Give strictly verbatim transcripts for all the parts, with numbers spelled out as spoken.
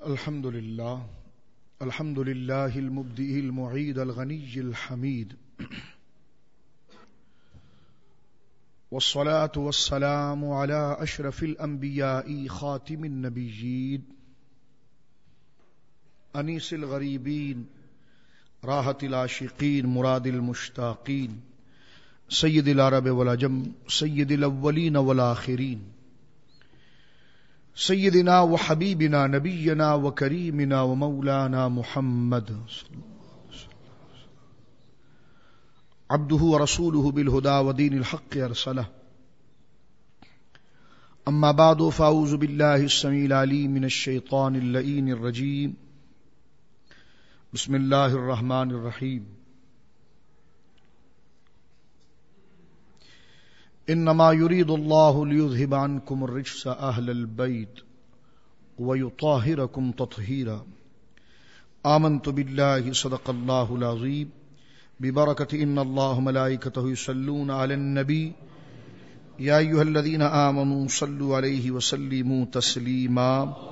الحمد لله الحمد لله المبدئ المعيد الغني الحميد والصلاة والسلام على أشرف الأنبياء خاتم النبيين أنيس الغريبين راحة العاشقين مراد المشتاقين سيد العرب والعجم سيد الأولين والآخرين سيدنا وحبيبنا نبينا وكريمنا ومولانا محمد عبده ورسوله بالهدى ودين الحق أرسله أما بعد فأعوذ بالله السميع العليم من الشيطان اللئيم الرجيم بسم الله الرحمن الرحيم انما يريد الله ليذهب عنكم الرجس اهل البيت ويطهركم تطهيرا آمنت بالله صدق الله العظيم ببركة ان الله ملائكته يصلون على النبي يا ايها الذين آمنوا صلوا عليه وسلموا تسليما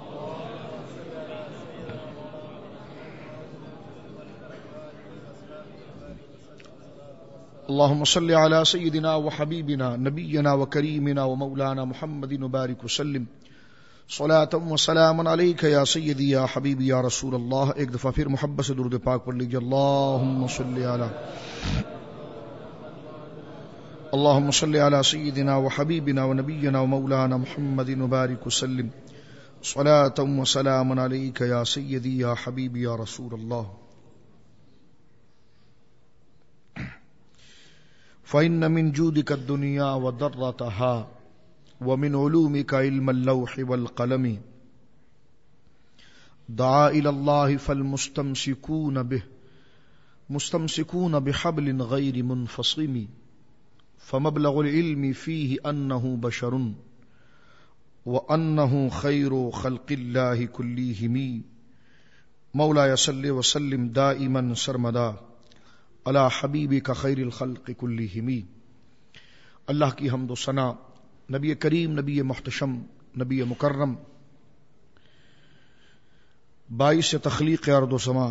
اللهم صل على سيدنا وحبيبنا نبينا وكريمنا ومولانا محمد وبارك وسلم صلاة وسلام عليك يا سيدي يا حبيبي يا رسول اللہ. ایک دفعہ پھر محبت سے درود پاک پڑھ لیجیے. اللهم صل على اللهم صل على سيدنا وحبيبنا ونبينا ومولانا محمد وبارك وسلم صلاة وسلام عليك يا سيدي يا حبيبي يا رسول اللہ. فإن من جودك الدنيا وضرتها ومن علومك علم اللوح والقلم دعا إلى الله فالمستمسكون به مستمسكون بحبل غير منفصم فمبلغ العلم فيه أنه بشر وأنه خير خلق الله كلهم مولاي صل وسلم دائما سرمدا اللہ حبیبی کا خیر الخلق کلہم. اللہ کی حمد و ثنا نبی کریم نبی محتشم نبی مکرم باعث تخلیق ارض و سما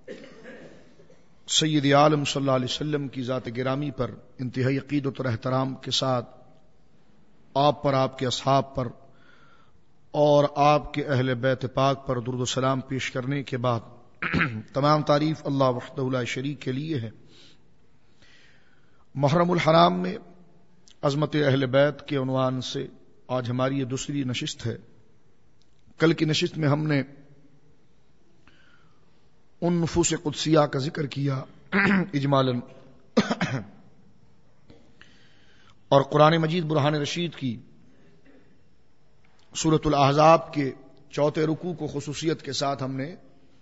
سید عالم صلی اللہ علیہ وسلم کی ذات گرامی پر انتہائی عقیدت اور احترام کے ساتھ آپ پر، آپ کے اصحاب پر اور آپ کے اہل بیت پاک پر درود و سلام پیش کرنے کے بعد تمام تعریف اللہ وحدہ لا شریک کے لیے ہے. محرم الحرام میں عظمت اہل بیت کے عنوان سے آج ہماری یہ دوسری نشست ہے. کل کی نشست میں ہم نے ان نفوس قدسیہ کا ذکر کیا اجمالاً اور قرآن مجید برہان رشید کی سورۃ الاحزاب کے چوتھے رکوع کو خصوصیت کے ساتھ ہم نے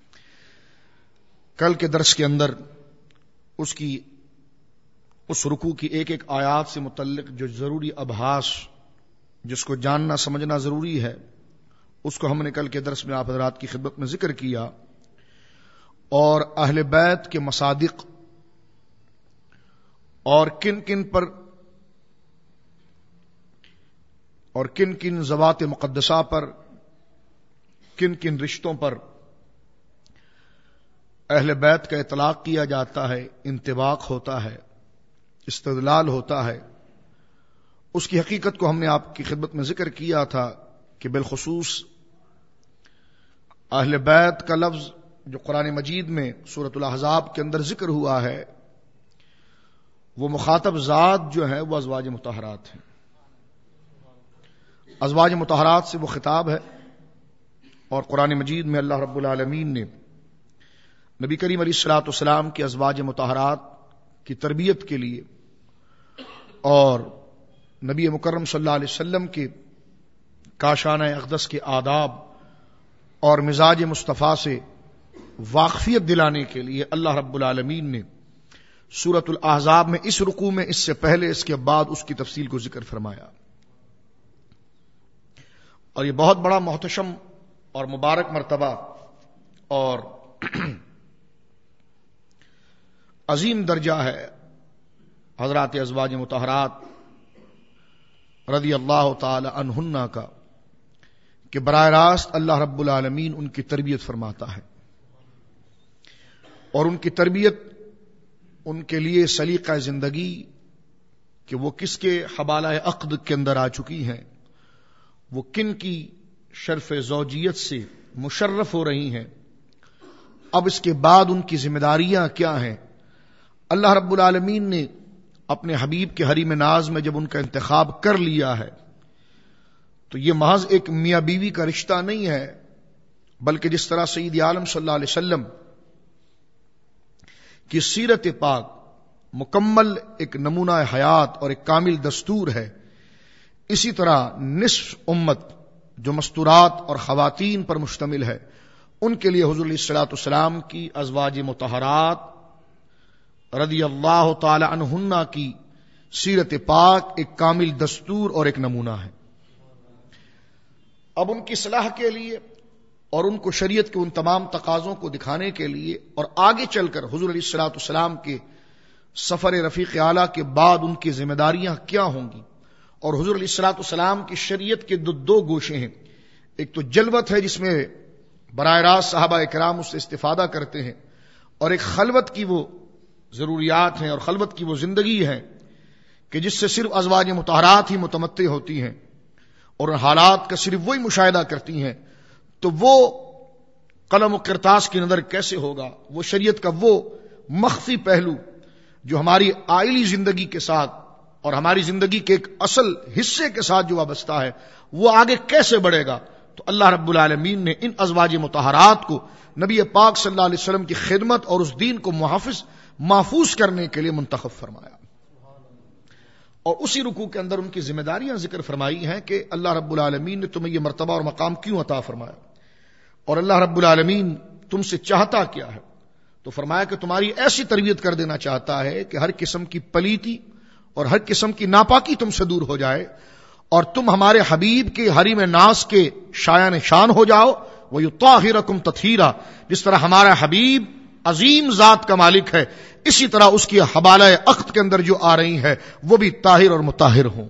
کل کے درس کے اندر اس کی اس رکوع کی ایک ایک آیات سے متعلق جو ضروری ابحاث جس کو جاننا سمجھنا ضروری ہے اس کو ہم نے کل کے درس میں آپ حضرات کی خدمت میں ذکر کیا، اور اہل بیت کے مصادق اور کن کن پر اور کن کن ذوات مقدسہ پر کن کن رشتوں پر اہل بیت کا اطلاق کیا جاتا ہے، انطباق ہوتا ہے، استدلال ہوتا ہے. اس کی حقیقت کو ہم نے آپ کی خدمت میں ذکر کیا تھا کہ بالخصوص اہل بیت کا لفظ جو قرآن مجید میں سورۃ الاحزاب کے اندر ذکر ہوا ہے وہ مخاطب ذات جو ہے وہ ازواج مطہرات ہیں. ازواج مطہرات سے وہ خطاب ہے، اور قرآن مجید میں اللہ رب العالمین نے نبی کریم علیہ الصلوۃ والسلام کی ازواج مطہرات کی تربیت کے لیے اور نبی مکرم صلی اللہ علیہ وسلم کے کاشانہ اقدس کے آداب اور مزاج مصطفیٰ سے واقفیت دلانے کے لیے اللہ رب العالمین نے سورۃ الاحزاب میں اس رکوع میں اس سے پہلے اس کے بعد اس کی تفصیل کو ذکر فرمایا. اور یہ بہت بڑا محتشم اور مبارک مرتبہ اور عظیم درجہ ہے حضرات ازواج مطہرات رضی اللہ تعالی عنہن کا کہ براہ راست اللہ رب العالمین ان کی تربیت فرماتا ہے، اور ان کی تربیت ان کے لیے سلیقہ زندگی کہ وہ کس کے حوالہ عقد کے اندر آ چکی ہیں، وہ کن کی شرف زوجیت سے مشرف ہو رہی ہیں، اب اس کے بعد ان کی ذمہ داریاں کیا ہیں۔ اللہ رب العالمین نے اپنے حبیب کے حریم ناز میں جب ان کا انتخاب کر لیا ہے تو یہ محض ایک میاں بیوی کا رشتہ نہیں ہے، بلکہ جس طرح سید عالم صلی اللہ علیہ وسلم کی سیرت پاک مکمل ایک نمونہ حیات اور ایک کامل دستور ہے، اسی طرح نصف امت جو مستورات اور خواتین پر مشتمل ہے، ان کے لیے حضور علیہ الصلوۃ والسلام کی ازواج مطہرات رضی اللہ تعالی عنہن کی سیرت پاک ایک کامل دستور اور ایک نمونہ ہے۔ اب ان کی اصلاح کے لیے اور ان کو شریعت کے ان تمام تقاضوں کو دکھانے کے لیے اور آگے چل کر حضور علیہ الصلوۃ والسلام کے سفر رفیق اعلیٰ کے بعد ان کی ذمہ داریاں کیا ہوں گی، اور حضور علیہ الصلوۃ والسلام کی شریعت کے دو دو گوشے ہیں، ایک تو جلوت ہے جس میں براہ راست صحابہ کرام اس سے استفادہ کرتے ہیں، اور ایک خلوت کی وہ ضروریات ہیں اور خلوت کی وہ زندگی ہے کہ جس سے صرف ازواج مطہرات ہی متمتع ہوتی ہیں اور حالات کا صرف وہی مشاہدہ کرتی ہیں، تو وہ قلم و کرتاس کی نظر کیسے ہوگا، وہ شریعت کا وہ مخفی پہلو جو ہماری آئلی زندگی کے ساتھ اور ہماری زندگی کے ایک اصل حصے کے ساتھ جو وابستہ ہے، وہ آگے کیسے بڑھے گا۔ تو اللہ رب العالمین نے ان ازواج مطہرات کو نبی پاک صلی اللہ علیہ وسلم کی خدمت اور اس دین کو محافظ محفوظ کرنے کے لیے منتخب فرمایا، اور اسی رکوع کے اندر ان کی ذمہ داریاں ذکر فرمائی ہیں کہ اللہ رب العالمین نے تمہیں یہ مرتبہ اور مقام کیوں عطا فرمایا، اور اللہ رب العالمین تم سے چاہتا کیا ہے۔ تو فرمایا کہ تمہاری ایسی تربیت کر دینا چاہتا ہے کہ ہر قسم کی پلیتی اور ہر قسم کی ناپاکی تم سے دور ہو جائے، اور تم ہمارے حبیب کے حریم ناز کے شایان شان ہو جاؤ، وَيُطَهِّرَكُمْ تَطْهِيرًا، جس طرح ہمارا حبیب عظیم ذات کا مالک ہے، اسی طرح اس کی حوالہ عقد کے اندر جو آ رہی ہے وہ بھی طاہر اور مطہر ہوں۔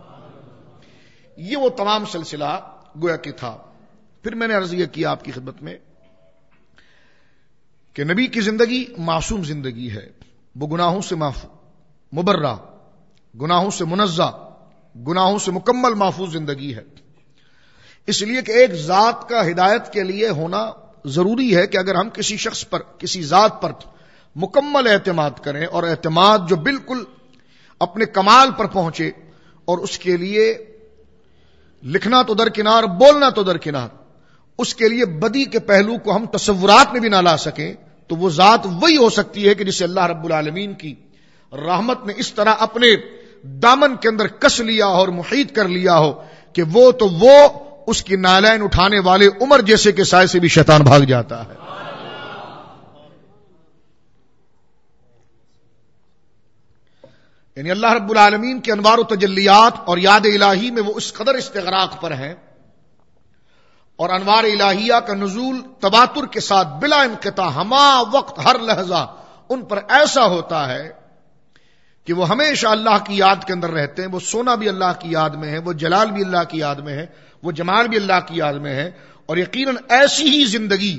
یہ وہ تمام سلسلہ گویا کہ تھا۔ پھر میں نے عرض یہ کیا آپ کی خدمت میں کہ نبی کی زندگی معصوم زندگی ہے، وہ گناہوں سے مبرہ، گناہوں سے منزہ، گناہوں سے مکمل محفوظ زندگی ہے، اس لیے کہ ایک ذات کا ہدایت کے لیے ہونا ضروری ہے کہ اگر ہم کسی شخص پر، کسی ذات پر مکمل اعتماد کریں اور اعتماد جو بالکل اپنے کمال پر پہنچے، اور اس کے لیے لکھنا تو درکنار، بولنا تو درکنار، اس کے لیے بدی کے پہلو کو ہم تصورات میں بھی نہ لا سکیں، تو وہ ذات وہی ہو سکتی ہے کہ جسے اللہ رب العالمین کی رحمت نے اس طرح اپنے دامن کے اندر کس لیا ہو اور محیط کر لیا ہو کہ وہ تو وہ اس کی نالین اٹھانے والے عمر جیسے کے سائے سے بھی شیطان بھاگ جاتا ہے۔ یعنی اللہ رب العالمین کے انوار و تجلیات اور یاد الہی میں وہ اس قدر استغراق پر ہیں، اور انوار الہیہ کا نزول تواتر کے ساتھ بلا انقطاع ہما وقت ہر لحظہ ان پر ایسا ہوتا ہے کہ وہ ہمیشہ اللہ کی یاد کے اندر رہتے ہیں، وہ سونا بھی اللہ کی یاد میں ہے، وہ جلال بھی اللہ کی یاد میں ہے، وہ جمال بھی اللہ کی یاد میں ہے، اور یقیناً ایسی ہی زندگی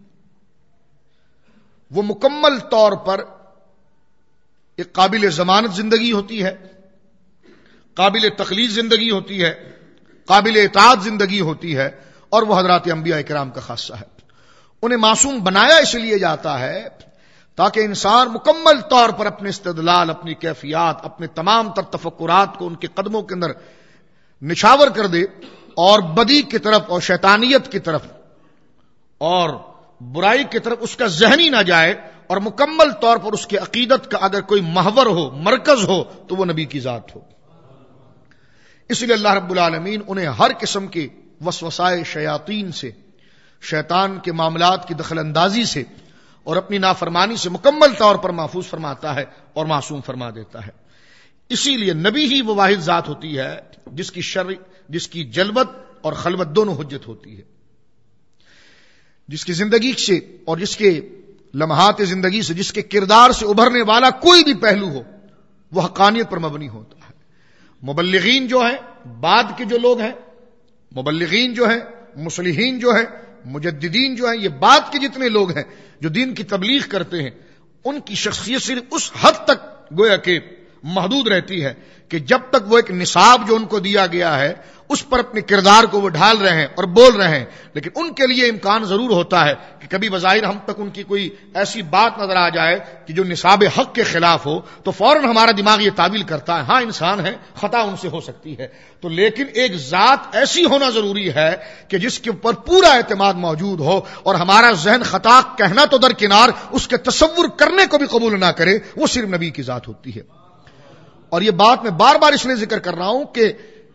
وہ مکمل طور پر ایک قابل ضمانت زندگی ہوتی ہے، قابل تخلیص زندگی ہوتی ہے، قابل اطاعت زندگی ہوتی ہے، اور وہ حضرات انبیاء کرام کا خاصہ ہے۔ انہیں معصوم بنایا اس لیے جاتا ہے تاکہ انسان مکمل طور پر اپنے استدلال، اپنی کیفیات، اپنے تمام تر تفکرات کو ان کے قدموں کے اندر نشاور کر دے، اور بدی کی طرف اور شیطانیت کی طرف اور برائی کی طرف اس کا ذہنی نہ جائے، اور مکمل طور پر اس کی عقیدت کا اگر کوئی محور ہو، مرکز ہو، تو وہ نبی کی ذات ہو۔ اس لیے اللہ رب العالمین انہیں ہر قسم کے وسوسائے شیاطین سے، شیطان کے معاملات کی دخل اندازی سے اور اپنی نافرمانی سے مکمل طور پر محفوظ فرماتا ہے اور معصوم فرما دیتا ہے۔ اسی لیے نبی ہی وہ واحد ذات ہوتی ہے جس کی شر جس کی جلوت اور خلوت دونوں حجت ہوتی ہے، جس کی زندگی سے اور جس کے لمحات زندگی سے، جس کے کردار سے ابھرنے والا کوئی بھی پہلو ہو وہ حقانیت پر مبنی ہوتا ہے۔ مبلغین جو ہیں، بعد کے جو لوگ ہیں مبلغین جو ہیں، مصلحین جو ہیں، مجددین جو ہیں، یہ بات کے جتنے لوگ ہیں جو دین کی تبلیغ کرتے ہیں، ان کی شخصیت صرف اس حد تک گویا کہ محدود رہتی ہے کہ جب تک وہ ایک نصاب جو ان کو دیا گیا ہے اس پر اپنے کردار کو وہ ڈھال رہے ہیں اور بول رہے ہیں، لیکن ان کے لیے امکان ضرور ہوتا ہے کہ کبھی بظاہر ہم تک ان کی کوئی ایسی بات نظر آ جائے کہ جو نصاب حق کے خلاف ہو، تو فوراً ہمارا دماغ یہ تعویل کرتا ہے ہاں انسان ہے، خطا ان سے ہو سکتی ہے، تو لیکن ایک ذات ایسی ہونا ضروری ہے کہ جس کے اوپر پورا اعتماد موجود ہو اور ہمارا ذہن خطا کہنا تو درکنار، اس کے تصور کرنے کو بھی قبول نہ کرے، وہ صرف نبی کی ذات ہوتی ہے۔ اور یہ بات میں بار بار اس لیے ذکر کر رہا ہوں کہ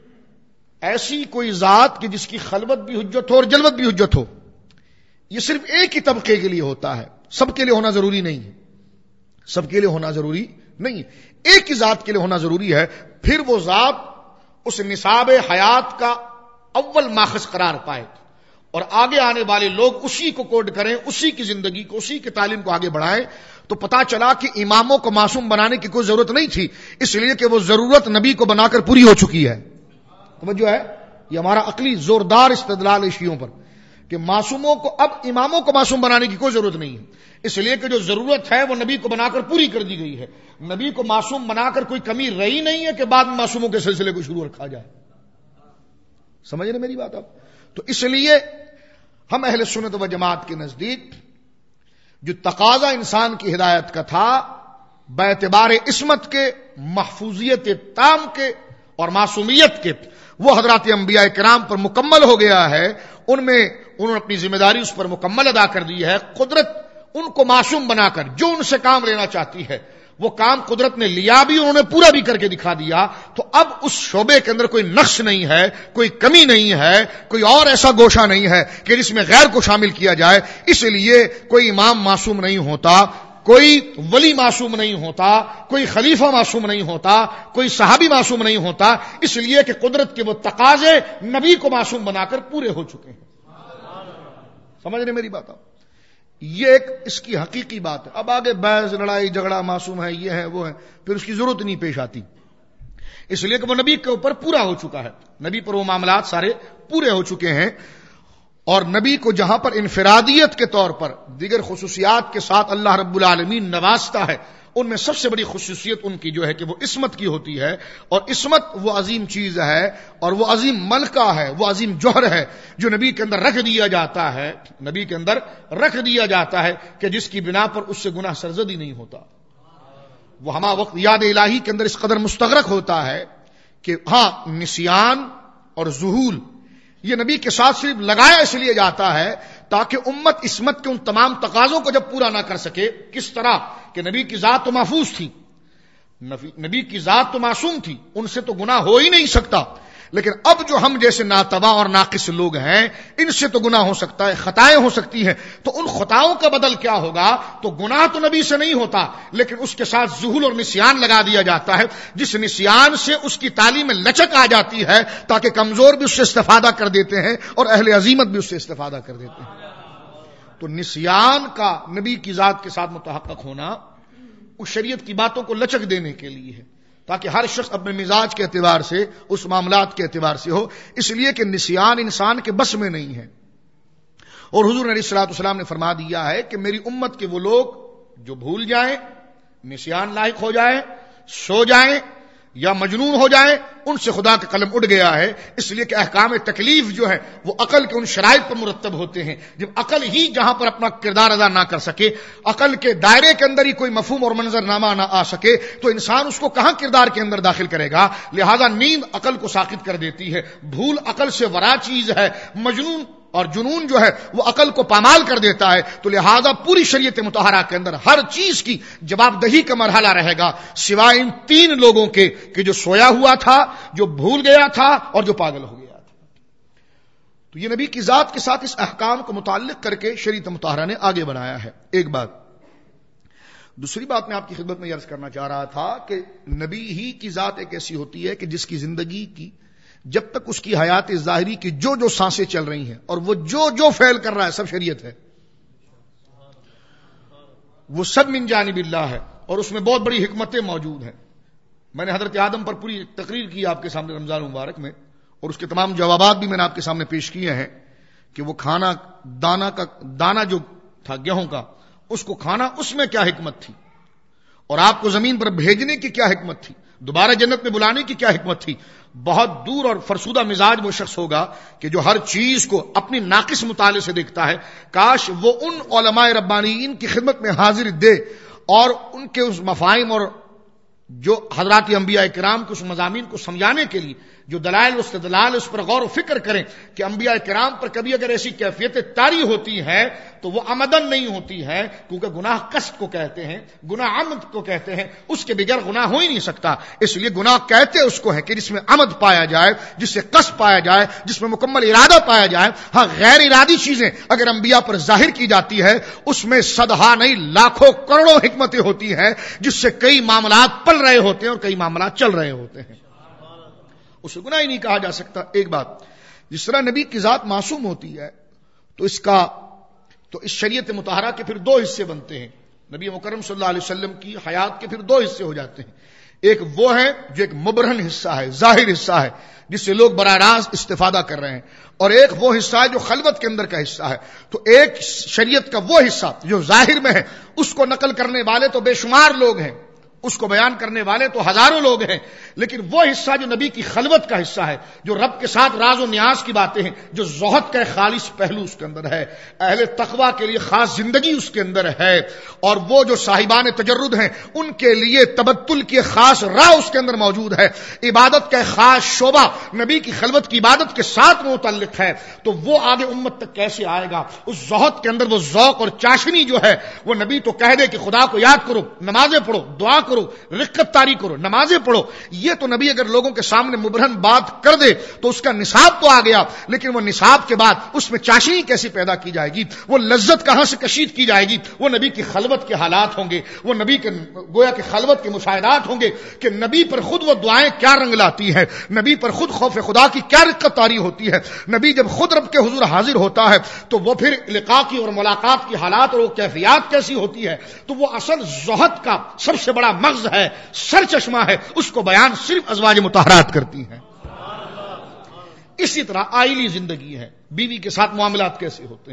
ایسی کوئی ذات کہ جس کی خلوت بھی حجت ہو اور جلوت بھی حجت ہو، یہ صرف ایک ہی طبقے کے لیے ہوتا ہے، سب کے لیے ہونا ضروری نہیں ہے، سب کے لیے ہونا ضروری نہیں ہے، ایک ہی ذات کے لیے ہونا ضروری ہے، پھر وہ ذات اس نصاب حیات کا اول ماخذ قرار پائے اور آگے آنے والے لوگ اسی کو کوڈ کریں، اسی کی زندگی کو، اسی کی تعلیم کو آگے بڑھائیں، تو پتا چلا کہ اماموں کو معصوم بنانے کی کوئی ضرورت نہیں تھی، اس لیے کہ وہ ضرورت نبی کو بنا کر پوری ہو چکی ہے۔ توجہ ہے، یہ ہمارا عقلی زوردار استدلال ہے شیعوں پر کہ معصوموں کو اب اماموں کو معصوم بنانے کی کوئی ضرورت نہیں ہے، اس لیے کہ جو ضرورت ہے وہ نبی کو بنا کر پوری کر دی گئی ہے، نبی کو معصوم بنا کر کوئی کمی رہی نہیں ہے کہ بعد میں معصوموں کے سلسلے کو شروع رکھا جائے۔ سمجھ رہے میری بات آپ؟ تو اس لیے ہم اہل سنت و جماعت کے نزدیک جو تقاضا انسان کی ہدایت کا تھا باعتبار عصمت کے، محفوظیت تام کے اور معصومیت کے، وہ حضرات انبیاء کرام پر مکمل ہو گیا ہے، ان میں انہوں نے اپنی ذمہ داری اس پر مکمل ادا کر دی ہے۔ قدرت ان کو معصوم بنا کر جو ان سے کام لینا چاہتی ہے وہ کام قدرت نے لیا بھی، انہوں نے پورا بھی کر کے دکھا دیا، تو اب اس شعبے کے اندر کوئی نقص نہیں ہے، کوئی کمی نہیں ہے، کوئی اور ایسا گوشہ نہیں ہے کہ جس میں غیر کو شامل کیا جائے، اس لیے کوئی امام معصوم نہیں ہوتا، کوئی ولی معصوم نہیں ہوتا، کوئی خلیفہ معصوم نہیں ہوتا، کوئی صحابی معصوم نہیں ہوتا، اس لیے کہ قدرت کے وہ تقاضے نبی کو معصوم بنا کر پورے ہو چکے ہیں۔ سمجھ رہے میری بات آپ؟ یہ ایک اس کی حقیقی بات ہے۔ اب آگے بحث، لڑائی جھگڑا، معصوم ہے، یہ ہے وہ ہے، پھر اس کی ضرورت نہیں پیش آتی، اس لیے کہ وہ نبی کے اوپر پورا ہو چکا ہے، نبی پر وہ معاملات سارے پورے ہو چکے ہیں، اور نبی کو جہاں پر انفرادیت کے طور پر دیگر خصوصیات کے ساتھ اللہ رب العالمین نوازتا ہے، ان میں سب سے بڑی خصوصیت ان کی جو ہے کہ وہ عصمت کی ہوتی ہے، اور عصمت وہ عظیم چیز ہے اور وہ عظیم ملکہ ہے، وہ عظیم جوہر ہے جو نبی کے اندر رکھ دیا جاتا ہے، نبی کے اندر رکھ دیا جاتا ہے کہ جس کی بنا پر اس سے گناہ سرزد ہی نہیں ہوتا۔ وہ ہما وقت یاد الہی کے اندر اس قدر مستغرق ہوتا ہے کہ ہاں نسیان اور ذہول یہ نبی کے ساتھ صرف لگایا اس لیے جاتا ہے تاکہ امت عصمت کے ان تمام تقاضوں کو جب پورا نہ کر سکے، کس طرح کہ نبی کی ذات تو محفوظ تھی، نبی کی ذات تو معصوم تھی، ان سے تو گناہ ہو ہی نہیں سکتا، لیکن اب جو ہم جیسے ناتواں اور ناقص لوگ ہیں ان سے تو گناہ ہو سکتا ہے، خطائیں ہو سکتی ہیں، تو ان خطاؤں کا بدل کیا ہوگا؟ تو گناہ تو نبی سے نہیں ہوتا، لیکن اس کے ساتھ ذہول اور نسیان لگا دیا جاتا ہے، جس نسیان سے اس کی تعلیم میں لچک آ جاتی ہے تاکہ کمزور بھی اس سے استفادہ کر دیتے ہیں اور اہل عظیمت بھی اس سے استفادہ کر دیتے ہیں۔ تو نسیان کا نبی کی ذات کے ساتھ متحقق ہونا اس شریعت کی باتوں کو لچک دینے کے لیے ہے تاکہ ہر شخص اپنے مزاج کے اعتبار سے، اس معاملات کے اعتبار سے ہو، اس لیے کہ نسیان انسان کے بس میں نہیں ہے۔ اور حضور علیہ الصلوۃ والسلام نے فرما دیا ہے کہ میری امت کے وہ لوگ جو بھول جائیں، نسیان لاحق ہو جائے، سو جائیں یا مجنون ہو جائیں، ان سے خدا کا قلم اٹھ گیا ہے، اس لیے کہ احکام تکلیف جو ہے وہ عقل کے ان شرائط پر مرتب ہوتے ہیں۔ جب عقل ہی جہاں پر اپنا کردار ادا نہ کر سکے، عقل کے دائرے کے اندر ہی کوئی مفہوم اور منظر نامہ نہ آ سکے، تو انسان اس کو کہاں کردار کے اندر داخل کرے گا؟ لہذا نیند عقل کو ساقط کر دیتی ہے، بھول عقل سے ورا چیز ہے، مجنون اور جنون جو ہے وہ عقل کو پامال کر دیتا ہے، تو لہذا پوری شریعت مطہرہ کے اندر ہر چیز کی جواب دہی کا مرحلہ رہے گا سوائے ان تین لوگوں کے کہ جو سویا ہوا تھا، جو بھول گیا تھا اور جو پاگل ہو گیا تھا۔ تو یہ نبی کی ذات کے ساتھ اس احکام کو متعلق کر کے شریعت مطہرہ نے آگے بڑھایا ہے، ایک بات۔ دوسری بات میں آپ کی خدمت میں عرض کرنا چاہ رہا تھا کہ نبی ہی کی ذات ایک ایسی ہوتی ہے کہ جس کی زندگی کی جب تک اس کی حیات ظاہری کی جو جو سانسیں چل رہی ہیں اور وہ جو جو فعل کر رہا ہے سب شریعت ہے، وہ سب من جانب اللہ ہے، اور اس میں بہت بڑی حکمتیں موجود ہیں۔ میں نے حضرت آدم پر پوری تقریر کی آپ کے سامنے رمضان مبارک میں، اور اس کے تمام جوابات بھی میں نے آپ کے سامنے پیش کیے ہیں کہ وہ کھانا دانا کا دانا جو تھا گیہوں کا اس کو کھانا، اس میں کیا حکمت تھی، اور آپ کو زمین پر بھیجنے کی کیا حکمت تھی، دوبارہ جنت میں بلانے کی کیا حکمت تھی. بہت دور اور فرسودہ مزاج وہ شخص ہوگا کہ جو ہر چیز کو اپنی ناقص مطالعے سے دیکھتا ہے. کاش وہ ان علماء ربانیین کی خدمت میں حاضر دے اور ان کے اس مفاہیم اور جو حضرات انبیاء کرام کو اس مضامین کو سمجھانے کے لیے جو دلائل و استدلال اس پر غور و فکر کریں کہ انبیاء کرام پر کبھی اگر ایسی کیفیتیں طاری ہوتی ہیں تو وہ عمدن نہیں ہوتی ہے، کیونکہ گناہ قصد کو کہتے ہیں، گناہ عمد کو کہتے ہیں، اس کے بغیر گناہ ہو ہی نہیں سکتا. اس لیے گناہ کہتے اس کو ہے کہ جس میں عمد پایا جائے، جس سے قصد پایا جائے، جس میں مکمل ارادہ پایا جائے. ہاں غیر ارادی چیزیں اگر انبیاء پر ظاہر کی جاتی ہے اس میں صدہا نہیں لاکھوں کروڑوں حکمتیں ہوتی ہیں جس سے کئی معاملات پل رہے ہوتے ہیں اور کئی معاملات چل رہے ہوتے ہیں. اسے گناہ ہی نہیں کہا جا سکتا. ایک بات، جس طرح نبی کی ذات معصوم ہوتی ہے تو اس کا تو اس شریعت مطہرہ کے پھر دو حصے بنتے ہیں. نبی مکرم صلی اللہ علیہ وسلم کی حیات کے پھر دو حصے ہو جاتے ہیں. ایک وہ ہے جو ایک مبرہن حصہ ہے، ظاہر حصہ ہے جس سے لوگ براہ راست استفادہ کر رہے ہیں، اور ایک وہ حصہ ہے جو خلوت کے اندر کا حصہ ہے. تو ایک شریعت کا وہ حصہ جو ظاہر میں ہے اس کو نقل کرنے والے تو بے شمار لوگ ہیں، اس کو بیان کرنے والے تو ہزاروں لوگ ہیں، لیکن وہ حصہ جو نبی کی خلوت کا حصہ ہے، جو رب کے ساتھ راز و نیاز کی باتیں ہیں، جو زہد کا خالص پہلو اس کے اندر ہے، اہل تقوی کے لیے خاص زندگی اس کے اندر ہے، اور وہ جو صاحبان تجرد ہیں ان کے لیے تبتل کی خاص راہ اس کے اندر موجود ہے، عبادت کا خاص شعبہ نبی کی خلوت کی عبادت کے ساتھ متعلق ہے. تو وہ آگے امت تک کیسے آئے گا؟ اس زہد کے اندر وہ ذوق اور چاشنی جو ہے، وہ نبی تو کہہ دے کہ خدا کو یاد کرو، نمازیں پڑھو، دعا کرو، رقت طاری کرو، نمازیں پڑھو. یہ تو نبی اگر لوگوں کے سامنے مبرہن بات کر دے تو اس کا نصاب تو آ گیا، لیکن وہ نصاب کے بعد اس میں چاشنی کیسے پیدا کی جائے گی، وہ لذت کہاں سے کشید کی جائے گی؟ وہ نبی کی خلوت کے حالات ہوں گے، وہ نبی کے گویا کہ خلوت کے مشاہدات ہوں گے کہ نبی پر خود وہ دعائیں کیا رنگ لاتی ہیں، نبی پر خود خوف خدا کی کیا رقت طاری ہوتی ہے. نبی جب خود رب کے حضور حاضر ہوتا ہے تو وہ پھر لقاء کی اور ملاقات کی حالات اور وہ کیفیات کیسی ہوتی ہے. تو وہ اصل زہد کا سب سے بڑا مغز ہے، سر چشمہ ہے، اس کو بیان صرف ازواج مطہرات کرتی ہیں. اسی طرح آئلی زندگی ہے، بیوی کے ساتھ معاملات کیسے ہوتے ہیں،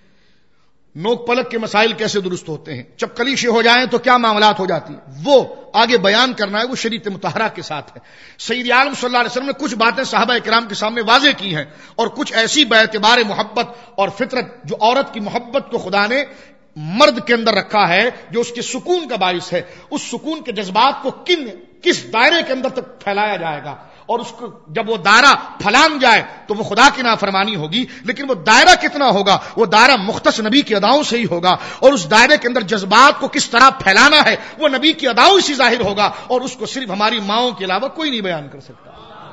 نوک پلک کے مسائل کیسے درست ہوتے ہیں، جب کلیشے ہو جائیں تو کیا معاملات ہو جاتی ہیں، وہ آگے بیان کرنا ہے، وہ شریعت مطہرہ کے ساتھ ہے. سید عالم صلی اللہ علیہ وسلم نے کچھ باتیں صحابہ کرام کے سامنے واضح کی ہیں، اور کچھ ایسی باعتبار محبت اور فطرت جو عورت کی محبت کو خدا نے مرد کے اندر رکھا ہے، جو اس کے سکون کا باعث ہے، اس سکون کے جذبات کو کن کس دائرے کے اندر تک پھیلایا جائے گا، اور اس کو جب وہ دائرہ پھلان جائے تو وہ خدا کی نافرمانی ہوگی، لیکن وہ دائرہ کتنا ہوگا، وہ دائرہ مختص نبی کی اداؤں سے ہی ہوگا، اور اس دائرے کے اندر جذبات کو کس طرح پھیلانا ہے وہ نبی کی اداؤں سے ظاہر ہوگا، اور اس کو صرف ہماری ماؤں کے علاوہ کوئی نہیں بیان کر سکتا.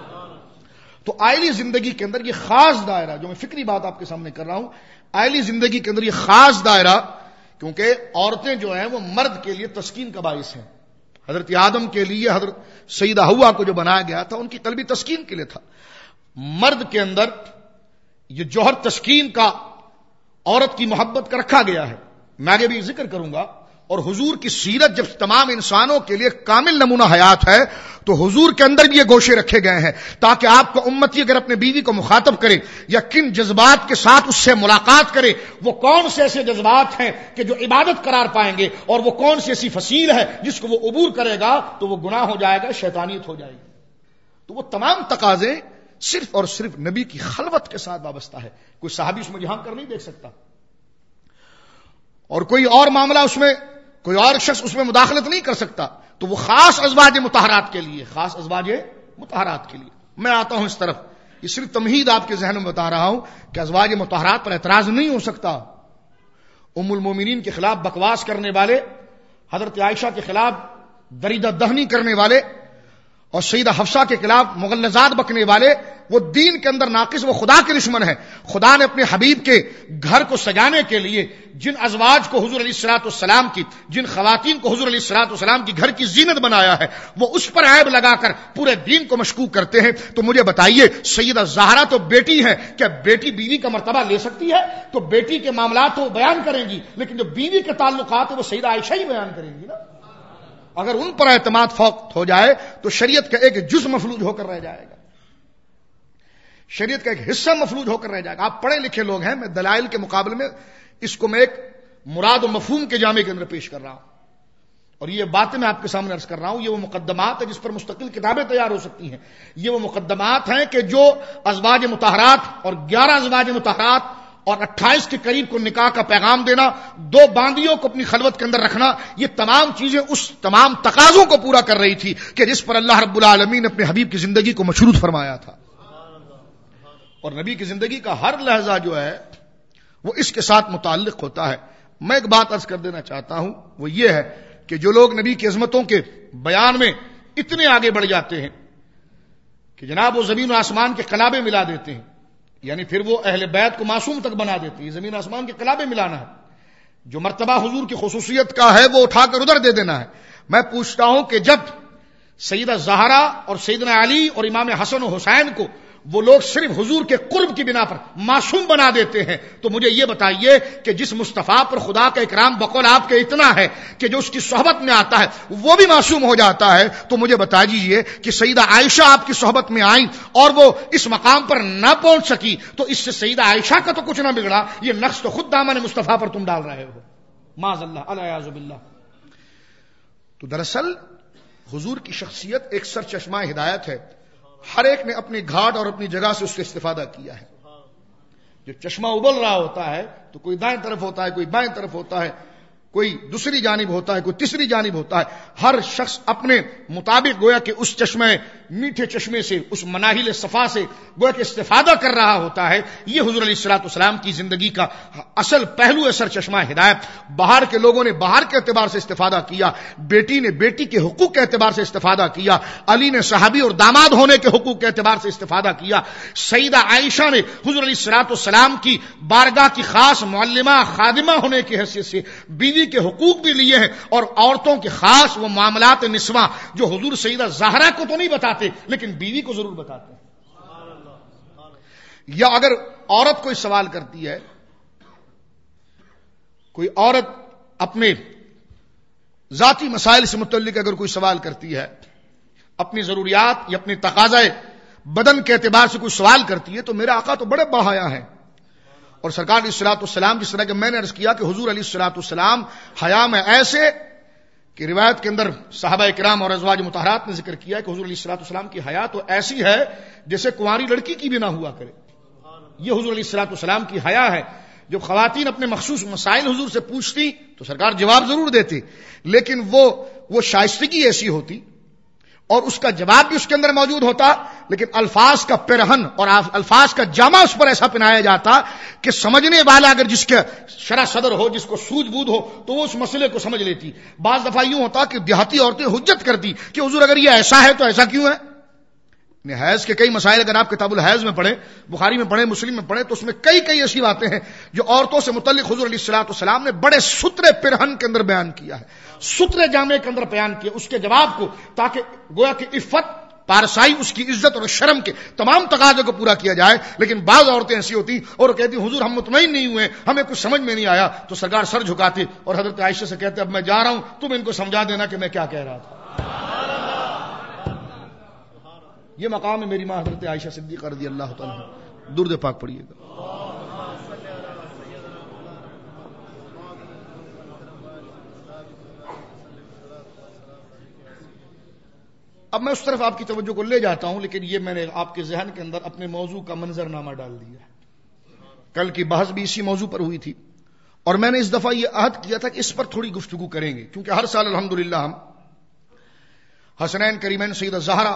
تو آئلی زندگی کے اندر یہ خاص دائرہ، جو میں فکری بات آپ کے سامنے کر رہا ہوں، آئلی زندگی کے اندر یہ خاص دائرہ، کیونکہ عورتیں جو ہیں وہ مرد کے لیے تسکین کا باعث ہیں. حضرت آدم کے لیے حضرت سیدہ حوا کو جو بنایا گیا تھا ان کی قلبی تسکین کے لیے تھا. مرد کے اندر یہ جوہر تسکین کا، عورت کی محبت کا رکھا گیا ہے. میں آگے بھی ذکر کروں گا. اور حضور کی سیرت جب تمام انسانوں کے لیے کامل نمونہ حیات ہے تو حضور کے اندر بھی یہ گوشے رکھے گئے ہیں تاکہ آپ کا امتی اگر اپنے بیوی کو مخاطب کرے یا کن جذبات کے ساتھ اس سے ملاقات کرے، وہ کون سے ایسے جذبات ہیں کہ جو عبادت قرار پائیں گے، اور وہ کون سی ایسی فصیل ہے جس کو وہ عبور کرے گا تو وہ گناہ ہو جائے گا، شیطانیت ہو جائے گی. تو وہ تمام تقاضے صرف اور صرف نبی کی خلوت کے ساتھ وابستہ ہے. کوئی صحابی اس میں جھانک کر نہیں دیکھ سکتا، اور کوئی اور معاملہ اس میں، کوئی اور شخص اس میں مداخلت نہیں کر سکتا. تو وہ خاص ازواج مطہرات کے لیے، خاص ازواج مطہرات کے لیے. میں آتا ہوں اس طرف، یہ صرف تمہید آپ کے ذہن میں بتا رہا ہوں کہ ازواج مطہرات پر اعتراض نہیں ہو سکتا. ام المومنین کے خلاف بکواس کرنے والے، حضرت عائشہ کے خلاف دریدہ دہنی کرنے والے، اور سیدہ حفصہ کے خلاف مغلظات بکنے والے، وہ دین کے اندر ناقص، وہ خدا کے دشمن ہیں. خدا نے اپنے حبیب کے گھر کو سجانے کے لیے جن ازواج کو حضور علیہ الصلوۃ والسلام کی، جن خواتین کو حضور علیہ الصلوۃ والسلام کی گھر کی زینت بنایا ہے، وہ اس پر عیب لگا کر پورے دین کو مشکوک کرتے ہیں. تو مجھے بتائیے، سیدہ زہرا تو بیٹی ہے، کیا بیٹی بیوی کا مرتبہ لے سکتی ہے؟ تو بیٹی کے معاملات تو وہ بیان کریں گی، لیکن جو بیوی کے تعلقات ہیں وہ سیدہ عائشہ ہی بیان کریں گی نا. اگر ان پر اعتماد فوقت ہو جائے تو شریعت کا ایک جز مفلوج ہو کر رہ جائے گا. شریعت کا ایک حصہ مفلوج ہو کر رہ جائے گا. آپ پڑھے لکھے لوگ ہیں, میں دلائل کے مقابلے میں اس کو میں ایک مراد و مفہوم کے جامع کے اندر پیش کر رہا ہوں, اور یہ باتیں میں آپ کے سامنے عرض کر رہا ہوں. یہ وہ مقدمات ہیں جس پر مستقل کتابیں تیار ہو سکتی ہیں. یہ وہ مقدمات ہیں کہ جو ازواج مطہرات اور گیارہ ازواج مطہرات اور اٹھائیس کے قریب کو نکاح کا پیغام دینا, دو باندیوں کو اپنی خلوت کے اندر رکھنا, یہ تمام چیزیں اس تمام تقاضوں کو پورا کر رہی تھی کہ جس پر اللہ رب العالمین نے اپنے حبیب کی زندگی کو مشروط فرمایا تھا. اور نبی کی زندگی کا ہر لحظہ جو ہے وہ اس کے ساتھ متعلق ہوتا ہے. میں ایک بات عرض کر دینا چاہتا ہوں, وہ یہ ہے کہ جو لوگ نبی کی عظمتوں کے بیان میں اتنے آگے بڑھ جاتے ہیں کہ جناب وہ زمین و آسمان کے قلابے ملا دیتے ہیں, یعنی پھر وہ اہل بیت کو معصوم تک بنا دیتے ہیں. زمین آسمان کے قلابے ملانا ہے, جو مرتبہ حضور کی خصوصیت کا ہے وہ اٹھا کر ادھر دے دینا ہے. میں پوچھتا ہوں کہ جب سیدہ زہرا اور سیدنا علی اور امام حسن و حسین کو وہ لوگ صرف حضور کے قرب کی بنا پر معصوم بنا دیتے ہیں, تو مجھے یہ بتائیے کہ جس مصطفیٰ پر خدا کا اکرام بقول آپ کے اتنا ہے کہ جو اس کی صحبت میں آتا ہے وہ بھی معصوم ہو جاتا ہے, تو مجھے بتا دیجیے کہ سیدہ عائشہ آپ کی صحبت میں آئیں اور وہ اس مقام پر نہ پہنچ سکی, تو اس سے سیدہ عائشہ کا تو کچھ نہ بگڑا, یہ نقص تو خود دامن مصطفیٰ پر تم ڈال رہے ہو, معاذ اللہ الیاذ باللہ. تو دراصل حضور کی شخصیت ایک سر چشمہ ہدایت ہے. ہر ایک نے اپنی گھاٹ اور اپنی جگہ سے اس سے استفادہ کیا ہے. جو چشمہ ابل رہا ہوتا ہے تو کوئی دائیں طرف ہوتا ہے, کوئی بائیں طرف ہوتا ہے, کوئی دوسری جانب ہوتا ہے, کوئی تیسری جانب ہوتا ہے. ہر شخص اپنے مطابق گویا کہ اس چشمے میٹھے چشمے سے, اس مناہل صفا سے گویا کہ استفادہ کر رہا ہوتا ہے. یہ حضور علیہ الصلوۃ والسلام کی زندگی کا اصل پہلو ہے, سر چشمہ ہدایت. باہر کے لوگوں نے باہر کے اعتبار سے استفادہ کیا, بیٹی نے بیٹی کے حقوق کے اعتبار سے استفادہ کیا, علی نے صحابی اور داماد ہونے کے حقوق کے اعتبار سے استفادہ کیا, سیدہ عائشہ نے حضور علیہ الصلوۃ والسلام کی بارگاہ کی خاص معلمہ خادمہ ہونے کی حیثیت سے بیوی کے حقوق بھی لیے ہیں, اور عورتوں کے خاص وہ معاملات نسواں جو حضور سیدہ زہرا کو تو نہیں بتاتے لیکن بیوی کو ضرور بتاتے ہیں. یا اگر عورت کوئی سوال کرتی ہے, کوئی عورت اپنے ذاتی مسائل سے متعلق اگر کوئی سوال کرتی ہے, اپنی ضروریات یا اپنی تقاضائے بدن کے اعتبار سے کوئی سوال کرتی ہے, تو میرے آقا تو بڑے باحیا ہیں. اور سرکار علیہ الصلوۃ والسلام, جس طرح کہ میں نے عرض کیا کہ حضور علیہ الصلوۃ والسلام حیا میں ایسے کہ روایت کے اندر صحابہ کرام اور ازواج مطہرات نے ذکر کیا کہ حضور علیہ الصلوۃ والسلام کی حیا تو ایسی ہے جیسے کنواری لڑکی کی بھی نہ ہوا کرے. یہ حضور علیہ الصلوۃ والسلام کی حیا ہے. جب خواتین اپنے مخصوص مسائل حضور سے پوچھتی تو سرکار جواب ضرور دیتے, لیکن وہ وہ شائستگی ایسی ہوتی اور اس کا جواب بھی اس کے اندر موجود ہوتا, لیکن الفاظ کا پرہن اور الفاظ کا جامع اس پر ایسا پہنایا جاتا کہ سمجھنے والا اگر جس کے شرح صدر ہو, جس کو سوجھ بوجھ ہو, تو وہ اس مسئلے کو سمجھ لیتی. بعض دفعہ یوں ہوتا کہ دیہاتی عورتیں حجت کرتی کہ حضور اگر یہ ایسا ہے تو ایسا کیوں ہے. حیض کے کئی مسائل اگر آپ کتاب الحیض میں پڑھیں, بخاری میں پڑھیں, مسلم میں پڑھیں, تو اس میں کئی کئی ایسی باتیں ہیں جو عورتوں سے متعلق حضور علیہ الصلوۃ والسلام نے بڑے سترے پرہن کے اندر بیان کیا ہے, سترے جامع کے اندر بیان کیا اس کے جواب کو, تاکہ گویا کہ عفت پارسائی اس کی عزت اور شرم کے تمام تقاضے کو پورا کیا جائے. لیکن بعض عورتیں ایسی ہوتی اور وہ کہتی حضور ہم مطمئن نہیں ہوئے, ہمیں کچھ سمجھ میں نہیں آیا, تو سرکار سر جھکاتے اور حضرت عائشہ سے کہتے اب میں جا رہا ہوں, تم ان کو سمجھا دینا کہ میں کیا کہہ رہا تھا. یہ مقام ہے میری ماں حضرت عائشہ صدیقہ رضی اللہ تعالیٰ عنہ. درود پاک پڑھیے گا. اب میں اس طرف آپ کی توجہ کو لے جاتا ہوں, لیکن یہ میں نے آپ کے ذہن کے اندر اپنے موضوع کا منظر نامہ ڈال دیا. کل کی بحث بھی اسی موضوع پر ہوئی تھی, اور میں نے اس دفعہ یہ عہد کیا تھا کہ اس پر تھوڑی گفتگو کریں گے, کیونکہ ہر سال الحمدللہ ہم حسنین کریمین سیدہ زہرا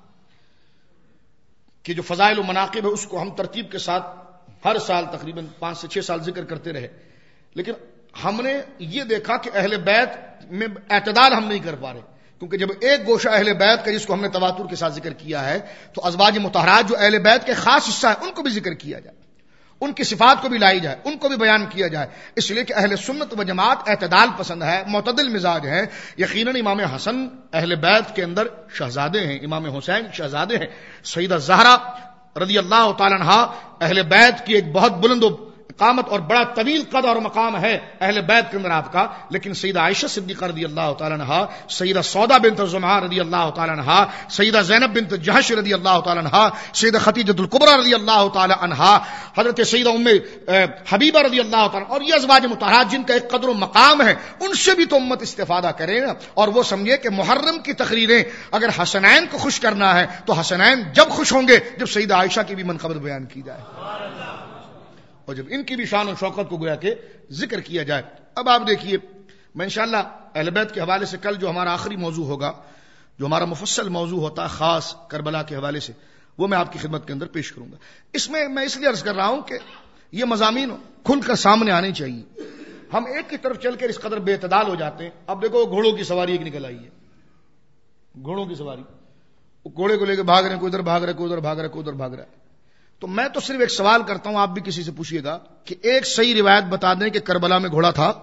کہ جو فضائل و مناقب ہے اس کو ہم ترتیب کے ساتھ ہر سال تقریباً پانچ سے چھ سال ذکر کرتے رہے, لیکن ہم نے یہ دیکھا کہ اہل بیت میں اعتدال ہم نہیں کر پا رہے, کیونکہ جب ایک گوشہ اہل بیت کا جس کو ہم نے تواتر کے ساتھ ذکر کیا ہے, تو ازواج مطہرات جو اہل بیت کے خاص حصہ ہے ان کو بھی ذکر کیا جائے, ان کی صفات کو بھی لائی جائے, ان کو بھی بیان کیا جائے, اس لیے کہ اہل سنت و جماعت اعتدال پسند ہے, معتدل مزاج ہے. یقیناً امام حسن اہل بیت کے اندر شہزادے ہیں, امام حسین شہزادے ہیں, سیدہ زہرا رضی اللہ تعالیٰ عنہا اہل بیت کی ایک بہت بلند و اقامت اور بڑا طویل قد اور مقام ہے اہل بیت کے اندر آپ کا، لیکن سیدہ عائشہ صدیقہ رضی اللہ تعالیٰ عنہا، سیدہ سودا بنت زمعہ رضی اللہ تعالیٰ عنہا، سیدہ زینب بنت جہش رضی اللہ تعالیٰ عنہا، سیدہ خدیجہ الکبریٰ رضی اللہ تعالیٰ عنہا، حضرت سیدہ ام حبیبہ رضی اللہ تعالیٰ، اور یہ ازواج مطہرات جن کا ایک قدر و مقام ہے، ان سے بھی تو امت استفادہ کرے نا، اور وہ سمجھے کہ محرم کی تقریریں اگر حسنین کو خوش کرنا ہے تو حسنین جب خوش ہوں گے جب سیدہ عائشہ کی بھی منقبت بیان کی جائے اور جب ان کی بھی شان و شوکت کو گویا کہ ذکر کیا جائے۔ اب آپ دیکھیے، میں انشاءاللہ اہل بیت کے حوالے سے کل جو ہمارا آخری موضوع ہوگا، جو ہمارا مفصل موضوع ہوتا ہے خاص کربلا کے حوالے سے، وہ میں آپ کی خدمت کے اندر پیش کروں گا۔ اس میں میں اس لیے عرض کر رہا ہوں کہ یہ مضامین کھل کر سامنے آنے چاہیے۔ ہم ایک کی طرف چل کر اس قدر بے اعتدال ہو جاتے ہیں۔ اب دیکھو گھوڑوں کی سواری ایک نکل آئی ہے، گھوڑوں کی سواری، گھوڑے کو لے کے بھاگ رہے ہیں، کوئی ادھر بھاگ رہا ہے، کوئی ادھر بھاگ رہا ہے، کوئی ادھر بھاگ رہا ہے۔ تو میں تو صرف ایک سوال کرتا ہوں، آپ بھی کسی سے پوچھیے گا کہ ایک صحیح روایت بتا دیں کہ کربلا میں گھوڑا تھا،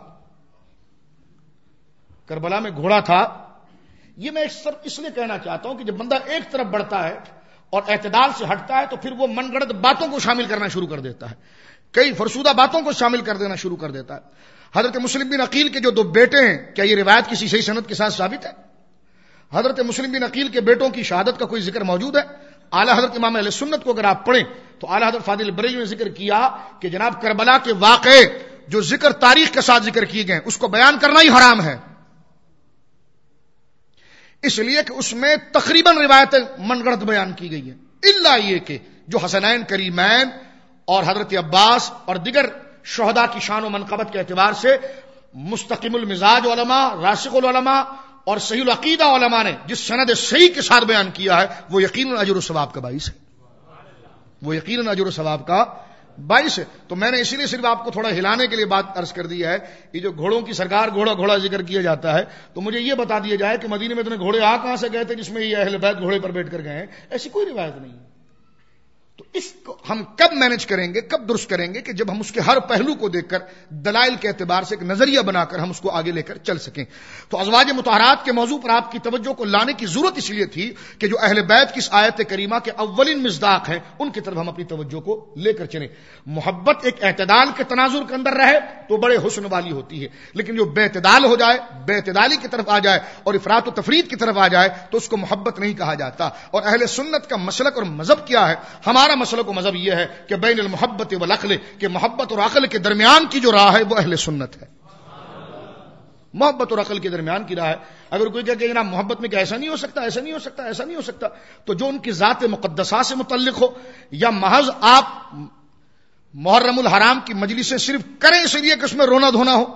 کربلا میں گھوڑا تھا۔ یہ میں صرف اس لیے کہنا چاہتا ہوں کہ جب بندہ ایک طرف بڑھتا ہے اور اعتدال سے ہٹتا ہے تو پھر وہ من گڑت باتوں کو شامل کرنا شروع کر دیتا ہے، کئی فرسودہ باتوں کو شامل کر دینا شروع کر دیتا ہے۔ حضرت مسلم بن عقیل کے جو دو بیٹے ہیں، کیا یہ روایت کسی صحیح سند کے ساتھ ثابت ہے؟ حضرت مسلم بن عقیل کے بیٹوں کی شہادت کا کوئی ذکر موجود ہے؟ اعلیٰ حضرت امام اہل سنت کو اگر آپ پڑھیں تو اعلیٰ حضرت فاضل بریلوی نے ذکر کیا کہ جناب کربلا کے واقعے جو ذکر تاریخ کے ساتھ ذکر کیے گئے اس کو بیان کرنا ہی حرام ہے، اس لیے کہ اس میں تقریباً روایتیں من گڑت بیان کی گئی ہیں، الا یہ کہ جو حسنین کریمین اور حضرت عباس اور دیگر شہداء کی شان و منقبت کے اعتبار سے مستقیم المزاج علماء، راسخ العلماء اور صحیح العقیدہ علماء نے جس سند صحیح کے ساتھ بیان کیا ہے وہ یقیناً اجر و ثواب کا باعث ہے، وہ یقیناً اجر و ثواب کا باعث ہے۔ تو میں نے اسی لیے صرف آپ کو تھوڑا ہلانے کے لیے بات عرض کر دی ہے، یہ جو گھوڑوں کی سرکار گھوڑا گھوڑا ذکر کیا جاتا ہے تو مجھے یہ بتا دیا جائے کہ مدینے میں اتنے گھوڑے آ کہاں سے گئے تھے جس میں یہ اہل بیت گھوڑے پر بیٹھ کر گئے ہیں، ایسی کوئی روایت نہیں ہے۔ تو اس کو ہم کب مینج کریں گے، کب درست کریں گے کہ جب ہم اس کے ہر پہلو کو دیکھ کر دلائل کے اعتبار سے ایک نظریہ بنا کر ہم اس کو آگے لے کر چل سکیں۔ تو ازواج مطہرات کے موضوع پر آپ کی توجہ کو لانے کی ضرورت اس لیے تھی کہ جو اہل بیت کی اس آیت کریمہ کے اولین مصداق ہیں ان کی طرف ہم اپنی توجہ کو لے کر چلیں۔ محبت ایک اعتدال کے تناظر کے اندر رہے تو بڑے حسن والی ہوتی ہے، لیکن جو بے اعتدال ہو جائے، بے اعتدالی کی طرف آ جائے اور افراط و تفرید کی طرف آ جائے تو اس کو محبت نہیں کہا جاتا۔ اور اہل سنت کا مسلک اور مذہب کیا ہے؟ ہمارا مسلک و مذہب یہ ہے کہ بین المحبت والعقل، کہ محبت اور عقل کے درمیان کی جو راہ ہے وہ اہل سنت ہے۔ محبت اور عقل کے درمیان کی راہ ہے۔ اگر کوئی کہے کہ جناب محبت میں کہ ایسا نہیں ہو سکتا، ایسا نہیں ہو سکتا، ایسا نہیں ہو سکتا، تو جو ان کی ذات مقدسہ سے متعلق ہو یا محض آپ محرم الحرام کی مجلسیں صرف کریں اس لیے کہ اس میں رونا دھونا ہو،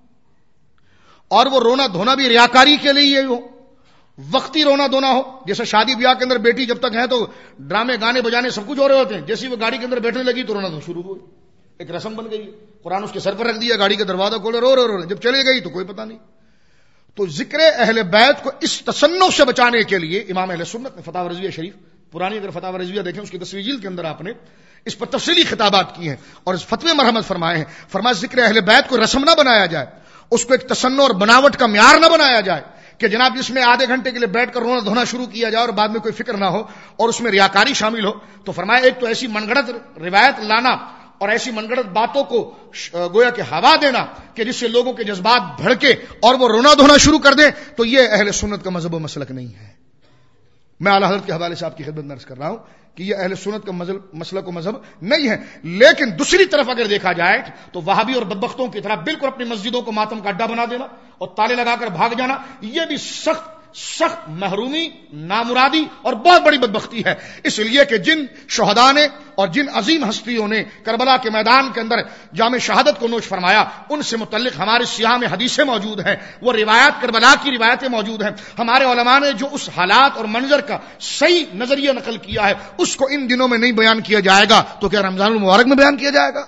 اور وہ رونا دھونا بھی ریاکاری کے لیے ہو، وقتی رونا دھونا ہو، جیسے شادی بیاہ کے اندر بیٹی جب تک ہے تو ڈرامے گانے بجانے سب کچھ ہو رہے ہوتے ہیں، جیسے وہ گاڑی کے اندر بیٹھنے لگی تو رونا دھونا شروع ہوئی، ایک رسم بن گئی، قرآن اس کے سر پر رکھ دیا، گاڑی کا دروازہ کھولے رو رو رو، جب چلے گئی تو کوئی پتہ نہیں۔ تو ذکر اہل بیت کو اس تصنف سے بچانے کے لیے امام اہل سنت نے فتاوی رضویہ شریف، پرانی اگر فتاوی رضویہ دیکھیں اس کی دسویں جلد کے اندر آپ نے اس پر تفصیلی خطابات کی ہیں اور اس فتوے مرحمت فرمائے ہیں۔ فرمایا ذکر اہل بیت کو رسم نہ بنایا جائے، اس کو ایک تصنع اور بناوٹ کا معیار نہ بنایا جائے کہ جناب جس میں آدھے گھنٹے کے لیے بیٹھ کر رونا دھونا شروع کیا جائے اور بعد میں کوئی فکر نہ ہو اور اس میں ریاکاری شامل ہو۔ تو فرمایا ایک تو ایسی من گڑت روایت لانا اور ایسی من گڑت باتوں کو گویا کہ ہوا دینا کہ جس سے لوگوں کے جذبات بھڑکے اور وہ رونا دھونا شروع کر دیں، تو یہ اہل سنت کا مذہب و مسلک نہیں ہے۔ میں اعلیٰ حضرت کے حوالے سے آپ کی خدمت میں عرض کر رہا ہوں کہ یہ اہل سنت کا مسلک و مذہب نہیں ہے۔ لیکن دوسری طرف اگر دیکھا جائے تو وہابی اور بدبختوں کی طرح بالکل اپنی مسجدوں کو ماتم کا اڈا بنا دینا اور تالے لگا کر بھاگ جانا، یہ بھی سخت سخت محرومی، نامرادی اور بہت بڑی بدبختی ہے۔ اس لیے کہ جن شہداء نے اور جن عظیم ہستیوں نے کربلا کے میدان کے اندر جام شہادت کو نوش فرمایا، ان سے متعلق ہمارے سیاہ میں حدیثیں موجود ہیں، وہ روایات کربلا کی روایتیں موجود ہیں۔ ہمارے علماء نے جو اس حالات اور منظر کا صحیح نظریہ نقل کیا ہے اس کو ان دنوں میں نہیں بیان کیا جائے گا تو کیا رمضان المبارک میں بیان کیا جائے گا؟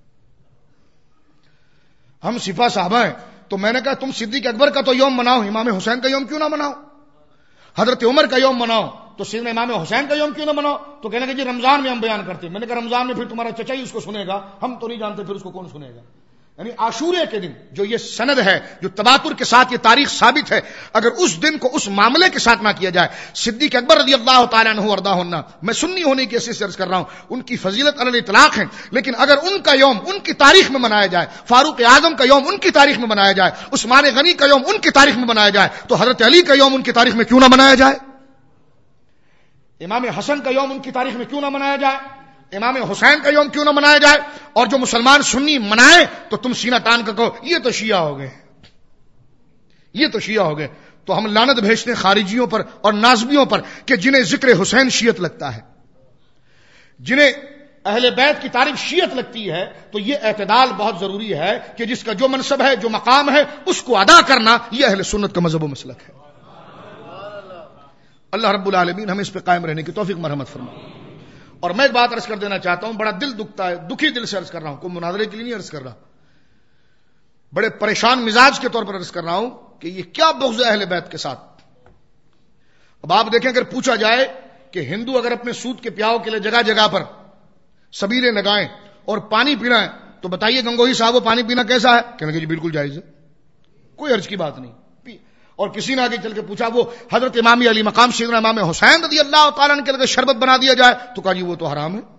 ہم سپاہ صحابہ ہیں تو میں نے کہا تم صدیق اکبر کا تو یوم مناؤ، امام حسین کا یوم کیوں نہ مناؤ؟ حضرت عمر کا یوم مناؤ تو سیدنا امام حسین کا یوم کیوں نہ مناؤ؟ تو کہنے کہ جی رمضان میں ہم بیان کرتے ہیں۔ میں نے کہا رمضان میں پھر تمہارا چچا ہی اس کو سنے گا، ہم تو نہیں جانتے، پھر اس کو کون سنے گا؟ یعنی عاشورے کے دن جو یہ سند ہے، جو تواتر کے ساتھ یہ تاریخ ثابت ہے، اگر اس دن کو اس معاملے کے ساتھ نہ کیا جائے، صدیق اکبر رضی اللہ تعالیٰ عنہ وارضاہ عنہ، میں سنی ہونے کی حیثیت سے عرض کر رہا ہوں، ان کی فضیلت علی الاطلاق ہے، لیکن اگر ان کا یوم ان کی تاریخ میں منایا جائے، فاروق اعظم کا یوم ان کی تاریخ میں منایا جائے، عثمان غنی کا یوم ان کی تاریخ میں منایا جائے، تو حضرت علی کا یوم ان کی تاریخ میں کیوں نہ منایا جائے؟ امام حسن کا یوم ان کی تاریخ میں کیوں نہ منایا جائے؟ امام حسین کا یوم کیوں نہ منایا جائے؟ اور جو مسلمان سنی منائے تو تم سینہ تان کر کہو یہ تو شیعہ ہو گئے، یہ تو شیعہ ہو گئے. تو ہم لعنت بھیجتے ہیں خارجیوں پر اور نازبیوں پر کہ جنہیں ذکر حسین شیعت لگتا ہے، جنہیں اہل بیت کی تعریف شیعت لگتی ہے. تو یہ اعتدال بہت ضروری ہے کہ جس کا جو منصب ہے، جو مقام ہے، اس کو ادا کرنا، یہ اہل سنت کا مذہب و مسلک ہے. اللہ رب العالمین ہمیں اس پہ قائم رہنے کی توفیق مرحمت فرمائے. اور میں ایک بات عرض کر دینا چاہتا ہوں، بڑا دل دکھتا ہے، دکھی دل سے عرض کر رہا ہوں، کوئی مناظرے کے لیے نہیں عرض کر رہا، بڑے پریشان مزاج کے طور پر عرض کر رہا ہوں کہ یہ کیا بغض ہے اہل بیت کے ساتھ. اب آپ دیکھیں، اگر پوچھا جائے کہ ہندو اگر اپنے سود کے پیاؤ کے لیے جگہ جگہ پر سبیلے لگائیں اور پانی پینا ہے تو بتائیے گنگوہی صاحب وہ پانی پینا کیسا ہے؟ کہنے کہ جی بالکل جائز ہے، کوئی حرج کی بات نہیں. اور کسی نے آگے چل کے پوچھا وہ حضرت امام علی مقام سیدنا امام حسین رضی اللہ تعالیٰ عنہ کے لگے شربت بنا دیا جائے تو کہا جی وہ تو حرام ہے.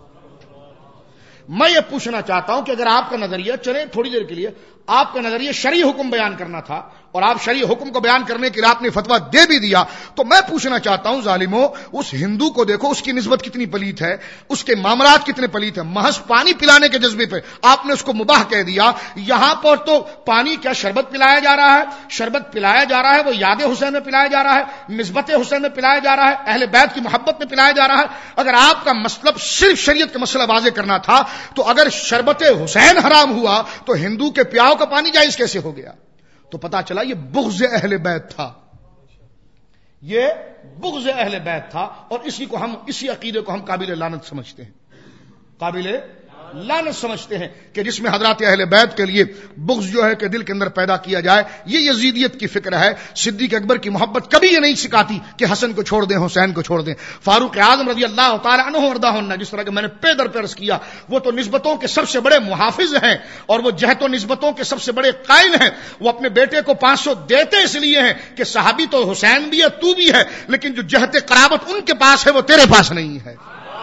میں یہ پوچھنا چاہتا ہوں کہ اگر آپ کا نظریہ، چلے تھوڑی دیر کے لیے، آپ کا نظریہ شرعی حکم بیان کرنا تھا اور آپ شرعی حکم کو بیان کرنے کے لیے آپ نے فتویٰ دے بھی دیا، تو میں پوچھنا چاہتا ہوں ظالموں، اس ہندو کو دیکھو، اس کی نسبت کتنی پلیت ہے، اس کے معاملات کتنے پلیت ہیں. محض پانی پلانے کے جذبے پہ آپ نے اس کو مباح کہہ دیا. یہاں پر تو پانی کیا شربت پلایا جا رہا ہے، شربت پلایا جا رہا ہے وہ یاد حسین میں پلایا جا رہا ہے، نسبت حسین میں پلایا جا رہا ہے، اہل بیت کی محبت میں پلایا جا رہا ہے. اگر آپ کا مطلب صرف شریعت کا مسئلہ واضح کرنا تھا تو اگر شربت حسین حرام ہوا تو ہندو کے پیاؤ کا پانی جائز کیسے ہو گیا؟ تو پتا چلا یہ بغض اہل بیت تھا، یہ بغض اہل بیت تھا. اور اسی کو ہم، اسی عقیدے کو ہم قابل لعنت سمجھتے ہیں، قابل لعنت سمجھتے ہیں کہ جس میں حضرات اہل بیت کے لیے بغض جو ہے کہ دل کے اندر پیدا کیا جائے. یہ یزیدیت کی فکر ہے. صدیق اکبر کی محبت کبھی یہ نہیں سکھاتی کہ حسن کو چھوڑ دیں، حسین کو چھوڑ دیں. فاروق اعظم رضی اللہ تعالی عنہ وارضاہ عنہ، جس طرح کہ میں نے پے در پہ عرض کیا، وہ تو نسبتوں کے سب سے بڑے محافظ ہیں اور وہ جہت و نسبتوں کے سب سے بڑے قائل ہیں. وہ اپنے بیٹے کو پانچ سو دیتے اس لیے ہیں کہ صحابی تو حسین بھی ہے، تو بھی ہے، لیکن جو جہت قرابت ان کے پاس ہے وہ تیرے پاس نہیں ہے.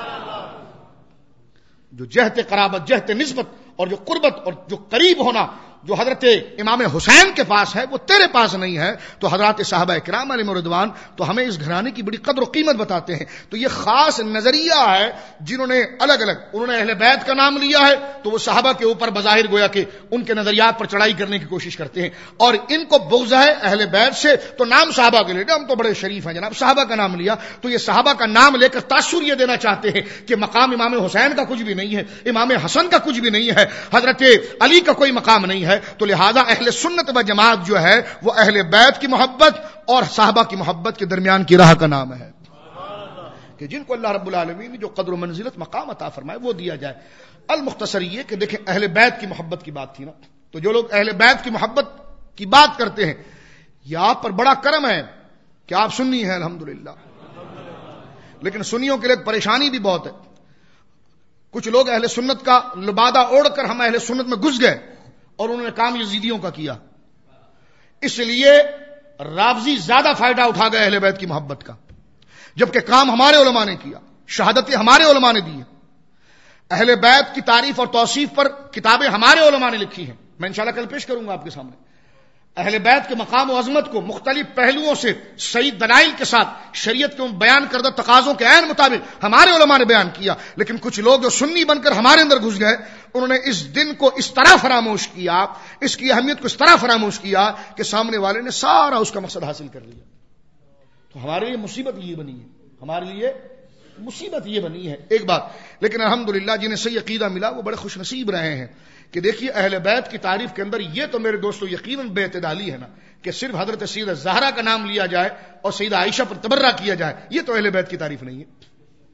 جو جہت قرابت، جہت نسبت اور جو قربت اور جو قریب ہونا جو حضرت امام حسین کے پاس ہے وہ تیرے پاس نہیں ہے. تو حضرات صحابہ کرام علیہم رضوان تو ہمیں اس گھرانے کی بڑی قدر و قیمت بتاتے ہیں. تو یہ خاص نظریہ ہے جنہوں نے الگ الگ، انہوں نے اہل بیت کا نام لیا ہے تو وہ صحابہ کے اوپر بظاہر گویا کہ ان کے نظریات پر چڑھائی کرنے کی کوشش کرتے ہیں. اور ان کو بغض ہے اہل بیت سے تو نام صحابہ کے لیے، ہم تو بڑے شریف ہیں جناب، صحابہ کا نام لیا تو یہ صحابہ کا نام لے کر تاثر یہ دینا چاہتے ہیں کہ مقام امام حسین کا کچھ بھی نہیں ہے، امام حسن کا کچھ بھی نہیں ہے، حضرت علی کا کوئی مقام نہیں ہے. تو لہذا اہل سنت و جماعت جو ہے وہ اہل بیت کی محبت اور صحابہ کی محبت کے درمیان کی راہ کا نام ہے کہ جن کو اللہ رب العالمین نے جو قدر و منزلت مقام عطا فرمائے وہ دیا جائے. المختصر یہ کہ دیکھیں اہل بیت کی محبت کی بات تھی نا، تو جو لوگ اہل بیت کی محبت کی بات کرتے ہیں یہ آپ پر بڑا کرم ہے کہ آپ سنی ہیں الحمدللہ، لیکن سنیوں کے لیے پریشانی بھی بہت ہے. کچھ لوگ اہل سنت کا لبادہ اوڑھ کر ہم اہل سنت میں گھس گئے اور انہوں نے کام یزیدیوں کا کیا، اس لیے رافضی زیادہ فائدہ اٹھا گئے اہل بیت کی محبت کا، جبکہ کام ہمارے علماء نے کیا، شہادتیں ہمارے علماء نے دی ہیں. اہل بیت کی تعریف اور توصیف پر کتابیں ہمارے علماء نے لکھی ہیں، میں انشاءاللہ کل پیش کروں گا آپ کے سامنے. اہل بیت کے مقام و عظمت کو مختلف پہلوؤں سے صحیح دلائل کے ساتھ شریعت کے بیان کردہ تقاضوں کے عین مطابق ہمارے علماء نے بیان کیا. لیکن کچھ لوگ جو سنی بن کر ہمارے اندر گھس گئے انہوں نے اس دن کو اس طرح فراموش کیا، اس کی اہمیت کو اس طرح فراموش کیا کہ سامنے والے نے سارا اس کا مقصد حاصل کر لیا. تو ہمارے لیے مصیبت یہ بنی ہے، ہمارے لیے مصیبت یہ بنی ہے. ایک بات لیکن الحمدللہ جنہیں صحیح عقیدہ ملا وہ بڑے خوش نصیب رہے ہیں کہ دیکھیے اہل بیت کی تعریف کے اندر یہ تو میرے دوستو یقیناً بے اعتدالی ہے نا کہ صرف حضرت سیدہ زہرا کا نام لیا جائے اور سیدہ عائشہ پر تبرہ کیا جائے، یہ تو اہل بیت کی تعریف نہیں ہے.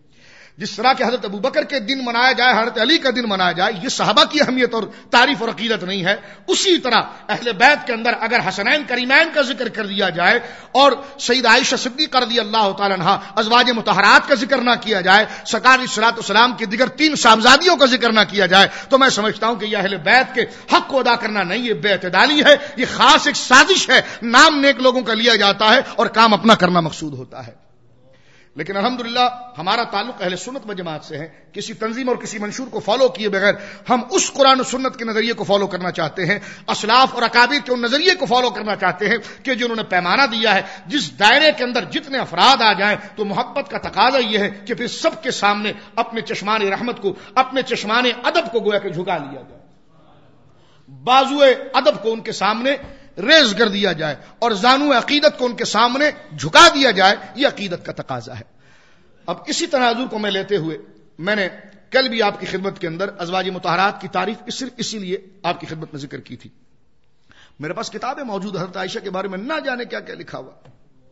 جس طرح کہ حضرت ابوبکر کے دن منایا جائے، حضرت علی کا دن منایا جائے، یہ صحابہ کی اہمیت اور تعریف اور عقیدت نہیں ہے، اسی طرح اہل بیت کے اندر اگر حسنین کریمین کا ذکر کر دیا جائے اور سید عائشہ صدیقہ رضی اللہ تعالی عنہا ازواج مطہرات کا ذکر نہ کیا جائے، سرکار علیہ الصلوۃ والسلام کی دیگر تین صاحبزادیوں کا ذکر نہ کیا جائے، تو میں سمجھتا ہوں کہ یہ اہل بیت کے حق کو ادا کرنا نہیں، یہ بے اعتدالی ہے، یہ خاص ایک سازش ہے، نام نیک لوگوں کا لیا جاتا ہے اور کام اپنا کرنا مقصود ہوتا ہے۔ لیکن الحمدللہ ہمارا تعلق اہل سنت و جماعت سے ہے، کسی تنظیم اور کسی منشور کو فالو کیے بغیر ہم اس قرآن و سنت کے نظریے کو فالو کرنا چاہتے ہیں، اسلاف اور اکابر کے ان نظریے کو فالو کرنا چاہتے ہیں کہ جنہوں نے پیمانہ دیا ہے، جس دائرے کے اندر جتنے افراد آ جائیں تو محبت کا تقاضا یہ ہے کہ پھر سب کے سامنے اپنے چشمان رحمت کو، اپنے چشمان ادب کو گویا کہ جھکا لیا جائے، بازوئے ادب کو ان کے سامنے ریز کر دیا جائے اور زانو عقیدت کو ان کے سامنے جھکا دیا جائے، یہ عقیدت کا تقاضا ہے۔ اب اسی تناظر کو میں لیتے ہوئے میں نے کل بھی آپ کی خدمت کے اندر ازواج مطہرات کی تعریف صرف اسی لیے آپ کی خدمت میں ذکر کی تھی۔ میرے پاس کتابیں موجود حضرت عائشہ کے بارے میں نہ جانے کیا کیا لکھا ہوا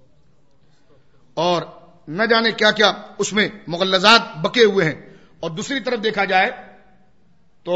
اور نہ جانے کیا کیا اس میں مغلظات بکے ہوئے ہیں، اور دوسری طرف دیکھا جائے تو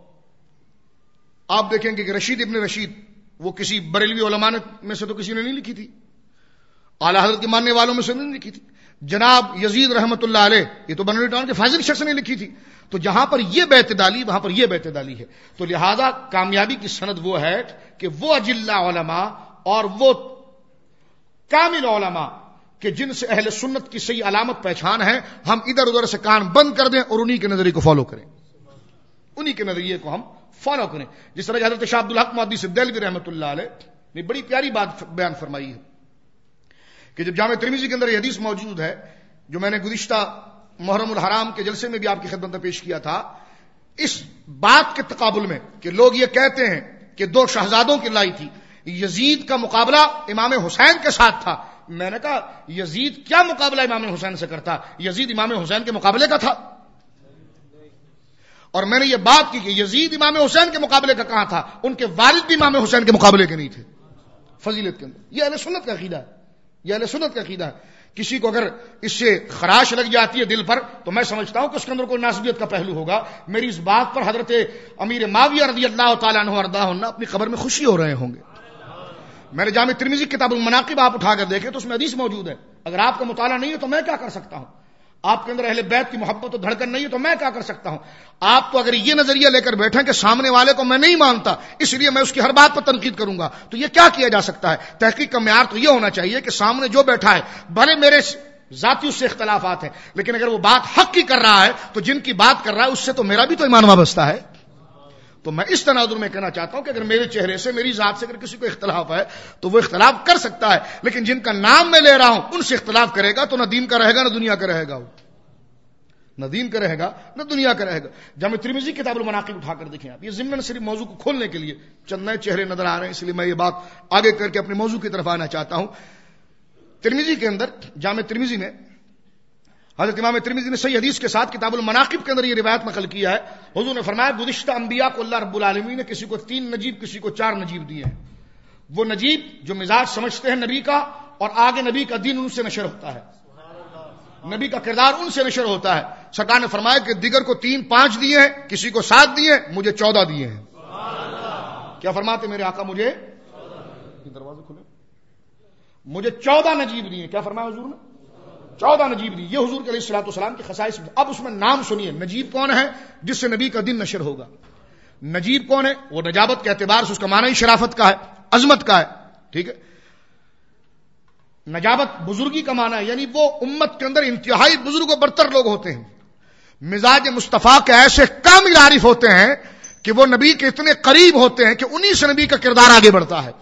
آپ دیکھیں گے کہ رشید ابن رشید وہ کسی بریلوی علماء میں سے تو کسی نے نہیں لکھی تھی، اعلی حضرت کے ماننے والوں میں سے نہیں لکھی تھی، جناب یزید رحمت اللہ علیہ یہ تو بنوی ٹاؤن کے فاضل شخص نے لکھی تھی، تو جہاں پر یہ بے اعتدالی وہاں پر یہ بے اعتدالی ہے، تو لہذا کامیابی کی سند وہ ہے کہ وہ اجلہ علماء اور وہ کامل علماء کہ جن سے اہل سنت کی صحیح علامت پہچان ہے، ہم ادھر ادھر سے کان بند کر دیں اور انہی کے نظریے کو فالو کریں، انہی کے نظریے کو ہم فالو کریں۔ جس طرح حضرت شاہ عبد الحق محدث دہلوی رحمۃ اللہ علیہ نے بڑی پیاری بات بیان فرمائی ہے کہ جب جامع ترمذی کے اندر یہ حدیث موجود ہے جو میں نے گزشتہ محرم الحرام کے جلسے میں بھی آپ کی خدمت میں پیش کیا تھا، اس بات کے تقابل میں کہ لوگ یہ کہتے ہیں کہ دو شہزادوں کی لڑائی تھی، یزید کا مقابلہ امام حسین کے ساتھ تھا، میں نے کہا یزید کیا مقابلہ امام حسین سے کرتا، یزید امام حسین کے مقابلے کا تھا، اور میں نے یہ بات کی کہ یزید امام حسین کے مقابلے کا کہاں تھا، ان کے والد بھی امام حسین کے مقابلے کے نہیں تھے فضیلت کے اندر۔ یہ اہل سنت کا عقیدہ ہے، یہ اہل سنت کا عقیدہ ہے۔ کسی کو اگر اس سے خراش لگ جاتی ہے دل پر تو میں سمجھتا ہوں کہ اس کے اندر کوئی ناسبیت کا پہلو ہوگا۔ میری اس بات پر حضرت امیر معاویہ رضی اللہ تعالیٰ عنہ وارضاہ عنہ اپنی قبر میں خوشی ہو رہے ہوں گے۔ میں نے جامع ترمذی کتاب المناقب آپ اٹھا کر دیکھیں تو اس میں حدیث موجود ہے، اگر آپ کا مطالعہ نہیں ہے تو میں کیا کر سکتا ہوں، آپ کے اندر اہل بیت کی محبت و دھڑکن نہیں ہے تو میں کیا کر سکتا ہوں۔ آپ تو اگر یہ نظریہ لے کر بیٹھیں کہ سامنے والے کو میں نہیں مانتا اس لیے میں اس کی ہر بات پر تنقید کروں گا، تو یہ کیا کیا جا سکتا ہے؟ تحقیق کا معیار تو یہ ہونا چاہیے کہ سامنے جو بیٹھا ہے بھلے میرے ذاتی اس سے اختلافات ہیں لیکن اگر وہ بات حق کی کر رہا ہے تو جن کی بات کر رہا ہے اس سے تو میرا بھی تو ایمان وابستہ ہے۔ تو میں اس تناظر میں کہنا چاہتا ہوں کہ اگر میرے چہرے سے میری ذات سے اگر کسی کو اختلاف ہے تو وہ اختلاف کر سکتا ہے، لیکن جن کا نام میں لے رہا ہوں ان سے اختلاف کرے گا تو نہ دین کا رہے گا نہ دنیا کا رہے گا، نہ دین کا رہے گا نہ دنیا کا رہے گا۔ جامع ترمذی کتاب المناقب اٹھا کر دیکھیں آپ، یہ ضمن صرف موضوع کو کھولنے کے لیے چند نئے چہرے نظر آ رہے ہیں، اس لیے میں یہ بات آگے کر کے اپنے موضوع کی طرف آنا چاہتا ہوں۔ ترمذی کے اندر جامع ترمذی میں حضرت امام ترمذی نے صحیح حدیث کے ساتھ کتاب المناقب کے اندر یہ روایت نقل کیا ہے، حضور نے فرمایا گزشتہ انبیاء کو اللہ رب العالمین نے کسی کو تین نجیب کسی کو چار نجیب دیے ہیں، وہ نجیب جو مزاج سمجھتے ہیں نبی کا اور آگے نبی کا دین ان سے نشر ہوتا ہے، نبی کا کردار ان سے نشر ہوتا ہے۔ سرکار نے فرمایا کہ دیگر کو تین پانچ دیے ہیں، کسی کو سات دیے ہیں، مجھے چودہ دیے ہیں۔ کیا فرماتے میرے آقا؟ مجھے دروازے کھلے، مجھے چودہ نجیب دیے۔ کیا فرمایا حضور نے؟ چودہ نجیب دی۔ یہ حضور کے علیہ الصلوۃ والسلام کی خصائص۔ اب اس میں نام سنیے، نجیب کون ہے؟ جس سے نبی کا دین نشر ہوگا۔ نجیب کون ہے؟ وہ نجابت کے اعتبار سے اس کا معنی شرافت کا ہے، عظمت کا ہے، ٹھیک ہے۔ نجابت بزرگی کا معنی ہے، یعنی وہ امت کے اندر انتہائی بزرگ و برتر لوگ ہوتے ہیں، مزاج مصطفیٰ کے ایسے کامل عارف ہوتے ہیں کہ وہ نبی کے اتنے قریب ہوتے ہیں کہ انہی سے نبی کا کردار آگے بڑھتا ہے،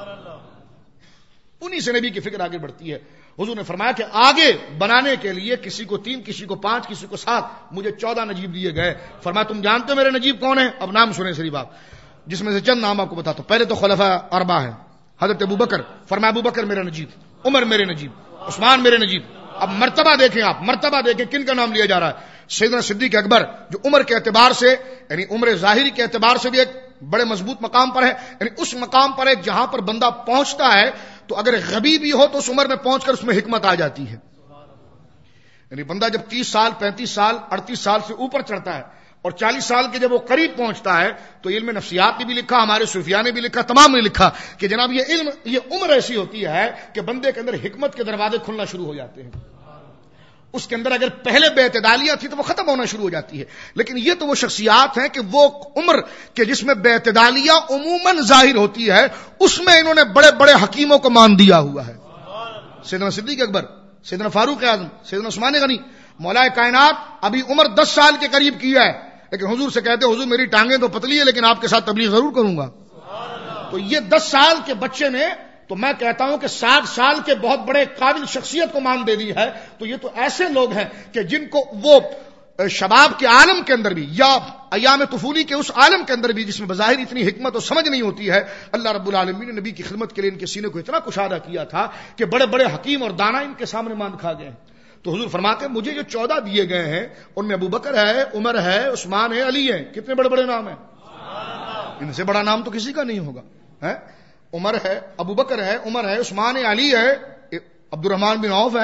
انہی سے نبی کی فکر آگے بڑھتی ہے۔ حضور نے فرمایا کہ آگے بنانے کے لیے کسی کو تین کسی کو پانچ کسی کو سات، مجھے چودہ نجیب دیے گئے۔ فرمایا تم جانتے ہو میرے نجیب کون ہیں؟ اب نام سنیں صرف آپ، جس میں سے چند نام آپ کو بتاتا ہوں۔ پہلے تو خلفاء اربعہ ہیں، حضرت ابو بکر، فرمایا ابو بکر میرا نجیب، عمر میرے نجیب، عثمان میرے نجیب۔ اب مرتبہ دیکھیں آپ، مرتبہ دیکھیں کن کا نام لیا جا رہا ہے۔ سیدنا صدیق اکبر جو عمر کے اعتبار سے یعنی عمر ظاہری کے اعتبار سے بھی ایک بڑے مضبوط مقام پر ہے، یعنی اس مقام پر ہے جہاں پر بندہ پہنچتا ہے تو اگر غبی بھی ہو تو اس عمر میں پہنچ کر اس میں حکمت آ جاتی ہے۔ یعنی بندہ جب تیس سال پینتیس سال اڑتیس سال سے اوپر چڑھتا ہے اور چالیس سال کے جب وہ قریب پہنچتا ہے تو علم نفسیات نے بھی لکھا, ہمارے صوفیاء نے بھی لکھا, تمام نے لکھا کہ جناب یہ علم یہ عمر ایسی ہوتی ہے کہ بندے کے اندر حکمت کے دروازے کھلنا شروع ہو جاتے ہیں. اس کے اندر اگر پہلے بے اعتدالیاں تھی تو وہ ختم ہونا شروع ہو جاتی ہے. لیکن یہ تو وہ شخصیات ہیں کہ وہ عمر کے جس میں بے اعتدالیاں عموماً ظاہر ہوتی ہے, اس میں انہوں نے بڑے بڑے حکیموں کو مان دیا ہوا ہے. سیدنا صدیق اکبر, سیدنا فاروق اعظم, سیدنا عثمان غنی, مولا کائنات ابھی عمر دس سال کے قریب کی ہے, لیکن حضور سے کہتے حضور میری ٹانگیں تو پتلی ہے لیکن آپ کے ساتھ تبلیغ ضرور کروں گا. تو یہ دس سال کے بچے نے تو میں کہتا ہوں کہ ساٹھ سال کے بہت بڑے قابل شخصیت کو مان دے دی ہے. تو یہ تو ایسے لوگ ہیں کہ جن کو وہ شباب کے عالم کے اندر بھی یا ایام طفولی کے اس عالم کے اندر بھی جس میں بظاہر اتنی حکمت اور سمجھ نہیں ہوتی ہے, اللہ رب العالمین نے نبی کی خدمت کے لیے ان کے سینے کو اتنا کشادہ کیا تھا کہ بڑے بڑے حکیم اور دانا ان کے سامنے مان کھا گئے. تو حضور فرماتے ہیں مجھے جو چودہ دیے گئے ہیں ان میں ابو بکر ہے, عمر ہے, عثمان ہے, علی ہے. کتنے بڑے بڑے نام ہیں, ان سے بڑا نام تو کسی کا نہیں ہوگا. ہے عمر ہے, ابو بکر ہے, عمر ہے, عثمان ہے, علی ہے, عبد الرحمن بن عوف ہے,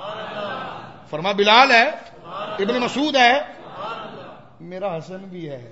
فرما بلال ہے, ابن مسعود ہے, میرا حسن بھی ہے,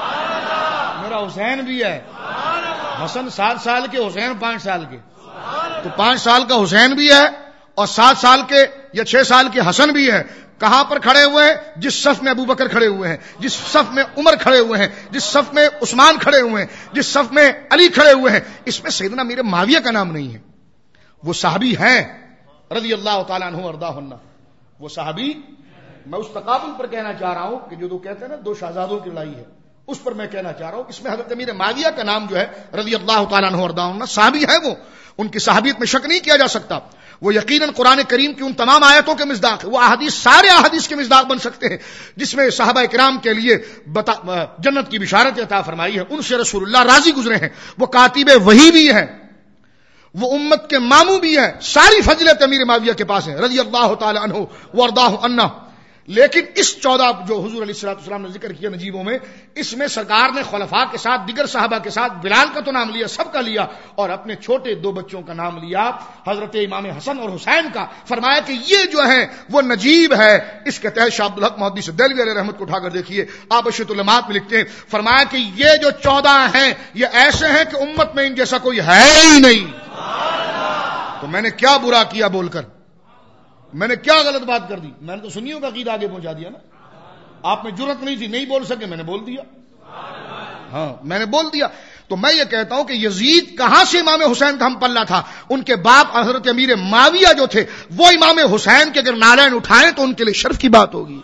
میرا حسین بھی ہے. حسن سات سال کے, حسین پانچ سال کے. تو پانچ سال کا حسین بھی ہے اور سات سال کے یا چھ سال کے حسن بھی ہے. کہاں پر کھڑے ہوئے ہیں؟ جس صف میں ابو بکر کھڑے ہوئے ہیں, جس صف میں عمر کھڑے ہوئے ہیں, جس صف میں عثمان کھڑے ہوئے ہیں, جس صف میں علی کھڑے ہوئے ہیں. اس میں سیدنا میرے معاویہ کا نام نہیں ہے. وہ صحابی ہیں رضی اللہ تعالیٰ عنہ وارضاہ عنہ. وہ صحابی, میں اس تقابل پر کہنا چاہ رہا ہوں کہ جو تو کہتے ہیں نا دو شہزادوں کی لڑائی ہے, اس پر میں کہنا چاہ رہا ہوں. اس میں حضرت امیر معاویہ کا نام جو ہے رضی اللہ تعالیٰ عنہ وارضاہ عنہ, صحابی ہے وہ, ان کی صحابیت میں شک نہیں کیا جا سکتا. وہ یقیناً قرآن کریم کی ان تمام آیتوں کے مصداق, وہ احادیث سارے احادیث کے مصداق بن سکتے ہیں جس میں صحابہ کرام کے لیے جنت کی بشارت عطا فرمائی ہے. ان سے رسول اللہ راضی گزرے ہیں. وہ کاتب وحی بھی ہیں, وہ امت کے ماموں بھی ہیں. ساری فضیلت امیر معاویہ کے پاس ہے رضی اللہ تعالی عنہ وارضاہ عنہ. لیکن اس چودہ جو حضور علیہ الصلوۃ والسلام نے ذکر کیا نجیبوں میں, اس میں سرکار نے خلفاء کے ساتھ دیگر صحابہ کے ساتھ بلال کا تو نام لیا, سب کا لیا, اور اپنے چھوٹے دو بچوں کا نام لیا حضرت امام حسن اور حسین کا. فرمایا کہ یہ جو ہے وہ نجیب ہے. اس کے تحت شاہ عبدالحق محدث دہلوی علیہ رحمت کو اٹھا کر دیکھیے, آپ اشرۃ العلمات میں لکھتے ہیں, فرمایا کہ یہ جو چودہ ہیں یہ ایسے ہیں کہ امت میں ان جیسا کوئی ہے ہی نہیں. تو میں نے کیا برا کیا بول کر, میں نے کیا غلط بات کر دی؟ میں نے تو سنیوں کا عقیدہ آگے پہنچا دیا نا. آپ میں جرت نہیں تھی, نہیں بول سکے, میں نے بول دیا. ہاں میں نے بول دیا. تو میں یہ کہتا ہوں کہ یزید کہاں سے امام حسین کا ہم پلہ تھا؟ ان کے باپ حضرت امیر معاویہ جو تھے وہ امام حسین کے اگر نالین اٹھائیں تو ان کے لیے شرف کی بات ہوگی,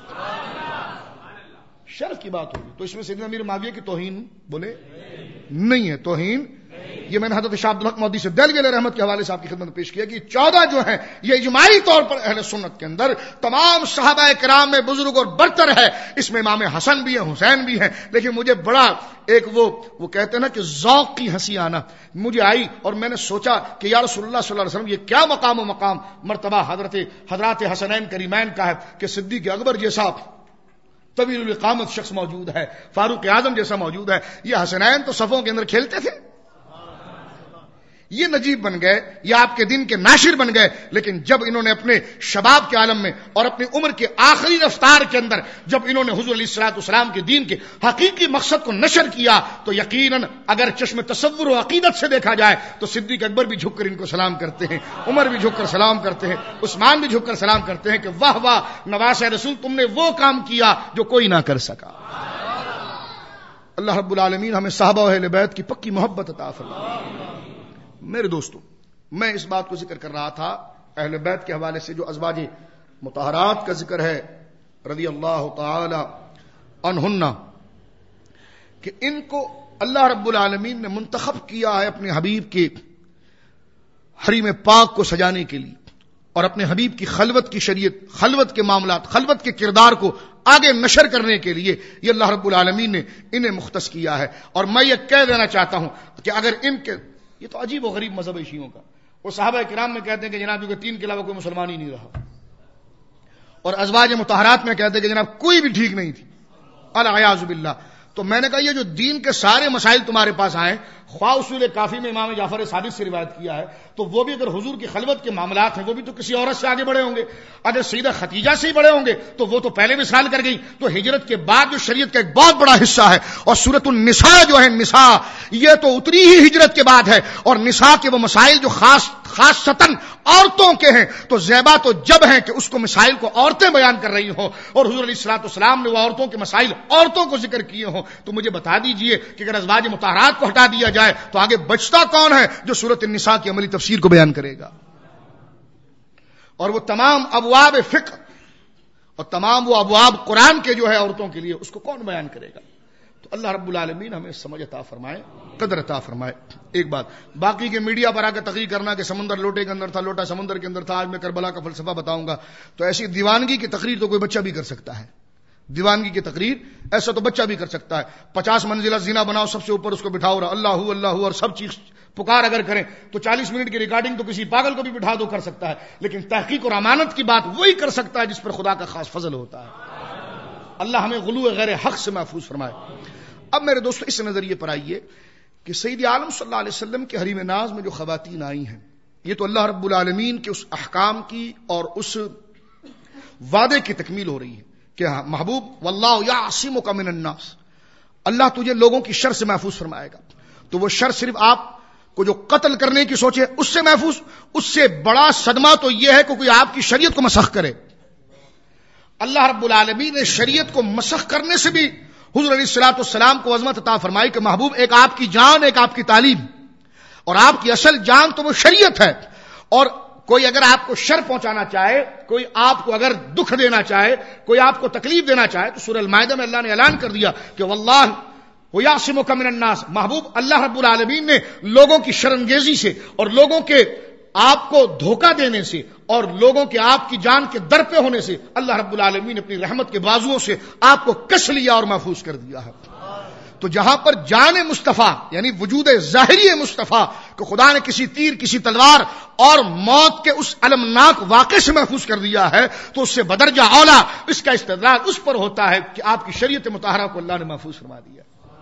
شرف کی بات ہوگی. تو اس میں سیدنا امیر معاویہ کی توہین بولے نہیں ہے, توہین. یہ میں نے حضرت شاہ عبدالحق محدث دہلوی علیہ رحمت کے حوالے سے آپ کی خدمت میں پیش کیا کہ چودہ جو ہیں یہ اجماعی طور پر اہل سنت کے اندر تمام صحابہ کرام میں بزرگ اور برتر ہے. اس میں امام حسن بھی ہیں, حسین بھی ہیں. لیکن مجھے بڑا ایک وہ وہ کہتے ہیں نا کہ ذوق کی ہنسی آنا مجھے آئی, اور میں نے سوچا کہ یا رسول اللہ صلی اللہ علیہ وسلم یہ کیا مقام و مقام مرتبہ حضرت حضرات حسنین کریمین کا ہے کہ صدیق اکبر جیسا طویل القامت شخص موجود ہے, فاروق اعظم جیسا موجود ہے. یہ حسنین تو صفوں کے اندر کھیلتے تھے, یہ نجیب بن گئے, یہ آپ کے دین کے ناشر بن گئے. لیکن جب انہوں نے اپنے شباب کے عالم میں اور اپنی عمر کے آخری رفتار کے اندر جب انہوں نے حضور علیہ الصلوۃ والسلام کے دین کے حقیقی مقصد کو نشر کیا تو یقیناً اگر چشم تصور و عقیدت سے دیکھا جائے تو صدیق اکبر بھی جھک کر ان کو سلام کرتے ہیں, عمر بھی جھک کر سلام کرتے ہیں, عثمان بھی جھک کر سلام کرتے ہیں کہ واہ واہ نواسہ رسول, تم نے وہ کام کیا جو کوئی نہ کر سکا. اللہ رب العالمین ہمیں صحابہ و اہل بیت کی پکی محبت عطا فرمائے. میرے دوستو, میں اس بات کو ذکر کر رہا تھا اہل بیت کے حوالے سے جو ازواج مطہرات کا ذکر ہے رضی اللہ تعالی عنہن, کہ ان کو اللہ رب العالمین نے منتخب کیا ہے اپنے حبیب کے حریم پاک کو سجانے کے لیے, اور اپنے حبیب کی خلوت کی شریعت, خلوت کے معاملات, خلوت کے کردار کو آگے نشر کرنے کے لیے یہ اللہ رب العالمین نے انہیں مختص کیا ہے. اور میں یہ کہہ دینا چاہتا ہوں کہ اگر ان کے, یہ تو عجیب و غریب مذہب ہے شیعوں کا, وہ صحابہ کرام میں کہتے ہیں کہ جناب کیونکہ تین کے علاوہ کوئی مسلمان ہی نہیں رہا, اور ازواج مطہرات میں کہتے ہیں کہ جناب کوئی بھی ٹھیک نہیں تھی, العیاذ باللہ. تو میں نے کہا یہ جو دین کے سارے مسائل تمہارے پاس آئے, خواہ اصول کافی میں امام جعفر صادق سے روایت کیا ہے تو وہ بھی اگر حضور کی خلوت کے معاملات ہیں وہ بھی تو کسی عورت سے آگے بڑھے ہوں گے. اگر سیدہ خدیجہ سے ہی بڑے ہوں گے تو وہ تو پہلے وصال کر گئی. تو ہجرت کے بعد جو شریعت کا ایک بہت بڑا حصہ ہے, اور سورۃ النساء جو ہے نساء یہ تو اتری ہی ہجرت کے بعد ہے, اور نساء کے وہ مسائل جو خاص خاصتاً عورتوں کے ہیں تو زیبا تو جب ہیں کہ اس کو مسائل کو عورتیں بیان کر رہی ہوں, اور حضور علیہ الصلوۃ والسلام نے وہ عورتوں کے مسائل عورتوں کو ذکر کیے ہوں. تو مجھے بتا دیجئے کہ اگر ازواج مطہرات کو ہٹا دیا جائے تو آگے بچتا کون ہے جو سورۃ النساء کی عملی تفسیر کو بیان کرے گا؟ اور وہ تمام ابواب فقہ اور تمام وہ ابواب قرآن کے جو ہے عورتوں کے لیے اس کو کون بیان کرے گا؟ تو اللہ رب العالمین ہمیں سمجھ عطا فرمائے, قدر عطا فرمائے. ایک بات باقی کے میڈیا پر آ کے تقریر کرنا کہ سمندر لوٹے کے اندر تھا, لوٹا سمندر کے اندر تھا, آج میں کربلا کا فلسفہ بتاؤں گا, تو ایسی دیوانگی کی تقریر تو کوئی بچہ بھی کر سکتا ہے. دیوانگی کی تقریر ایسا تو بچہ بھی کر سکتا ہے. پچاس منزلہ زنا بناؤ, سب سے اوپر اس کو بٹھاؤ رہا اللہ اللہ اور سب چیز پکار اگر کریں تو چالیس منٹ کی ریکارڈنگ تو کسی پاگل کو بھی بٹھا دو کر سکتا ہے, لیکن تحقیق اور امانت کی بات وہی کر سکتا ہے جس پر خدا کا خاص فضل ہوتا ہے. اللہ ہمیں غلو غیر حق سے محفوظ فرمائے. اب میرے دوستو اس نظریے پر آئیے کہ سید عالم صلی اللہ علیہ وسلم کے حریم ناز میں جو خواتین آئی ہیں یہ تو اللہ رب العالمین کے اس احکام کی اور اس وعدے کی تکمیل ہو رہی ہے کہ محبوب واللہ یعصمک من الناس, اللہ تجھے لوگوں کی شر سے محفوظ فرمائے گا. تو وہ شر صرف آپ کو جو قتل کرنے کی سوچے اس سے محفوظ, اس سے بڑا صدمہ تو یہ ہے کہ کوئی آپ کی شریعت کو مسخ کرے. اللہ رب العالمین نے شریعت کو مسخ کرنے سے بھی حضور علیہ الصلوۃ والسلام کو عظمت عطا فرمائی کہ محبوب ایک آپ کی جان, ایک آپ کی تعلیم, اور آپ کی اصل جان تو وہ شریعت ہے. اور کوئی اگر آپ کو شر پہنچانا چاہے, کوئی آپ کو اگر دکھ دینا چاہے, کوئی آپ کو تکلیف دینا چاہے تو سورہ المائدہ میں اللہ نے اعلان کر دیا کہ واللہ وَيَعْصِمُكَ مِنَ النَّاسِ, محبوب اللہ رب العالمین نے لوگوں کی شرنگیزی سے اور لوگوں کے آپ کو دھوکہ دینے سے اور لوگوں کے آپ کی جان کے در پہ ہونے سے اللہ رب العالمین نے اپنی رحمت کے بازوؤں سے آپ کو کس لیا اور محفوظ کر دیا ہے. تو جہاں پر جان مصطفیٰ یعنی وجود ظاہری مصطفیٰ کو خدا نے کسی تیر, کسی تلوار اور موت کے اس المناک واقعے سے محفوظ کر دیا ہے تو اس سے بدرجہ اولا اس کا استدلال اس پر ہوتا ہے کہ آپ کی شریعت مطہرہ کو اللہ نے محفوظ فرما دیا.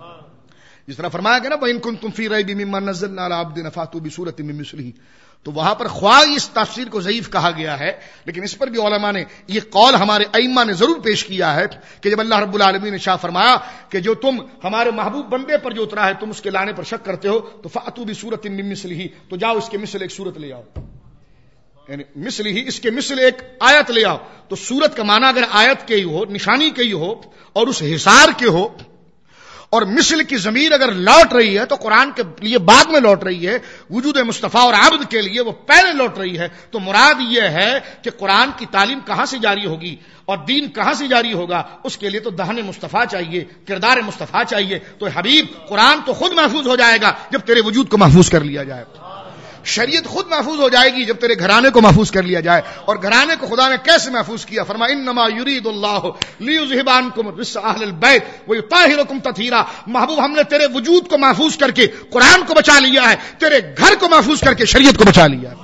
جس طرح فرمایا گیا نا وَإِن كُنتُمْ فِي رَيْبٍ مِّمَّا نَزَّلْنَا عَلَىٰ عَبْدِنَا فَأْتُوا بِسُورَةٍ مِّن مِّثْلِهِ, تو وہاں پر خواہ اس تفسیر کو ضعیف کہا گیا ہے, لیکن اس پر بھی علماء نے یہ قول ہمارے ائمہ نے ضرور پیش کیا ہے کہ جب اللہ رب العالمین نے شاہ فرمایا کہ جو تم ہمارے محبوب بندے پر جو اترا ہے تم اس کے لانے پر شک کرتے ہو تو فَأْتُوا بِسُورَةٍ مِّن مِّثْلِهِ, تو جاؤ اس کے مثل ایک سورت لے آؤ, یعنی مثل ہی اس کے مثل ایک آیت لے آؤ. تو سورت کا معنی اگر آیت کے ہی ہو, نشانی کے ہی ہو اور اس حصار کے ہو, اور مثل کی ضمیر اگر لوٹ رہی ہے تو قرآن کے لیے بعد میں لوٹ رہی ہے, وجود مصطفیٰ اور عبد کے لیے وہ پہلے لوٹ رہی ہے, تو مراد یہ ہے کہ قرآن کی تعلیم کہاں سے جاری ہوگی اور دین کہاں سے جاری ہوگا, اس کے لیے تو دہن مصطفیٰ چاہیے, کردار مصطفیٰ چاہیے. تو حبیب قرآن تو خود محفوظ ہو جائے گا جب تیرے وجود کو محفوظ کر لیا جائے, شریعت خود محفوظ ہو جائے گی جب تیرے گھرانے کو محفوظ کر لیا جائے. اور گھرانے کو خدا نے کیسے محفوظ کیا؟ فرمایا انما یرید اللہ لیذھب عنکم الرجس اہل البیت ویطہرکم تطہیرا, محبوب ہم نے تیرے وجود کو محفوظ کر کے قرآن کو بچا لیا ہے, تیرے گھر کو محفوظ کر کے شریعت کو بچا لیا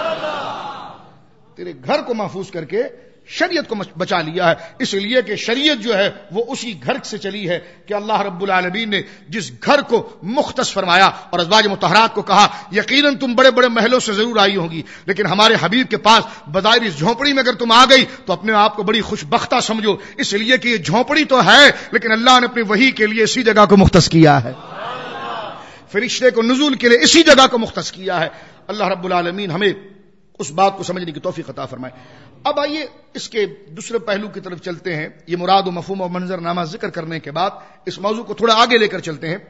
ہے, تیرے گھر کو محفوظ کر کے شریعت کو بچا لیا ہے. اس لیے کہ شریعت جو ہے وہ اسی گھر سے چلی ہے کہ اللہ رب العالمین نے جس گھر کو مختص فرمایا اور ازواج مطہرات کو کہا یقیناً تم بڑے بڑے محلوں سے ضرور آئی ہوں گی, لیکن ہمارے حبیب کے پاس بظاہر اس جھونپڑی میں اگر تم آ گئی تو اپنے آپ کو بڑی خوش بختہ سمجھو, اس لیے کہ یہ جھونپڑی تو ہے لیکن اللہ نے اپنی وحی کے لیے اسی جگہ کو مختص کیا ہے, فرشتے کو نزول کے لیے اسی جگہ کو مختص کیا ہے. اللہ رب العالمین ہمیں اس بات کو سمجھنے کی توفیق عطا فرمائے. اب آئیے اس کے دوسرے پہلو کی طرف چلتے ہیں. یہ مراد و مفہوم و منظر نامہ ذکر کرنے کے بعد اس موضوع کو تھوڑا آگے لے کر چلتے ہیں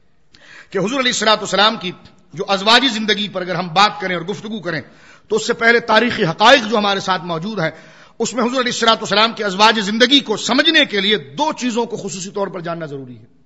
کہ حضور علیہ الصلوۃ والسلام کی جو ازواجی زندگی پر اگر ہم بات کریں اور گفتگو کریں تو اس سے پہلے تاریخی حقائق جو ہمارے ساتھ موجود ہیں اس میں حضور علیہ الصلوۃ والسلام کی ازواجی زندگی کو سمجھنے کے لیے دو چیزوں کو خصوصی طور پر جاننا ضروری ہے.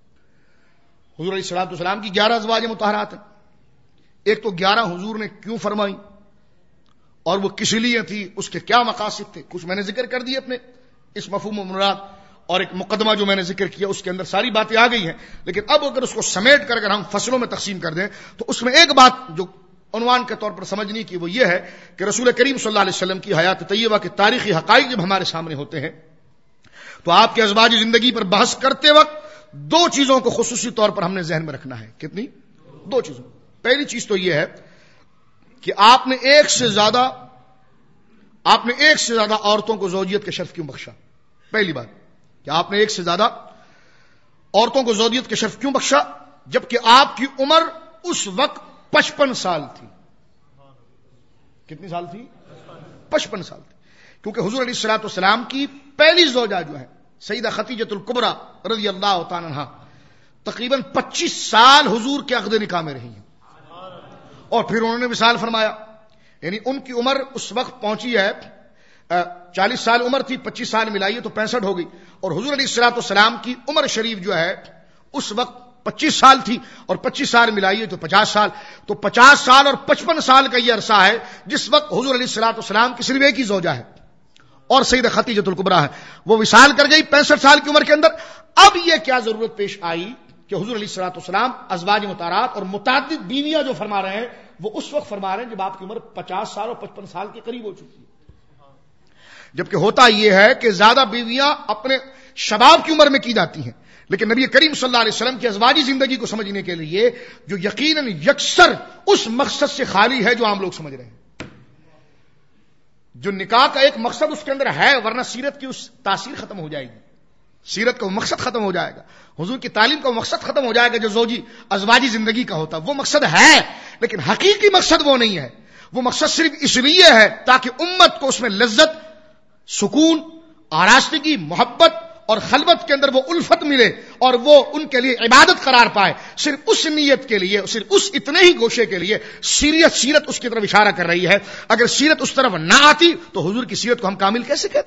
حضور علیہ الصلوۃ والسلام کی گیارہ ازواج مطہرات ہیں. ایک تو گیارہ حضور نے کیوں فرمائی اور وہ کس لیے تھی, اس کے کیا مقاصد تھے, کچھ میں نے ذکر کر دی اپنے اس مفہوم و مراد, اور ایک مقدمہ جو میں نے ذکر کیا اس کے اندر ساری باتیں آ گئی ہیں. لیکن اب اگر اس کو سمیٹ کر اگر ہم فصلوں میں تقسیم کر دیں تو اس میں ایک بات جو عنوان کے طور پر سمجھنی کی وہ یہ ہے کہ رسول کریم صلی اللہ علیہ وسلم کی حیات طیبہ کے تاریخی حقائق جب ہمارے سامنے ہوتے ہیں تو آپ کے ازواجی زندگی پر بحث کرتے وقت دو چیزوں کو خصوصی طور پر ہم نے ذہن میں رکھنا ہے. کتنی؟ دو چیزوں. پہلی چیز تو یہ ہے کہ آپ نے ایک سے زیادہ آپ نے ایک سے زیادہ عورتوں کو زوجیت کے شرف کیوں بخشا؟ پہلی بات کہ آپ نے ایک سے زیادہ عورتوں کو زوجیت کے شرف کیوں بخشا جبکہ آپ کی عمر اس وقت پچپن سال تھی. کتنی سال تھی؟ پچپن سال تھی. کیونکہ حضور علیہ الصلوۃ والسلام کی پہلی زوجہ جو ہے سیدہ خدیجہ الکبریٰ رضی اللہ تعالی عنہا تقریباً پچیس سال حضور کے عقد نکاح میں رہی ہیں اور پھر انہوں نے وصال فرمایا. یعنی ان کی عمر اس وقت پہنچی ہے چالیس سال عمر تھی، پچیس سال ملائیے تو پینسٹھ ہو گئی، اور حضور علیہ الصلوۃ والسلام کی عمر شریف جو ہے اس وقت پچیس سال تھی اور پچیس سال ملائیے تو پچاس سال. تو پچاس سال اور پچپن سال کا یہ عرصہ ہے جس وقت حضور علیہ الصلوۃ والسلام کی صرف ایک ہی زوجہ ہے اور سیدہ خدیجہ الکبریٰ ہے. وہ وصال کر گئی پینسٹھ سال کی عمر کے اندر. اب یہ کیا ضرورت پیش آئی کہ حضور علیہ الصلوۃ والسلام ازواج مطہرات اور متعدد بیویاں جو فرما رہے ہیں وہ اس وقت فرما رہے ہیں جب آپ کی عمر پچاس سال اور پچپن سال کے قریب ہو چکی ہے. جبکہ ہوتا یہ ہے کہ زیادہ بیویاں اپنے شباب کی عمر میں کی جاتی ہیں، لیکن نبی کریم صلی اللہ علیہ وسلم کی ازواجی زندگی کو سمجھنے کے لیے جو یقیناً یکسر اس مقصد سے خالی ہے جو عام لوگ سمجھ رہے ہیں. جو نکاح کا ایک مقصد اس کے اندر ہے، ورنہ سیرت کی اس تاثیر ختم ہو جائے گی، سیرت کا وہ مقصد ختم ہو جائے گا، حضور کی تعلیم کا وہ مقصد ختم ہو جائے گا جو زوجی ازواجی زندگی کا ہوتا. وہ مقصد ہے لیکن حقیقی مقصد وہ نہیں ہے. وہ مقصد صرف اس لیے ہے تاکہ امت کو اس میں لذت، سکون، آراستگی، محبت اور خلوت کے اندر وہ الفت ملے اور وہ ان کے لیے عبادت قرار پائے. صرف اس نیت کے لیے، صرف اس اتنے ہی گوشے کے لیے سیرت سیرت اس کی طرف اشارہ کر رہی ہے. اگر سیرت اس طرف نہ آتی تو حضور کی سیرت کو ہم کامل کیسے کہتے؟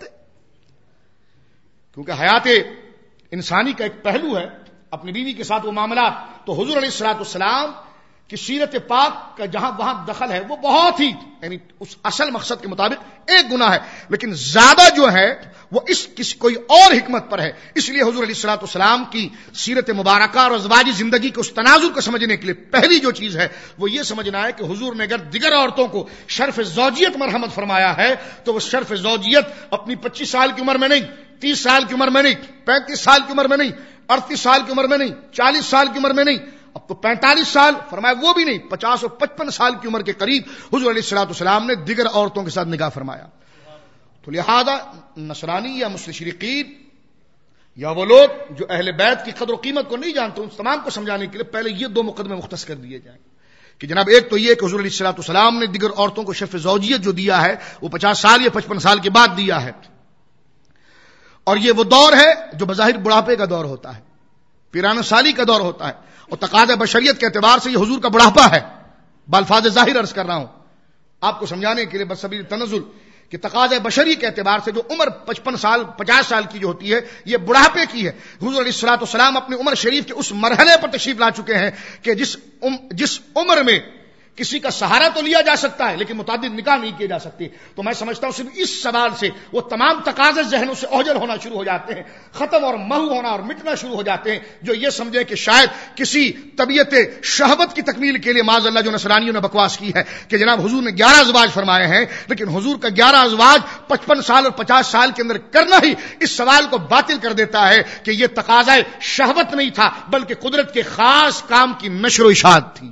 کیونکہ حیات انسانی کا ایک پہلو ہے اپنی بیوی کے ساتھ وہ معاملات. تو حضور علیہ الصلوۃ والسلام کی سیرت پاک کا جہاں وہاں دخل ہے وہ بہت ہی یعنی اس اصل مقصد کے مطابق ایک گناہ ہے، لیکن زیادہ جو ہے وہ اس کسی کوئی اور حکمت پر ہے. اس لیے حضور علیہ الصلوۃ والسلام کی سیرت مبارکہ اور ازواجی زندگی کے اس تناظر کو سمجھنے کے لیے پہلی جو چیز ہے وہ یہ سمجھنا ہے کہ حضور نے اگر دیگر عورتوں کو شرف زوجیت مرحمت فرمایا ہے تو وہ شرف زوجیت اپنی پچیس سال کی عمر میں نہیں، تیس سال کی عمر میں نہیں، پینتیس سال کی عمر میں نہیں، اڑتیس سال کی عمر میں نہیں، چالیس سال کی عمر میں نہیں، اب تو پینتالیس سال فرمایا وہ بھی نہیں، پچاس اور پچپن سال کی عمر کے قریب حضور علیہ الصلوۃ والسلام نے دیگر عورتوں کے ساتھ نکاح فرمایا. تو لہذا نصرانی یا مستشرقین یا وہ لوگ جو اہل بیت کی قدر و قیمت کو نہیں جانتے ان تمام کو سمجھانے کے لیے پہلے یہ دو مقدمے مختص کر دیے جائیں کہ جناب ایک تو یہ کہ حضور علیہ الصلوۃ والسلام نے دیگر عورتوں کو شرف زوجیت جو دیا ہے وہ پچاس سال یا پچپن سال کے بعد دیا ہے، اور یہ وہ دور ہے جو بظاہر بڑھاپے کا دور ہوتا ہے، پیرانہ سالی کا دور ہوتا ہے، اور تقاضۂ بشریت کے اعتبار سے یہ حضور کا بڑھاپا ہے. بالفاظ ظاہر عرض کر رہا ہوں آپ کو سمجھانے کے لیے بسبیل تنزل کہ تقاضۂ بشری کے اعتبار سے جو عمر پچپن سال پچاس سال کی جو ہوتی ہے یہ بڑھاپے کی ہے. حضور علیہ الصلوۃ والسلام اپنی عمر شریف کے اس مرحلے پر تشریف لا چکے ہیں کہ جس جس عمر میں کسی کا سہارا تو لیا جا سکتا ہے لیکن متعدد نکاح نہیں کیے جا سکتے. تو میں سمجھتا ہوں صرف اس سوال سے وہ تمام تقاضے ذہنوں سے اوجل ہونا شروع ہو جاتے ہیں، ختم اور محو ہونا اور مٹنا شروع ہو جاتے ہیں، جو یہ سمجھے کہ شاید کسی طبیعت شہوت کی تکمیل کے لیے معاذ اللہ جو نصرانیوں نے بکواس کی ہے کہ جناب حضور نے گیارہ ازواج فرمائے ہیں، لیکن حضور کا گیارہ ازواج پچپن سال اور پچاس سال کے اندر کرنا ہی اس سوال کو باطل کر دیتا ہے کہ یہ تقاضۂ شہوت نہیں تھا بلکہ قدرت کے خاص کام کی نشر و اشاعت تھی.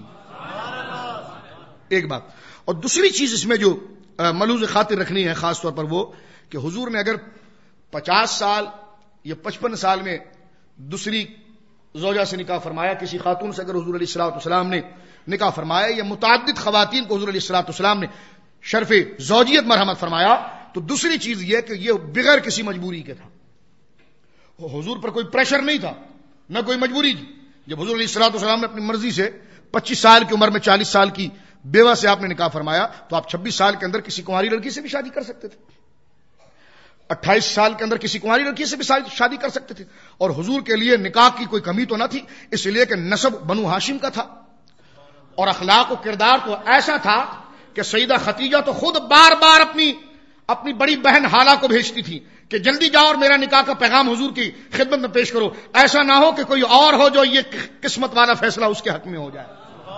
ایک بات. اور دوسری چیز اس میں جو ملحوظ خاطر رکھنی ہے خاص طور پر وہ کہ حضور نے اگر پچاس سال یا پچپن سال میں دوسری زوجہ سے نکاح فرمایا، کسی خاتون سے اگر حضور علیہ الصلوۃ والسلام نے نکاح فرمایا یا متعدد خواتین کو حضور علیہ الصلوۃ والسلام نے شرف زوجیت مرحمت فرمایا، تو دوسری چیز یہ کہ یہ بغیر کسی مجبوری کے تھا. حضور پر کوئی پریشر نہیں تھا، نہ کوئی مجبوری تھی. جب حضور علیہ الصلوۃ والسلام نے اپنی مرضی سے پچیس سال کی عمر میں چالیس سال کی بیوہ سے آپ نے نکاح فرمایا تو آپ چھبیس سال کے اندر کسی کنواری لڑکی سے بھی شادی کر سکتے تھے، اٹھائیس سال کے اندر کسی کنواری لڑکی سے بھی شادی کر سکتے تھے. اور حضور کے لیے نکاح کی کوئی کمی تو نہ تھی، اس لیے کہ نسب بنو ہاشم کا تھا اور اخلاق و کردار تو ایسا تھا کہ سیدہ خدیجہ تو خود بار بار اپنی اپنی بڑی بہن حالہ کو بھیجتی تھی کہ جلدی جاؤ اور میرا نکاح کا پیغام حضور کی خدمت میں پیش کرو، ایسا نہ ہو کہ کوئی اور ہو جو یہ قسمت والا فیصلہ اس کے حق میں ہو جائے.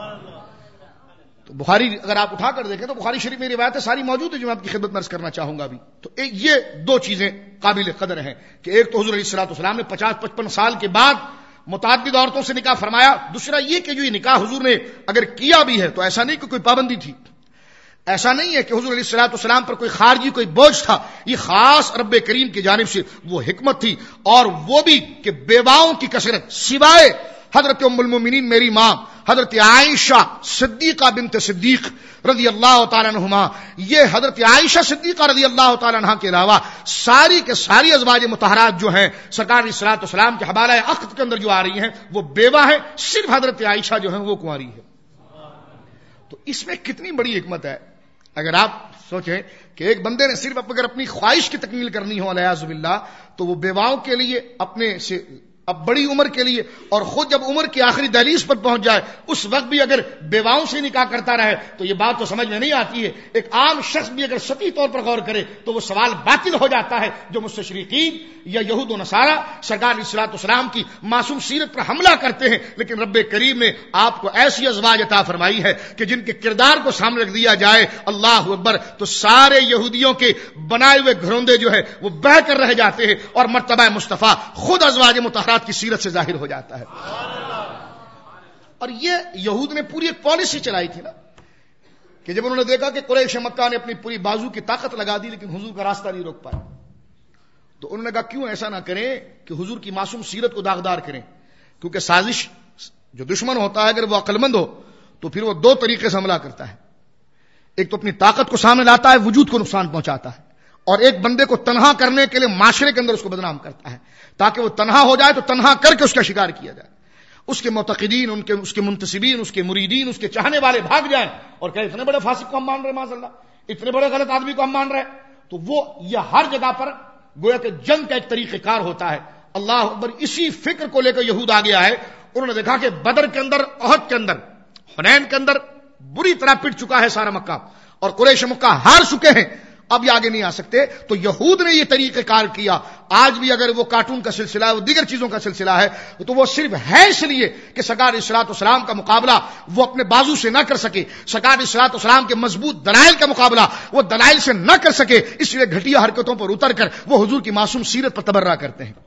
تو بخاری اگر آپ اٹھا کر دیکھیں تو بخاری شریف میں روایتیں ساری موجود ہیں جو میں آپ کی خدمت میں عرض کرنا چاہوں گا ابھی. تو ایک یہ دو چیزیں قابل قدر ہیں کہ ایک تو حضور علیہ الصلوۃ والسلام نے پچاس پچپن سال کے بعد متعدد عورتوں سے نکاح فرمایا. دوسرا یہ کہ جو یہ نکاح حضور نے اگر کیا بھی ہے تو ایسا نہیں کہ کوئی پابندی تھی, ایسا نہیں ہے کہ حضور علیہ الصلوۃ والسلام پر کوئی خارجی کوئی بوجھ تھا. یہ خاص رب کریم کی جانب سے وہ حکمت تھی, اور وہ بھی کہ بیواؤں کی کثرت سوائے حضرت ام المومنین میری ماں حضرت عائشہ صدیقہ بنت صدیق رضی اللہ تعالیٰ عنہما, یہ حضرت عائشہ صدیقہ رضی اللہ تعالیٰ عنہ کے علاوہ ساری کے ساری ازواج مطہرات جو ہیں سرکار علیہ الصلوۃ والسلام کے حوالہ عقد کے اندر جو آ رہی ہیں وہ بیوہ ہیں, صرف حضرت عائشہ جو ہیں وہ کنواری ہے. تو اس میں کتنی بڑی حکمت ہے. اگر آپ سوچیں کہ ایک بندے نے صرف اگر اپنی خواہش کی تکمیل کرنی ہو علیہ باللہ تو وہ بیواؤں کے لیے اپنے سے اب بڑی عمر کے لیے, اور خود جب عمر کی آخری دہلیز پر پہنچ جائے اس وقت بھی اگر بیواؤں سے نکاح کرتا رہے تو یہ بات تو سمجھ میں نہیں آتی ہے. ایک عام شخص بھی اگر سطحی طور پر غور کرے تو وہ سوال باطل ہو جاتا ہے جو مستشرقین یا یہود و نصارہ سرکار علیہ الصلوۃ والسلام کی معصوم سیرت پر حملہ کرتے ہیں. لیکن رب کریم نے آپ کو ایسی ازواج عطا فرمائی ہے کہ جن کے کردار کو سامنے رکھ دیا جائے اللہ اکبر تو سارے یہودیوں کے بنائے ہوئے گھروندے جو ہے وہ بہہ کر رہ جاتے ہیں, اور مرتبہ مصطفیٰ خود ازواج مطہرات کی سیرت سے ظاہر ہو جاتا ہے. اور یہ یہود نے پوری ایک پالیسی چلائی تھی نا کہ جب انہوں نے دیکھا کہ قریش مکہ نے اپنی پوری بازو کی طاقت لگا دی لیکن حضور کا راستہ نہیں روک پائے, تو انہوں نے کہا کیوں ایسا نہ کریں کہ حضور کی معصوم سیرت کو داغدار کریں. کیونکہ سازش جو دشمن ہوتا ہے اگر وہ عقل مند ہو تو پھر وہ دو طریقے سے حملہ کرتا ہے. ایک تو اپنی طاقت کو سامنے لاتا ہے, وجود کو نقصان پہنچاتا ہے, اور ایک بندے کو تنہا کرنے کے لیے معاشرے کے اندر اس کو بدنام کرتا ہے تاکہ وہ تنہا ہو جائے تو تنہا کر کے اس کا شکار کیا جائے. اس کے معتقدین, ان کے اس کے منتسبین, اس کے مریدین, اس کے چاہنے والے بھاگ جائیں اور کہیں اتنے بڑے فاسق کو ہم مان رہے معاذ اللہ, اتنے بڑے غلط آدمی کو ہم مان رہے. تو وہ یہ ہر جگہ پر گویا کہ جنگ کا ایک طریقہ کار ہوتا ہے. اللہ اکبر, اسی فکر کو لے کر یہود آگے آئے. انہوں نے دیکھا کہ بدر کے اندر, احد کے اندر, حنین کے اندر بری طرح پٹ چکا ہے سارا مکہ, اور قریش مکہ ہار چکے ہیں, اب یہ آگے نہیں آ سکتے. تو یہود نے یہ طریقہ کار کیا. آج بھی اگر وہ کارٹون کا سلسلہ ہے, وہ دیگر چیزوں کا سلسلہ ہے, تو وہ صرف ہے اس لیے کہ سرکار علیہ الصلوۃ والسلام کا مقابلہ وہ اپنے بازو سے نہ کر سکے, سرکار علیہ الصلوۃ والسلام کے مضبوط دلائل کا مقابلہ وہ دلائل سے نہ کر سکے, اس لیے گھٹیا حرکتوں پر اتر کر وہ حضور کی معصوم سیرت پر تبرہ کرتے ہیں.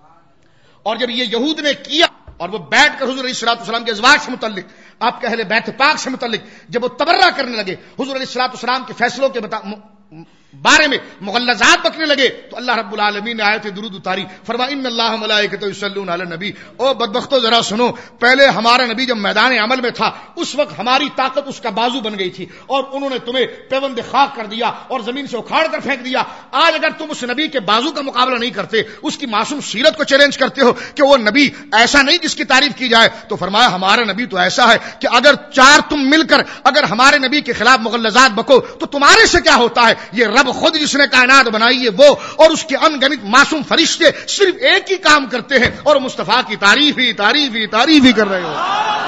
اور جب یہ یہود نے کیا اور وہ بیٹھ کر حضور علیہ الصلوۃ والسلام کے ازواج سے متعلق, آپ کے اہل بیت پاک سے متعلق جب وہ تبرہ کرنے لگے, حضور علیہ الصلوۃ والسلام کے فیصلوں کے بتا بارے میں مغلظات بکنے لگے, تو اللہ رب العالمین نے آیت درود اتاری, فرمایا ان اللہ ملائکۃ یصلون علی النبی. او بدبختو ذرا سنو, پہلے ہمارا نبی جب میدان عمل میں تھا اس وقت ہماری طاقت اس کا بازو بن گئی تھی, اور انہوں نے تمہیں پیوند خاک کر دیا اور زمین سے اکھاڑ کر پھینک دیا. آج اگر تم اس نبی کے بازو کا مقابلہ نہیں کرتے, اس کی معصوم سیرت کو چیلنج کرتے ہو کہ وہ نبی ایسا نہیں جس کی تعریف کی جائے, تو فرمایا ہمارا نبی تو ایسا ہے کہ اگر چار تم مل کر اگر ہمارے نبی کے خلاف مغلظات بکو تو تمہارے سے کیا ہوتا ہے. یہ رب خود جس نے کائنات بنائی ہے وہ اور اس کے ان گنت معصوم فرشتے صرف ایک ہی کام کرتے ہیں, اور مصطفیٰ کی تعریف ہی تعریف ہی تعریف ہی کر رہے ہو.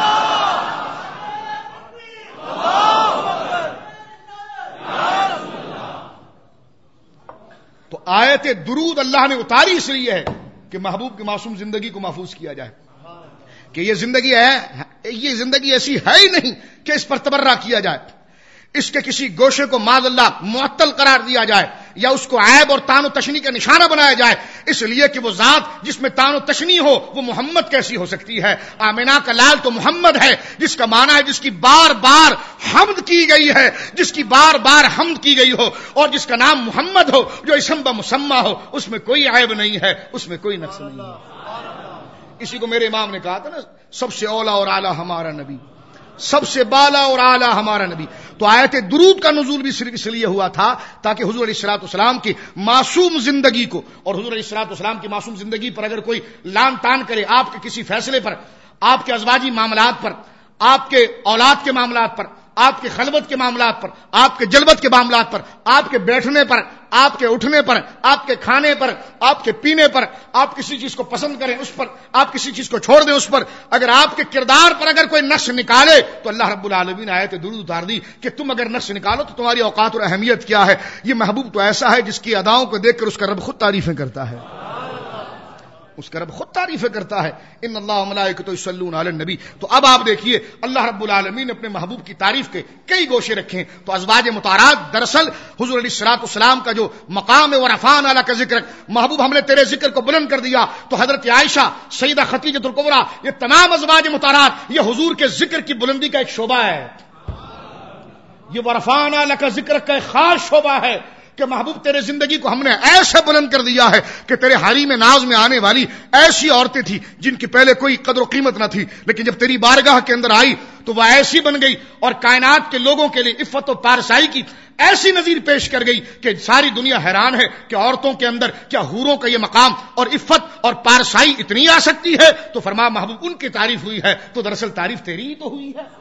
تو آیت درود اللہ نے اتاری اس لیے ہے کہ محبوب کی معصوم زندگی کو محفوظ کیا جائے, کہ یہ زندگی ہے, یہ زندگی ایسی ہے ہی نہیں کہ اس پر تبرہ کیا جائے, اس کے کسی گوشے کو معاذ اللہ معطل قرار دیا جائے یا اس کو عیب اور تان و تشنی کا نشانہ بنایا جائے, اس لیے کہ وہ ذات جس میں تان و تشنی ہو وہ محمد کیسی ہو سکتی ہے. آمنہ کا لال تو محمد ہے, جس کا معنی ہے جس کی بار بار حمد کی گئی ہے, جس کی بار بار حمد کی گئی ہو, اور جس کا نام محمد ہو جو اسم بمسمى ہو, اس میں کوئی عیب نہیں ہے, اس میں کوئی نقص نہیں ہے. اسی کو میرے امام نے کہا تھا نا, سب سے اولا اور اعلیٰ ہمارا نبی, سب سے بالا اور اعلیٰ ہمارا نبی. تو آیت درود کا نزول بھی صرف اس لیے ہوا تھا تاکہ حضور علیہ الصلوۃ والسلام کی معصوم زندگی کو, اور حضور علیہ الصلوۃ والسلام کی معصوم زندگی پر اگر کوئی لان تان کرے, آپ کے کسی فیصلے پر, آپ کے ازواجی معاملات پر, آپ کے اولاد کے معاملات پر, آپ کے خلوت کے معاملات پر, آپ کے جلوت کے معاملات پر, آپ کے بیٹھنے پر, آپ کے اٹھنے پر, آپ کے کھانے پر, آپ کے پینے پر, آپ کسی چیز کو پسند کریں اس پر, آپ کسی چیز کو چھوڑ دیں اس پر, اگر آپ کے کردار پر اگر کوئی نقص نکالے تو اللہ رب العالمین نے آیت درود اتار دی کہ تم اگر نقص نکالو تو تمہاری اوقات اور اہمیت کیا ہے. یہ محبوب تو ایسا ہے جس کی اداؤں کو دیکھ کر اس کا رب خود تعریفیں کرتا ہے. اس کا رب خود تعریفیں کرتا ہے، ان اللہ وملائکتہ یصلون علی النبی. تو اب آپ دیکھیے اللہ رب العالمین نے اپنے محبوب کی تعریف کے کئی گوشے رکھے ہیں. تو ازواج مطہرات دراصل حضور علیہ الصلوۃ والسلام کا جو مقام ہے ورفعنا لک ذکرک، محبوب ہم نے تیرے ذکر کو بلند کر دیا. تو حضرت عائشہ، سیدہ خدیجہ الکبریٰ، یہ تمام ازواج مطہرات یہ حضور کے ذکر کی بلندی کا ایک شعبہ ہے. یہ ورفعنا لک ذکرک کا ایک خاص شعبہ ہے کہ محبوب تیرے زندگی کو ہم نے ایسے بلند کر دیا ہے کہ تیرے حریم ناز میں آنے والی ایسی عورتیں تھیں جن کی پہلے کوئی قدر و قیمت نہ تھی، لیکن جب تیری بارگاہ کے اندر آئی تو وہ ایسی بن گئی اور کائنات کے لوگوں کے لیے عفت و پارسائی کی ایسی نظیر پیش کر گئی کہ ساری دنیا حیران ہے کہ عورتوں کے اندر کیا حوروں کا یہ مقام اور عفت اور پارسائی اتنی آ سکتی ہے. تو فرمایا محبوب ان کی تعریف ہوئی ہے تو دراصل تعریف تیری ہی تو ہوئی ہے.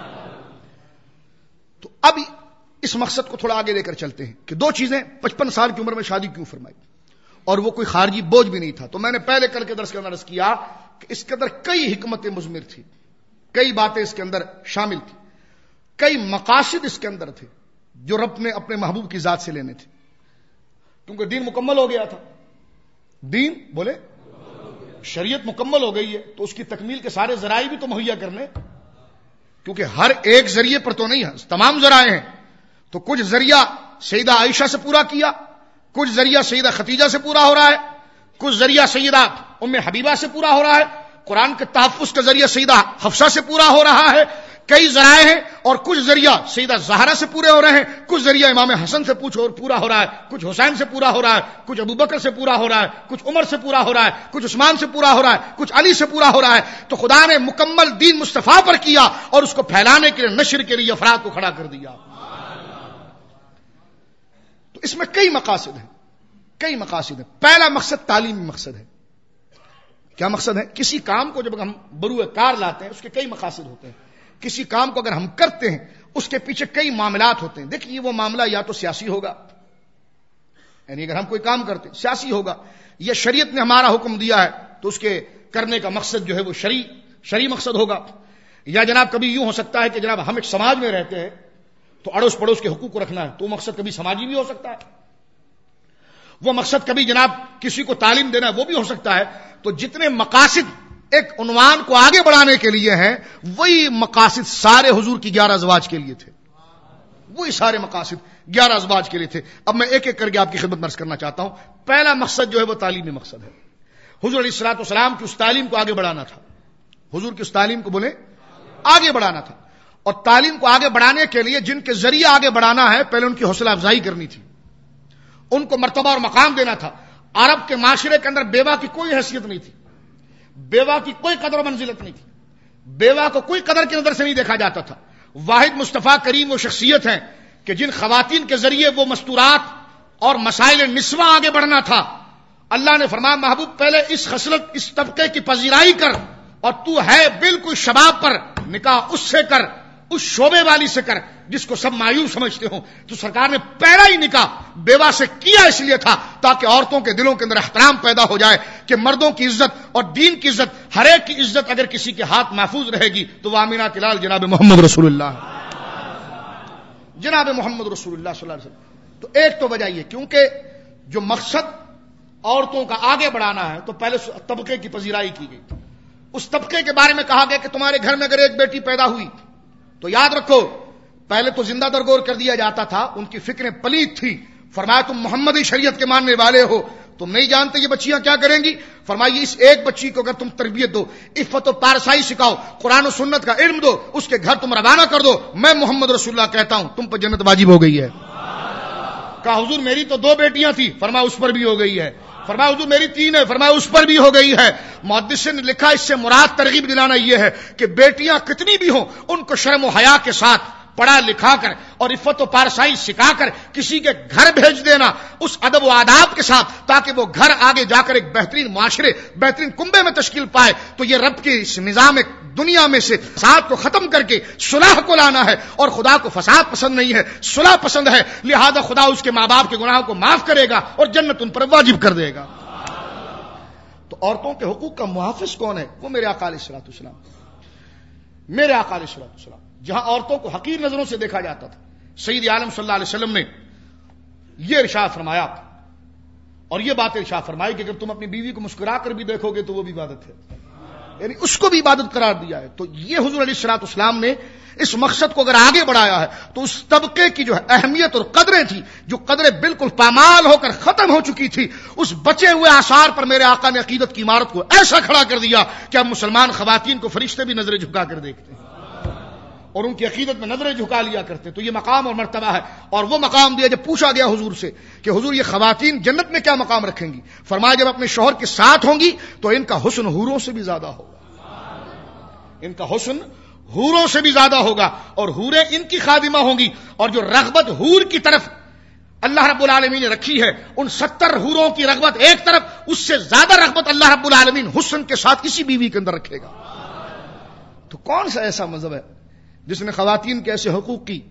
تو اب اس مقصد کو تھوڑا آگے لے کر چلتے ہیں کہ دو چیزیں پچپن سال کی عمر میں شادی کیوں فرمائی، اور وہ کوئی خارجی بوجھ بھی نہیں تھا. تو میں نے پہلے کل کے درس کے اندر عرض کیا کہ اس کے اندر کئی حکمتیں مضمر تھی، کئی باتیں اس کے اندر شامل تھی، کئی مقاصد اس کے اندر تھے جو رب نے اپنے محبوب کی ذات سے لینے تھے. کیونکہ دین مکمل ہو گیا تھا، دین بولے شریعت مکمل ہو گئی ہے تو اس کی تکمیل کے سارے ذرائع بھی تو مہیا کرنے، کیونکہ ہر ایک ذریعے پر تو نہیں ہے، تمام ذرائع ہیں. تو کچھ ذریعہ سیدہ عائشہ سے پورا کیا، کچھ ذریعہ سیدہ خدیجہ سے پورا ہو رہا ہے، کچھ ذریعہ سیدہ ام حبیبہ سے پورا ہو رہا ہے، قرآن کے تحفظ کا ذریعہ سیدہ حفصہ سے پورا ہو رہا ہے. کئی ذرائع ہیں اور کچھ ذریعہ سیدہ زہرا سے پورے ہو رہے ہیں، کچھ ذریعہ امام حسن سے پورا ہو رہا ہے، کچھ حسین سے پورا ہو رہا ہے، کچھ ابوبکر سے پورا ہو رہا ہے، کچھ عمر سے پورا ہو رہا ہے، کچھ عثمان سے پورا ہو رہا ہے، کچھ علی سے پورا ہو رہا ہے. تو خدا نے مکمل دین مصطفیٰ پر کیا اور اس کو پھیلانے کے لیے نشر کے لیے افراد کو کھڑا کر دیا. تو اس میں کئی مقاصد ہیں، کئی مقاصد ہیں. پہلا مقصد تعلیمی مقصد ہے. کیا مقصد ہے؟ کسی کام کو جب ہم بروئے کار لاتے ہیں اس کے کئی مقاصد ہوتے ہیں. کسی کام کو اگر ہم کرتے ہیں اس کے پیچھے کئی معاملات ہوتے ہیں. دیکھیے وہ معاملہ یا تو سیاسی ہوگا، یعنی اگر ہم کوئی کام کرتے ہیں سیاسی ہوگا، یا شریعت نے ہمارا حکم دیا ہے تو اس کے کرنے کا مقصد جو ہے وہ شرعی شرعی مقصد ہوگا. یا جناب کبھی یوں ہو سکتا ہے کہ جناب ہم ایک سماج میں رہتے ہیں تو اڑوس پڑوس کے حقوق کو رکھنا ہے، تو وہ مقصد کبھی سماجی بھی ہو سکتا ہے. وہ مقصد کبھی جناب کسی کو تعلیم دینا ہے، وہ بھی ہو سکتا ہے. تو جتنے مقاصد ایک عنوان کو آگے بڑھانے کے لیے ہیں وہی مقاصد سارے حضور کی گیارہ ازواج کے لیے تھے، وہی سارے مقاصد گیارہ ازواج کے لیے تھے. اب میں ایک ایک کر کے آپ کی خدمت میں عرض کرنا چاہتا ہوں. پہلا مقصد جو ہے وہ تعلیمی مقصد ہے. حضور علیہ الصلوۃ والسلام کی اس تعلیم کو آگے بڑھانا تھا. حضور کی اس تعلیم کو بولے آگے بڑھانا تھا. اور تعلیم کو آگے بڑھانے کے لیے جن کے ذریعے آگے بڑھانا ہے پہلے ان کی حوصلہ افزائی کرنی تھی، ان کو مرتبہ اور مقام دینا تھا. عرب کے معاشرے کے اندر بیوہ کی کوئی حیثیت نہیں تھی، بیوہ کی کوئی قدر و منزلت نہیں تھی، بیوہ کو کوئی قدر کی نظر سے نہیں دیکھا جاتا تھا. واحد مصطفیٰ کریم وہ شخصیت ہیں کہ جن خواتین کے ذریعے وہ مستورات اور مسائل نسواں آگے بڑھنا تھا. اللہ نے فرمایا محبوب پہلے اس خصلت اس طبقے کی پذیرائی کر، اور تو ہے بالکل شباب پر، نکاح اس سے کر، اس شعبے والی سے کر جس کو سب مایوس سمجھتے ہوں. تو سرکار نے پہلا ہی نکاح بیوہ سے کیا اس لیے تھا تاکہ عورتوں کے دلوں کے اندر احترام پیدا ہو جائے کہ مردوں کی عزت اور دین کی عزت، ہر ایک کی عزت اگر کسی کے ہاتھ محفوظ رہے گی تو وہ آمینہ کے لال جناب محمد رسول اللہ جناب محمد رسول اللہ صلی اللہ علیہ وسلم. تو ایک تو وجہ یہ کیونکہ جو مقصد عورتوں کا آگے بڑھانا ہے تو پہلے طبقے کی پذیرائی کی گئی. اس طبقے کے بارے میں کہا گیا کہ تمہارے گھر میں اگر ایک بیٹی پیدا ہوئی تو یاد رکھو پہلے تو زندہ درگور کر دیا جاتا تھا، ان کی فکریں پلید تھی. فرمایا تم محمدی شریعت کے ماننے والے ہو، تم نہیں جانتے یہ بچیاں کیا کریں گی. فرمایا اس ایک بچی کو اگر تم تربیت دو، عفت و پارسائی سکھاؤ، قرآن و سنت کا علم دو، اس کے گھر تم روانہ کر دو، میں محمد رسول اللہ کہتا ہوں تم پر جنت واجب ہو گئی ہے. کہا حضور میری تو دو بیٹیاں تھی، فرمایا اس پر بھی ہو گئی ہے. فرمایا حضور میری تین ہے، فرمایا اس پر بھی ہو گئی ہے. محدثین نے لکھا اس سے مراد ترغیب دلانا یہ ہے کہ بیٹیاں کتنی بھی ہوں ان کو شرم و حیا کے ساتھ پڑھا لکھا کر اور عفت و پارسائی سکھا کر کسی کے گھر بھیج دینا اس ادب و آداب کے ساتھ، تاکہ وہ گھر آگے جا کر ایک بہترین معاشرے بہترین کنبے میں تشکیل پائے. تو یہ رب کے اس نظام دنیا میں سے فساد کو ختم کر کے صلح کو لانا ہے، اور خدا کو فساد پسند نہیں ہے، صلح پسند ہے. لہذا خدا اس کے ماں باپ کے گناہوں کو معاف کرے گا اور جنت ان پر واجب کر دے گا. تو عورتوں کے حقوق کا محافظ کون ہے؟ وہ میرے آقا علیہ الصلوۃ والسلام. میرے آقا علیہ الصلوۃ والسلام جہاں عورتوں کو حقیر نظروں سے دیکھا جاتا تھا، سید عالم صلی اللہ علیہ وسلم نے یہ ارشاد فرمایا اور یہ بات ارشاد فرمائی کہ اگر تم اپنی بیوی کو مسکرا کر بھی دیکھو گے تو وہ بھی عبادت ہے، یعنی اس کو بھی عبادت قرار دیا ہے. تو یہ حضور علیہ الصلوۃ والسلام نے اس مقصد کو اگر آگے بڑھایا ہے تو اس طبقے کی جو اہمیت اور قدریں تھی، جو قدریں بالکل پامال ہو کر ختم ہو چکی تھی، اس بچے ہوئے آثار پر میرے آقا نے عقیدت کی عمارت کو ایسا کھڑا کر دیا کہ اب مسلمان خواتین کو فرشتے بھی نظریں جھکا کر دیکھتے ہیں اور ان کی عقیدت میں نظریں جھکا لیا کرتے. تو یہ مقام اور مرتبہ ہے. اور وہ مقام دیا جب پوچھا گیا حضور سے کہ حضور یہ خواتین جنت میں کیا مقام رکھیں گی، فرمایا جب اپنے شوہر کے ساتھ ہوں گی تو ان کا حسن حوروں سے بھی زیادہ ہوگا، ان کا حسن حوروں سے بھی زیادہ ہوگا، اور حوریں ان کی خادمہ ہوں گی. اور جو رغبت حور کی طرف اللہ رب العالمین نے رکھی ہے، ان ستر حوروں کی رغبت ایک طرف، اس سے زیادہ رغبت اللہ رب العالمین حسن کے ساتھ کسی بیوی کے اندر رکھے گا. تو کون سا ایسا مذہب ہے جس نے خواتین کے ایسے حقوق کی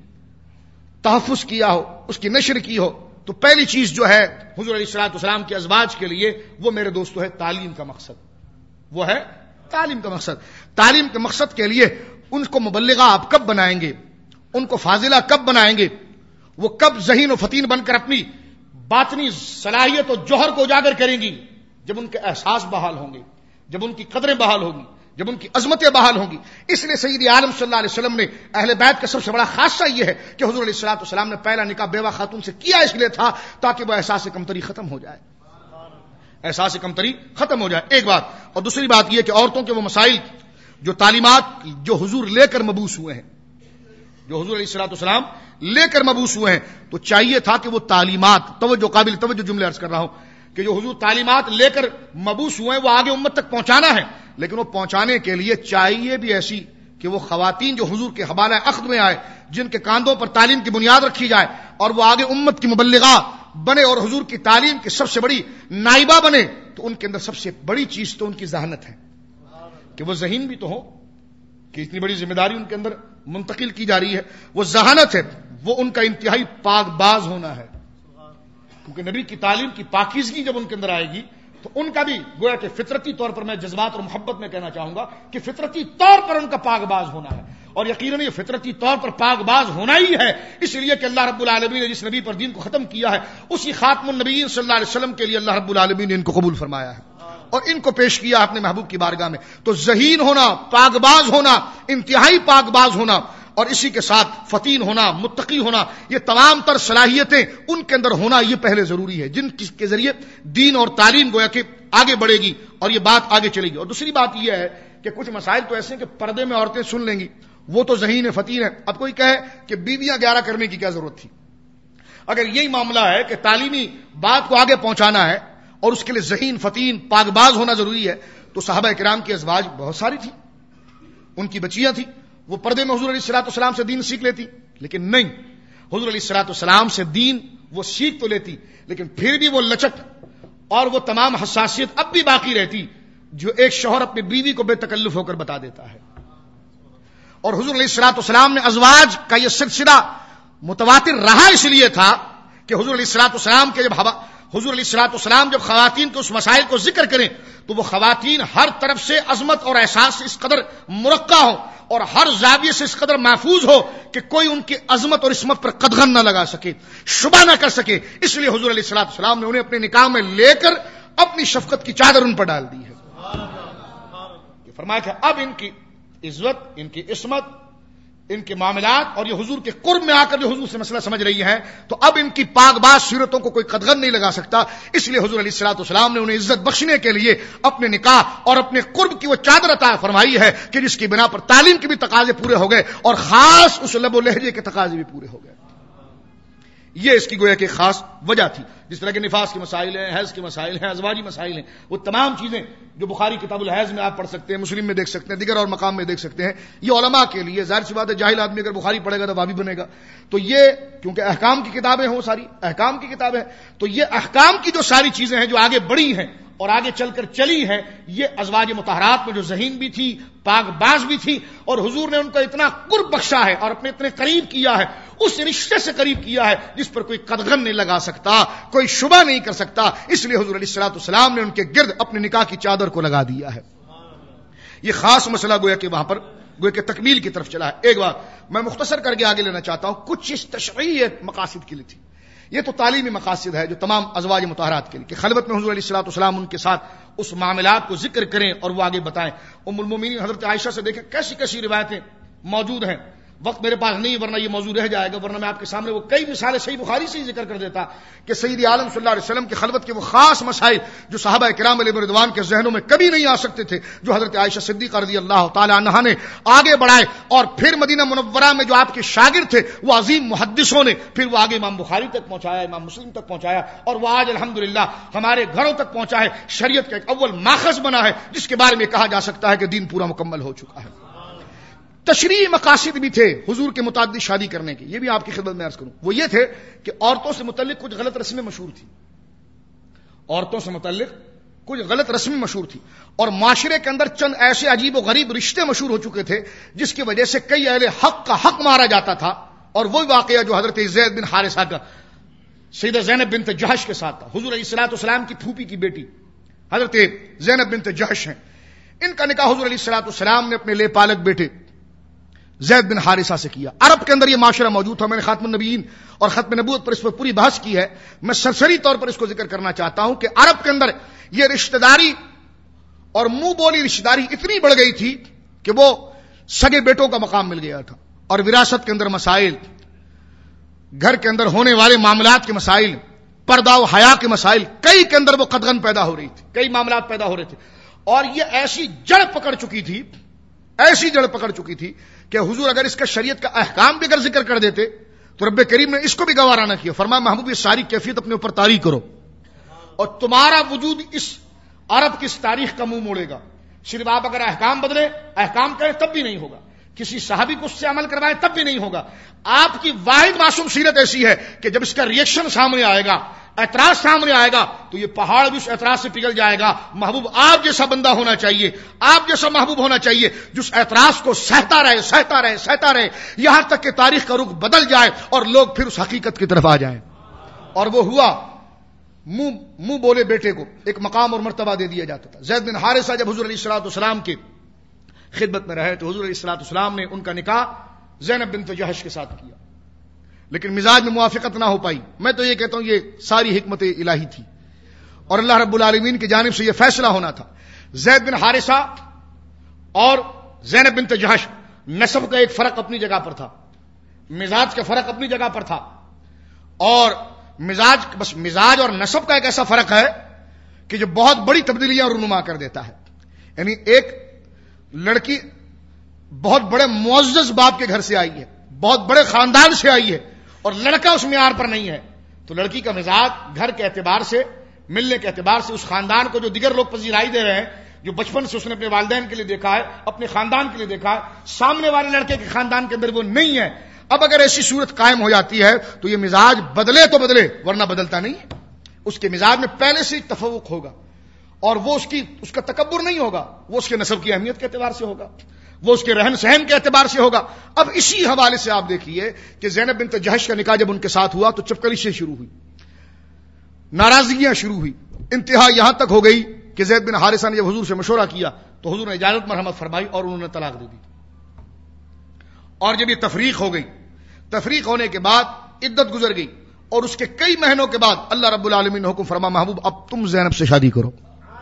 تحفظ کیا ہو، اس کی نشر کی ہو؟ تو پہلی چیز جو ہے حضور علیہ الصلوۃ والسلام کے ازواج کے لیے، وہ میرے دوستو ہے تعلیم کا مقصد. وہ ہے تعلیم کا مقصد. تعلیم کے مقصد کے لیے ان کو مبلغہ آپ کب بنائیں گے، ان کو فاضلہ کب بنائیں گے، وہ کب ذہین و فتین بن کر اپنی باطنی صلاحیت اور جوہر کو اجاگر کریں گی؟ جب ان کے احساس بحال ہوں گے، جب ان کی قدریں بحال ہوں گی، جب ان کی عظمتیں بحال ہوں گی. اس لیے سید عالم صلی اللہ علیہ وسلم نے اہل بیت کا سب سے بڑا خاصہ یہ ہے کہ حضور علیہ الصلوۃ والسلام نے پہلا نکاح بیوہ خاتون سے کیا اس لیے تھا تاکہ وہ احساس کمتری ختم ہو جائے، احساس کمتری ختم ہو جائے. ایک بات. اور دوسری بات یہ کہ عورتوں کے وہ مسائل، جو تعلیمات جو حضور لے کر مبعوث ہوئے ہیں، جو حضور علیہ الصلوۃ والسلام لے کر مبعوث ہوئے ہیں، تو چاہیے تھا کہ وہ تعلیمات، توجہ قابل توجہ جملے عرض کر رہا ہوں کہ جو حضور تعلیمات لے کر مبعوث ہوئے ہیں وہ آگے امت تک پہنچانا ہے، لیکن وہ پہنچانے کے لیے چاہیے بھی ایسی کہ وہ خواتین جو حضور کے حوالہ عقد میں آئے، جن کے کاندھوں پر تعلیم کی بنیاد رکھی جائے اور وہ آگے امت کی مبلغہ بنے اور حضور کی تعلیم کی سب سے بڑی نائبہ بنے، تو ان کے اندر سب سے بڑی چیز تو ان کی ذہانت ہے کہ وہ ذہین بھی تو ہو، کہ اتنی بڑی ذمہ داری ان کے اندر منتقل کی جا رہی ہے. وہ ذہانت ہے، وہ ان کا انتہائی پاک باز ہونا ہے، کیونکہ نبی کی تعلیم کی پاکیزگی جب ان کے اندر آئے گی تو ان کا بھی گویا کہ فطرتی طور پر، میں جذبات اور محبت میں کہنا چاہوں گا کہ فطرتی طور پر ان کا پاک باز ہونا ہے. اور یقیناً یہ فطرتی طور پر پاک باز ہونا ہی ہے، اس لیے کہ اللہ رب العالمین نے جس نبی پر دین کو ختم کیا ہے اسی خاتم النبیین صلی اللہ علیہ وسلم کے لیے اللہ رب العالمین نے ان کو قبول فرمایا ہے اور ان کو پیش کیا اپنے محبوب کی بارگاہ میں. تو ذہین ہونا، پاک باز ہونا، انتہائی پاک باز ہونا، اور اسی کے ساتھ فتین ہونا، متقی ہونا، یہ تمام تر صلاحیتیں ان کے اندر ہونا یہ پہلے ضروری ہے، جن کے ذریعے دین اور تعلیم گویا کہ آگے بڑھے گی اور یہ بات آگے چلے گی. اور دوسری بات یہ ہے کہ کچھ مسائل تو ایسے ہیں کہ پردے میں عورتیں سن لیں گی، وہ تو ذہین ہے، فتین ہے. اب کوئی کہے کہ بیویاں گیارہ کرنے کی کیا ضرورت تھی؟ اگر یہی معاملہ ہے کہ تعلیمی بات کو آگے پہنچانا ہے اور اس کے لیے ذہین، فتین، پاک باز ہونا ضروری ہے، تو صحابہ کرام کی ازواج بہت ساری تھی، ان کی بچیاں تھیں، وہ پردے میں حضور علیہ الصلوۃ والسلام سے دین سیکھ لیتی. لیکن نہیں، حضور علیہ الصلوۃ والسلام سے دین وہ سیکھ تو لیتی لیکن پھر بھی وہ لچک اور وہ تمام حساسیت اب بھی باقی رہتی جو ایک شوہر اپنی بیوی کو بے تکلف ہو کر بتا دیتا ہے. اور حضور علیہ الصلوۃ والسلام نے ازواج کا یہ سلسلہ متواتر رہا اس لیے تھا کہ حضور علیہ الصلوۃ والسلام کے جب حضور علیہ الصلوۃ والسلام جب خواتین کے اس مسائل کو ذکر کریں تو وہ خواتین ہر طرف سے عظمت اور احساس سے اس قدر مرقع ہو اور ہر زاویے سے اس قدر محفوظ ہو کہ کوئی ان کی عظمت اور عصمت پر قدغن نہ لگا سکے، شبہ نہ کر سکے. اس لیے حضور علیہ الصلوۃ والسلام نے انہیں اپنے نکاح میں لے کر اپنی شفقت کی چادر ان پر ڈال دی ہے. فرمایا کہ اب ان کی عزت، ان کی عصمت، ان کے معاملات اور یہ حضور کے قرب میں آ کر جو حضور سے مسئلہ سمجھ رہی ہے تو اب ان کی پاک باز صورتوں کو کوئی قدغن نہیں لگا سکتا. اس لیے حضور علیہ الصلوۃ والسلام نے انہیں عزت بخشنے کے لیے اپنے نکاح اور اپنے قرب کی وہ چادر عطا فرمائی ہے کہ جس کی بنا پر تعلیم کے بھی تقاضے پورے ہو گئے اور خاص اس لب و لہجے کے تقاضے بھی پورے ہو گئے. یہ اس کی گویا کہ خاص وجہ تھی. جس طرح کے نفاس کے مسائل ہیں، حیض کے مسائل ہیں، ازواجی مسائل ہیں، وہ تمام چیزیں جو بخاری کتاب الحیض میں آپ پڑھ سکتے ہیں، مسلم میں دیکھ سکتے ہیں، دیگر اور مقام میں دیکھ سکتے ہیں. یہ علماء کے لیے ظاہر سی بات ہے، جاہل آدمی اگر بخاری پڑھے گا تو وابی بنے گا. تو یہ کیونکہ احکام کی کتابیں ہوں، ساری احکام کی کتابیں، تو یہ احکام کی جو ساری چیزیں ہیں جو آگے بڑھی ہیں اور آگے چل کر چلی ہے، یہ ازواج مطہرات میں جو ذہین بھی تھی، پاک باز بھی تھی اور حضور نے ان کو اتنا قرب بخشا ہے اور اپنے اتنے قریب کیا ہے، اس رشتے سے قریب کیا ہے جس پر کوئی قدغن نہیں لگا سکتا، کوئی شبہ نہیں کر سکتا. اس لیے حضور علیہ الصلوۃ والسلام نے ان کے گرد اپنے نکاح کی چادر کو لگا دیا ہے. یہ خاص مسئلہ گویا کہ وہاں پر گویا کہ تکمیل کی طرف چلا ہے. ایک بات میں مختصر کر کے آگے لینا چاہتا ہوں، کچھ اس تشریعی مقاصد کے لیے تھی. یہ تو تعلیمی مقاصد ہے جو تمام ازواج مطہرات کے لیے کہ خلوت میں حضور علیہ الصلوۃ والسلام ان کے ساتھ اس معاملات کو ذکر کریں اور وہ آگے بتائیں. ام المومنین حضرت عائشہ سے دیکھیں کیسی کیسی روایتیں موجود ہیں. وقت میرے پاس نہیں ورنہ یہ موضوع رہ جائے گا، ورنہ میں آپ کے سامنے وہ کئی مثالیں صحیح بخاری سے ہی ذکر کر دیتا کہ سید عالم صلی اللہ علیہ وسلم کی خلوت کے وہ خاص مسائل جو صحابہ کرام علیہ رضوان کے ذہنوں میں کبھی نہیں آ سکتے تھے، جو حضرت عائشہ صدیقہ رضی اللہ تعالی عنہا نے آگے بڑھائے، اور پھر مدینہ منورہ میں جو آپ کے شاگرد تھے وہ عظیم محدثوں نے پھر وہ آگے امام بخاری تک پہنچایا، امام مسلم تک پہنچایا، اور وہ آج الحمدللہ ہمارے گھروں تک پہنچا ہے. شریعت کا ایک اول ماخذ بنا ہے جس کے بارے میں کہا جا سکتا ہے کہ دین پورا مکمل ہو چکا ہے. تشریعی مقاصد بھی تھے حضور کے متعدد شادی کرنے کے، یہ بھی آپ کی خدمت میں عرض کروں. وہ یہ تھے کہ عورتوں سے متعلق کچھ غلط رسمیں مشہور تھی، عورتوں سے متعلق کچھ غلط رسمیں مشہور تھی، اور معاشرے کے اندر چند ایسے عجیب و غریب رشتے مشہور ہو چکے تھے جس کی وجہ سے کئی اہل حق کا حق مارا جاتا تھا. اور وہی واقعہ جو حضرت زید بن حارثہ کا سیدہ زینب بنت جہش کے ساتھ تھا. حضور علیہ الصلوۃ والسلام کی پھوپھی کی بیٹی حضرت زینب بنت جہش ہیں، ان کا نکاح حضور علیہ الصلوۃ والسلام نے اپنے لے پالک بیٹے زید بن حارثہ سے کیا. عرب کے اندر یہ معاشرہ موجود تھا. میں نے خاتم النبیین اور ختم نبوت پر اس پر پوری بحث کی ہے، میں سرسری طور پر اس کو ذکر کرنا چاہتا ہوں کہ عرب کے اندر یہ رشتہ داری اور منہ بولی رشتہ داری اتنی بڑھ گئی تھی کہ وہ سگے بیٹوں کا مقام مل گیا تھا، اور وراثت کے اندر مسائل، گھر کے اندر ہونے والے معاملات کے مسائل، پردہ و حیا کے مسائل، کئی کے اندر وہ قدغن پیدا ہو رہی تھی، کئی معاملات پیدا ہو رہے تھے. اور یہ ایسی جڑ پکڑ چکی تھی، ایسی جڑ پکڑ چکی تھی کہ حضور اگر اس کا شریعت کا احکام بھی اگر ذکر کر دیتے تو رب کریم نے اس کو بھی گوارا نہ کیا. فرمایا محبوب یہ ساری کیفیت اپنے اوپر طاری کرو اور تمہارا وجود اس عرب کی اس تاریخ کا منہ موڑے گا. صرف آپ اگر احکام بدلے، احکام کریں تب بھی نہیں ہوگا، کسی صحابی کو اس سے عمل کروائے تب بھی نہیں ہوگا. آپ کی واحد معصوم سیرت ایسی ہے کہ جب اس کا ریئیکشن سامنے آئے گا، اعتراض سامنے آئے گا، تو یہ پہاڑ بھی اس اعتراض سے پگھل جائے گا. محبوب آپ جیسا بندہ ہونا چاہیے، آپ جیسا محبوب ہونا چاہیے جو اس اعتراض کو سہتا رہے سہتا رہے سہتا رہے یہاں تک کہ تاریخ کا رخ بدل جائے اور لوگ پھر اس حقیقت کی طرف آ جائیں. اور وہ ہوا. منہ منہ بولے بیٹے کو ایک مقام اور مرتبہ دے دیا جاتا تھا. زید بن حارثہ جب حضور علیہ الصلوۃ والسلام کے خدمت میں رہے تو حضور علیہ الصلوۃ والسلام نے ان کا نکاح زینب بنت جہش کے ساتھ کیا، لیکن مزاج میں موافقت نہ ہو پائی. میں تو یہ کہتا ہوں یہ ساری حکمت الہی تھی اور اللہ رب العالمین کی جانب سے یہ فیصلہ ہونا تھا. زید بن حارثہ اور زینب بنت جہش نسب کا ایک فرق اپنی جگہ پر تھا، مزاج کا فرق اپنی جگہ پر تھا، اور مزاج بس مزاج اور نسب کا ایک ایسا فرق ہے کہ جو بہت بڑی تبدیلیاں رونما کر دیتا ہے. یعنی ایک لڑکی بہت بڑے معزز باپ کے گھر سے آئی ہے، بہت بڑے خاندان سے آئی ہے، اور لڑکا اس معیار پر نہیں ہے، تو لڑکی کا مزاج گھر کے اعتبار سے، ملنے کے اعتبار سے اس خاندان کو جو دیگر لوگ پذیرائی دے رہے ہیں، جو بچپن سے اس نے اپنے والدین کے لیے دیکھا ہے، اپنے خاندان کے لیے دیکھا ہے، سامنے والے لڑکے کے خاندان کے اندر وہ نہیں ہے. اب اگر ایسی صورت قائم ہو جاتی ہے تو یہ مزاج بدلے تو بدلے ورنہ بدلتا نہیں. اس کے مزاج میں پہلے سے تفوق ہوگا، اور وہ اس کی اس کا تکبر نہیں ہوگا، وہ اس کے نسب کی اہمیت کے اعتبار سے ہوگا، وہ اس کے رہن سہن کے اعتبار سے ہوگا. اب اسی حوالے سے آپ دیکھیے کہ زینب بنت جہش کا نکاح جب ان کے ساتھ ہوا تو چپکلیشیں شروع ہوئی، ناراضگیاں شروع ہوئی. انتہا یہاں تک ہو گئی کہ زید بن حارثہ نے جب حضور سے مشورہ کیا تو حضور نے اجازت مرحمت فرمائی اور انہوں نے طلاق دے دی. اور جب یہ تفریق ہو گئی، تفریق ہونے کے بعد عدت گزر گئی، اور اس کے کئی مہینوں کے بعد اللہ رب العالمین نے حکم فرما محبوب اب تم زینب سے شادی کرو،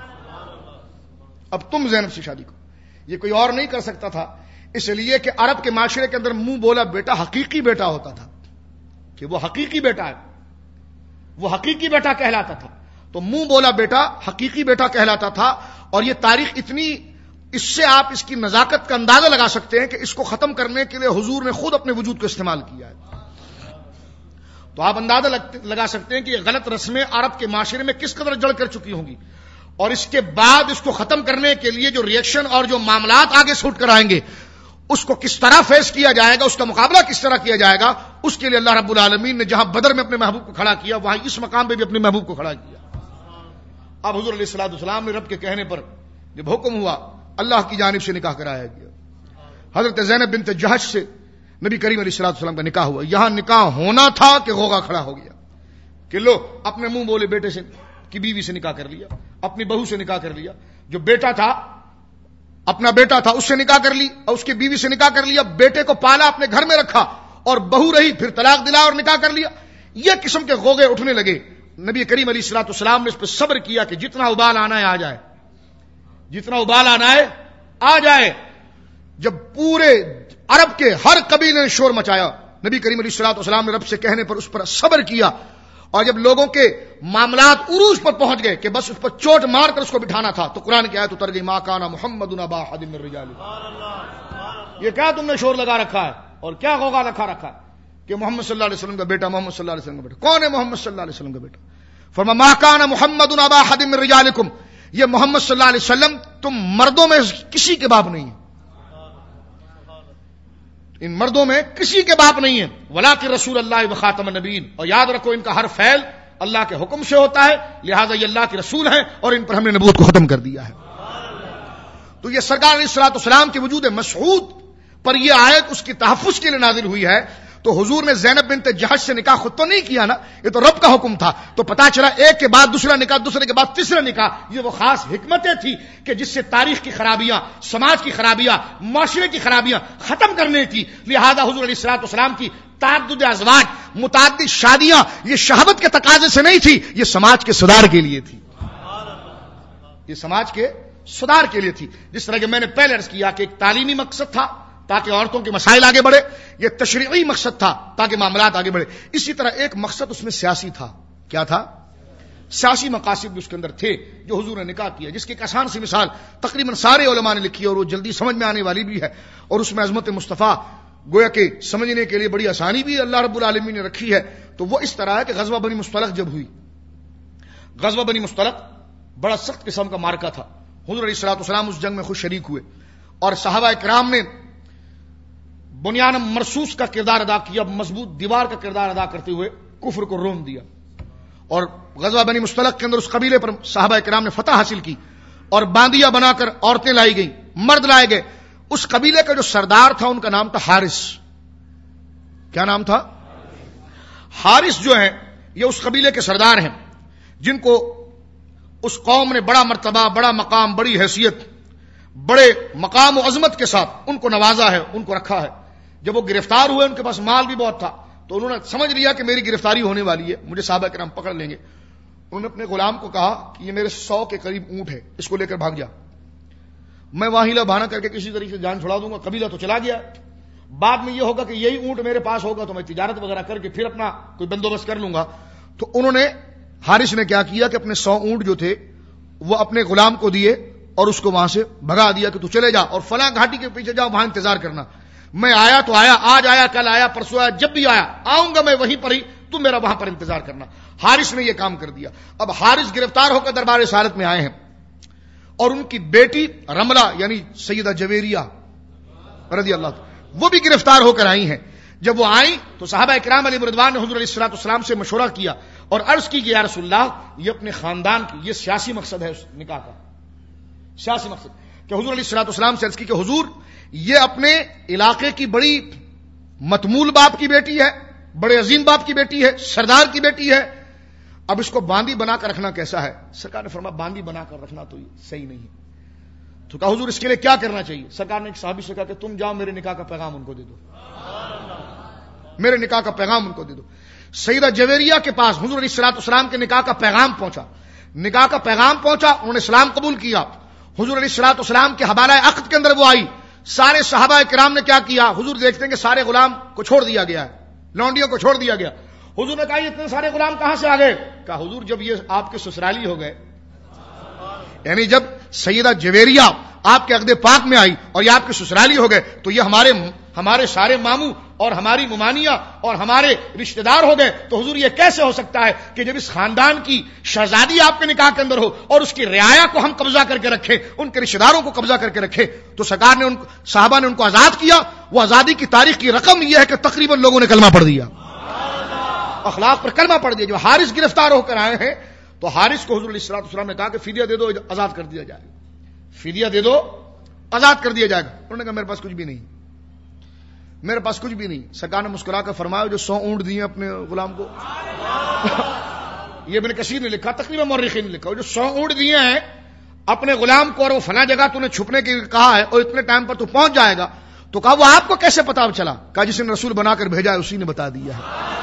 اب تم زینب سے شادی کرو. یہ کوئی اور نہیں کر سکتا تھا، اس لیے کہ عرب کے معاشرے کے اندر منہ بولا بیٹا حقیقی بیٹا ہوتا تھا، کہ وہ حقیقی بیٹا ہے، وہ حقیقی بیٹا کہلاتا تھا. تو منہ بولا بیٹا حقیقی بیٹا کہلاتا تھا. اور یہ تاریخ اتنی، اس سے آپ اس کی نزاکت کا اندازہ لگا سکتے ہیں کہ اس کو ختم کرنے کے لیے حضور نے خود اپنے وجود کو استعمال کیا ہے. تو آپ اندازہ لگا سکتے ہیں کہ یہ غلط رسمیں عرب کے معاشرے میں کس قدر جڑ کر چکی ہوں گی، اور اس کے بعد اس کو ختم کرنے کے لیے جو ریئیکشن اور جو معاملات آگے سوٹ کر آئیں گے اس کو کس طرح فیس کیا جائے گا، اس کا مقابلہ کس طرح کیا جائے گا، اس کے لیے اللہ رب العالمین نے جہاں بدر میں اپنے محبوب کو کھڑا کیا وہاں اس مقام پہ بھی اپنے محبوب کو کھڑا کیا. اب حضور علیہ الصلوۃ والسلام نے رب کے کہنے پر جب حکم ہوا اللہ کی جانب سے نکاح کرایا گیا. حضرت زینب بنت جہش سے نبی کریم علیہ الصلوۃ والسلام کا نکاح ہوا. یہاں نکاح ہونا تھا کہ غوغا کھڑا ہو گیا کہ لو اپنے منہ بولے بیٹے سے کی بیوی سے نکاح کر لیا، اپنی بہو سے نکاح کر لیا، جو بیٹا تھا اپنا بیٹا تھا اس سے نکاح کر لی اور اس کی بیوی سے نکاح کر لیا، بیٹے کو پالا اپنے گھر میں رکھا اور بہو رہی پھر طلاق دلا اور نکاح کر لیا. یہ قسم کے غوغے اٹھنے لگے. نبی کریم علیہ الصلوۃ والسلام نے اس پہ صبر کیا کہ جتنا ابال آنا ہے آ جائے, جتنا ابال آنا ہے آ جائے. جب پورے عرب کے ہر قبیلے نے شور مچایا, نبی کریم علیہ الصلوۃ والسلام نے رب سے کہنے پر اس پر صبر کیا, اور جب لوگوں کے معاملات عروج پر پہنچ گئے کہ بس اس پر چوٹ مار کر اس کو بٹھانا تھا, تو قرآن کی آیت اتر گئی, ما کان محمد ابا احد من رجالکم. یہ کیا تم نے شور لگا رکھا ہے اور کیا غوغا رکھا رکھا ہے کہ محمد صلی اللہ علیہ وسلم کا بیٹا, محمد صلی اللہ علیہ وسلم کا بیٹا. کون ہے محمد صلی اللہ علیہ وسلم کا بیٹا؟ فرمایا ما کان محمد ابا احد من رجالکم, یہ محمد صلی اللہ علیہ وسلم تم مردوں میں کسی کے باپ نہیں ہیں, ان مردوں میں کسی کے باپ نہیں ہیں. ولکن رسول اللہ و خاتم النبیین, اور یاد رکھو ان کا ہر فعل اللہ کے حکم سے ہوتا ہے, لہذا یہ اللہ کے رسول ہیں اور ان پر ہم نے نبوت کو ختم کر دیا ہے. تو یہ سرکار علیہ الصلوۃ والسلام کے وجود مسعود پر یہ آیت اس کی تحفظ کے لیے نازل ہوئی ہے. تو حضور نے زینب بنت جہش سے نکاح خود تو نہیں کیا نا, یہ تو رب کا حکم تھا. تو پتا چلا ایک کے بعد دوسرا نکاح, دوسرے کے بعد تیسرا نکاح. یہ وہ خاص حکمتیں تھی کہ جس سے تاریخ کی خرابیاں, سماج کی خرابیاں, معاشرے کی خرابیاں ختم کرنے تھی. لہذا حضور علیہ الصلوۃ والسلام کی تعدد ازواج, متعدد شادیاں, یہ شہوت کے تقاضے سے نہیں تھی, یہ سماج کے سدھار کے لیے تھی, یہ سماج کے سدھار کے لیے تھی. جس طرح کہ میں نے پہلے عرض کیا کہ ایک تعلیمی مقصد تھا تاکہ عورتوں کے مسائل آگے بڑھے, یہ تشریعی مقصد تھا تاکہ معاملات آگے بڑھے. اسی طرح ایک مقصد اس میں سیاسی تھا. کیا تھا؟ سیاسی مقاصد بھی اس کے اندر تھے جو حضور نے نکاح کیا, جس کی ایک آسان سی مثال تقریباً سارے علماء نے لکھی ہے اور وہ جلدی سمجھ میں آنے والی بھی ہے, اور اس میں عظمت مصطفیٰ گویا کہ سمجھنے کے لیے بڑی آسانی بھی اللہ رب العالمین نے رکھی ہے. تو وہ اس طرح ہے کہ غزوہ بنی مصطلق جب ہوئی, غزوہ بنی مصطلق بڑا سخت قسم کا مارکا تھا. حضور علیہ الصلوۃ والسلام اس جنگ میں خود شریک ہوئے, اور صحابہ کرام نے بنیان مرصوص کا کردار ادا کیا, مضبوط دیوار کا کردار ادا کرتے ہوئے کفر کو روم دیا. اور غزوہ بنی مصطلق کے اندر اس قبیلے پر صحابہ کرام نے فتح حاصل کی, اور باندیاں بنا کر عورتیں لائی گئیں, مرد لائے گئے. اس قبیلے کا جو سردار تھا ان کا نام تھا حارث. کیا نام تھا؟ حارث جو ہے یہ اس قبیلے کے سردار ہیں جن کو اس قوم نے بڑا مرتبہ, بڑا مقام, بڑی حیثیت, بڑے مقام و عظمت کے ساتھ ان کو نوازا ہے, ان کو رکھا ہے. جب وہ گرفتار ہوئے ان کے پاس مال بھی بہت تھا, تو انہوں نے سمجھ لیا کہ میری گرفتاری ہونے والی ہے, مجھے صحابہ کرام پکڑ لیں گے. انہوں نے اپنے غلام کو کہا کہ یہ میرے سو کے قریب اونٹ ہے, اس کو لے کر بھاگ جا, میں واہیلا بہانہ کر کے کسی طریقے سے جان چھڑا دوں گا. قبیلہ تو چلا گیا, بعد میں یہ ہوگا کہ یہی اونٹ میرے پاس ہوگا تو میں تجارت وغیرہ کر کے پھر اپنا کوئی بندوبست کر لوں گا. تو انہوں نے, حارث نے کیا کیا کہ اپنے سو اونٹ جو تھے وہ اپنے غلام کو دیے اور اس کو وہاں سے بھگا دیا کہ تو چلے جا اور فلاں گھاٹی کے پیچھے جاؤ, وہاں انتظار کرنا. میں آیا تو آیا, آج آیا, کل آیا, پرسوں آیا, جب بھی آیا آؤں گا میں وہیں پر ہی, تم میرا وہاں پر انتظار کرنا. حارث نے یہ کام کر دیا. اب حارث گرفتار ہو کر دربار رسالت میں آئے ہیں, اور ان کی بیٹی رملہ یعنی سیدہ جویریہ رضی اللہ عنہ وہ بھی گرفتار ہو کر آئی ہیں. جب وہ آئیں تو صحابہ کرام علیہ رضوان نے حضور علیہ الصلوۃ والسلام سے مشورہ کیا اور عرض کی کہ یا رسول اللہ, یہ اپنے خاندان کی, یہ سیاسی مقصد ہے اس نکاح کا, سیاسی مقصد, کہ حضور علیہ الصلوۃ والسلام سے عرض کی کہ حضور یہ اپنے علاقے کی بڑی متمول باپ کی بیٹی ہے, بڑے عظیم باپ کی بیٹی ہے, سردار کی بیٹی ہے, اب اس کو باندی بنا کر رکھنا کیسا ہے؟ سرکار نے فرمایا باندی بنا کر رکھنا تو صحیح نہیں ہے. تو کہا حضور اس کے لیے کیا کرنا چاہیے؟ سرکار نے ایک صحابی سے کہا کہ تم جاؤ میرے نکاح کا پیغام ان کو دے دو, میرے نکاح کا پیغام ان کو دے دو. سیدہ جویریہ کے پاس حضور علیہ الصلوۃ والسلام کے نکاح کا پیغام پہنچا, نکاح کا پیغام پہنچا, انہوں نے اسلام قبول کیا. حضور علیہ الصلوۃ والسلام کے حوالہ عقد کے اندر وہ آئی. سارے صحابہ کرام نے کیا کیا؟ حضور دیکھتے ہیں کہ سارے غلام کو چھوڑ دیا گیا ہے, لونڈیوں کو چھوڑ دیا گیا. حضور نے کہا یہ اتنے سارے غلام کہاں سے آ گئے؟ کہا حضور جب یہ آپ کے سسرالی ہو گئے, یعنی جب سیدہ جویریہ آپ کے عقد پاک میں آئی اور یہ آپ کے سسرالی ہو گئے تو یہ ہمارے ہمارے سارے ماموں اور ہماری ممانیہ اور ہمارے رشتہ دار ہو گئے. تو حضور یہ کیسے ہو سکتا ہے کہ جب اس خاندان کی شہزادی آپ کے نکاح کے اندر ہو اور اس کی رعایا کو ہم قبضہ کر کے رکھیں, ان کے رشتہ داروں کو قبضہ کر کے رکھیں. تو سرکار نے ان صحابہ نے ان کو آزاد کیا. وہ آزادی کی تاریخ کی رقم یہ ہے کہ تقریباً لوگوں نے کلمہ پڑھ دیا, اخلاق پر کلمہ پڑھ دیا. جو حارث گرفتار ہو کر آئے ہیں تو حارث کو حضور علیہ الصلوۃ والسلام نے کہا کہ فدیہ دے دو, آزاد کر دیا جائے گا, فدیہ دے دو, آزاد کر دیا جائے گا. انہوں نے کہا میرے پاس کچھ بھی نہیں, میرے پاس کچھ بھی نہیں. سرکار نے مسکرا کر فرمایا جو سو اونٹ دیے اپنے غلام کو یہ ابن کثیر نے لکھا, تقریباً مورخین نے لکھا, جو سو اونٹ دیے ہیں اپنے غلام کو اور وہ فلاں جگہ تو نے چھپنے کے کہا ہے اور اتنے ٹائم پر تو پہنچ جائے گا. تو کہا وہ آپ کو کیسے پتا چلا؟ کہا جس نے رسول بنا کر بھیجا ہے اسی نے بتا دیا ہے.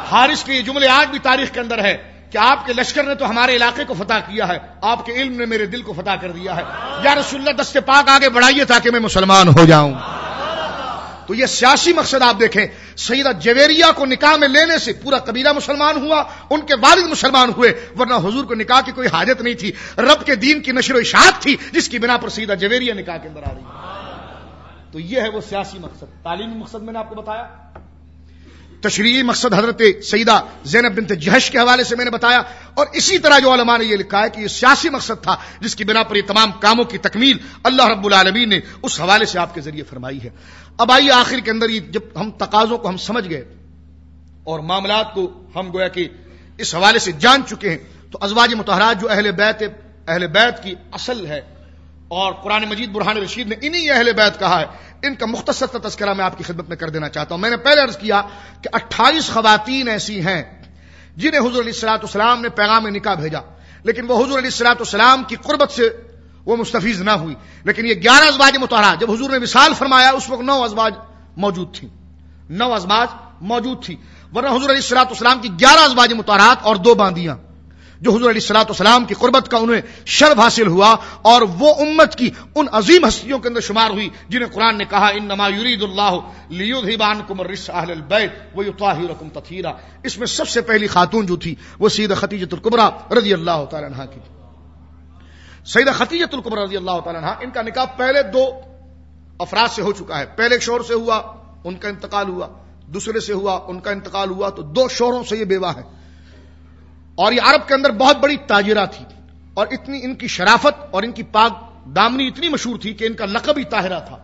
حارث کے یہ جملے آج بھی تاریخ کے اندر ہے کہ آپ کے لشکر نے تو ہمارے علاقے کو فتح کیا ہے، آپ کے علم نے میرے دل کو فتح کر دیا ہے، یا رسول اللہ دست پاک آگے بڑھائیے تاکہ میں مسلمان ہو جاؤں۔ تو یہ سیاسی مقصد آپ دیکھیں، سیدہ جویریہ کو نکاح میں لینے سے پورا قبیلہ مسلمان ہوا، ان کے والد مسلمان ہوئے، ورنہ حضور کو نکاح کی کوئی حاجت نہیں تھی، رب کے دین کی نشر و اشاعت تھی جس کی بنا پر سیدہ جویریہ نکاح کے اندر آ رہی ہے۔ تو یہ ہے وہ سیاسی مقصد۔ تعلیمی مقصد میں نے آپ کو بتایا، تشریعی مقصد حضرت سیدہ زینب بنت جہش کے حوالے سے میں نے بتایا، اور اسی طرح جو علماء نے یہ لکھا ہے کہ یہ سیاسی مقصد تھا جس کی بنا پر یہ تمام کاموں کی تکمیل اللہ رب العالمین نے اس حوالے سے آپ کے ذریعے فرمائی ہے۔ اب آئیے آخر کے اندر یہ جب ہم تقاضوں کو ہم سمجھ گئے اور معاملات کو ہم گویا کہ اس حوالے سے جان چکے ہیں، تو ازواج مطہرات جو اہل بیت اہل بیت کی اصل ہے، اور قرآن مجید برہان رشید نے انہی اہل بیت کہا ہے، ان کا مختصر کا تذکرہ میں آپ کی خدمت میں کر دینا چاہتا ہوں۔ میں نے پہلے عرض کیا کہ اٹھائیس خواتین ایسی ہیں جنہیں حضور علیہ الصلوۃ والسلام نے پیغام نکاح بھیجا، لیکن وہ حضور علیہ الصلوۃ والسلام کی قربت سے وہ مستفیض نہ ہوئی، لیکن یہ گیارہ ازواج مطہرات جب حضور نے وصال فرمایا اس وقت نو ازواج موجود تھیں، نو ازواج موجود تھی، ورنہ حضور علیہ الصلوۃ والسلام کی گیارہ ازواج مطہرات اور دو باندیاں جو حضور علیہ الصلوۃ والسلام کی قربت کا انہیں شرف حاصل ہوا، اور وہ امت کی ان عظیم ہستیوں کے اندر شمار ہوئی جنہیں قرآن نے کہا انما یرید اللہ لیذھب عنکم الرجس اہل البیت ویطہرکم تطہیرا۔ اس میں سب سے پہلی خاتون جو تھی وہ سیدہ خدیجہ الکبریٰ رضی اللہ تعالی عنہا کی تھی۔ سیدہ خدیجہ الکبریٰ رضی اللہ تعالی عنہا، ان کا نکاح پہلے دو افراد سے ہو چکا ہے، پہلے ایک شوہر سے ہوا، ان کا انتقال ہوا، دوسرے سے ہوا، ان کا انتقال ہوا، تو دو شوہروں سے یہ بیوہ ہے، اور یہ عرب کے اندر بہت بڑی تاجرہ تھی، اور اتنی ان کی شرافت اور ان کی پاک دامنی اتنی مشہور تھی کہ ان کا لقب ہی طاہرہ تھا۔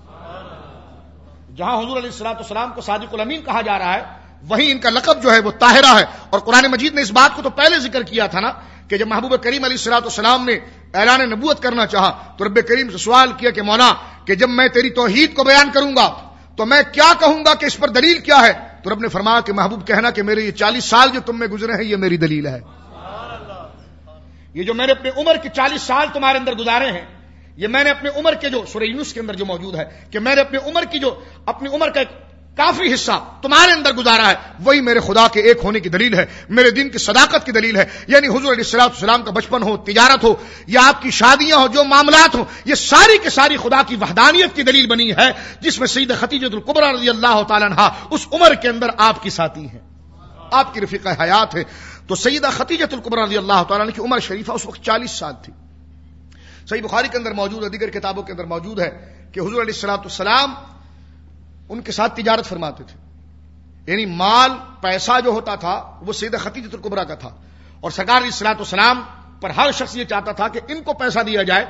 جہاں حضور علیہ الصلوۃ والسلام کو صادق الامین کہا جا رہا ہے، وہیں ان کا لقب جو ہے وہ طاہرہ ہے، اور قرآن مجید نے اس بات کو تو پہلے ذکر کیا تھا نا کہ جب محبوب کریم علیہ الصلوۃ والسلام نے اعلان نبوت کرنا چاہا تو رب کریم سے سوال کیا کہ مولا کہ جب میں تیری توحید کو بیان کروں گا تو میں کیا کہوں گا کہ اس پر دلیل کیا ہے؟ تو رب نے فرمایا کہ محبوب کہنا کہ میرے یہ چالیس سال جو تم میں گزرے ہیں یہ میری دلیل ہے، یہ جو میں نے اپنے عمر کے چالیس سال تمہارے اندر گزارے ہیں، یہ میں نے اپنے عمر کے جو سورہ یونس کے اندر جو موجود ہے کہ میں نے اپنے عمر کی جو اپنی عمر کا ایک کافی حصہ تمہارے اندر گزارا ہے، وہی میرے خدا کے ایک ہونے کی دلیل ہے، میرے دین کی صداقت کی دلیل ہے۔ یعنی حضور علیہ الصلوۃ والسلام کا بچپن ہو، تجارت ہو، یا آپ کی شادیاں ہو، جو معاملات ہوں، یہ ساری کی ساری خدا کی وحدانیت کی دلیل بنی ہے، جس میں سیدہ خدیجہ الکبریٰ رضی اللہ تعالی عنہا اس عمر کے اندر آپ کی ساتھی ہیں، آپ کی رفیقہ حیات ہے۔ تو سیدہ خدیجہ الکبریٰ رضی اللہ تعالی عنہ کی عمر شریفہ اس وقت چالیس سال تھی۔ صحیح بخاری کے اندر موجود ہے، دیگر کتابوں کے اندر موجود ہے کہ حضور علیہ الصلوۃ والسلام ان کے ساتھ تجارت فرماتے تھے، یعنی مال پیسہ جو ہوتا تھا وہ سیدہ خدیجہ الکبریٰ کا تھا، اور سرکار علیہ الصلوۃ والسلام پر ہر شخص یہ چاہتا تھا کہ ان کو پیسہ دیا جائے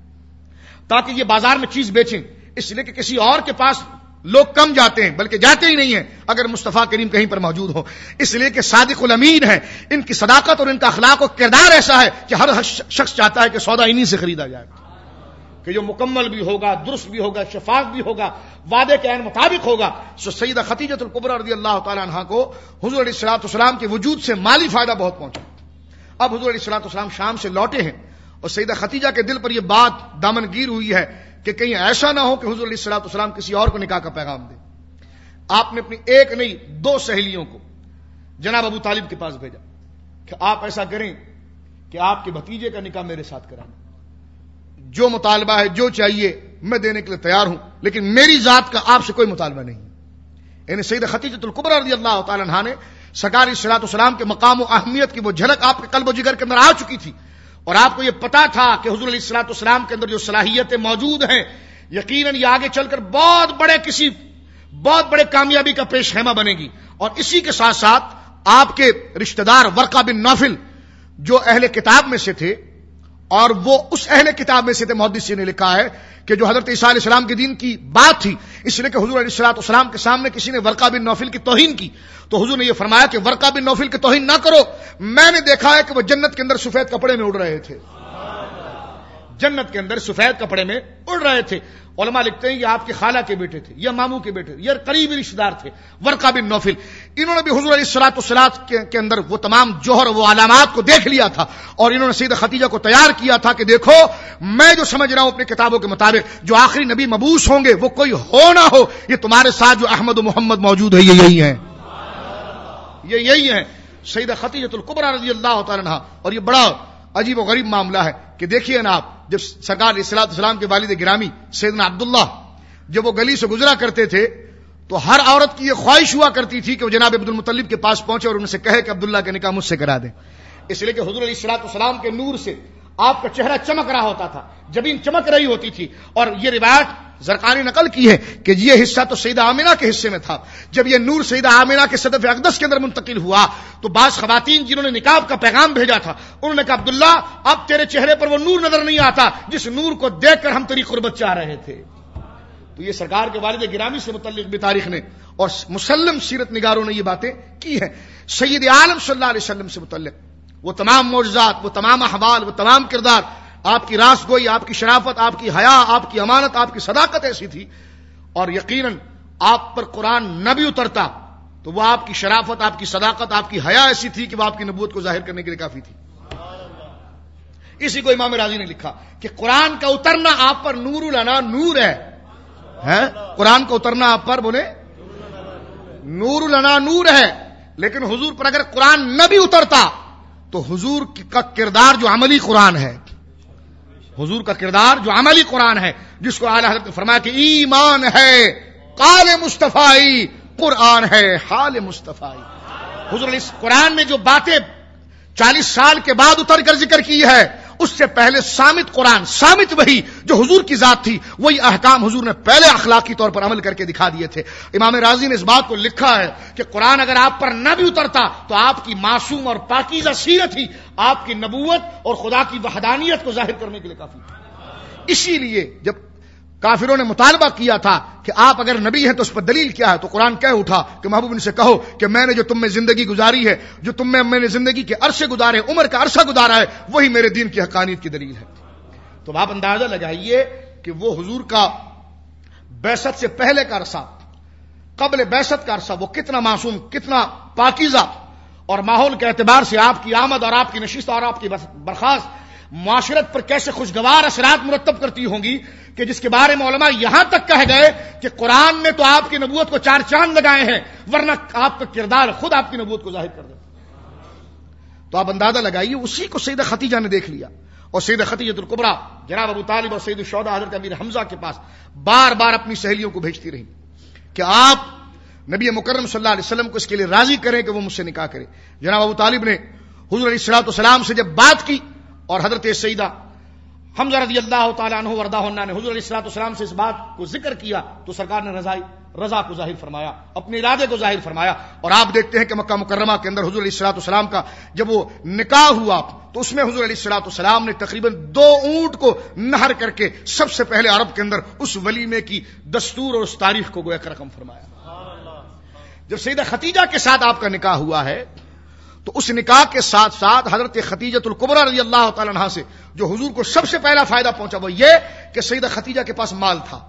تاکہ یہ بازار میں چیز بیچیں، اس لیے کہ کسی اور کے پاس لوگ کم جاتے ہیں، بلکہ جاتے ہی نہیں ہیں اگر مصطفیٰ کریم کہیں پر موجود ہو، اس لیے کہ صادق الامین ہے، ان کی صداقت اور ان کا اخلاق و کردار ایسا ہے کہ ہر شخص چاہتا ہے کہ سودا انہی سے خریدا جائے، کہ جو مکمل بھی ہوگا، درست بھی ہوگا، شفاف بھی ہوگا، وعدے کے عین مطابق ہوگا۔ سو سیدہ خدیجہ الکبریٰ رضی اللہ تعالی عنہا کو حضور علیہ الصلوۃ والسلام کے وجود سے مالی فائدہ بہت پہنچا۔ اب حضور علیہ الصلوۃ والسلام شام سے لوٹے ہیں، اور سیدہ خدیجہ کے دل پر یہ بات دامنگیر ہوئی ہے کہ کہیں ایسا نہ ہو کہ حضور علیہ الصلوۃ والسلام کسی اور کو نکاح کا پیغام دے۔ آپ نے اپنی ایک نہیں دو سہیلیوں کو جناب ابو طالب کے پاس بھیجا کہ آپ ایسا کریں کہ آپ کے بھتیجے کا نکاح میرے ساتھ کرائیں، جو مطالبہ ہے جو چاہیے میں دینے کے لیے تیار ہوں، لیکن میری ذات کا آپ سے کوئی مطالبہ نہیں۔ یعنی سیدہ خدیجہ الکبریٰ رضی اللہ تعالی عنہا نے سرکار علیہ الصلوۃ والسلام کے مقام و اہمیت کی وہ جھلک آپ کے قلب و جگر کے اندر آ چکی تھی، اور آپ کو یہ پتا تھا کہ حضور علیہ الصلوۃ والسلام کے اندر جو صلاحیتیں موجود ہیں یقیناً یہ آگے چل کر بہت بڑے کسی بہت بڑے کامیابی کا پیش خیمہ بنے گی۔ اور اسی کے ساتھ ساتھ آپ کے رشتہ دار ورقہ بن نوفل جو اہل کتاب میں سے تھے، اور وہ اس اہل کتاب میں سے تھے، محدثین نے لکھا ہے کہ جو حضرت عیسیٰ علیہ السلام کے دین کی بات تھی، اس لیے کہ حضور علیہ الصلوۃ والسلام کے سامنے کسی نے ورقہ بن نوفل کی توہین کی تو حضور نے یہ فرمایا کہ ورقہ بن نوفل کی توہین نہ کرو، میں نے دیکھا ہے کہ وہ جنت کے اندر سفید کپڑے میں اڑ رہے تھے، جنت کے اندر سفید کپڑے میں اڑ رہے تھے۔ علماء لکھتے ہیں یہ آپ کے خالہ کے بیٹے تھے یا ماموں کے بیٹے، یہ قریبی رشتہ دار تھے ورقہ بن نوفل۔ انہوں نے بھی حضور علیہ الصلوۃ والسلام کے اندر وہ تمام جوہر وہ علامات کو دیکھ لیا تھا، اور انہوں نے سیدہ خدیجہ کو تیار کیا تھا کہ دیکھو میں جو سمجھ رہا ہوں اپنی کتابوں کے مطابق جو آخری نبی مبعوث ہوں گے وہ کوئی ہو نہ ہو، یہ تمہارے ساتھ جو احمد و محمد موجود ہے یہ یہی ہیں، یہ یہی ہیں سیدہ خدیجہ الکبریٰ رضی اللہ تعالی عنہا. اور یہ بڑا عجیب و غریب معاملہ ہے کہ دیکھیے نا آپ، جب سرکار علیہ الصلوۃ والسلام کے والد گرامی سیدنا عبداللہ جب وہ گلی سے گزرا کرتے تھے تو ہر عورت کی یہ خواہش ہوا کرتی تھی کہ وہ جناب عبد المطلب کے پاس پہنچے اور ان سے کہے کہ عبداللہ کا نکاح مجھ سے کرا دیں، اس لیے کہ حضور علیہ الصلوۃ والسلام کے نور سے آپ کا چہرہ چمک رہا ہوتا تھا، جبین چمک رہی ہوتی تھی. اور یہ روایت زرقانی نقل کی ہے کہ یہ حصہ تو سیدہ آمنہ کے حصے میں تھا. جب یہ نور سیدہ آمنہ کے صدف اقدس کے اندر منتقل ہوا تو بعض خواتین جنہوں نے نکاح کا پیغام بھیجا تھا انہوں نے کہا عبداللہ اب تیرے چہرے پر وہ نور نظر نہیں آتا جس نور کو دیکھ کر ہم تیری قربت چاہ رہے تھے. تو یہ سرکار کے والد گرامی سے متعلق بھی تاریخ نے اور مسلم سیرت نگاروں نے یہ باتیں کی ہیں. سید عالم صلی اللہ علیہ وسلم سے متعلق وہ تمام معجزات، وہ تمام احوال، وہ تمام کردار، آپ کی راست گوئی، آپ کی شرافت، آپ کی حیا، آپ کی امانت، آپ کی صداقت ایسی تھی. اور یقیناً آپ پر قرآن نہ بھی اترتا تو وہ آپ کی شرافت، آپ کی صداقت، آپ کی حیا ایسی تھی کہ وہ آپ کی نبوت کو ظاہر کرنے کے لیے کافی تھی. اسی کو امام راضی نے لکھا کہ قرآن کا اترنا آپ پر نور لنا نور ہے. ہے قرآن کا اترنا آپ پر بولے نور لنا نور ہے، لیکن حضور پر اگر قرآن نہ بھی اترتا تو حضور کا کردار جو عملی قرآن ہے، حضور کا کردار جو عملی قرآن ہے، جس کو اعلیٰ حضرت نے فرمایا کہ ایمان ہے قال مصطفی، قرآن ہے حال مصطفی. حضور علیہ قرآن میں جو باتیں چالیس سال کے بعد اتر کر ذکر کی ہے اس سے پہلے صامت قرآن، صامت وہی جو حضور کی ذات تھی، وہی احکام حضور نے پہلے اخلاقی طور پر عمل کر کے دکھا دیے تھے. امام راضی نے اس بات کو لکھا ہے کہ قرآن اگر آپ پر نہ بھی اترتا تو آپ کی معصوم اور پاکیزہ سیرت ہی آپ کی نبوت اور خدا کی وحدانیت کو ظاہر کرنے کے لیے کافی تھی. اسی لیے جب کافروں نے مطالبہ کیا تھا کہ آپ اگر نبی ہیں تو اس پر دلیل کیا ہے، تو قرآن کہہ اٹھا کہ محبوب ان سے کہو کہ میں نے جو تم میں زندگی گزاری ہے، جو تم میں میں نے زندگی کے عرصے گزارے، عمر کا عرصہ گزارا ہے، وہی میرے دین کی حقانیت کی دلیل ہے. تو آپ اندازہ لگائیے کہ وہ حضور کا بعثت سے پہلے کا عرصہ، قبل بعثت کا عرصہ، وہ کتنا معصوم، کتنا پاکیزہ، اور ماحول کے اعتبار سے آپ کی آمد اور آپ کی نشست اور آپ کی برخاست معاشرت پر کیسے خوشگوار اثرات مرتب کرتی ہوں گی کہ جس کے بارے میں علماء یہاں تک کہہ گئے کہ قرآن نے تو آپ کی نبوت کو چار چاند لگائے ہیں، ورنہ آپ کا کردار خود آپ کی نبوت کو ظاہر کر دے. تو آپ اندازہ لگائیے اسی کو سیدہ خدیجہ نے دیکھ لیا، اور سیدہ خدیجہ الکبریٰ جناب ابو طالب اور سید الشہداء حضرت امیر حمزہ کے پاس بار بار اپنی سہیلیوں کو بھیجتی رہی کہ آپ نبی مکرم صلی اللہ علیہ وسلم کو اس کے لیے راضی کریں کہ وہ مجھ سے نکاح کرے. جناب ابو طالب نے حضور علیہ الصلوۃ والسلام سے جب بات کی اور حضرت سیدہ حمزہ رضی اللہ تعالیٰ عنہ ورداہ عنہ نے حضور علیہ الصلوۃ والسلام سے اس بات کو ذکر کیا تو سرکار نے رضا رضا کو ظاہر فرمایا، اپنے ارادے کو ظاہر فرمایا. اور آپ دیکھتے ہیں کہ مکہ مکرمہ کے اندر حضور علیہ الصلوۃ والسلام کا جب وہ نکاح ہوا تو اس میں حضور علیہ الصلوۃ والسلام نے تقریباً دو اونٹ کو نہر کر کے سب سے پہلے عرب کے اندر اس ولیمے کی دستور اور اس تاریخ کو گویا کہ رقم فرمایا. جب سیدہ خدیجہ کے ساتھ آپ کا نکاح ہوا ہے تو اس نکاح کے ساتھ ساتھ حضرت خدیجہ الکبریٰ رضی اللہ تعالی عنہا سے جو حضور کو سب سے پہلا فائدہ پہنچا وہ یہ کہ سیدہ خدیجہ کے پاس مال تھا.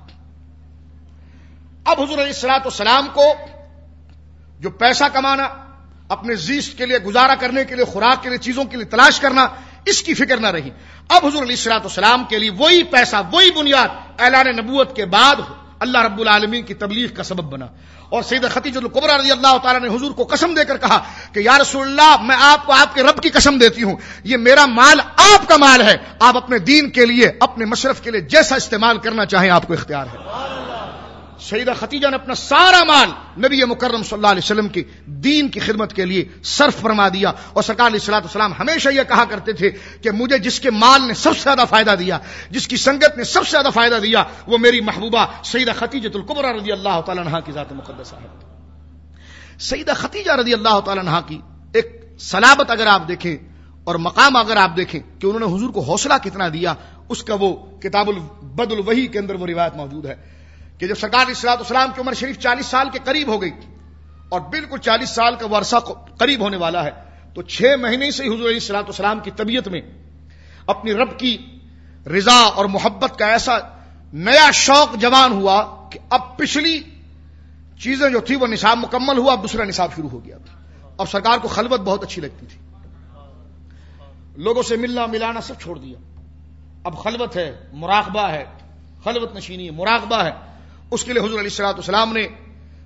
اب حضور علیہ الصلوۃ والسلام کو جو پیسہ کمانا، اپنے زیست کے لیے، گزارا کرنے کے لیے، خوراک کے لیے، چیزوں کے لیے تلاش کرنا، اس کی فکر نہ رہی. اب حضور علیہ الصلوۃ والسلام کے لیے وہی پیسہ، وہی بنیاد اعلان نبوت کے بعد اللہ رب العالمین کی تبلیغ کا سبب بنا. اور سیدہ خدیجہ الکبریٰ رضی اللہ تعالیٰ نے حضور کو قسم دے کر کہا کہ یا رسول اللہ، میں آپ کو آپ کے رب کی قسم دیتی ہوں، یہ میرا مال آپ کا مال ہے، آپ اپنے دین کے لیے، اپنے مشرف کے لیے جیسا استعمال کرنا چاہیں آپ کو اختیار ہے. سیدہ خدیجہ نے اپنا سارا مال نبی مکرم صلی اللہ علیہ وسلم کی دین کی خدمت کے لیے صرف فرما دیا. اور سرکار علیہ الصلوۃ والسلام ہمیشہ یہ کہا کرتے تھے کہ مجھے جس کے مال نے سب سے زیادہ فائدہ دیا، جس کی سنگت نے سب سے زیادہ فائدہ دیا، وہ میری محبوبہ سیدہ خدیجہ الکبریٰ رضی اللہ تعالی عنہا کی ذات مقدسہ ہے. سیدہ خدیجہ رضی اللہ تعالی عنہا کی ایک صلابت اگر آپ دیکھیں اور مقام اگر آپ دیکھیں کہ انہوں نے حضور کو حوصلہ کتنا دیا، اس کا وہ کتاب البدء الوحی کے اندر وہ روایت موجود ہے کہ جب سرکار علیہ الصلوۃ والسلام کی عمر شریف چالیس سال کے قریب ہو گئی اور بالکل چالیس سال کا وہ عرصہ قریب ہونے والا ہے تو چھ مہینے سے حضور علیہ الصلوۃ والسلام کی طبیعت میں اپنی رب کی رضا اور محبت کا ایسا نیا شوق جوان ہوا کہ اب پچھلی چیزیں جو تھی وہ نصاب مکمل ہوا، اب دوسرا نصاب شروع ہو گیا. اب سرکار کو خلوت بہت اچھی لگتی تھی، لوگوں سے ملنا ملانا سب چھوڑ دیا. اب خلوت ہے، مراقبہ ہے، خلوت نشینی ہے، مراقبہ ہے. اس کے لیے حضور علیہ الصلوۃ والسلام نے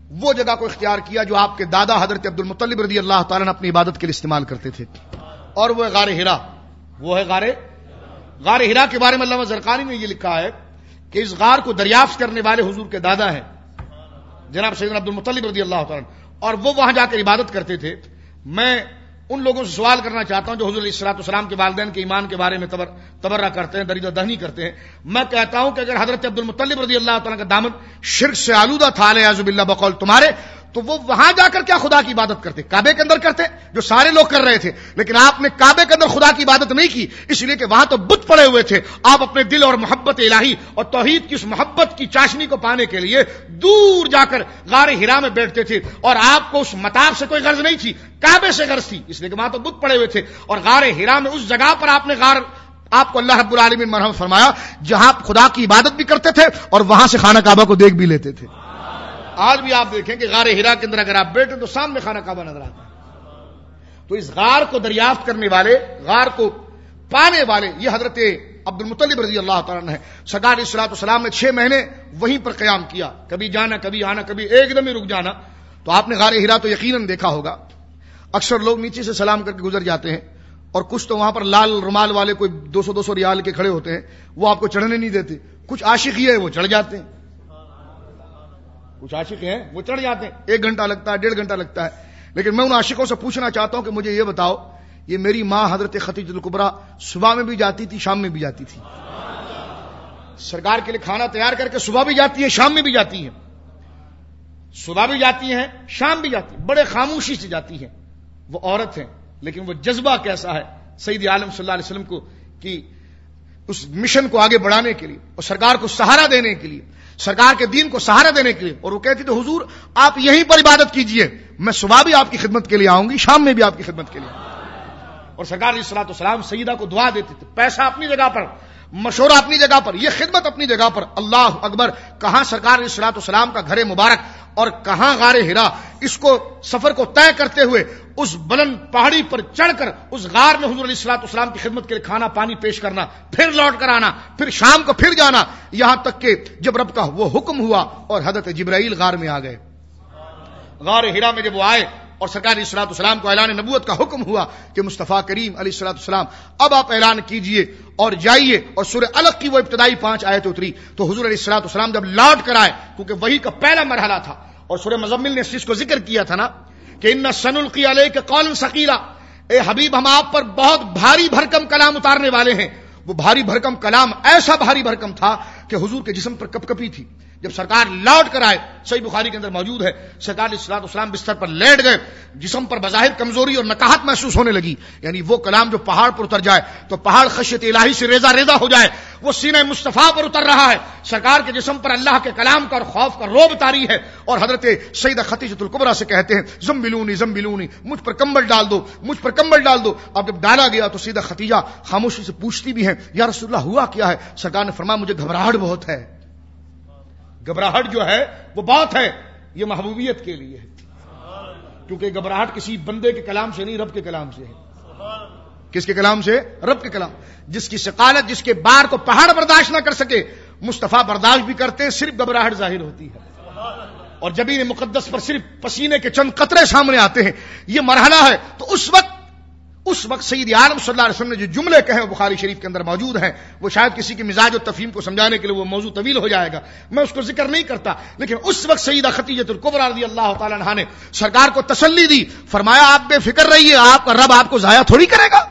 وہ جگہ کو اختیار کیا جو آپ کے دادا حضرت عبد المطلب رضی اللہ تعالیٰ نے اپنی عبادت کے لیے استعمال کرتے تھے، اور وہ ہے غار ہرا. وہ ہے غار غار ہرا کے بارے میں علامہ زرقانی نے یہ لکھا ہے کہ اس غار کو دریافت کرنے والے حضور کے دادا ہیں جناب سیدنا عبد المطلب رضی اللہ تعالیٰ، اور وہ وہاں جا کر عبادت کرتے تھے. میں ان لوگوں سے سوال کرنا چاہتا ہوں جو حضور علیہ الصلوۃ والسلام کے والدین کے ایمان کے بارے میں تبر تبرہ کرتے ہیں، درجہ دہنی کرتے ہیں. میں کہتا ہوں کہ اگر حضرت عبد المطلب رضی اللہ تعالیٰ کا دامن شرک سے آلودہ تھا اعوذ باللہ بقول تمہارے، تو وہ وہاں جا کر کیا خدا کی عبادت کرتے؟ کعبے کے اندر کرتے جو سارے لوگ کر رہے تھے، لیکن آپ نے کعبے کے اندر خدا کی عبادت نہیں کی، اس لیے کہ وہاں تو بت پڑے ہوئے تھے. آپ اپنے دل اور محبت الہی اور توحید کی اس محبت کی چاشنی کو پانے کے لیے دور جا کر غار ہرا میں بیٹھتے تھے، اور آپ کو اس متاف سے کوئی غرض نہیں تھی، کعبے سے غرض تھی، اس لیے کہ وہاں تو بت پڑے ہوئے تھے. اور غار ہرا میں اس جگہ پر آپ نے غار آپ کو اللہ رب العالمین مرحمت فرمایا جہاں آپ خدا کی عبادت بھی کرتے تھے اور وہاں سے خانہ کعبہ کو دیکھ بھی لیتے تھے. آج بھی آپ دیکھیں کہ غار ہرا کے اندر اگر آپ بیٹھیں تو سامنے خانہ کعبہ نظر آتا ہے. تو اس غار کو دریافت کرنے والے، غار کو پانے والے یہ حضرت عبد المطلب رضی اللہ تعالیٰ ہے. سرکار علیہ الصلوۃ والسلام نے چھ مہینے وہیں پر قیام کیا، کبھی جانا کبھی آنا، کبھی ایک دم ہی رک جانا. تو آپ نے غار ہرا تو یقیناً دیکھا ہوگا، اکثر لوگ نیچے سے سلام کر کے گزر جاتے ہیں، اور کچھ تو وہاں پر لال رومال والے کوئی دو سو دو سو ریال کے کھڑے ہوتے ہیں، وہ آپ کو چڑھنے نہیں دیتے. کچھ عاشق ہی ہے وہ چڑھ جاتے ہیں، کچھ عاشق ہیں وہ چڑھ جاتے ہیں، ایک گھنٹہ لگتا ہے، ڈیڑھ گھنٹہ لگتا ہے. لیکن میں ان عاشقوں سے پوچھنا چاہتا ہوں کہ مجھے یہ بتاؤ، یہ میری ماں حضرت خدیجہ الکبریٰ صبح میں بھی جاتی تھی، شام میں بھی جاتی تھی، سرکار کے لیے کھانا تیار کر کے صبح بھی جاتی ہے، شام میں بھی جاتی ہے، صبح بھی جاتی ہیں شام بھی جاتی ہیں، بڑے خاموشی سے جاتی ہیں. وہ عورت ہیں لیکن وہ جذبہ کیسا ہے سید عالم صلی اللہ علیہ وسلم کو کہ اس مشن کو آگے بڑھانے کے لیے اور سرکار کو سہارا دینے کے لیے، سرکار کے دین کو سہارا دینے کے لیے. اور وہ کہتی تو حضور آپ یہیں پر عبادت کیجئے، میں صبح بھی آپ کی خدمت کے لیے آؤں گی، شام میں بھی آپ کی خدمت کے لیے. اور سرکار علیہ الصلوۃ والسلام سیدہ کو دعا دیتے تھے، پیسہ اپنی جگہ پر، مشورہ اپنی جگہ پر، یہ خدمت اپنی جگہ پر. اللہ اکبر، کہاں سرکار علیہ الصلوۃ والسلام کا گھر مبارک اور کہاں غار ہرا. اس کو سفر کو طے کرتے ہوئے اس بلند پہاڑی پر چڑھ کر اس غار میں حضور علیہ الصلوۃ والسلام کی خدمت کے لیے کھانا پانی پیش کرنا، پھر لوٹ کر آنا، پھر شام کو پھر جانا، یہاں تک کہ جب رب کا وہ حکم ہوا اور حضرت جبرائیل غار میں آ گئے. غار ہرا میں جب وہ آئے اور سرکار علیہ الصلوۃ والسلام کو اعلان نبوت کا حکم ہوا کہ مصطفیٰ کریم علیہ الصلوۃ والسلام اب آپ اعلان کیجئے اور جائیے. اور سورہ الگ کی وہ ابتدائی پانچ آیتیں اتری تو حضور علیہ الصلوۃ والسلام جب لوٹ کر آئے، کیونکہ وہی کا پہلا مرحلہ تھا، اور سورہ مزمل نے اس چیز کو ذکر کیا تھا نا کہ ان سنلقی علیک قولا ثقیلا، اے حبیب ہم آپ پر بہت بھاری بھرکم کلام اتارنے والے ہیں. وہ بھاری بھرکم کلام ایسا بھاری بھرکم تھا کہ حضور کے جسم پر کپ کپی تھی. جب سرکار لوٹ کر آئے، صحیح بخاری کے اندر موجود ہے، سرکار علیہ الصلوۃ والسلام بستر پر لیٹ گئے، جسم پر بظاہر کمزوری اور نکاہت محسوس ہونے لگی. یعنی وہ کلام جو پہاڑ پر اتر جائے تو پہاڑ خشیت الہی سے ریزہ ریزہ ہو جائے، وہ سینہ مصطفیٰ پر اتر رہا ہے. سرکار کے جسم پر اللہ کے کلام کا اور خوف کا روب طاری ہے. اور حضرت سیدہ خدیجہ الکبریٰ سے کہتے ہیں زمبلونی زمبلونی، مجھ پر کمبل ڈال دو، مجھ پر کمبل ڈال دو. اب جب ڈالا گیا تو سیدہ خدیجہ خاموشی سے پوچھتی بھی ہیں یا رسول اللہ ہوا کیا ہے؟ سرکار نے فرمایا مجھے گھبراہٹ بہت ہے. گھبراہٹ جو ہے وہ بات ہے، یہ محبوبیت کے لیے ہے، کیونکہ گھبراہٹ کسی بندے کے کلام سے نہیں، رب کے کلام سے ہے. کس کے کلام سے؟ رب کے کلام. جس کی ثقالت، جس کے بار کو پہاڑ برداشت نہ کر سکے، مصطفیٰ برداشت بھی کرتے ہیں، صرف گھبراہٹ ظاہر ہوتی ہے. اور جبین مقدس پر صرف پسینے کے چند قطرے سامنے آتے ہیں، یہ مرحلہ ہے. تو اس وقت اس وقت سید عالم صلی اللہ علیہ وسلم نے جو جملے کہے وہ بخاری شریف کے اندر موجود ہیں، وہ شاید کسی کے مزاج و تفہیم کو سمجھانے کے لیے وہ موضوع طویل ہو جائے گا، میں اس کو ذکر نہیں کرتا. لیکن اس وقت سیدہ خدیجہ الکبریٰ رضی اللہ تعالی عنہا نے سرکار کو تسلی دی، فرمایا آپ بے فکر رہیے، آپ کا رب آپ کو ضائع تھوڑی کرے گا.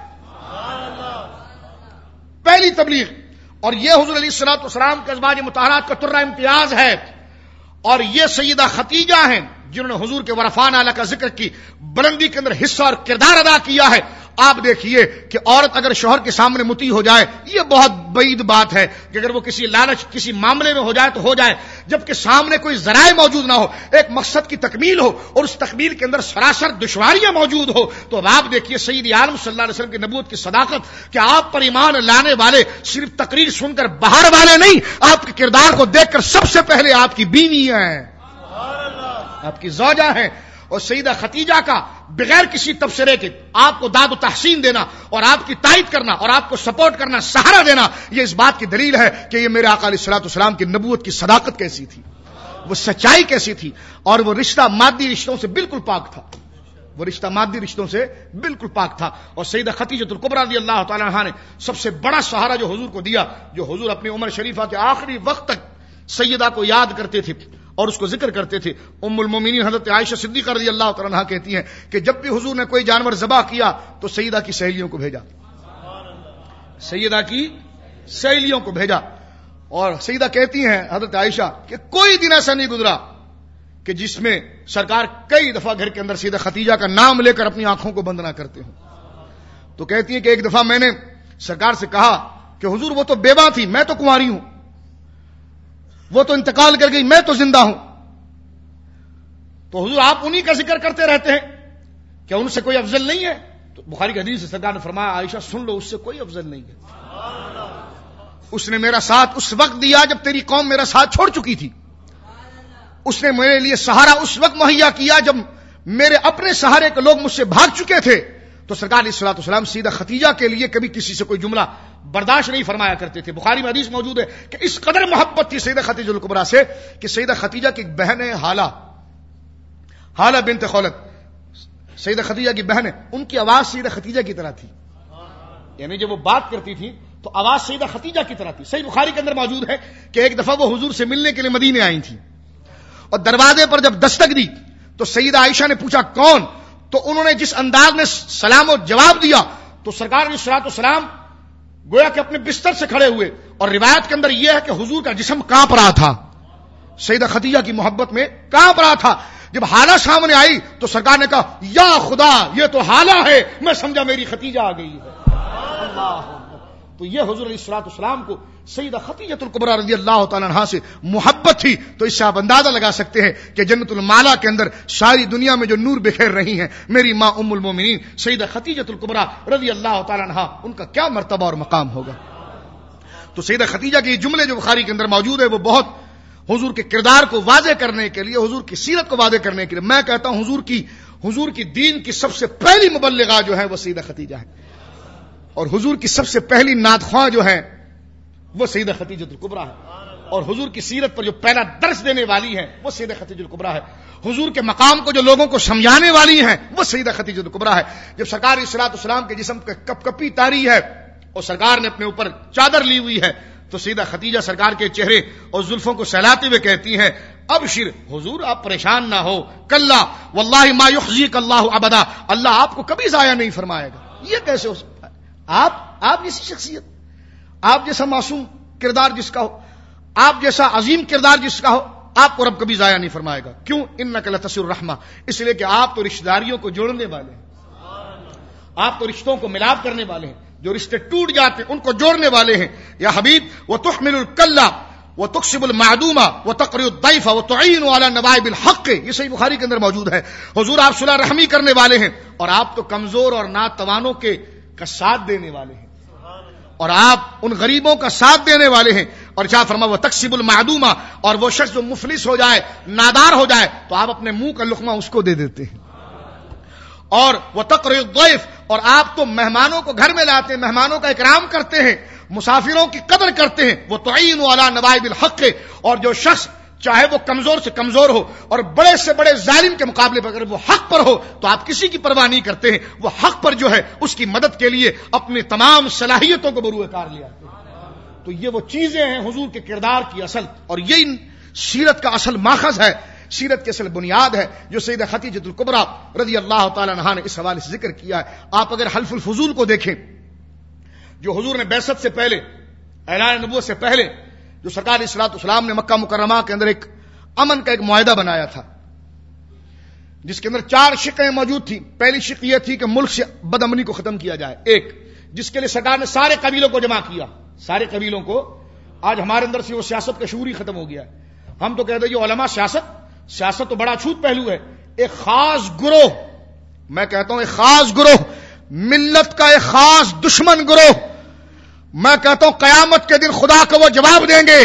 پہلی تبلیغ. اور یہ حضور علیہ الصلوۃ والسلام کے ازواج مطہرات کا ترہ امتیاز ہے. اور یہ سیدہ خدیجہ ہیں جنہوں نے حضور کے ورفان اعلیٰ کا ذکر کی بلندی کے اندر حصہ اور کردار ادا کیا ہے. آپ دیکھیے کہ عورت اگر شوہر کے سامنے مطیع ہو جائے، یہ بہت بعید بات ہے کہ اگر وہ کسی لالچ کسی معاملے میں ہو جائے تو ہو جائے، جبکہ سامنے کوئی ذرائع موجود نہ ہو، ایک مقصد کی تکمیل ہو اور اس تکمیل کے اندر سراسر دشواریاں موجود ہو. تو اب آپ دیکھیے سید عالم صلی اللہ علیہ وسلم کی نبوت کی صداقت کہ آپ پر ایمان لانے والے صرف تقریر سن کر باہر والے نہیں، آپ کے کردار کو دیکھ کر سب سے پہلے آپ کی بیوی ہیں، آپ کی زوجہ ہیں. اور سیدہ خدیجہ کا بغیر کسی تبصرے کے آپ کو داد و تحسین دینا اور آپ کی تائید کرنا اور آپ کو سپورٹ کرنا، سہارا دینا، یہ اس بات کی دلیل ہے کہ یہ میرے آقا علیہ الصلوۃ والسلام کی نبوت کی صداقت کیسی تھی. وہ سچائی کیسی تھی، اور وہ رشتہ مادی رشتوں سے بالکل پاک تھا، وہ رشتہ مادی رشتوں سے بالکل پاک تھا. اور سیدہ خدیجہ الکبریٰ رضی اللہ تعالی عنہا نے سب سے بڑا سہارا جو حضور کو دیا، جو حضور اپنی عمر شریفہ کے آخری وقت تک سیدہ کو یاد کرتے تھے اور اس کو ذکر کرتے تھے. ام المومنین حضرت عائشہ صدیقہ رضی اللہ تعالی عنہا کہتی ہیں کہ جب بھی حضور نے کوئی جانور ذبح کیا تو سیدہ کی سہیلیوں کو بھیجا، سیدہ کی سہیلیوں کو بھیجا. اور سیدہ کہتی ہیں حضرت عائشہ کہ کوئی دن ایسا نہیں گزرا کہ جس میں سرکار کئی دفعہ گھر کے اندر سیدہ خدیجہ کا نام لے کر اپنی آنکھوں کو بند نہ کرتے ہوں. تو کہتی ہیں کہ ایک دفعہ میں نے سرکار سے کہا کہ حضور وہ تو بیوہ تھی، میں تو کنواری ہوں، وہ تو انتقال کر گئی، میں تو زندہ ہوں، تو حضور آپ انہی کا ذکر کرتے رہتے ہیں، کیا ان سے کوئی افضل نہیں ہے؟ تو بخاری کی حدیث سے سرکار نے فرمایا عائشہ سن لو، اس سے کوئی افضل نہیں ہے. اس نے میرا ساتھ اس وقت دیا جب تیری قوم میرا ساتھ چھوڑ چکی تھی، اس نے میرے لیے سہارا اس وقت مہیا کیا جب میرے اپنے سہارے کے لوگ مجھ سے بھاگ چکے تھے. تو سرکار علیہ الصلوۃ والسلام سیدہ خدیجہ کے لیے کبھی کسی سے کوئی جملہ برداشت نہیں فرمایا کرتے تھے. بخاری میں حدیث موجود ہے کہ اس قدر محبت تھی سیدہ خدیجہ الکبریٰ سے کہ سیدہ خدیجہ کی ایک بہن ہے حالہ، حالہ بنت خولت، سیدہ خدیجہ کی بہن ہے، ان کی آواز سیدہ خدیجہ کی طرح تھی، یعنی جب وہ بات کرتی تھی تو آواز سیدہ خدیجہ کی طرح تھی. صحیح بخاری کے اندر موجود ہے کہ ایک دفعہ وہ حضور سے ملنے کے لیے مدینے آئی تھی اور دروازے پر جب دستک دی تو سیدہ عائشہ نے پوچھا کون؟ تو انہوں نے جس انداز میں سلام و جواب دیا تو سرکار علیہ الصلوۃ والسلام گویا کہ اپنے بستر سے کھڑے ہوئے، اور روایت کے اندر یہ ہے کہ حضور کا جسم کانپ رہا تھا، سیدہ خدیجہ کی محبت میں کانپ رہا تھا. جب حالہ سامنے آئی تو سرکار نے کہا یا خدا یہ تو حالہ ہے، میں سمجھا میری خدیجہ آ گئی ہے. اللہ، تو یہ حضور علیہ الصلوۃ والسلام کو سیدہ خدیجہ الکبریٰ رضی اللہ تعالی عنہا سے محبت تھی. تو اس سے آپ اندازہ لگا سکتے ہیں کہ جنت المالا کے اندر ساری دنیا میں جو نور بکھیر رہی ہیں میری ماں ام المومنین سیدہ خدیجہ الکبریٰ رضی اللہ تعالی عنہا، ان کا کیا مرتبہ اور مقام ہوگا. تو سیدہ خدیجہ کے یہ جملے جو بخاری کے اندر موجود ہے وہ بہت حضور کے کردار کو واضح کرنے کے لیے، حضور کی سیرت کو واضح کرنے کے لیے، میں کہتا ہوں حضور کی حضور کی دین کی سب سے پہلی مبلغہ جو ہے وہ سیدہ خدیجہ ہے، اور حضور کی سب سے پہلی نعت خواں جو ہے وہ سیدہ خدیجہ الکبریٰ ہے، اور حضور کی سیرت پر جو پہلا درس دینے والی ہے وہ سیدہ خدیجہ الکبریٰ ہے. حضور کے مقام کو جو لوگوں کو سمجھانے والی ہیں وہ سیدہ خدیجہ الکبریٰ ہے. جب سرکار علیہ الصلوۃ والسلام کے جسم پہ کپ کپی تاری ہے اور سرکار نے اپنے اوپر چادر لی ہوئی ہے تو سیدہ خدیجہ سرکار کے چہرے اور زلفوں کو سہلاتے ہوئے کہتی ہیں ابشر حضور آپ پریشان نہ ہو، کلا واللہ ما یخزیک اللہ ابدا، اللہ آپ کو کبھی ضائع نہیں فرمائے گا. یہ کیسے ہو سکتا ہے؟ آپ آپ جیسی شخصیت، آپ جیسا معصوم کردار جس کا ہو، آپ جیسا عظیم کردار جس کا ہو، آپ کو رب کبھی ضائع نہیں فرمائے گا. کیوں؟ انک لتصل الرحمہ، اس لیے کہ آپ تو رشتہ داریوں کو جوڑنے والے ہیں، آپ تو رشتوں کو ملاپ کرنے والے ہیں، جو رشتے ٹوٹ جاتے ہیں ان کو جوڑنے والے ہیں. یا حبیب وتحمل الکلہ وتکسب المعدومہ وتقری الضیف وتعین علی نوائب الحق، یہ صحیح بخاری کے اندر موجود ہے. حضور آپ صلح رحمی کرنے والے ہیں اور آپ تو کمزور اور ناتوانوں کے کا ساتھ دینے والے ہیں، اور آپ ان غریبوں کا ساتھ دینے والے ہیں. اور کیا فرما وہ تکسب المعدومہ، اور وہ شخص جو مفلس ہو جائے نادار ہو جائے تو آپ اپنے منہ کا لقمہ اس کو دے دیتے ہیں. اور وہ تقری الضیف، اور آپ تو مہمانوں کو گھر میں لاتے ہیں، مہمانوں کا اکرام کرتے ہیں، مسافروں کی قدر کرتے ہیں. وہ تعین علی نوائب الحق، اور جو شخص چاہے وہ کمزور سے کمزور ہو اور بڑے سے بڑے ظالم کے مقابلے پر اگر وہ حق پر ہو تو آپ کسی کی پرواہ نہیں کرتے ہیں، وہ حق پر جو ہے اس کی مدد کے لیے اپنی تمام صلاحیتوں کو بروئے کار لے آتے ہیں. تو یہ وہ چیزیں ہیں حضور کے کردار کی اصل، اور یہی سیرت کا اصل ماخذ ہے، سیرت کی اصل بنیاد ہے جو سیدہ خدیجہ الکبریٰ رضی اللہ تعالی عنہا نے اس حوالے سے ذکر کیا ہے. آپ اگر حلف الفضول کو دیکھیں جو حضور نے بعثت سے پہلے، اعلان نبوت سے پہلے، جو سرکار علیہ الصلوۃ والسلام نے مکہ مکرمہ کے اندر ایک امن کا ایک معاہدہ بنایا تھا جس کے اندر چار شقیں موجود تھیں. پہلی شق یہ تھی کہ ملک سے بد امنی کو ختم کیا جائے، ایک جس کے لیے سرکار نے سارے قبیلوں کو جمع کیا، سارے قبیلوں کو. آج ہمارے اندر سے وہ سیاست کا شعور ہی ختم ہو گیا ہے. ہم تو کہتے ہیں جو علماء سیاست سیاست تو بڑا چھوٹ پہلو ہے. ایک خاص گروہ، میں کہتا ہوں ایک خاص گروہ، ملت کا ایک خاص دشمن گروہ، میں کہتا ہوں قیامت کے دن خدا کو وہ جواب دیں گے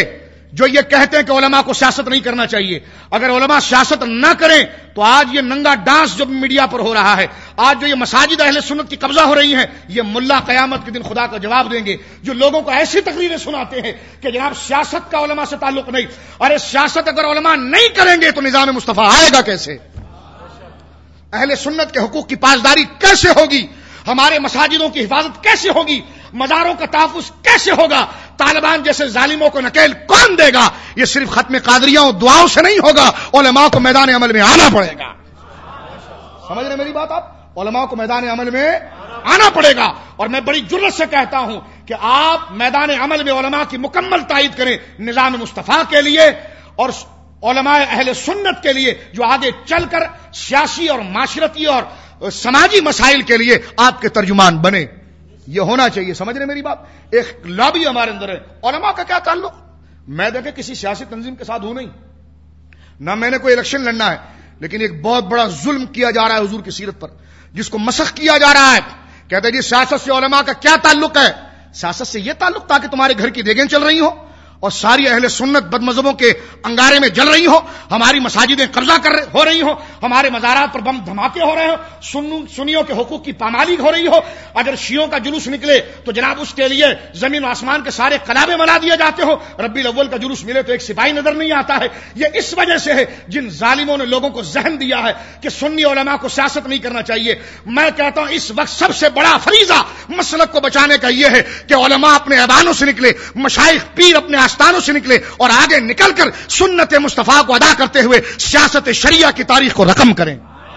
جو یہ کہتے ہیں کہ علماء کو سیاست نہیں کرنا چاہیے. اگر علماء سیاست نہ کریں تو آج یہ ننگا ڈانس جو میڈیا پر ہو رہا ہے، آج جو یہ مساجد اہل سنت کی قبضہ ہو رہی ہیں، یہ ملا قیامت کے دن خدا کا جواب دیں گے جو لوگوں کو ایسی تقریریں سناتے ہیں کہ جناب سیاست کا علماء سے تعلق نہیں. ارے سیاست اگر علماء نہیں کریں گے تو نظام مصطفیٰ آئے گا کیسے؟ اہل سنت کے حقوق کی پاسداری کیسے ہوگی؟ ہمارے مساجدوں کی حفاظت کیسے ہوگی؟ مزاروں کا تحفظ کیسے ہوگا؟ طالبان جیسے ظالموں کو نکیل کون دے گا؟ یہ صرف ختم قادریوں اور دعاؤں سے نہیں ہوگا، علماء کو میدان عمل میں آنا پڑے گا. سمجھ رہے میری بات آپ؟ علماء کو میدان عمل میں آنا پڑے گا. اور میں بڑی جرت سے کہتا ہوں کہ آپ میدان عمل میں علماء کی مکمل تائید کریں نظام مصطفیٰ کے لیے اور علماء اہل سنت کے لیے جو آگے چل کر سیاسی اور معاشرتی اور سماجی مسائل کے لیے آپ کے ترجمان بنے. یہ ہونا چاہیے. سمجھ رہے میری بات؟ ایک لابی ہمارے اندر ہے. علماء کا کیا تعلق؟ میں دیکھے کسی سیاسی تنظیم کے ساتھ ہوں نہیں، نہ میں نے کوئی الیکشن لڑنا ہے، لیکن ایک بہت بڑا ظلم کیا جا رہا ہے حضور کی سیرت پر، جس کو مسخ کیا جا رہا ہے. کہتے ہیں جی سیاست سے علماء کا کیا تعلق ہے؟ سیاست سے یہ تعلق تھا کہ تمہارے گھر کی دیگیں چل رہی ہوں اور ساری اہل سنت بد مذہبوں کے انگارے میں جل رہی ہو، ہماری مساجدیں قبضہ کر ہو رہی ہوں، ہمارے مزارات پر بم دھماکے ہو رہے ہوں، سن سنیوں کے حقوق کی پامالی ہو رہی ہو. اگر شیعوں کا جلوس نکلے تو جناب اس کے لیے زمین و آسمان کے سارے قلابے منا دیے جاتے ہو. ربیع الاول کا جلوس ملے تو ایک سپاہی نظر نہیں آتا ہے. یہ اس وجہ سے ہے جن ظالموں نے لوگوں کو ذہن دیا ہے کہ سنی علماء کو سیاست نہیں کرنا چاہیے. میں کہتا ہوں اس وقت سب سے بڑا فریضہ مسلک کو بچانے کا یہ ہے کہ علماء اپنے ایوانوں سے نکلے، مشائخ پیر اپنے آستانوں سے نکلے اور آگے نکل کر سنت مصطفیٰ کو ادا کرتے ہوئے سیاست شریعہ کی تاریخ کو رقم کریں.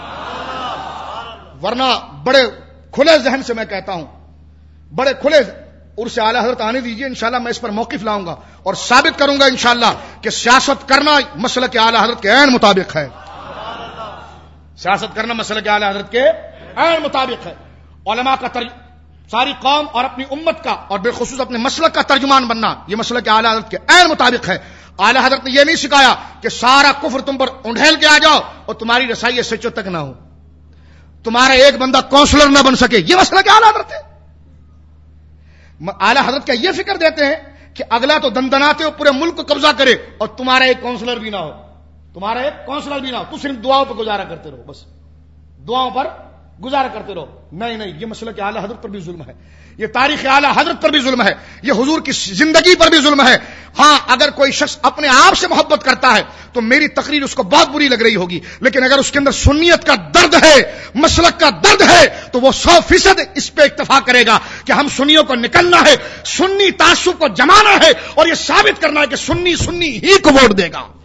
ورنہ بڑے کھلے ذہن سے میں کہتا ہوں، بڑے کھلے عرص اعلی حضرت آنے دیجئے، انشاءاللہ میں اس پر موقف لاؤں گا اور ثابت کروں گا انشاءاللہ کہ سیاست کرنا مسلک اعلی حضرت کے عین مطابق ہے. سیاست کرنا مسلک اعلی حضرت کے عین مطابق ہے. علماء کا تر... ساری قوم اور اپنی امت کا اور بالخصوص اپنے مسلک کا ترجمان بننا یہ مسلک اعلی حضرت کے عین مطابق ہے. اعلی حضرت نے یہ نہیں سکھایا کہ سارا کفر تم پر انڈھیل کے آ جاؤ اور تمہاری رسائی ایس ایچ او تک نہ ہو، تمہارا ایک بندہ کونسلر نہ بن سکے. یہ مسئلہ کیا اعلی حضرت ہے؟ اعلی حضرت کیا یہ فکر دیتے ہیں کہ اگلا تو دندناتے ہو پورے ملک کو قبضہ کرے اور تمہارا ایک کونسلر بھی نہ ہو، تمہارا ایک کونسلر بھی نہ ہو، تو صرف دعاؤں پہ گزارا کرتے رہو، بس دعاؤں پر گزارا کرتے رہو. نہیں نہیں، یہ مسئلہ کہ اعلی حضرت پر بھی ظلم ہے، یہ تاریخ اعلی حضرت پر بھی ظلم ہے، یہ حضور کی زندگی پر بھی ظلم ہے. ہاں اگر کوئی شخص اپنے آپ سے محبت کرتا ہے تو میری تقریر اس کو بہت بری لگ رہی ہوگی، لیکن اگر اس کے اندر سنیت کا درد ہے، مسلک کا درد ہے، تو وہ سو فیصد اس پہ اکتفا کرے گا کہ ہم سنیوں کو نکلنا ہے، سنی تعصب کو جمانا ہے اور یہ ثابت کرنا ہے کہ سنی سنی ہی کو ووٹ دے گا.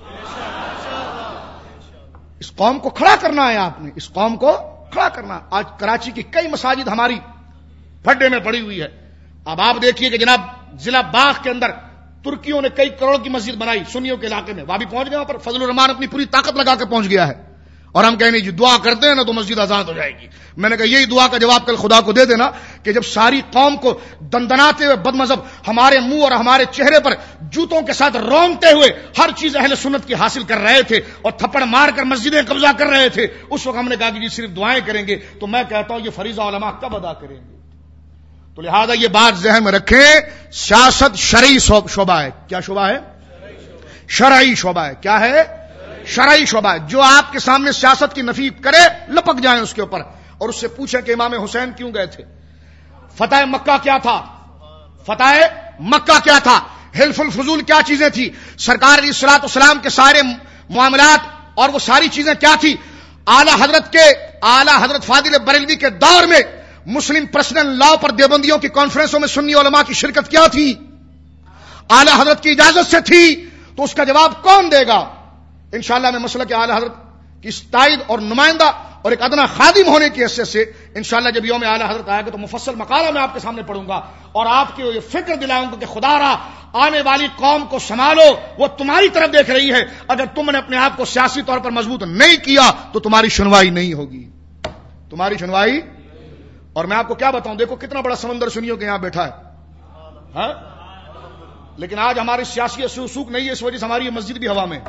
اس قوم کو کھڑا کرنا ہے، آپ نے اس قوم کو کھڑا کرنا. آج کراچی کی کئی مساجد ہماری پھڈے میں پڑی ہوئی ہے. اب آپ دیکھیے کہ جناب ضلع باغ کے اندر ترکیوں نے کئی کروڑ کی مسجد بنائی سنیوں کے علاقے میں، وہاں بھی پہنچ گئے، وہاں پر فضل الرحمان اپنی پوری طاقت لگا کے پہنچ گیا ہے اور ہم کہیں جی دعا کرتے ہیں نا تو مسجد آزاد ہو جائے گی. میں نے کہا یہی دعا کا جواب کل خدا کو دے دینا کہ جب ساری قوم کو دندناتے ہوئے بد مذہب ہمارے منہ اور ہمارے چہرے پر جوتوں کے ساتھ رونگتے ہوئے ہر چیز اہل سنت کی حاصل کر رہے تھے اور تھپڑ مار کر مسجدیں قبضہ کر رہے تھے، اس وقت ہم نے کہا کہ جی صرف دعائیں کریں گے. تو میں کہتا ہوں یہ فریضہ علماء کب ادا کریں گے؟ تو لہذا یہ بات ذہن میں رکھیں، سیاست شرعی شعبہ ہے. کیا شعبہ ہے؟ شرعی شعبہ ہے. کیا ہے؟ شرعی شعبہ ہے. جو آپ کے سامنے سیاست کی نفی کرے لپک جائیں اس کے اوپر اور اس سے پوچھیں کہ امام حسین کیوں گئے تھے، فتح مکہ کیا تھا، فتح مکہ کیا تھا، حلف الفضول کیا چیزیں تھی، سرکار علیہ الصلوۃ والسلام کے سارے معاملات اور وہ ساری چیزیں کیا تھی. اعلی حضرت کے اعلی حضرت فاضل بریلوی کے دور میں مسلم پرسنل لا پر دیوبندیوں کی کانفرنسوں میں سنی علماء کی شرکت کیا تھی؟ اعلی حضرت کی اجازت سے تھی. تو اس کا جواب کون دے گا؟ انشاءاللہ میں مسلک اعلی حضرت کی تائید اور نمائندہ اور ایک ادنا خادم ہونے کی حیثیت سے انشاءاللہ جب یوم اعلی حضرت آئے گا تو مفصل مقالہ میں آپ کے سامنے پڑھوں گا اور آپ کو یہ فکر دلاؤں گا کہ خدا را آنے والی قوم کو سنبھالو، وہ تمہاری طرف دیکھ رہی ہے. اگر تم نے اپنے آپ کو سیاسی طور پر مضبوط نہیں کیا تو تمہاری سنوائی نہیں ہوگی، تمہاری سنوائی. اور میں آپ کو کیا بتاؤں، دیکھو کتنا بڑا سمندر سنیوں کے یہاں بیٹھا ہے ہاں؟ لیکن آج ہماری سیاسی اصوصوک نہیں ہے، اس وجہ سے ہماری یہ مسجد بھی ہوا میں،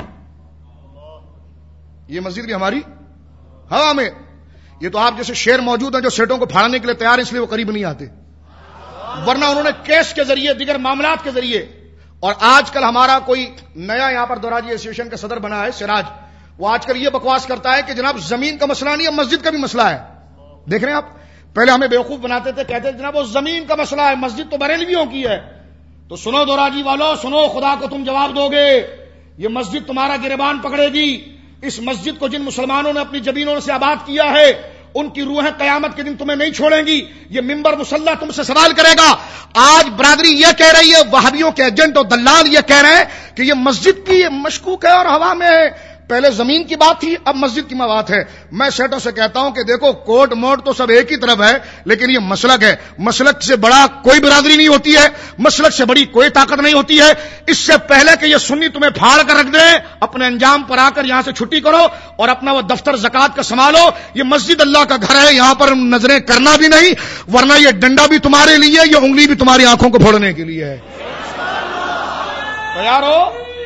یہ مسجد بھی ہماری ہوا میں. یہ تو آپ جیسے شیر موجود ہیں جو سیٹوں کو پھاڑنے کے لیے تیار ہیں، اس لیے وہ قریب نہیں آتے، ورنہ انہوں نے کیس کے ذریعے دیگر معاملات کے ذریعے اور آج کل ہمارا کوئی نیا یہاں پر دوراجی ایسوسیشن کا صدر بنا ہے سراج، وہ آج کل یہ بکواس کرتا ہے کہ جناب زمین کا مسئلہ نہیں ہے، مسجد کا بھی مسئلہ ہے. دیکھ رہے ہیں آپ، پہلے ہمیں بیوقوف بناتے تھے، کہتے تھے جناب وہ زمین کا مسئلہ ہے، مسجد تو بریلویوں کی ہے. تو سنو دوراجی والو، سنو، خدا کو تم جواب دو گے، یہ مسجد تمہارا گریبان پکڑے گی. اس مسجد کو جن مسلمانوں نے اپنی جبینوں سے آباد کیا ہے ان کی روحیں قیامت کے دن تمہیں نہیں چھوڑیں گی. یہ منبر مسلح تم سے سوال کرے گا. آج برادری یہ کہہ رہی ہے، وہابیوں کے ایجنٹ اور دلال یہ کہہ رہے ہیں کہ یہ مسجد کی مشکوک ہے اور ہوا میں ہے. پہلے زمین کی بات تھی، اب مسجد کی بات ہے. میں سیٹوں سے کہتا ہوں کہ دیکھو کوٹ موٹ تو سب ایک ہی طرف ہے، لیکن یہ مسلک ہے. مسلک سے بڑا کوئی برادری نہیں ہوتی ہے، مسلک سے بڑی کوئی طاقت نہیں ہوتی ہے. اس سے پہلے کہ یہ سنی تمہیں پھاڑ کر رکھ دے، اپنے انجام پر آ کر یہاں سے چھٹی کرو اور اپنا وہ دفتر زکات کا سنبھالو. یہ مسجد اللہ کا گھر ہے، یہاں پر نظریں کرنا بھی نہیں، ورنہ یہ ڈنڈا بھی تمہارے لیے، یہ انگلی بھی تمہاری آنکھوں کو پھوڑنے کے لیے ہے. تیار ہو؟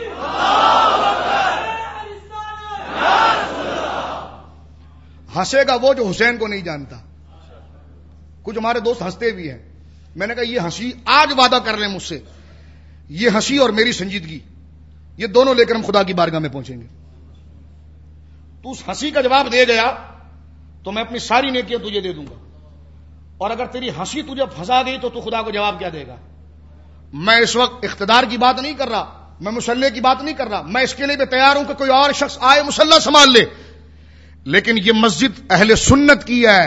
ہنسے گا وہ جو حسین کو نہیں جانتا. کچھ ہمارے دوست ہنستے بھی ہیں. میں نے کہا یہ ہنسی آج وعدہ کر لیں مجھ سے، یہ ہنسی اور میری سنجیدگی یہ دونوں لے کر ہم خدا کی بارگاہ میں پہنچیں گے. تو اس ہنسی کا جواب دے گیا تو میں اپنی ساری نیکیاں تجھے دے دوں گا، اور اگر تیری ہنسی تجھے پھنسا گئی تو تو خدا کو جواب کیا دے گا؟ میں اس وقت اقتدار کی بات نہیں کر رہا، میں مسلح کی بات نہیں کر رہا. میں اس کے لیے بھی تیار ہوں کہ کوئی اور شخص آئے مسلح سنبھال لے، لیکن یہ مسجد اہل سنت کی ہے.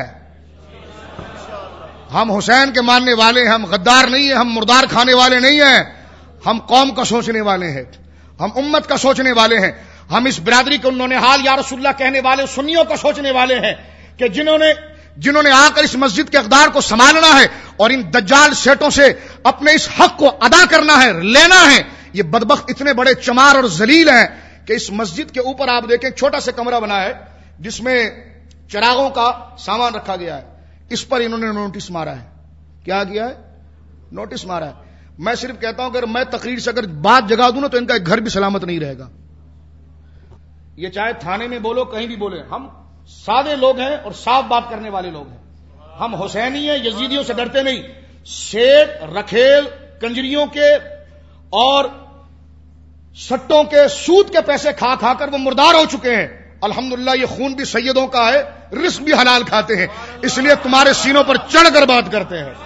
ہم حسین کے ماننے والے ہیں، ہم غدار نہیں ہیں، ہم مردار کھانے والے نہیں ہیں. ہم قوم کا سوچنے والے ہیں، ہم امت کا سوچنے والے ہیں. ہم اس برادری کو انہوں نے حال یا رسول اللہ کہنے والے سنیوں کا سوچنے والے ہیں کہ جنہوں نے جنہوں نے آ کر اس مسجد کے اقدار کو سنبھالنا ہے اور ان دجال سیٹوں سے اپنے اس حق کو ادا کرنا ہے، لینا ہے. یہ بدبخت اتنے بڑے چمار اور ذلیل ہیں کہ اس مسجد کے اوپر آپ دیکھیں چھوٹا سا کمرہ بنا ہے جس میں چراغوں کا سامان رکھا گیا ہے. اس پر انہوں نے نوٹس مارا ہے. کیا کیا ہے؟ نوٹس مارا ہے. میں صرف کہتا ہوں کہ میں تقریر سے اگر بات جگا دوں نا تو ان کا ایک گھر بھی سلامت نہیں رہے گا. یہ چاہے تھانے میں بولو کہیں بھی بولے، ہم سادے لوگ ہیں اور صاف بات کرنے والے لوگ ہیں. ہم حسینی ہیں، یزیدیوں سے ڈرتے نہیں. سیٹ رکھیل کنجریوں کے اور سٹوں کے سود کے پیسے کھا کھا کر وہ مردار ہو چکے ہیں. الحمدللہ یہ خون بھی سیدوں کا ہے، رزق بھی حلال کھاتے ہیں، اس لیے تمہارے سینوں پر چڑھ کر بات کرتے ہیں.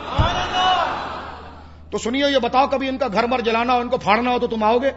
تو سنیے، یہ بتاؤ کبھی ان کا گھر مر جلانا ہو، ان کو پھاڑنا ہو تو تم آؤ گے؟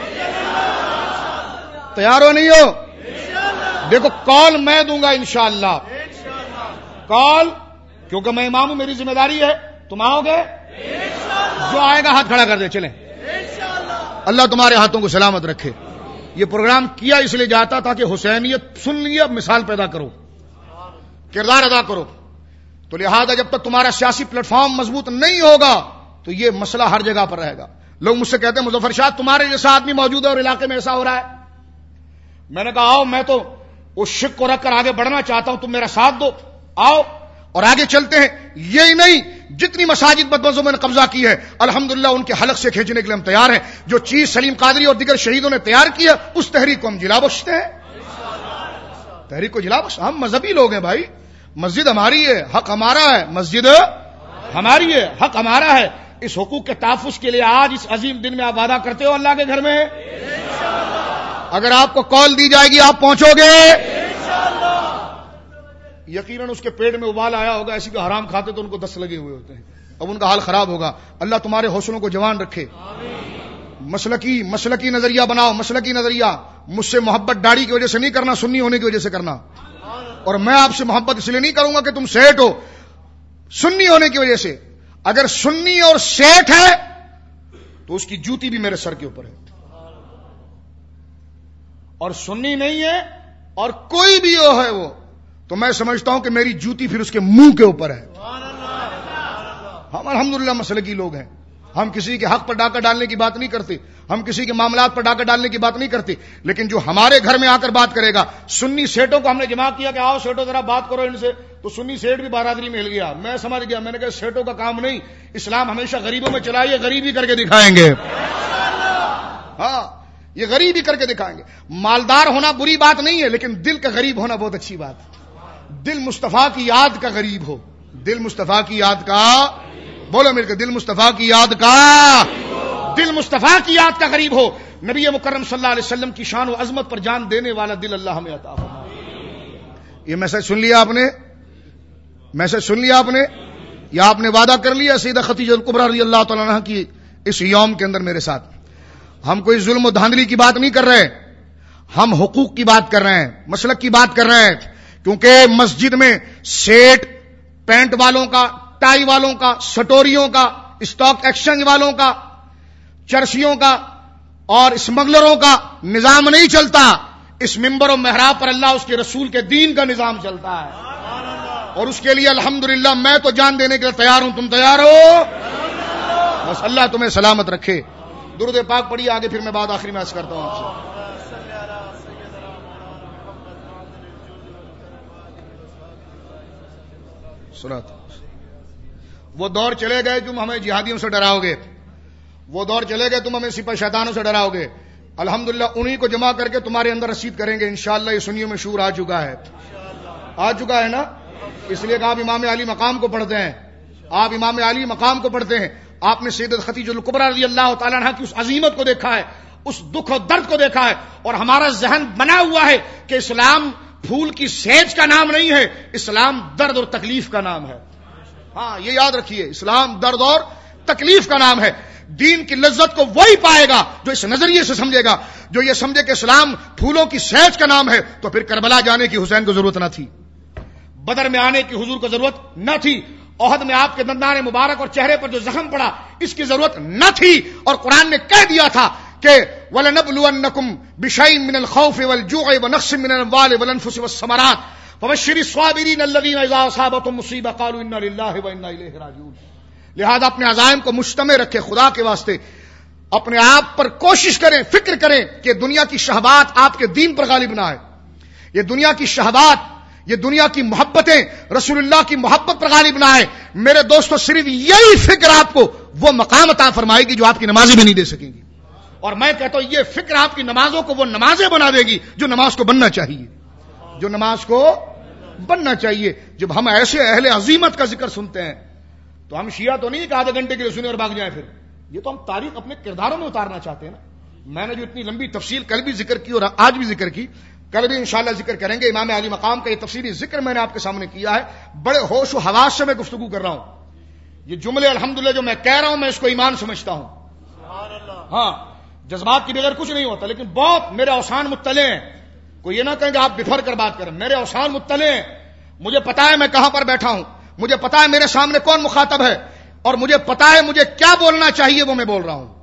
تیار ہو نہیں ہو؟ دیکھو کال میں دوں گا انشاءاللہ، کال، کیونکہ میں امام ہوں، میری ذمہ داری ہے. تم آؤ گے؟ جو آئے گا ہاتھ کھڑا کر دے. چلیں، اللہ تمہارے ہاتھوں کو سلامت رکھے. یہ پروگرام کیا اس لیے جاتا تھا کہ حسینیت سن لیے، اب مثال پیدا کرو، کردار ادا کرو. تو لہذا جب تک تمہارا سیاسی پلیٹ فارم مضبوط نہیں ہوگا تو یہ مسئلہ ہر جگہ پر رہے گا. لوگ مجھ سے کہتے ہیں مظفر شاہ تمہارے جیسا آدمی موجود ہے اور علاقے میں ایسا ہو رہا ہے. میں نے کہا آؤ، میں تو اس شک کو رکھ کر آگے بڑھنا چاہتا ہوں، تم میرا ساتھ دو، آؤ اور آگے چلتے ہیں. یہی نہیں، جتنی مساجد بدمزوں میں نے قبضہ کی ہے الحمدللہ ان کے حلق سے کھینچنے کے لیے ہم تیار ہیں. جو چیز سلیم قادری اور دیگر شہیدوں نے تیار کی ہے اس تحریک کو ہم جلا بخشتے ہیں. تحریک کو جلا بخش. ہم مذہبی لوگ ہیں بھائی، مسجد ہماری ہے، حق ہمارا ہے، مسجد ہماری ہے، حق ہمارا ہے. اس حقوق کے تحفظ کے لیے آج اس عظیم دن میں آپ وعدہ کرتے ہو اللہ کے گھر میں؟ اگر آپ کو کال دی جائے گی آپ پہنچو گے؟ یقیناً اس کے پیٹ میں ابال آیا ہوگا، ایسی کہ حرام کھاتے تو ان کو دست لگے ہوئے ہوتے ہیں، اب ان کا حال خراب ہوگا. اللہ تمہارے حوصلوں کو جوان رکھے. مسلکی مسلکی نظریہ بناؤ، مسلکی نظریہ. مجھ سے محبت داڑھی کی وجہ سے نہیں کرنا، سنی ہونے کی وجہ سے کرنا. اور میں آپ سے محبت اس لیے نہیں کروں گا کہ تم سیٹ ہو، سنی ہونے کی وجہ سے. اگر سنی اور سیٹ ہے تو اس کی جوتی بھی میرے سر کے اوپر ہے، اور سنی نہیں ہے اور کوئی بھی ہو ہے وہ، تو میں سمجھتا ہوں کہ میری جوتی پھر اس کے منہ کے اوپر ہے. ہم الحمدللہ مسلکی لوگ ہیں. ہم کسی کے حق پر ڈاکہ ڈالنے کی بات نہیں کرتے، ہم کسی کے معاملات پر ڈاکہ ڈالنے کی بات نہیں کرتے. لیکن جو ہمارے گھر میں آ کر بات کرے گا، سنی سیٹوں کو ہم نے جمع کیا کہ آؤ سیٹوں ذرا بات کرو ان سے، تو سنی سیٹ بھی برادری میں ہل گیا. میں سمجھ گیا، میں نے کہا سیٹوں کا کام نہیں، اسلام ہمیشہ غریبوں میں چلائیے، غریبی کر کے دکھائیں گے. ہاں، یہ غریبی کر کے دکھائیں گے. مالدار ہونا بری بات نہیں ہے، لیکن دل کا غریب ہونا بہت اچھی بات ہے. دل مصطفیٰ کی یاد کا غریب ہو، دل مصطفیٰ کی یاد کا، بولو مل کے، دل مصطفیٰ کی یاد کا، دل مصطفیٰ کی یاد کا غریب ہو. نبی مکرم صلی اللہ علیہ وسلم کی شان و عظمت پر جان دینے والا دل اللہ ہمیں عطا فرمائے. یہ میسج سن لیا آپ نے, میسج سن لیا آپ نے, یا آپ نے وعدہ کر لیا سیدہ خدیجہ الکبریٰ رضی اللہ تعالیٰ عنہا کی اس یوم کے اندر میرے ساتھ. ہم کوئی ظلم و دھاندلی کی بات نہیں کر رہے, ہم حقوق کی بات کر رہے ہیں, مسلک کی بات کر رہے ہیں. کیونکہ مسجد میں سیٹ پینٹ والوں کا, ٹائی والوں کا, سٹوریوں کا, اسٹاک ایکسچینج والوں کا, چرسیوں کا اور اسمگلروں کا نظام نہیں چلتا. اس منبر و محراب پر اللہ اس کے رسول کے دین کا نظام چلتا ہے, اور اس کے لیے الحمدللہ میں تو جان دینے کے لیے تیار ہوں. تم تیار ہو؟ بس اللہ تمہیں سلامت رکھے. درود پاک پڑھیے, آگے پھر میں بات آخری میں عرض کرتا ہوں آپ سے. وہ دور چلے گئے تم ہمیں جہادیوں سے ڈراؤ گے, وہ دور چلے گئے تم ہمیں سپاہ شیطانوں سے ڈراؤ گے. الحمدللہ انہی کو جمع کر کے تمہارے اندر رسید کریں گے انشاءاللہ. یہ سنیوں میں شعور آ چکا ہے, آ چکا ہے نا. اس لیے کہ آپ امام علی مقام کو پڑھتے ہیں, آپ امام علی مقام کو پڑھتے ہیں. آپ نے سیدہ خدیجہ الکبریٰ رضی اللہ تعالیٰ عنہا کی اس عظیمت کو دیکھا ہے, اس دکھ و درد کو دیکھا ہے, اور ہمارا ذہن بنا ہوا ہے کہ اسلام پھول کی سیج کا نام نہیں ہے, اسلام درد اور تکلیف کا نام ہے. ہاں یہ یاد رکھیے, اسلام درد اور تکلیف کا نام ہے. دین کی لذت کو وہی پائے گا جو اس نظریے سے سمجھے گا. جو یہ سمجھے کہ اسلام پھولوں کی سیج کا نام ہے, تو پھر کربلا جانے کی حسین کو ضرورت نہ تھی, بدر میں آنے کی حضور کو ضرورت نہ تھی, احد میں آپ کے دندان مبارک اور چہرے پر جو زخم پڑا اس کی ضرورت نہ تھی. اور قرآن نے کہہ دیا تھا کہ وَلَنَبْلُوَنَّكُمْ بِشَيْءٍ مِّنَ الْخَوْفِ وَالْجُوعِ وَنَقْصٍ مِّنَ الْأَمْوَالِ وَالْأَنفُسِ وَالثَّمَرَاتِ وَبَشِّرِ الصَّابِرِينَ الَّذِينَ إِذَا أَصَابَتْهُمْ مُصِيبَةٌ قَالُوا إِنَّا لِلَّهِ وَإِنَّا إِلَيْهِ رَاجِعُونَ. لہذا اپنے عزائم کو مجتمع رکھے, خدا کے واسطے اپنے آپ پر کوشش کریں, فکر کریں کہ دنیا کی شہوات آپ کے دین پر غالب نہ آئے. یہ دنیا کی شہوات, یہ دنیا کی محبتیں رسول اللہ کی محبت پر غالب نہ آئے. میرے دوستو, صرف یہی فکر آپ کو وہ مقام عطا فرمائے گی جو آپ کی نمازیں بھی نہیں دے سکیں گی. اور میں کہتا ہوں یہ فکر آپ کی نمازوں کو وہ نمازیں بنا دے گی جو نماز کو بننا چاہیے, جو نماز کو بننا چاہیے. جب ہم ایسے اہل عظیمت کا ذکر سنتے ہیں تو ہم شیعہ تو نہیں کہ آدھے گھنٹے کے لیے سنیں اور بھاگ جائیں. پھر یہ تو ہم تاریخ اپنے کرداروں میں اتارنا چاہتے ہیں نا. میں نے جو اتنی لمبی تفصیل کل بھی ذکر کی اور آج بھی ذکر کی, کل بھی انشاءاللہ ذکر کریں گے. امام علی مقام کا یہ تفصیلی ذکر میں نے آپ کے سامنے کیا ہے. بڑے ہوش و حواس سے میں گفتگو کر رہا ہوں. یہ جملے الحمدللہ جو میں کہہ رہا ہوں میں اس کو ایمان سمجھتا ہوں. ہاں, جذبات کے بغیر کچھ نہیں ہوتا, لیکن بہت میرے اوسان مطلع ہیں. کوئی یہ نہ کہیں کہ آپ بفر کر بات کریں, میرے اوسان مطلع ہیں. مجھے پتا ہے میں کہاں پر بیٹھا ہوں, مجھے پتا ہے میرے سامنے کون مخاطب ہے, اور مجھے پتا ہے مجھے کیا بولنا چاہیے وہ میں بول رہا ہوں,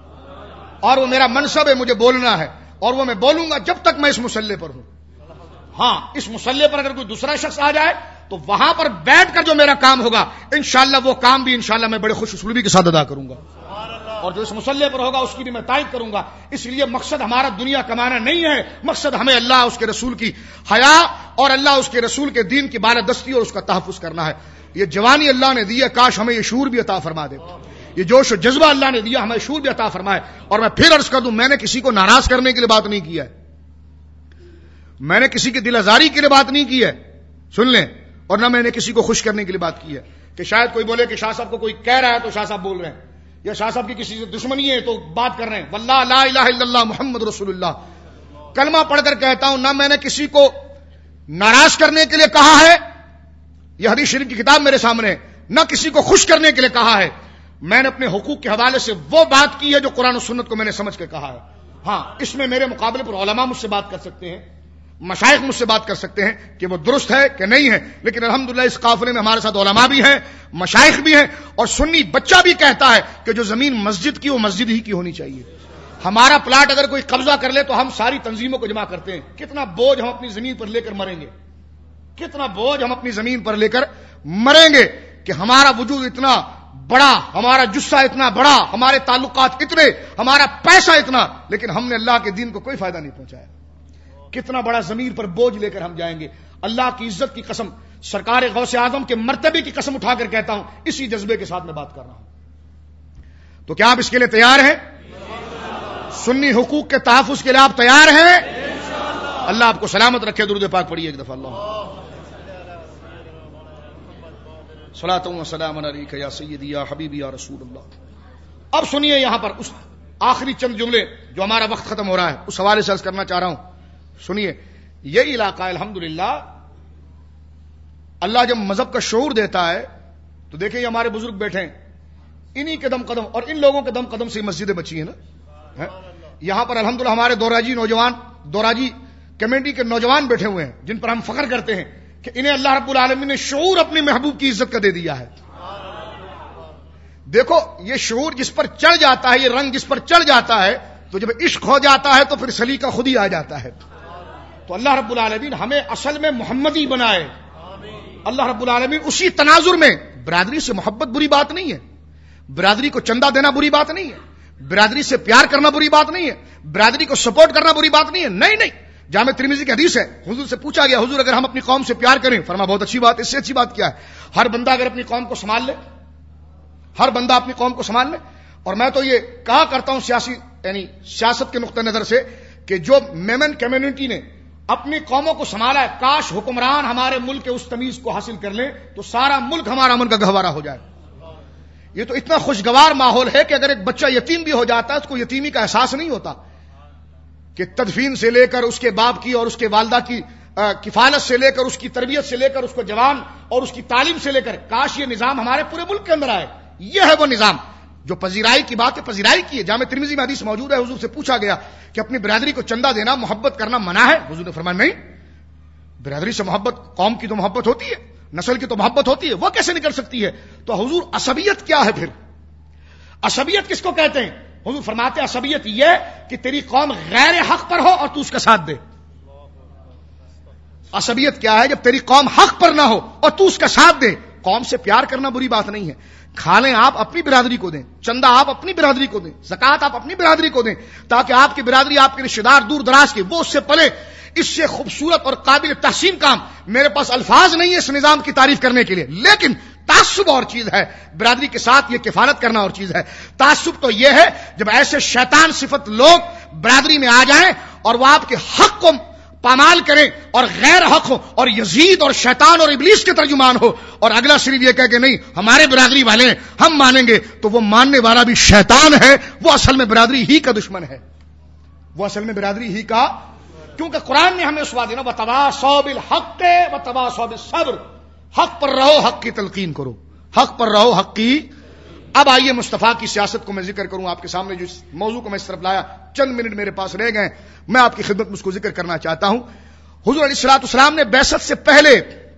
اور وہ میرا منصب ہے, مجھے بولنا ہے, اور وہ میں بولوں گا جب تک میں اس مسلح پر ہوں. ہاں, اس مسلح پر اگر کوئی دوسرا شخص آ جائے تو وہاں پر بیٹھ کر جو میرا کام ہوگا انشاءاللہ وہ کام بھی انشاءاللہ میں بڑے خوش اسلوبی کے ساتھ ادا کروں گا, اور جو اس مسلح پر ہوگا اس کی بھی میں تائید کروں گا. اس لیے مقصد ہمارا دنیا کمانا نہیں ہے, مقصد ہمیں اللہ اس کے رسول کی حیا اور اللہ اس کے رسول کے دین کی بالادستی اور اس کا تحفظ کرنا ہے. یہ جوانی اللہ نے دی ہے, کاش ہمیں یہ شعور بھی عطا فرما دے. یہ جوش و جذبہ اللہ نے دیا, ہمیں شعور بھی عطا فرمائے. اور میں پھر عرض کر دوں, میں نے کسی کو ناراض کرنے کے لیے بات نہیں کی ہے, میں نے کسی کی دل آزاری کے لیے بات نہیں کی ہے, سن لیں, اور نہ میں نے کسی کو خوش کرنے کے لیے بات کی ہے کہ شاید کوئی بولے کہ شاہ صاحب کو کوئی کہہ رہا ہے تو شاہ صاحب بول رہے ہیں, یا شاہ صاحب کی کسی سے دشمنی ہے تو بات کر رہے ہیں. واللہ لا الہ الا اللہ محمد رسول اللہ, کلمہ پڑھ کر کہتا ہوں, نہ میں نے کسی کو ناراض کرنے کے لیے کہا ہے, یہ حدیث شریف کی کتاب میرے سامنے ہے, نہ کسی کو خوش کرنے کے لیے کہا ہے. میں نے اپنے حقوق کے حوالے سے وہ بات کی ہے جو قرآن و سنت کو میں نے سمجھ کے کہا ہے. ہاں, اس میں میرے مقابلے پر علماء مجھ سے بات کر سکتے ہیں, مشائخ مجھ سے بات کر سکتے ہیں کہ وہ درست ہے کہ نہیں ہے, لیکن الحمدللہ اس قافلے میں ہمارے ساتھ علماء بھی ہیں, مشائخ بھی ہیں, اور سنی بچہ بھی کہتا ہے کہ جو زمین مسجد کی وہ مسجد ہی کی ہونی چاہیے. ہمارا پلاٹ اگر کوئی قبضہ کر لے تو ہم ساری تنظیموں کو جمع کرتے ہیں. کتنا بوجھ ہم اپنی زمین پر لے کر مریں گے, کتنا بوجھ ہم اپنی زمین پر لے کر مریں گے کہ ہمارا وجود اتنا بڑا, ہمارا جسہ اتنا بڑا, ہمارے تعلقات اتنے, ہمارا پیسہ اتنا, لیکن ہم نے اللہ کے دین کو کوئی فائدہ نہیں پہنچایا. کتنا بڑا ضمیر پر بوجھ لے کر ہم جائیں گے. اللہ کی عزت کی قسم, سرکار غوث اعظم کے مرتبے کی قسم اٹھا کر کہتا ہوں, اسی جذبے کے ساتھ میں بات کر رہا ہوں. تو کیا آپ اس کے لیے تیار ہیں؟ سنی حقوق کے تحفظ کے لیے آپ تیار ہیں؟ اللہ آپ کو سلامت رکھے. درود پاک پڑھیے ایک دفعہ. اللہ صلاۃ و سلام علیک یا سیدی یا حبیبی یا رسول اللہ. اب سنیے یہاں پر اس آخری چند جملے جو ہمارا وقت ختم ہو رہا ہے اس حوالے سے عرض کرنا چاہ رہا ہوں. سنیے, یہ علاقہ الحمدللہ اللہ جب مذہب کا شعور دیتا ہے تو دیکھیں یہ ہمارے بزرگ بیٹھے ہیں, انہی کے دم قدم اور ان لوگوں کے دم قدم سے مسجدیں بچی ہیں نا. یہاں پر الحمدللہ ہمارے دوراجی نوجوان دوراجی کمیٹی کے نوجوان بیٹھے ہوئے ہیں جن پر ہم فخر کرتے ہیں کہ انہیں اللہ رب العالمین نے شعور اپنے محبوب کی عزت کا دے دیا ہے. دیکھو یہ شعور جس پر چڑھ جاتا ہے, یہ رنگ جس پر چڑھ جاتا ہے, تو جب عشق ہو جاتا ہے تو پھر سلیقہ خود ہی آ جاتا ہے. تو اللہ رب العالمین ہمیں اصل میں محمدی بنائے. اللہ رب العالمین اسی تناظر میں, برادری سے محبت بری بات نہیں ہے, برادری کو چندہ دینا بری بات نہیں ہے, برادری سے پیار کرنا بری بات نہیں ہے, برادری کو سپورٹ کرنا بری بات نہیں ہے. نہیں نہیں, جامع ترمذی کی حدیث ہے, حضور سے پوچھا گیا حضور اگر ہم اپنی قوم سے پیار کریں, فرما بہت اچھی بات, اس سے اچھی بات کیا ہے. ہر بندہ اگر اپنی قوم کو سنبھال لے, ہر بندہ اپنی قوم کو سنبھال لے. اور میں تو یہ کہا کرتا ہوں سیاسی یعنی سیاست کے نقطہ نظر سے کہ جو میمن کمیونٹی نے اپنی قوموں کو سنبھالا ہے, کاش حکمران ہمارے ملک کے اس تمیز کو حاصل کر لیں تو سارا ملک ہمارا امن کا گہوارہ ہو جائے. یہ تو اتنا خوشگوار ماحول ہے کہ اگر ایک بچہ یتیم بھی ہو جاتا ہے اس کو یتیمی کا احساس نہیں ہوتا, کہ تدفین سے لے کر اس کے باپ کی اور اس کے والدہ کی کفالت سے لے کر اس کی تربیت سے لے کر اس کو جوان اور اس کی تعلیم سے لے کر, کاش یہ نظام ہمارے پورے ملک کے اندر آئے. یہ ہے وہ نظام جو پذیرائی کی بات ہے, پذیرائی کی ہے. جامع ترمذی میں حدیث موجود ہے, حضور سے پوچھا گیا کہ اپنی برادری کو چندہ دینا, محبت کرنا منع ہے؟ حضور نے فرمایا نہیں, برادری سے محبت, قوم کی تو محبت ہوتی ہے, نسل کی تو محبت ہوتی ہے, وہ کیسے نکل سکتی ہے؟ تو حضور عصبیت کیا ہے پھر؟ عصبیت کس کو کہتے ہیں؟ حضور فرماتے ہیں عصبیت یہ کہ تیری قوم غیر حق پر ہو اور تو اس کا ساتھ دے. عصبیت کیا ہے؟ جب تیری قوم حق پر نہ ہو اور تو اس کا ساتھ دے. قوم سے پیار کرنا بری بات نہیں ہے, کھالیں آپ اپنی برادری کو دیں, چندہ آپ اپنی برادری کو دیں, زکات آپ اپنی برادری کو دیں, تاکہ آپ کی برادری, آپ کے رشتے دار دور دراز کے, وہ اس سے پلے. اس سے خوبصورت اور قابل تحسین کام میرے پاس الفاظ نہیں ہے اس نظام کی تعریف کرنے کے لیے, لیکن تعصب اور چیز ہے, برادری کے ساتھ یہ کفالت کرنا اور چیز ہے. تعصب تو یہ ہے جب ایسے شیطان صفت لوگ برادری میں آ جائیں اور وہ آپ کے حق کو پامال کریں اور غیر حق ہو اور یزید اور شیطان اور ابلیس کے ترجمان ہو, اور اگلا صرف یہ کہہ کہ نہیں ہمارے برادری والے ہیں ہم مانیں گے, تو وہ ماننے والا بھی شیطان ہے, وہ اصل میں برادری ہی کا دشمن ہے, وہ اصل میں برادری ہی کا. کیونکہ قرآن نے ہمیں اسوا دینا وتواصوا بالحق وتواصوا بالصبر, حق پر رہو, حق کی تلقین کرو, حق پر رہو, حق کی. اب آئیے مصطفیٰ کی سیاست کو میں ذکر کروں آپ کے سامنے, جو موضوع کو میں اس طرف لایا, چند منٹ میرے پاس رہ گئے, میں آپ کی خدمت میں اس کو ذکر کرنا چاہتا ہوں. حضور علیہ الصلوۃ والسلام نے بعثت سے پہلے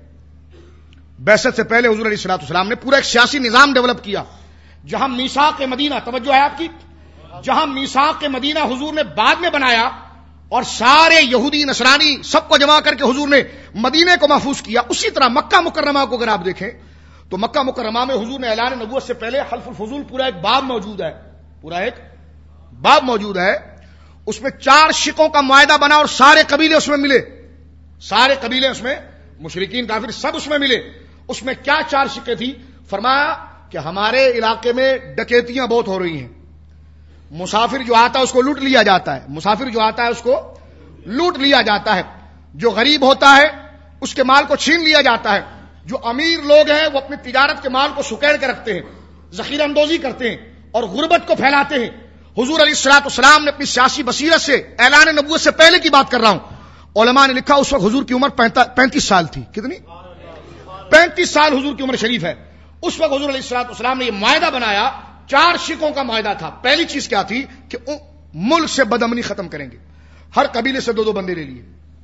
بعثت سے پہلے حضور علیہ الصلوۃ والسلام نے پورا ایک سیاسی نظام ڈیولپ کیا, جہاں میثاق مدینہ, توجہ ہے آپ کی, جہاں میثاق مدینہ حضور نے بعد میں بنایا اور سارے یہودی نصرانی سب کو جمع کر کے حضور نے مدینے کو محفوظ کیا. اسی طرح مکہ مکرمہ کو اگر آپ دیکھیں تو مکہ مکرمہ میں حضور نے اعلان نبوت سے پہلے حلف الفضول پورا ایک باب موجود ہے, پورا ایک باب موجود ہے. اس میں چار شقوں کا معاہدہ بنا اور سارے قبیلے اس میں ملے, سارے قبیلے اس میں, مشرکین کافر سب اس میں ملے. اس میں کیا چار شقیں تھی؟ فرمایا کہ ہمارے علاقے میں ڈکیتیاں بہت ہو رہی ہیں, مسافر جو آتا ہے اس کو لوٹ لیا جاتا ہے, مسافر جو آتا ہے اس کو لوٹ لیا جاتا ہے, جو غریب ہوتا ہے اس کے مال کو چھین لیا جاتا ہے, جو امیر لوگ ہیں وہ اپنی تجارت کے مال کو سکیڑ کے رکھتے ہیں, ذخیرہ اندوزی کرتے ہیں اور غربت کو پھیلاتے ہیں. حضور علیہ الصلوۃ والسلام نے اپنی سیاسی بصیرت سے, اعلان نبوت سے پہلے کی بات کر رہا ہوں, علماء نے لکھا اس وقت حضور کی عمر پینتیس سال تھی. کتنی؟ پینتیس سال حضور کی عمر شریف ہے. اس وقت حضور علیہ الصلوۃ والسلام نے یہ معاہدہ بنایا, چار شقوں کا معاہدہ تھا. پہلی چیز کیا تھی کہ ملک سے بدامنی ختم کریں گے, ہر قبیلے سے دو دو بندے لے لیے.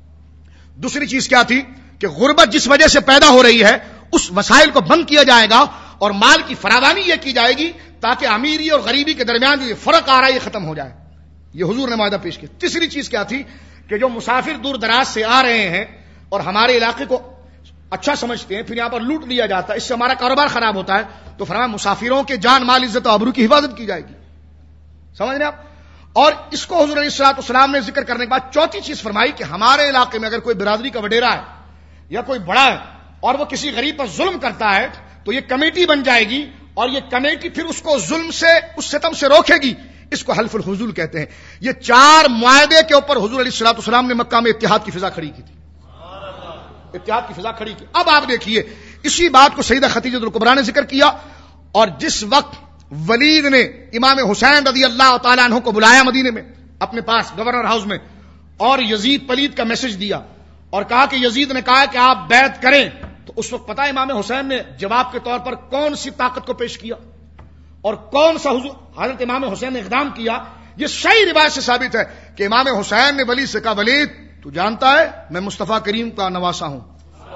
دوسری چیز کیا تھی کہ غربت جس وجہ سے پیدا ہو رہی ہے اس وسائل کو بند کیا جائے گا اور مال کی فراوانی یہ کی جائے گی تاکہ امیری اور غریبی کے درمیان جو یہ فرق آ رہا ہے یہ ختم ہو جائے. یہ حضور نے معاہدہ پیش کیا. تیسری چیز کیا تھی کہ جو مسافر دور دراز سے آ رہے ہیں اور ہمارے علاقے کو اچھا سمجھتے ہیں, پھر یہاں پر لوٹ لیا جاتا ہے, اس سے ہمارا کاروبار خراب ہوتا ہے, تو فرمایا مسافروں کے جان مال عزت و آبرو کی حفاظت کی جائے گی. سمجھ رہے آپ؟ اور اس کو حضور علیہ الصلوۃ والسلام نے ذکر کرنے کے بعد چوتھی چیز فرمائی کہ ہمارے علاقے میں اگر کوئی برادری کا وڈیرا ہے یا کوئی بڑا ہے اور وہ کسی غریب پر ظلم کرتا ہے تو یہ کمیٹی بن جائے گی اور یہ کمیٹی پھر اس کو ظلم سے, اس ستم سے روکے گی. اس کو حلف الفضول کہتے ہیں. یہ چار معاہدے کے اوپر حضور علیہ الصلوۃ والسلام نے مکہ میں اتحاد کی فضا کھڑی کی تھی, اتحاد کی فضا کھڑی کی. اب آپ دیکھیے اسی بات کو سیدہ خدیجہ الکبریٰ نے ذکر کیا, اور جس وقت ولید نے امام حسین رضی اللہ تعالیٰ عنہ کو بلایا مدینے میں اپنے پاس گورنر ہاؤس میں, اور یزید پلید کا میسج دیا اور کہا کہ یزید نے کہا کہ آپ بیعت کریں. تو اس وقت پتہ امام حسین نے جواب کے طور پر کون سی طاقت کو پیش کیا اور کون سا حضور حضرت امام حسین نے اقدام کیا. یہ صحیح روایت سے ثابت ہے کہ امام حسین نے ولید سے کہا, ولید تو جانتا ہے میں مصطفیٰ کریم کا نواسا ہوں,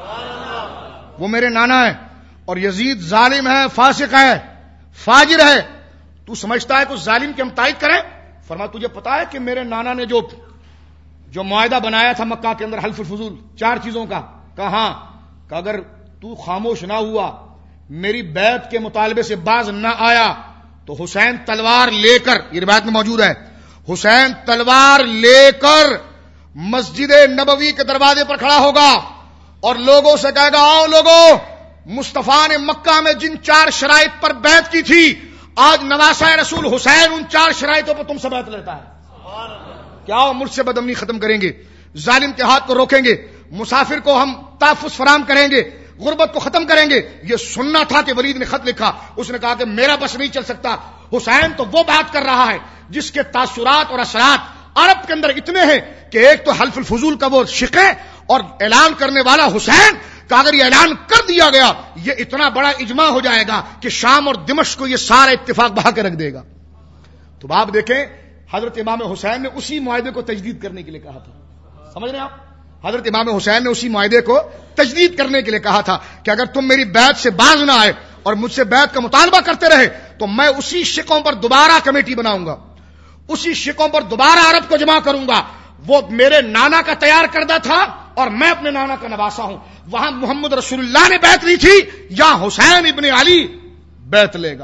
وہ میرے نانا ہے, اور یزید ظالم ہے, فاسق ہے, فاجر ہے, تو سمجھتا ہے کہ ظالم کی ہم تائید کریں؟ فرمایا تجھے پتا ہے کہ میرے نانا نے جو جو معاہدہ بنایا تھا مکہ کے اندر حلف الفضول چار چیزوں کا, کہا ہاں, کہ اگر تو خاموش نہ ہوا, میری بیعت کے مطالبے سے باز نہ آیا, تو حسین تلوار لے کر, یہ روایت میں موجود ہے, حسین تلوار لے کر مسجد نبوی کے دروازے پر کھڑا ہوگا اور لوگوں سے کہے گا, آؤ لوگوں, مصطفیٰ نے مکہ میں جن چار شرائط پر بیعت کی تھی, آج نواسہ رسول حسین ان چار شرائطوں پر تم سے بیعت لیتا ہے. کہ آؤ ملک سے بدامنی ختم کریں گے, ظالم کے ہاتھ کو روکیں گے, مسافر کو ہم تحفظ فراہم کریں گے, غربت کو ختم کریں گے. یہ سننا تھا کہ ولید نے خط لکھا, اس نے کہا کہ میرا بس نہیں چل سکتا. حسین تو وہ بات کر رہا ہے جس کے تاثرات اور اثرات عرب کے اندر اتنے ہیں کہ ایک تو حلف الفضول کا وہ شقے اور اعلان کرنے والا حسین کہ اگر یہ اعلان کر دیا گیا یہ اتنا بڑا اجماع ہو جائے گا کہ شام اور دمشق کو یہ سارا اتفاق بہا کے رکھ دے گا. تو آپ دیکھیں حضرت امام حسین نے اسی معاہدے کو تجدید کرنے کے لیے کہا تھا. سمجھ رہے ہیں آپ؟ حضرت امام حسین نے اسی معاہدے کو تجدید کرنے کے لیے کہا تھا کہ اگر تم میری بیعت سے باز نہ آئے اور مجھ سے بیعت کا مطالبہ کرتے رہے تو میں اسی شقوں پر دوبارہ کمیٹی بناؤں گا, اسی شقوں پر دوبارہ عرب کو جمع کروں گا. وہ میرے نانا کا تیار کردہ تھا اور میں اپنے نانا کا نواسا ہوں. وہاں محمد رسول اللہ نے بیعت لی تھی, یا حسین ابن علی بیعت لے گا.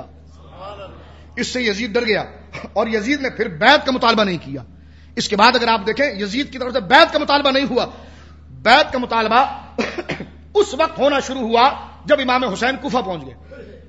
اس سے یزید ڈر گیا اور یزید نے پھر بیعت کا مطالبہ نہیں کیا. اس کے بعد اگر آپ دیکھیں یزید کی طرف سے بیعت کا مطالبہ نہیں ہوا. بیعت کا مطالبہ اس وقت ہونا شروع ہوا جب امام حسین کوفہ پہنچ گئے.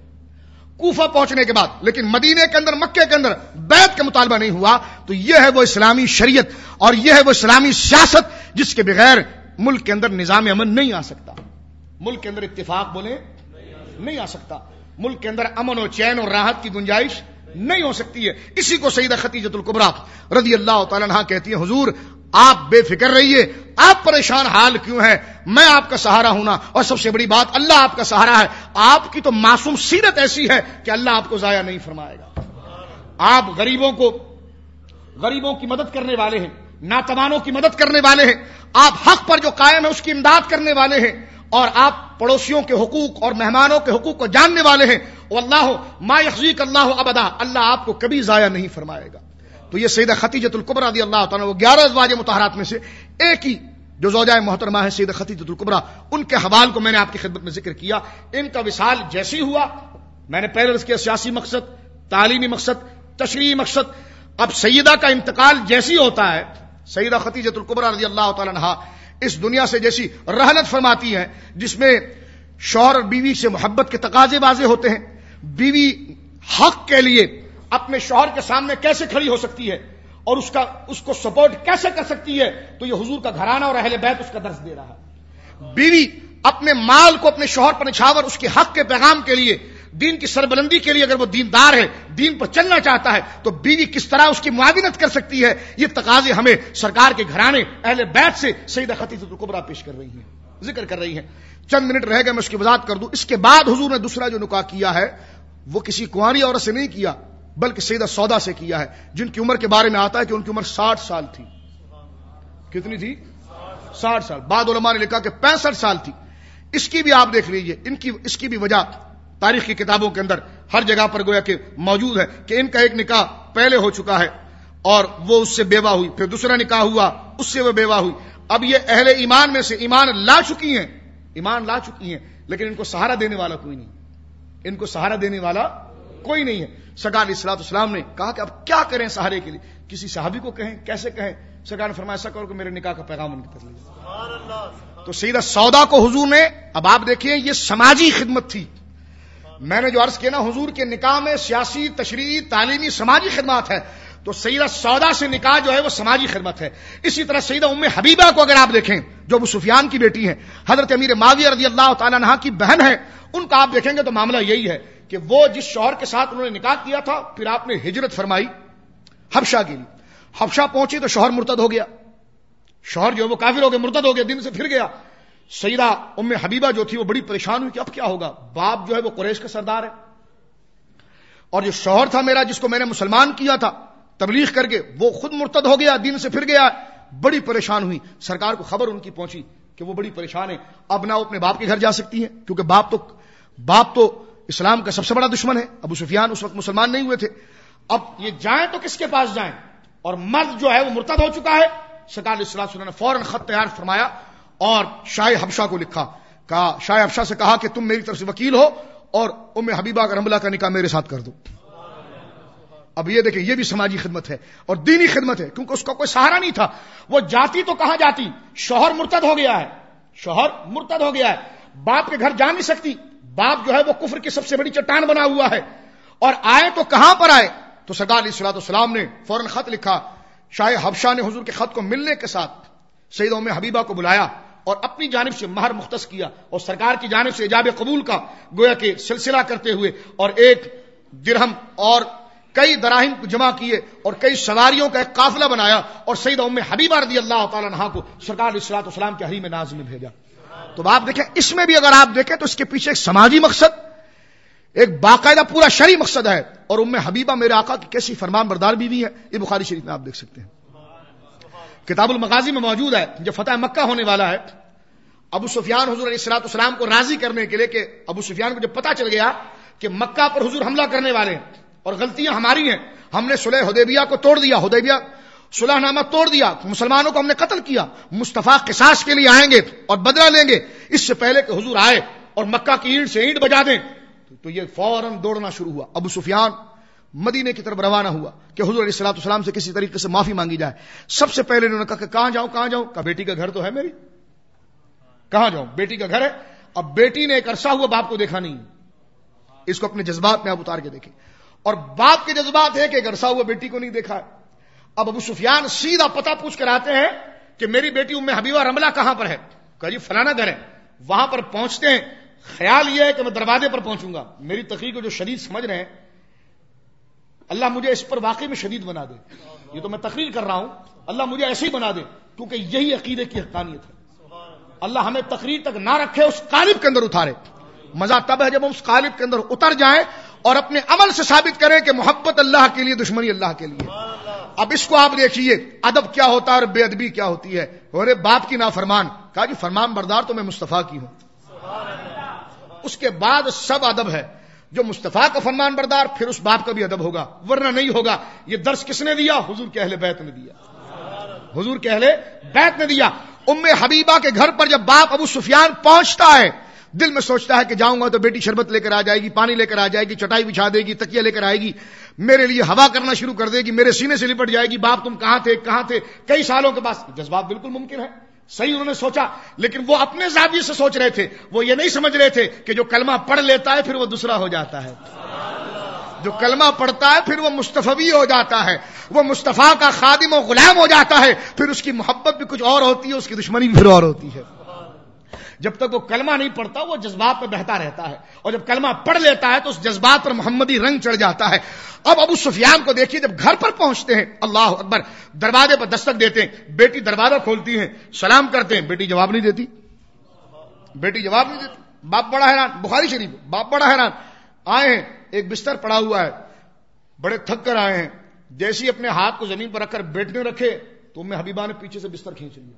کوفہ پہنچنے کے بعد لیکن مدینے کے اندر مکے کے اندر بیعت کا مطالبہ نہیں ہوا. تو یہ ہے وہ اسلامی شریعت اور یہ ہے وہ اسلامی سیاست جس کے بغیر ملک کے اندر نظام امن نہیں آ سکتا, ملک کے اندر اتفاق بولے نہیں آ سکتا, ملک کے اندر امن و چین اور راحت کی گنجائش نہیں ہو سکتی ہے. اسی کو سیدہ خدیجۃ الکبریٰ رضی اللہ تعالیٰ عنہا کہتی ہیں, حضور آپ بے فکر رہیے, آپ پریشان حال کیوں ہیں, میں آپ کا سہارا ہوں نا, اور سب سے بڑی بات اللہ آپ کا سہارا ہے. آپ کی تو معصوم سیرت ایسی ہے کہ اللہ آپ کو ضائع نہیں فرمائے گا. آپ غریبوں کو غریبوں کی مدد کرنے والے ہیں, ناتوانوں کی مدد کرنے والے ہیں, آپ حق پر جو قائم ہے اس کی امداد کرنے والے ہیں, اور آپ پڑوسیوں کے حقوق اور مہمانوں کے حقوق کو جاننے والے ہیں. واللہ ما یخزیک اللہ ابدا, اللہ آپ کو کبھی ضائع نہیں فرمائے گا. تو یہ سیدہ خدیجۃ الکبریٰ رضی اللہ تعالیٰ, وہ گیارہ ازواج مطہرات میں سے ایک ہی جو زوجہ محترمہ ہے سیدہ خدیجۃ الکبریٰ, ان کے حوال کو میں نے آپ کی خدمت میں ذکر کیا. ان کا وصال جیسی ہوا, میں نے پہلے اس کے سیاسی مقصد, تعلیمی مقصد, تشریعی مقصد. اب سیدہ کا انتقال جیسی ہوتا ہے, سیدہ خدیجۃ الکبریٰ رضی اللہ تعالیٰ عنہا اس دنیا سے جیسی رحلت فرماتی ہیں جس میں شوہر اور بیوی سے محبت کے تقاضے واضح ہوتے ہیں, بیوی حق کے لیے اپنے شوہر کے سامنے کیسے کھڑی ہو سکتی ہے اور اس کا اس کو سپورٹ کیسے کر سکتی ہے, تو یہ حضور کا گھرانہ اور اہل بیت اس کا درس دے رہا ہے. بیوی اپنے مال کو اپنے شوہر پر نچھاور اس کے حق کے پیغام کے لیے, دین کی سربلندی کے لیے, اگر وہ دیندار ہے, دین پر چلنا چاہتا ہے, تو بیوی کس طرح اس کی معاونت کر سکتی ہے, یہ تقاضے ہمیں سرکار کے گھرانے اہل بیت سے سیدہ خدیجۃ الکبریٰ پیش کر رہی ہیں, ذکر کر رہی ہیں. چند منٹ رہ گئے, میں اس کی وضاحت کر دوں. اس کے بعد حضور نے دوسرا جو نکاح کیا ہے وہ کسی کنواری عورت سے نہیں کیا بلکہ سیدہ سودا سے کیا ہے, جن کی عمر کے بارے میں آتا ہے کہ ان کی عمر ساٹھ سال تھی. کتنی تھی؟ ساٹھ سال. بعض علماء نے لکھا کہ پینسٹھ سال تھی. اس کی بھی آپ دیکھ لیجئے, ان کی اس کی بھی وجہ تاریخ کی کتابوں کے اندر ہر جگہ پر گویا کہ موجود ہے کہ ان کا ایک نکاح پہلے ہو چکا ہے اور وہ اس سے بیوہ ہوئی, پھر دوسرا نکاح ہوا, اس سے وہ بیوہ ہوئی. اب یہ اہل ایمان میں سے ایمان لا چکی ہیں, ایمان لا چکی ہیں, لیکن ان کو سہارا دینے والا کوئی نہیں, ان کو سہارا دینے والا کوئی نہیں ہے. سرکار علیہ الصلوۃ والسلام نے کہا کہ اب کیا کریں سہارے کے لیے, کسی صحابی کو کہیں, کیسے کہیں. سرکار نے فرمایا ایسا کرو کہ میرے نکاح کا پیغام ان کی طرف لے جاؤ. تو سیدہ سودا کو حضور نے, اب آپ دیکھیے یہ سماجی خدمت تھی. میں نے جو عرض کیا نا حضور کے نکاح میں سیاسی, تشریعی, تعلیمی, سماجی خدمات ہے, تو سیدہ سودا سے نکاح جو ہے وہ سماجی خدمت ہے. اسی طرح سیدہ ام حبیبہ کو اگر آپ دیکھیں جو ابو سفیان کی بیٹی ہیں, حضرت امیر معاویہ رضی اللہ تعالیٰ عنہ کی بہن ہے, ان کا آپ دیکھیں گے تو معاملہ یہی ہے کہ وہ جس شوہر کے ساتھ انہوں نے نکاح کیا تھا پھر آپ نے ہجرت فرمائی حبشہ کے لیے. حبشہ پہنچی تو شوہر مرتد ہو گیا. شوہر جو وہ کافر ہو گیا, مرتد ہو گیا, دین سے پھر گیا. سیدہ ام حبیبہ جو تھی وہ بڑی پریشان ہوئی کہ اب کیا ہوگا, باپ جو ہے وہ قریش کا سردار ہے اور جو شوہر تھا میرا جس کو میں نے مسلمان کیا تھا تبلیغ کر کے وہ خود مرتد ہو گیا, دین سے پھر گیا. بڑی پریشان ہوئی. سرکار کو خبر ان کی پہنچی کہ وہ بڑی پریشان ہے. اب نہ وہ اپنے باپ کے گھر جا سکتی ہیں کیونکہ باپ تو باپ تو اسلام کا سب سے بڑا دشمن ہے. ابو سفیان اس وقت مسلمان نہیں ہوئے تھے. اب یہ جائیں تو کس کے پاس جائیں, اور مرد جو ہے وہ مرتد ہو چکا ہے. سرکار علیہ الصلوۃ والسلام نے فوراً خط تیار فرمایا اور شاہ حبشہ کو لکھا. کہا شاہ حبشہ سے کہا کہ تم میری طرف سے وکیل ہو اور ام حبیبہ کا رملہ کا نکاح میرے ساتھ کر دو. اب یہ دیکھیں یہ بھی سماجی خدمت ہے اور دینی خدمت ہے کیونکہ اس کا کوئی سہارا نہیں تھا. وہ جاتی تو کہاں جاتی, شوہر مرتد ہو گیا ہے, شوہر مرتد ہو گیا ہے, باپ کے گھر جا نہیں سکتی. باپ جو ہے وہ کفر کی سب سے بڑی چٹان بنا ہوا ہے اور آئے تو کہاں پر آئے. تو سرکار علیہ الصلوۃ والسلام نے فوراً خط لکھا. شاہ حبشہ نے حضور کے خط کو ملنے کے ساتھ سیدہ ام حبیبہ کو بلایا اور اپنی جانب سے مہر مختص کیا اور سرکار کی جانب سے ایجاب قبول کا گویا کہ سلسلہ کرتے ہوئے اور ایک درہم اور کئی دراہم کو جمع کیے اور کئی سواریوں کا ایک قافلہ بنایا اور سیدہ ام حبیبہ رضی اللہ تعالی عنہا کو سرکار علیہ الصلوۃ والسلام کے حریم ناز میں بھیجا. تو آپ دیکھیں اس میں بھی اگر آپ دیکھیں تو اس کے پیچھے ایک سماجی مقصد, ایک باقاعدہ پورا شرعی مقصد ہے. اور ام حبیبہ میرے آقا کی کیسی فرمان بردار بیوی ہے, یہ بخاری شریف میں آپ دیکھ سکتے ہیں, کتاب المغازی میں موجود ہے. جب فتح مکہ ہونے والا ہے, ابو سفیان حضور علیہ الصلوۃ والسلام کو راضی کرنے کے لیے کہ ابو سفیان کو جب پتہ چل گیا کہ مکہ پر حضور حملہ کرنے والے ہیں اور غلطیاں ہماری ہیں, ہم نے صلح حدیبیہ کو توڑ دیا, حدیبیہ صلح نامہ توڑ دیا, مسلمانوں کو ہم نے قتل کیا, مصطفیٰ قصاص کے لیے آئیں گے اور بدلہ لیں گے, اس سے پہلے کہ حضور آئے اور مکہ کی اینٹ سے اینٹ بجا دیں. تو یہ فوراً دوڑنا شروع ہوا. ابو سفیان مدینے کی طرف روانہ ہوا کہ حضور علیہ الصلوۃ والسلام سے کسی طریقے سے معافی مانگی جائے. سب سے پہلے انہوں نے کہا کہ کہاں جاؤں کہاں جاؤں, کہا بیٹی کا گھر تو ہے میری, کہاں جاؤں, بیٹی کا گھر ہے. اب بیٹی نے ایک عرصہ ہوا باپ کو دیکھا نہیں, اس کو اپنے جذبات میں آپ اتار کے دیکھیں, اور باپ کے جذبات ہے کہ ایک عرصہ ہوا بیٹی کو نہیں دیکھا ہے. اب ابو سفیان سیدھا پتہ پوچھ کر آتے ہیں کہ میری بیٹی ام حبیبہ رملہ کہاں پر ہے, کہا جی فلانا گھر ہے. وہاں پر پہنچتے ہیں, خیال یہ ہے کہ میں دروازے پر پہنچوں گا. میری تقریر کو جو شدید سمجھ رہے ہیں اللہ مجھے اس پر واقعی میں شدید بنا دے, یہ تو میں تقریر کر رہا ہوں, اللہ مجھے ایسے ہی بنا دے کیونکہ یہی عقیدے کی حقانیت ہے. اللہ ہمیں تقریر تک نہ رکھے, اس قالب کے اندر اتارے. مزہ تب ہے جب ہم اس قالب کے اندر اتر جائیں اور اپنے عمل سے ثابت کریں کہ محبت اللہ کے لیے, دشمنی اللہ کے لیے. اب اس کو آپ دیکھیے ادب کیا ہوتا ہے اور بے ادبی کیا ہوتی ہے. اور باپ کی نافرمان, کہا جی فرمان بردار تو میں مصطفیٰ کی ہوں. اس کے بعد سب ادب ہے, جو مصطفیٰ کا فرمان بردار پھر اس باپ کا بھی ادب ہوگا, ورنہ نہیں ہوگا. یہ درس کس نے دیا, حضور کے اہل بیت نے دیا, حضور کے اہل بیت نے دیا. ام حبیبہ کے گھر پر جب باپ ابو سفیان پہنچتا ہے, دل میں سوچتا ہے کہ جاؤں گا تو بیٹی شربت لے کر آ جائے گی, پانی لے کر آ جائے گی, چٹائی بچھا دے گی, تکیہ لے کر آئے گی, میرے لیے ہوا کرنا شروع کر دے گی, میرے سینے سے لپٹ جائے گی. باپ تم کہاں تھے کہاں تھے کئی سالوں کے بعد. جذبات بالکل ممکن ہے, صحیح انہوں نے سوچا, لیکن وہ اپنے زاویے سے سوچ رہے تھے. وہ یہ نہیں سمجھ رہے تھے کہ جو کلمہ پڑھ لیتا ہے پھر وہ دوسرا ہو جاتا ہے, جو کلمہ پڑھتا ہے پھر وہ مصطفی ہو جاتا ہے, وہ مصطفیٰ کا خادم و غلام ہو جاتا ہے. پھر اس کی محبت بھی کچھ اور ہوتی ہے, اس کی دشمنی بھی پھر اور ہوتی ہے. جب تک وہ کلمہ نہیں پڑھتا وہ جذبات میں بہتا رہتا ہے, اور جب کلمہ پڑھ لیتا ہے تو اس جذبات پر محمدی رنگ چڑھ جاتا ہے. اب ابو سفیان کو دیکھیے, جب گھر پر پہنچتے ہیں, اللہ اکبر, دروازے پر دستک دیتے ہیں, بیٹی دروازہ کھولتی ہیں, سلام کرتے ہیں, بیٹی جواب نہیں دیتی, بیٹی جواب نہیں دیتی. باپ بڑا حیران, بخاری شریف, باپ بڑا حیران. آئے ہیں, ایک بستر پڑا ہوا ہے, بڑے تھک کر آئے ہیں. جیسے اپنے ہاتھ کو زمین پر رکھ کر بیٹھنے رکھے تو ام حبیبہ نے پیچھے سے بستر کھینچ لیا,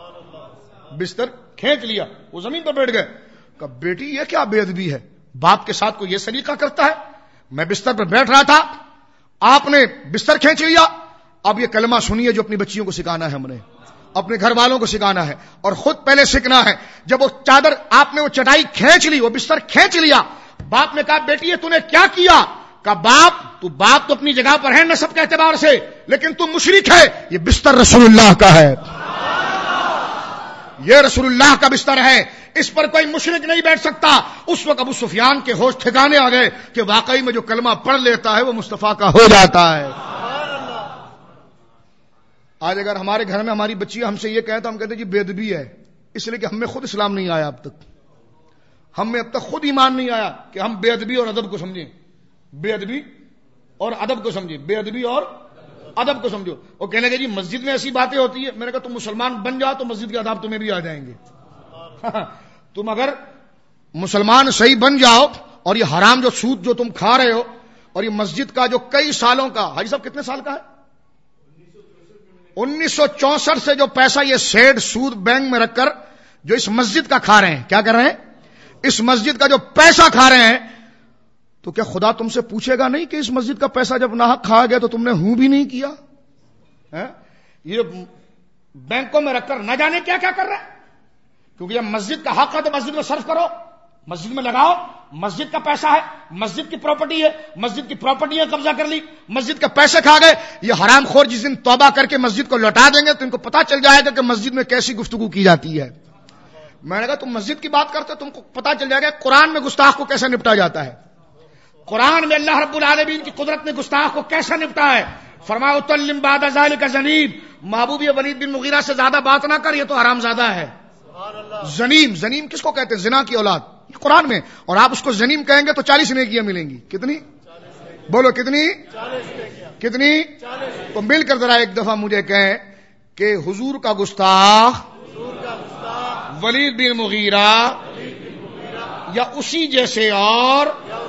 بستر کھینچ لیا, وہ زمین پر بیٹھ گئے. کہ بیٹی یہ کیا بے ادبی ہے, باپ کے ساتھ کوئی یہ سلیقہ کرتا ہے؟ میں بستر پر بیٹھ رہا تھا, آپ نے بستر کھینچ لیا. اب یہ کلمہ سنیے جو اپنی بچیوں کو سکھانا ہے, ہم نے اپنے گھر والوں کو سکھانا ہے اور خود پہلے سیکھنا ہے. جب وہ چادر آپ نے وہ چٹائی کھینچ لی, وہ بستر کھینچ لیا, باپ نے کہا بیٹی یہ تو نے کیا کیا؟ کہا باپ تو باپ تو اپنی جگہ پر ہے نسب کے اعتبار سے, لیکن تم مشرک ہے. یہ بستر رسول اللہ کا ہے, یہ رسول اللہ کا بستر ہے, اس پر کوئی مشرک نہیں بیٹھ سکتا. اس وقت ابو سفیان کے ہوش ٹھکانے آ گئے کہ واقعی میں جو کلمہ پڑھ لیتا ہے وہ مصطفیٰ کا ہو جاتا ہے. آج اگر ہمارے گھر میں ہماری بچیاں ہم سے یہ کہیں تو ہم کہتے ہیں جی بے ادبی ہے, اس لیے کہ ہمیں خود اسلام نہیں آیا اب تک. ہم میں اب تک خود ایمان نہیں آیا کہ ہم بے ادبی اور ادب کو سمجھیں. بے ادبی اور ادب کو سمجھیں. بے ادبی اور ادب کو سمجھو. وہ کہنے لگے جی مسجد میں ایسی باتیں ہوتی ہے. میں نے کہا تم مسلمان بن جاؤ تو مسجد کے آداب تمہیں بھی آ جائیں گے. تم اگر مسلمان صحیح بن جاؤ اور یہ حرام جو سود جو تم کھا رہے ہو اور یہ مسجد کا جو کئی سالوں کا, حاجی صاحب کتنے سال کا ہے؟ انیس سو چونسٹھ سے جو پیسہ یہ سیڈ سود بینک میں رکھ کر جو اس مسجد کا کھا رہے ہیں, کیا کر رہے ہیں؟ اس مسجد کا جو پیسہ کھا رہے ہیں, تو کیا خدا تم سے پوچھے گا نہیں کہ اس مسجد کا پیسہ جب ناحق کھا گیا تو تم نے ہوں بھی نہیں کیا؟ یہ بینکوں میں رکھ کر نہ جانے کیا کیا کر رہے ہیں. کیونکہ یہ مسجد کا حق ہے تو مسجد میں صرف کرو, مسجد میں لگاؤ. مسجد کا پیسہ ہے, مسجد کی پراپرٹی ہے, مسجد کی پراپرٹی ہے قبضہ کر لی, مسجد کے پیسے کھا گئے. یہ حرام خور جس دن توبہ کر کے مسجد کو لوٹا دیں گے تو ان کو پتا چل جائے گا کہ مسجد میں کیسی گفتگو کی جاتی ہے. میں نے کہا تم مسجد کی بات کرتے تم کو پتا چل جائے گا قرآن میں گستاخ کو کیسے نپٹا جاتا ہے. قرآن میں اللہ رب العالمین کی قدرت نے گستاخ کو کیسا نپٹا ہے. فرمایا تلم بعد ذلک زنیب, محبوب ولید بن مغیرہ سے زیادہ بات نہ کر, یہ تو حرام زادہ ہے. زنیم, زنیم کس کو کہتے ہیں؟ زنا کی اولاد, یہ قرآن میں. اور آپ اس کو زنیم کہیں گے تو چالیس نیکیاں ملیں گی. کتنی؟ بولو کتنی؟ کتنی؟ تو مل کر ذرا ایک دفعہ مجھے کہیں کہ حضور کا گستاخ ولید بن مغیرہ یا اسی جیسے اور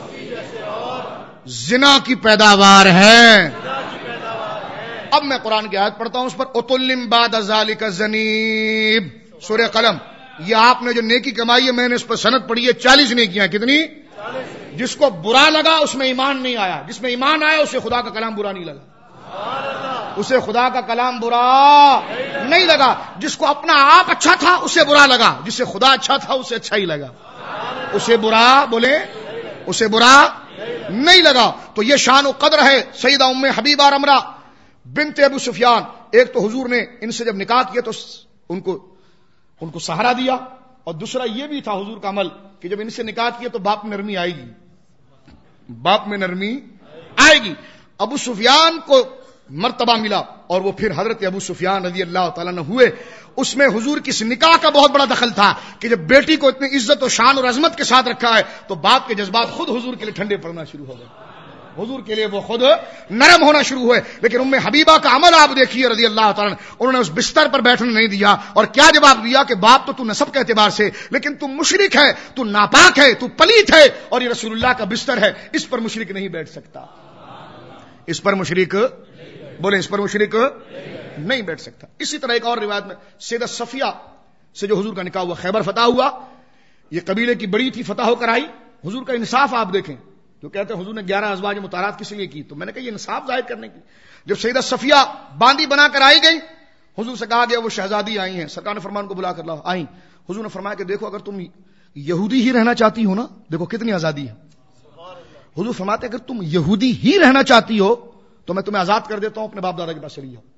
زنا کی پیداوار ہے. اب میں قرآن کی آیت پڑھتا ہوں اس پر. اتلم بعد ذالک زنیب, سورہ قلم. یہ آپ نے جو نیکی کمائی ہے میں نے اس پر سند پڑھی ہے, چالیس نیکیاں. کتنی؟ جس کو برا لگا اس میں ایمان نہیں آیا, جس میں ایمان آیا اسے خدا کا کلام برا نہیں لگا, اسے خدا کا کلام برا نہیں لگا. جس کو اپنا آپ اچھا تھا اسے برا لگا, جس سے خدا اچھا تھا اسے اچھا ہی لگا. اسے برا بولے اسے برا نہیں لگا. تو یہ شان و قدر ہے سیدہ ام حبیبہ رمرہ بنت ابو سفیان. ایک تو حضور نے ان سے جب نکاح کیا تو ان کو ان کو سہارا دیا, اور دوسرا یہ بھی تھا حضور کا عمل کہ جب ان سے نکاح کیا تو باپ میں نرمی آئے گی, باپ میں نرمی آئے گی. ابو سفیان کو مرتبہ ملا اور وہ پھر حضرت ابو سفیان رضی اللہ تعالیٰ عنہ ہوئے. اس میں حضور کی نکاح کا بہت بڑا دخل تھا کہ جب بیٹی کو اتنی عزت و شان اور عظمت کے ساتھ رکھا ہے تو باپ کے جذبات خود حضور کے لیے ٹھنڈے پڑنا شروع ہو گئے, حضور کے لیے وہ خود نرم ہونا شروع ہوئے. لیکن ام حبیبہ کا عمل آپ دیکھیے رضی اللہ تعالیٰ عنہ, انہوں نے اس بستر پر بیٹھنے نہیں دیا. اور کیا جواب دیا کہ باپ تو تو نسب کے اعتبار سے, لیکن تو مشرک ہے, تو ناپاک ہے, تو پلیت ہے, اور یہ رسول اللہ کا بستر ہے, اس پر مشرک نہیں بیٹھ سکتا. اس پر مشرک بولے اس پر مشرک نہیں بیٹھ سکتا. اسی طرح ایک اور روایت میں سیدہ صفیہ سے جو حضور کا نکاح ہوا, خیبر فتح ہوا, یہ قبیلے کی بڑی تھی, فتح ہو کر آئی. حضور کا انصاف آپ دیکھیں, جو کہتے ہیں حضور نے گیارہ ازواج مطہرات کس لیے کی, تو میں نے کہا یہ انصاف ظاہر کرنے کی. جب سیدہ صفیہ باندی بنا کر آئی گئی, حضور سے کہا گیا وہ شہزادی آئی ہیں, سرکار نے فرمان کو بلا کر لاؤ. آئیں, حضور نے فرمایا کہ دیکھو اگر تم یہودی ہی رہنا چاہتی ہو نا, دیکھو کتنی آزادی ہے. حضور فرماتے اگر تم یہودی ہی رہنا چاہتی ہو تو میں تمہیں آزاد کر دیتا ہوں, اپنے باپ دادا کے پاس چلی جاؤ.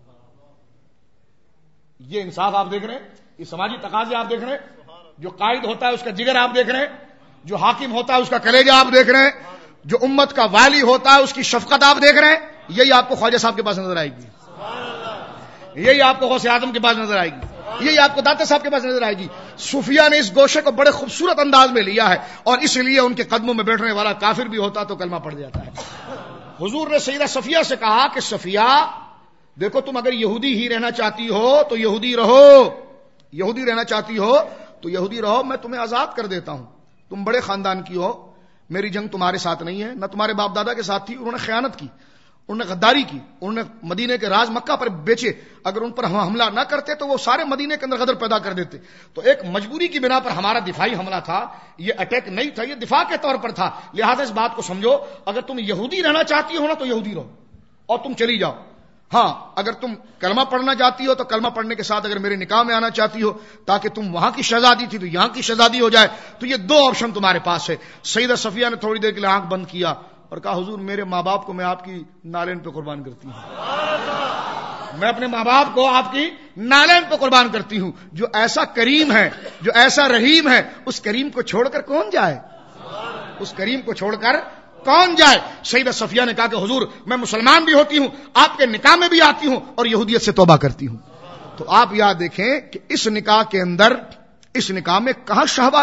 یہ انصاف آپ دیکھ رہے ہیں, یہ سماجی تقاضے آپ دیکھ رہے ہیں. جو قائد ہوتا ہے اس کا جگر آپ دیکھ رہے ہیں, جو حاکم ہوتا ہے اس کا کلیجہ آپ دیکھ رہے ہیں, جو امت کا والی ہوتا ہے اس کی شفقت آپ دیکھ رہے ہیں. یہی آپ کو خواجہ صاحب کے پاس نظر آئے گی, یہی آپ کو غوث اعظم کے پاس نظر آئے گی, یہی آپ کو داتا صاحب کے پاس نظر آئے گی. صوفیہ نے اس گوشے کو بڑے خوبصورت انداز میں لیا ہے, اور اس لیے ان کے قدموں میں بیٹھنے والا کافر بھی ہوتا تو کلمہ پڑھ جاتا ہے. حضور نے سیدہ صفیہ سے کہا کہ صفیہ دیکھو تم اگر یہودی ہی رہنا چاہتی ہو تو یہودی رہو, یہودی رہنا چاہتی ہو تو یہودی رہو, میں تمہیں آزاد کر دیتا ہوں. تم بڑے خاندان کی ہو, میری جنگ تمہارے ساتھ نہیں ہے, نہ تمہارے باپ دادا کے ساتھ تھی. انہوں نے خیانت کی, انہوں نے غداری کی, انہوں نے مدینے کے راز مکہ پر بیچے. اگر ان پر ہم حملہ نہ کرتے تو وہ سارے مدینے کے اندر غدر پیدا کر دیتے. تو ایک مجبوری کی بنا پر ہمارا دفاعی حملہ تھا, یہ اٹیک نہیں تھا, یہ دفاع کے طور پر تھا. لہذا اس بات کو سمجھو, اگر تم یہودی رہنا چاہتی ہو نا تو یہودی رہو اور تم چلی جاؤ. ہاں اگر تم کلمہ پڑھنا چاہتی ہو تو کلمہ پڑھنے کے ساتھ اگر میرے نکاح میں آنا چاہتی ہو تاکہ تم وہاں کی شہزادی تھی تو یہاں کی شہزادی ہو جائے, تو یہ دو آپشن تمہارے پاس ہے. سیدہ صفیہ نے تھوڑی دیر کے لیے آنکھ بند کیا اور کہا حضور میرے ماں باپ کو میں آپ کی نالین پہ قربان کرتی ہوں, میں اپنے ماں باپ کو آپ کی نالین پہ قربان کرتی ہوں. جو ایسا کریم ہے, جو ایسا رحیم ہے, اس کریم کو چھوڑ کر کون جائے, اس کریم کو چھوڑ کر کون جائے. سیدہ صفیہ نے کہا کہ حضور میں مسلمان بھی ہوتی ہوں, آپ کے نکاح میں بھی آتی ہوں اور یہودیت سے توبہ کرتی ہوں. تو آپ یاد دیکھیں کہ اس نکاح کے اندر, اس نکاح میں کہاں شہوت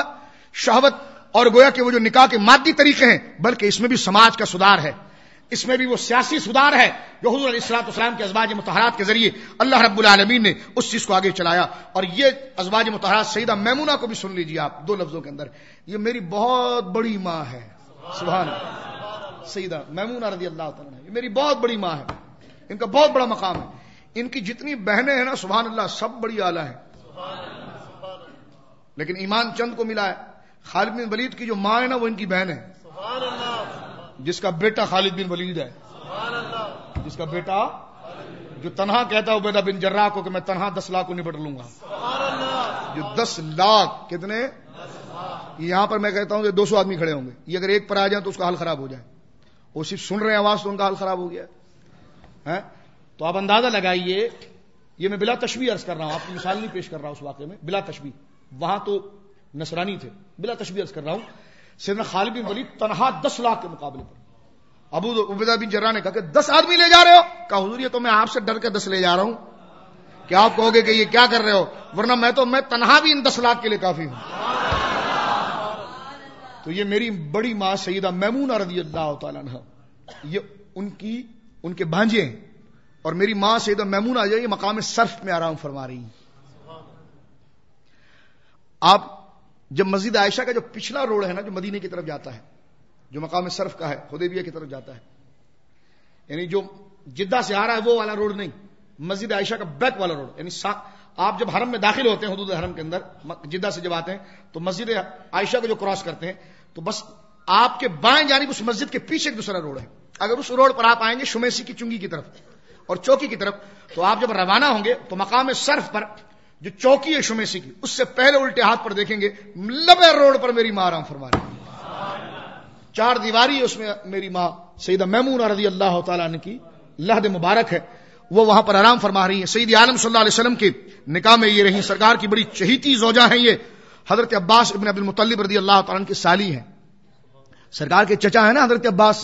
شہوت اور گویا کہ وہ جو نکاح کے مادی طریقے ہیں، بلکہ اس میں بھی سماج کا سدھار ہے، اس میں بھی وہ سیاسی سدھار ہے جو حضور علیہ الصلوۃ والسلام کے ازواج مطہرات کے ذریعے اللہ رب العالمین نے اس چیز کو آگے چلایا. اور یہ ازواج مطہرات سیدہ میمونہ کو بھی سن لیجیے آپ دو لفظوں کے اندر، یہ میری بہت بڑی ماں ہے. سبحان اللہ. سیدہ میمونہ رضی اللہ تعالیٰ عنہا یہ میری بہت بڑی ماں ہے، ان کا بہت بڑا مقام ہے. ان کی جتنی بہنیں ہیں نا سبحان اللہ سب بڑی اعلیٰ ہیں، لیکن ایمان چند کو ملا ہے. خالد بن ولید کی جو ماں ہے نا وہ ان کی بہن ہے، جس کا بیٹا خالد بن ولید ہے، جس کا بیٹا جو تنہا کہتا ہے عبیدہ بن جراح کو کہ میں تنہا دس لاکھ کو نپٹ لوں گا. جو دس لاکھ کتنے، یہاں پر میں کہتا ہوں کہ دو سو آدمی کھڑے ہوں گے، یہ اگر ایک پر آ جائیں تو اس کا حال خراب ہو جائے. وہ صرف سن رہے ہیں آواز تو ان کا حال خراب ہو گیا ہے. تو آپ اندازہ لگائیے، یہ میں بلا تشبیہ عرض کر رہا ہوں، آپ کو مثال نہیں پیش کر رہا ہوں اس واقعے میں، بلا تشبیہ. وہاں تو نصرانی تھے، بلا تشبیہ عرض کر رہا ہوں. سیدنا خالد بن ولید تنہا دس لاکھ کے مقابلے پر، ابو عبیدہ بن جراح نے کہا کہ دس آدمی لے جا رہے ہو؟ کہا حضور یہ تو میں آپ سے ڈر کے دس لے جا رہا ہوں کہ آپ کہو گے کہ یہ کیا کر رہے ہو، ورنہ میں تو میں تنہا بھی ان دس لاکھ کے لیے کافی ہوں. تو یہ میری بڑی ماں سیدہ میمونہ رضی اللہ تعالیٰ عنہا، یہ ان کی ان کے بھانجے ہیں، اور میری ماں سیدہ میمونہ جو یہ مقام صرف میں آرام فرما رہی ہیں. آپ جب مسجد عائشہ کا جو پچھلا روڈ ہے نا جو مدینے کی طرف جاتا ہے، جو مقام صرف کا ہے، حدیبیہ کی طرف جاتا ہے، یعنی جو جدہ سے آ رہا ہے وہ والا روڈ نہیں، مسجد عائشہ کا بیک والا روڈ، یعنی آپ جب حرم میں داخل ہوتے ہیں حدود حرم کے اندر، جدہ سے جب آتے ہیں تو مسجد عائشہ کو جو کراس کرتے ہیں تو بس آپ کے بائیں جانب اس مسجد کے پیچھے ایک دوسرا روڈ ہے. اگر اس روڈ پر آپ آئیں گے شمیسی کی چنگی کی طرف اور چوکی کی طرف، تو آپ جب روانہ ہوں گے تو مقام صرف پر جو چوکی ہے شمیسی کی، اس سے پہلے الٹے ہاتھ پر دیکھیں گے لبے روڈ پر میری ماں آرام فرما رہی ہے. چار دیواری ہے اس میں میری ماں سیدہ میمونہ رضی اللہ تعالیٰ عنہ کی لحد مبارک ہے، وہ وہاں پر آرام فرما رہی ہیں. سید عالم صلی اللہ علیہ وسلم کے نکاح میں یہ رہی، سرکار کی بڑی چہیتی زوجہ ہیں. یہ حضرت عباس ابن عبد المطلب رضی اللہ تعالیٰ عنہ کی سالی ہیں، سرکار کے چچا ہیں نا حضرت عباس،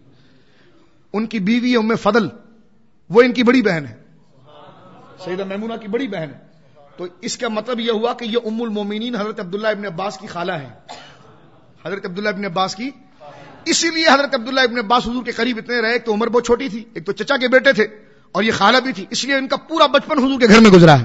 ان کی بیوی ام فضل وہ ان کی بڑی بہن ہے، سیدہ میمونہ کی بڑی بہن ہے. تو اس کا مطلب یہ ہوا کہ یہ ام المومنین حضرت عبداللہ ابن عباس کی خالہ ہیں، حضرت عبداللہ ابن عباس کی. اسی لیے حضرت عبداللہ ابن عباس حضور کے قریب اتنے رہے، ایک تو عمر بہت چھوٹی تھی، ایک تو چچا کے بیٹے تھے، اور یہ خالہ بھی تھی، اس لیے ان کا پورا بچپن حضور کے گھر میں گزرا ہے.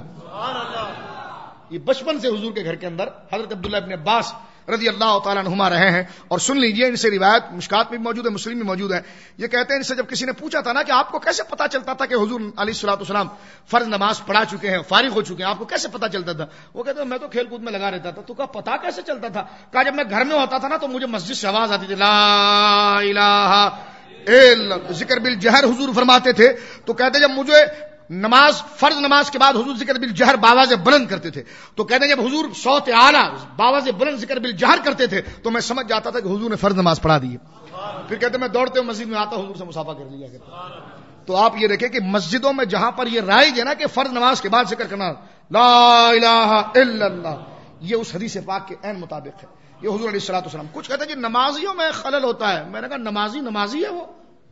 یہ بچپن سے حضور کے گھر کے اندر حضرت عبداللہ ابن عباس رضی اللہ تعالیٰ عنہما رہے ہیں. اور سن لیجئے ان سے روایت مشکات میں بھی موجود ہے، مسلم میں موجود ہے. یہ کہتے ہیں ان سے جب کسی نے پوچھا تھا نا کہ آپ کو کیسے پتا چلتا تھا کہ حضور علیہ الصلوۃ والسلام فرض نماز پڑھا چکے ہیں، فارغ ہو چکے ہیں، آپ کو کیسے پتا چلتا تھا؟ وہ کہتے ہیں میں تو کھیل کود میں لگا رہتا تھا. تو کہا پتا کیسے چلتا تھا؟ کہا جب میں گھر میں ہوتا تھا نا تو مجھے مسجد سے آواز آتی تھی لا الہ الا اللہ، ذکر بالجہر حضور فرماتے تھے. تو کہتے جب مجھے نماز فرض نماز کے بعد حضور ذکر بالجہر باواز بلند کرتے تھے، تو کہتے ہیں جب حضور صوت اعلیٰ باواز بلند ذکر بالجہر کرتے تھے تو میں سمجھ جاتا تھا کہ حضور نے فرض نماز پڑھا دی ہے. پھر کہتے ہیں میں دوڑتے ہوئے مسجد میں آتا حضور سے مصافحہ کر لیا کرتا. تو آپ یہ دیکھیں کہ مسجدوں میں جہاں پر یہ رائج ہے نا کہ فرض نماز کے بعد ذکر کرنا لا الہ الا اللہ، یہ اس حدیث پاک کے عین مطابق ہے. یہ حضور علیہ الصلوۃ والسلام. کچھ کہتے ہیں جی نمازیوں میں خلل ہوتا ہے. میں نے کہا نمازی نمازی ہے، وہ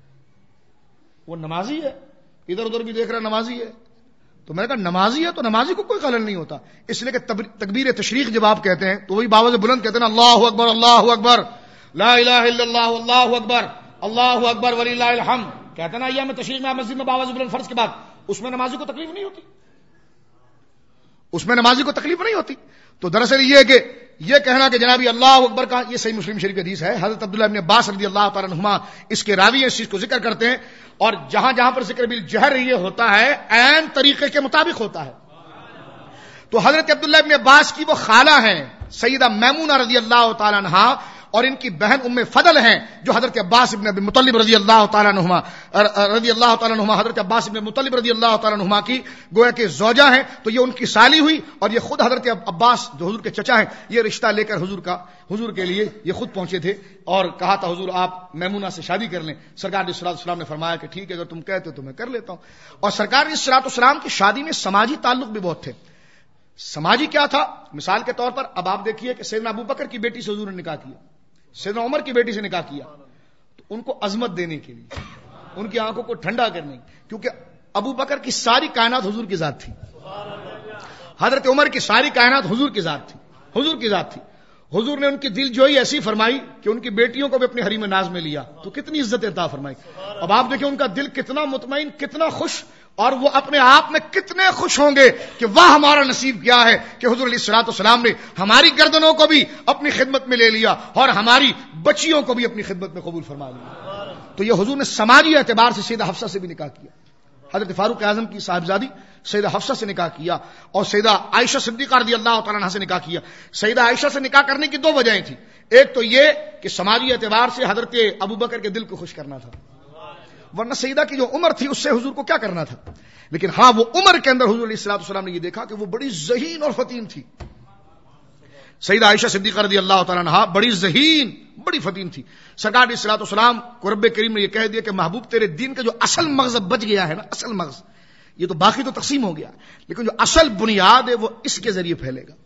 وہ نمازی ہے، ادھر ادھر بھی دیکھ رہا نمازی ہے. تو میں نے کہا نمازی ہے تو نمازی کو کوئی خلل نہیں ہوتا، اس لیے کہ تکبیر تشریق جب آپ کہتے ہیں تو وہی باواز بلند کہتے ہیں اللہ اکبر اللہ اکبر لا الہ الا اللہ اللہ اکبر اللہ اکبر وللہ الحمد، کہتے ہیں نا یہ میں تشریق میں مسجد میں باواز بلند فرض کے بعد، اس میں نمازی کو تکلیف نہیں ہوتی، اس میں نمازی کو تکلیف نہیں ہوتی. تو دراصل یہ ہے کہ یہ کہنا کہ جنابی اللہ اکبر کا، یہ صحیح مسلم شریف حدیث ہے. حضرت عبداللہ ابن عباس رضی اللہ تعالیٰ عنہما اس کے راوی اس چیز کو ذکر کرتے ہیں. اور جہاں جہاں پر ذکر بالجہر یہ ہوتا ہے عین طریقے کے مطابق ہوتا ہے. تو حضرت عبداللہ ابن عباس کی وہ خالہ ہیں سیدہ میمونہ رضی اللہ تعالیٰ عنہا، اور ان کی بہن ام فضل ہیں جو حضرت عباس ابن ابی مطلب رضی اللہ تعالیٰ عنہما رضی اللہ تعالیٰ عنہما حضرت عباس ابن مطلب رضی اللہ تعالیٰ عنہما کی گویا کہ زوجہ ہیں. تو یہ ان کی سالی ہوئی، اور یہ خود حضرت عباس جو حضور کے چچا ہیں یہ رشتہ لے کر حضور کا حضور کے لیے یہ خود پہنچے تھے اور کہا تھا حضور آپ میمونہ سے شادی کر لیں. سرکار علیہ الصلوۃ والسلام نے فرمایا کہ ٹھیک ہے اگر تم کہتے ہو تو میں کر لیتا ہوں. اور سرکار علیہ الصلوۃ والسلام کی شادی میں سماجی تعلق بھی بہت تھے. سماجی کیا تھا؟ مثال کے طور پر اب آپ دیکھیے کہ سیدنا ابو بکر کی بیٹی سے حضور نے نکاح کیا، سیدنا عمر کی بیٹی سے نکاح کیا، تو ان کو عظمت دینے کے لیے، ان کی آنکھوں کو ٹھنڈا کرنے، کیونکہ ابو بکر کی ساری کائنات حضور کی ذات تھی، حضرت عمر کی ساری کائنات حضور کی ذات تھی، حضور کی ذات تھی. حضور نے ان کی دل جوئی ایسی فرمائی کہ ان کی بیٹیوں کو بھی اپنی حریم ناز میں لیا، تو کتنی عزت عطا فرمائی. اب آپ دیکھیں ان کا دل کتنا مطمئن، کتنا خوش، اور وہ اپنے آپ میں کتنے خوش ہوں گے کہ واہ ہمارا نصیب کیا ہے کہ حضور علیہ الصلوۃ والسلام نے ہماری گردنوں کو بھی اپنی خدمت میں لے لیا اور ہماری بچیوں کو بھی اپنی خدمت میں قبول فرما لیا. تو یہ حضور نے سماجی اعتبار سے سیدہ حفصہ سے بھی نکاح کیا. حضرت فاروق اعظم کی صاحبزادی سیدہ حفصہ سے نکاح کیا اور سیدہ عائشہ صدیقہ رضی اللہ تعالیٰ عنہا سے نکاح کیا. سیدہ عائشہ سے نکاح کرنے کی دو وجہیں تھیں. ایک تو یہ کہ سماجی اعتبار سے حضرت ابوبکر کے دل کو خوش کرنا تھا، ورنہ سیدہ کی جو عمر تھی اس سے حضور کو کیا کرنا تھا. لیکن ہاں وہ عمر کے اندر حضور علیہ الصلوۃ والسلام نے یہ دیکھا کہ وہ بڑی ذہین اور فطین تھی. سیدہ عائشہ صدیقہ رضی اللہ تعالیٰ عنہا بڑی ذہین، بڑی فطین تھی. سرکار علیہ الصلوۃ والسلام کو رب کریم نے یہ کہہ دیا کہ محبوب تیرے دین کا جو اصل مغز بچ گیا ہے نا، اصل مغز، یہ تو باقی تو تقسیم ہو گیا، لیکن جو اصل بنیاد ہے وہ اس کے ذریعے پھیلے گا.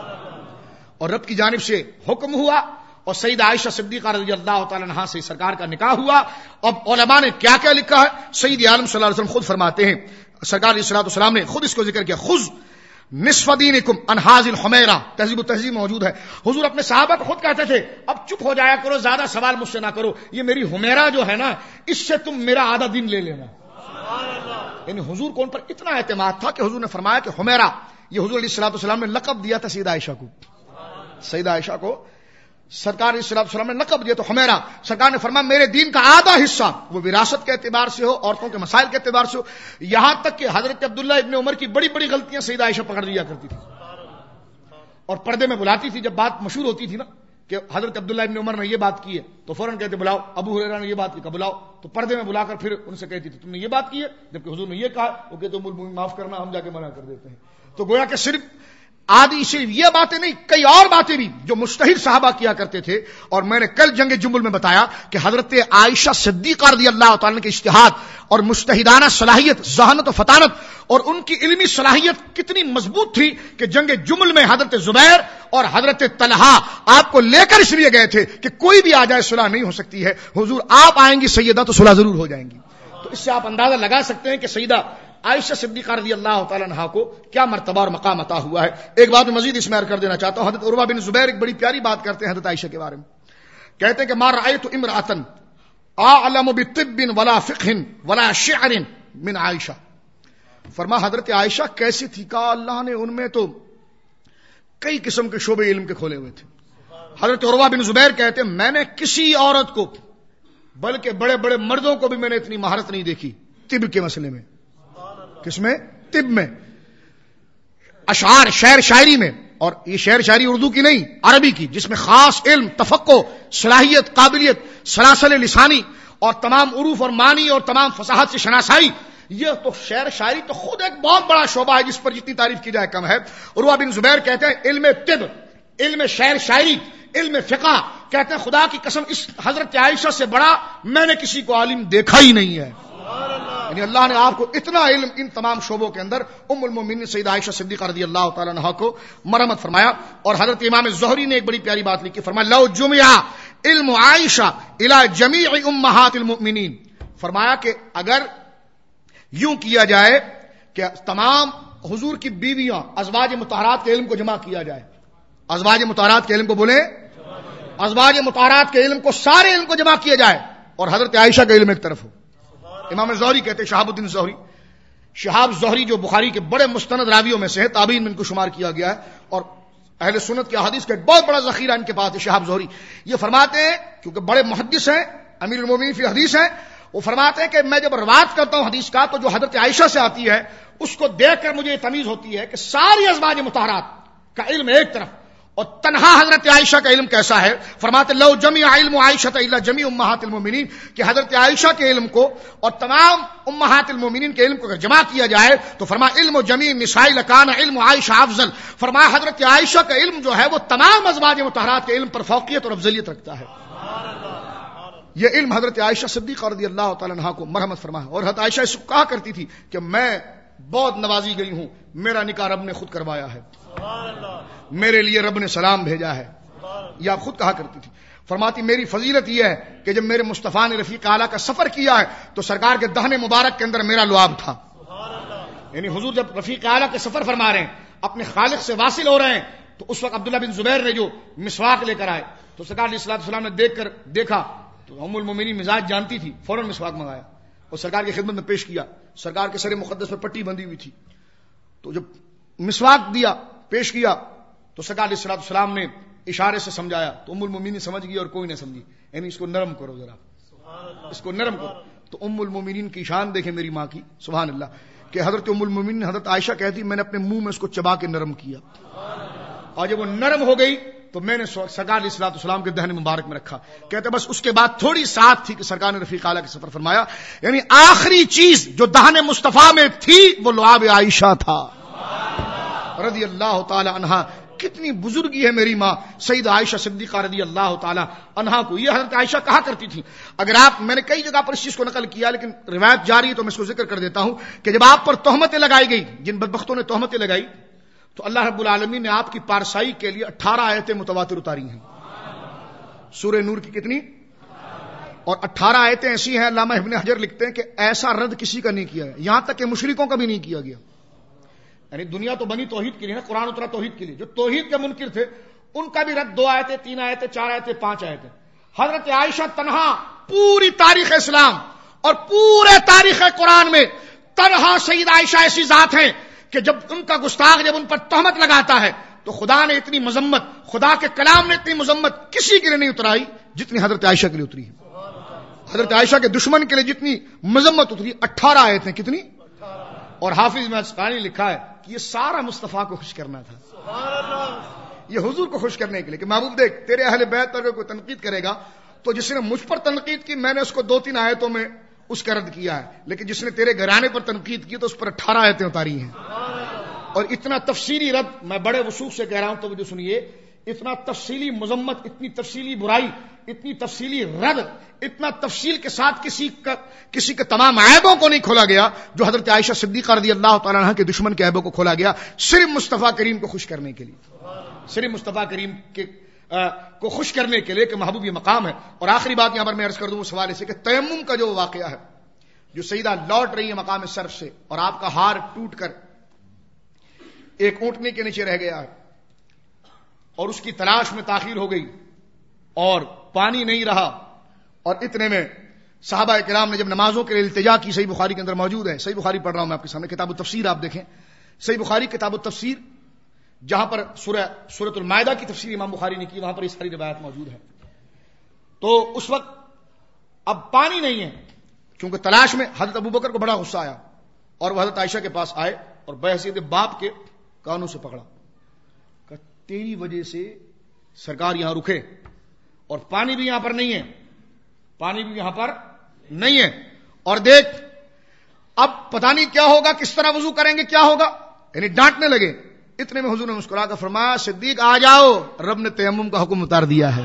اور رب کی جانب سے حکم ہوا اور سیدہ عائشہ صدیقہ رضی اللہ تعالیٰ عنہا سے سرکار کا نکاح ہوا. اب علماء نے کیا کیا لکھا ہے، سید عالم صلی اللہ علیہ وسلم خود فرماتے ہیں، سرکار علیہ الصلوۃ والسلام نے خود اس کو ذکر کیا، خذ نصف دینکم عن ھذی الحمیرہ، تہذیب و تہذیب موجود ہے. حضور اپنے صحابہ کو خود کہتے تھے اب چپ ہو جایا کرو، زیادہ سوال مجھ سے نہ کرو، یہ میری حمیرہ جو ہے نا اس سے تم میرا آدھا دن لے لینا. یعنی حضور کو ان پر اتنا اعتماد تھا کہ حضور نے فرمایا کہ حمیرہ، یہ حضور علیہ الصلوۃ والسلام نے لقب دیا تھا سیدہ عائشہ کو. سیدہ عائشہ کو سرکار علیہ الصلوۃ والسلام نے لقب دیا تو حمیرہ. سرکار نے فرمایا میرے دین کا آدھا حصہ، وہ وراثت کے اعتبار سے ہو، عورتوں کے مسائل کے اعتبار سے ہو، یہاں تک کہ حضرت عبداللہ ابن عمر کی بڑی بڑی غلطیاں سیدہ عائشہ پکڑ لیا کرتی تھی اور پردے میں بلاتی تھی. جب بات مشہور ہوتی تھی نا کہ حضرت عبداللہ ابن عمر نے یہ بات کی ہے تو فوراً کہتے بلاؤ، ابو ہریرہ نے یہ بات کی، بلاؤ. تو پردے میں بلا کر پھر ان سے کہتی تھی تم نے یہ بات کی ہے، جبکہ حضور نے یہ کہا، وہ کہتے ام المؤمنین معاف کرنا، ہم جا کے منع کر دیتے ہیں. تو گویا کہ صرف آدھی صرف یہ باتیں نہیں، کئی اور باتیں بھی جو مجتہد صحابہ کیا کرتے تھے. اور میں نے کل جنگ جمل میں بتایا کہ حضرت عائشہ صدیقہ رضی اللہ تعالیٰ کے اجتہاد اور مجتہدانہ صلاحیت، ذہانت و فطانت اور ان کی علمی صلاحیت کتنی مضبوط تھی کہ جنگ جمل میں حضرت زبیر اور حضرت طلحہ آپ کو لے کر اس لیے گئے تھے کہ کوئی بھی آ جائے صلح نہیں ہو سکتی ہے، حضور آپ آئیں گی سیدہ تو صلح ضرور ہو جائیں گی. تو اس سے آپ اندازہ لگا سکتے ہیں کہ سیدہ عائشہ صدیقہ رضی اللہ تعالیٰ عنہا کو کیا مرتبہ اور مقام عطا ہوا ہے. ایک بات میں مزید اس میں عرض کر دینا چاہتا ہوں. حضرت عروہ بن زبیر ایک بڑی پیاری بات کرتے ہیں حضرت عائشہ کے بارے میں. کہتے ہیں کہ ما رأیت امرأة اعلم بطب ولا فقہ ولا شعر من عائشہ. فرما حضرت عائشہ کیسی تھی، کہا اللہ نے ان میں تو کئی قسم کے شعبے علم کے کھولے ہوئے تھے. حضرت عروہ بن زبیر کہتے ہیں میں نے کسی عورت کو بلکہ بڑے بڑے مردوں کو بھی میں نے اتنی مہارت نہیں دیکھی طب کے مسئلے میں. کس میں؟ طب میں، اشعار، شعر شاعری میں. اور یہ شعر شاعری اردو کی نہیں، عربی کی، جس میں خاص علم، تفقہ، صلاحیت، قابلیت، سلاسل لسانی اور تمام عروف اور معنی اور تمام فصاحت سے شناسائی. یہ تو شعر شاعری تو خود ایک بہت بڑا شعبہ ہے جس پر جتنی تعریف کی جائے کم ہے. عروہ بن زبیر کہتے ہیں علم طب، علم شعر شاعری، علم فقہ، کہتے ہیں خدا کی قسم اس حضرت عائشہ سے بڑا میں نے کسی کو عالم دیکھا ہی نہیں ہے. یعنی اللہ نے آپ کو اتنا علم ان تمام شعبوں کے اندر ام المومنین سیدہ عائشہ صدیقہ رضی اللہ تعالیٰ عنہا کو مرحمت فرمایا. اور حضرت امام زہری نے ایک بڑی پیاری بات لکھی، فرمایا لو جمع علم عائشہ الی جمیع امہات المؤمنین. فرمایا کہ اگر یوں کیا جائے کہ تمام حضور کی بیویاں ازواج مطہرات کے علم کو جمع کیا جائے، ازواج مطہرات کے علم کو بولیں، ازواج مطہرات کے علم کو، سارے علم کو جمع کیا جائے اور حضرت عائشہ کا علم ایک طرف ہو. امام زہری کہتے ہیں، شہاب الدین زہری، شہاب زہری جو بخاری کے بڑے مستند راویوں میں سے ہے، تابعین میں ان کو شمار کیا گیا ہے اور اہل سنت کی احادیث کا ایک بہت بڑا ذخیرہ ان کے پاس ہے. شہاب زہری یہ فرماتے ہیں، کیونکہ بڑے محدث ہیں، امیر المومنین فی حدیث ہیں، وہ فرماتے ہیں کہ میں جب روایت کرتا ہوں حدیث کا تو جو حضرت عائشہ سے آتی ہے اس کو دیکھ کر مجھے یہ تمیز ہوتی ہے کہ ساری ازواج مطہرات کا علم ایک طرف اور تنہا حضرت عائشہ کا علم کیسا ہے. فرماتے لو جمع علم عائشہ الا جميع امہات المؤمنین، کہ حضرت عائشہ کے علم کو اور تمام امہات المؤمنین کے علم کو اگر جمع کیا جائے تو فرمایا علم جمیع النساء لکان علم عائشہ افضل. فرمایا حضرت عائشہ کا علم جو ہے وہ تمام ازواج مطہرات کے علم پر فوقیت اور افضلیت رکھتا ہے. یہ علم حضرت عائشہ صدیقہ رضی اللہ تعالیٰ عنہا کو مرحمت فرمایا. اور حضرت عائشہ اس کو کہا کرتی تھی کہ میں بہت نوازی گئی ہوں، میرا نکاح رب نے خود کروایا ہے، میرے لیے رب نے سلام بھیجا ہے. یہ آپ خود کہا کرتی تھی. فرماتی میری فضیلت یہ ہے کہ جب میرے مصطفیٰ نے رفیق اعلیٰ کا سفر کیا ہے تو سرکار کے دہن مبارک کے اندر میرا لعاب تھا. یعنی حضور جب رفیق اعلیٰ کے سفر فرما رہے ہیں، اپنے خالق سے واصل ہو رہے ہیں، تو اس وقت عبداللہ بن زبیر نے جو مسواک لے کر آئے تو سرکار علیہ الصلوۃ والسلام نے دیکھ کر دیکھا تو ام المومنین مزاج جانتی تھی، فوراً مسواک منگایا اور سرکار کی خدمت میں پیش کیا. سرکار کے سر مقدس پر پٹی بندھی ہوئی تھی، تو جب مسواک دیا پیش کیا تو سرکار علیہ الصلوۃ والسلام نے اشارے سے سمجھایا تو ام المومنین سمجھ گئی اور کوئی نہ سمجھی، یعنی اس کو نرم کرو ذرا، اس کو نرم کرو. تو ام المومنین کی شان دیکھیں میری ماں کی، سبحان اللہ، کہ حضرت ام المومنین حضرت عائشہ کہتی میں نے اپنے منہ میں اس کو چبا کے نرم کیا، اور جب وہ نرم ہو گئی تو میں نے سرکار علیہ الصلوۃ والسلام کے دہن مبارک میں رکھا. کہتے بس اس کے بعد تھوڑی ساتھ تھی کہ سرکار نے رفیق اعلیٰ کے سفر فرمایا، یعنی آخری چیز جو دہن مصطفیٰ میں تھی وہ لعاب عائشہ تھا رضی اللہ تعالی عنہا. کتنی بزرگی ہے میری ماں سیدہ عائشہ صدیقہ رضی اللہ تعالی عنہا کو. یہ حضرت عائشہ کہا کرتی تھی، اگر آپ، میں نے کئی جگہ پر اس چیز کو نقل کیا لیکن روایت جاری ہے تو میں اس کو ذکر کر دیتا ہوں کہ جب آپ پر تہمتیں لگائی گئی، جن بدبختوں نے تہمتیں لگائی، تو اللہ رب العالمین نے آپ کی پارسائی کے لیے اٹھارہ آیتیں متواتر اتاری ہیں. سورہ نور کی کتنی؟ اور اٹھارہ آیتیں ایسی ہیں، علامہ ابن حجر لکھتے ہیں کہ ایسا رد کسی کا نہیں کیا گیا، یہاں تک کہ مشرکوں کا بھی نہیں کیا گیا. یعنی دنیا تو بنی توحید کے لیے نا، قرآن اترا توحید کے لیے، جو توحید کے منکر تھے ان کا بھی رد دو آیتیں، تین آیتیں، چار آیتیں، پانچ آیتیں. حضرت عائشہ تنہا پوری تاریخ اسلام اور پورے تاریخ قرآن میں تنہا سیدہ عائشہ ایسی ذات ہیں کہ جب ان کا گستاخ جب ان پر تہمت لگاتا ہے تو خدا نے اتنی مذمت، خدا کے کلام نے اتنی مذمت کسی کے لیے نہیں اترائی جتنی حضرت عائشہ کے لیے اتری ہے. حضرت عائشہ کے دشمن کے لیے جتنی مذمت اتری، اٹھارہ آیتیں، کتنی؟ اور حافظ مسقانی لکھا ہے کہ یہ سارا مصطفیٰ کو خوش کرنا تھا، یہ حضور کو خوش کرنے کے لیے کہ محبوب دیکھ تیرے اہل بیت پر کوئی تنقید کرے گا تو جس نے مجھ پر تنقید کی میں نے اس کو دو تین آیتوں میں اس کا رد کیا ہے، لیکن جس نے تیرے گھرانے پر تنقید کی تو اس پر اٹھارہ آیتیں اتاری ہیں. اور اتنا تفصیلی رد، میں بڑے وثوق سے کہہ رہا ہوں تو مجھے سنیے، اتنا تفصیلی مذمت، اتنی تفصیلی برائی، اتنی تفصیلی رد، اتنا تفصیل کے ساتھ کسی کا کسی کے تمام عیبوں کو نہیں کھولا گیا جو حضرت عائشہ صدیقہ رضی اللہ تعالیٰ عنہ کے دشمن کے عیبوں کو کھولا گیا، صرف مصطفیٰ کریم کو خوش کرنے کے لیے، صرف مصطفیٰ کریم کے آ, کو خوش کرنے کے لیے کہ محبوب یہ مقام ہے. اور آخری بات یہاں پر میں عرض کر دوں اس حوالے سے کہ تیمم کا جو واقعہ ہے، جو سیدہ لوٹ رہی ہے مقام صرف سے اور آپ کا ہار ٹوٹ کر ایک اونٹنے کے نیچے رہ گیا ہے اور اس کی تلاش میں تاخیر ہو گئی اور پانی نہیں رہا، اور اتنے میں صحابہ کرام نے جب نمازوں کے لیے التجا کی، صحیح بخاری کے اندر موجود ہے، صحیح بخاری پڑھ رہا ہوں میں آپ کے سامنے، کتاب التفسیر آپ دیکھیں، صحیح بخاری کتاب التفسیر جہاں پر سورہ سورۃ المائدہ کی تفسیر امام بخاری نے کی، وہاں پر یہ ساری روایت موجود ہے. تو اس وقت اب پانی نہیں ہے، کیونکہ تلاش میں حضرت ابوبکر کو بڑا غصہ آیا اور وہ حضرت عائشہ کے پاس آئے اور بحیثیت باپ کے کانوں سے پکڑا کہ تیری وجہ سے سرکار یہاں رکے اور پانی بھی یہاں پر نہیں ہے، پانی بھی یہاں پر نہیں ہے، اور دیکھ اب پتہ نہیں کیا ہوگا، کس طرح وضو کریں گے، کیا ہوگا، یعنی ڈانٹنے لگے. اتنے میں حضور نے مسکرا کر فرمایا صدیق آ جاؤ، رب نے تیمم کا حکم اتار دیا ہے.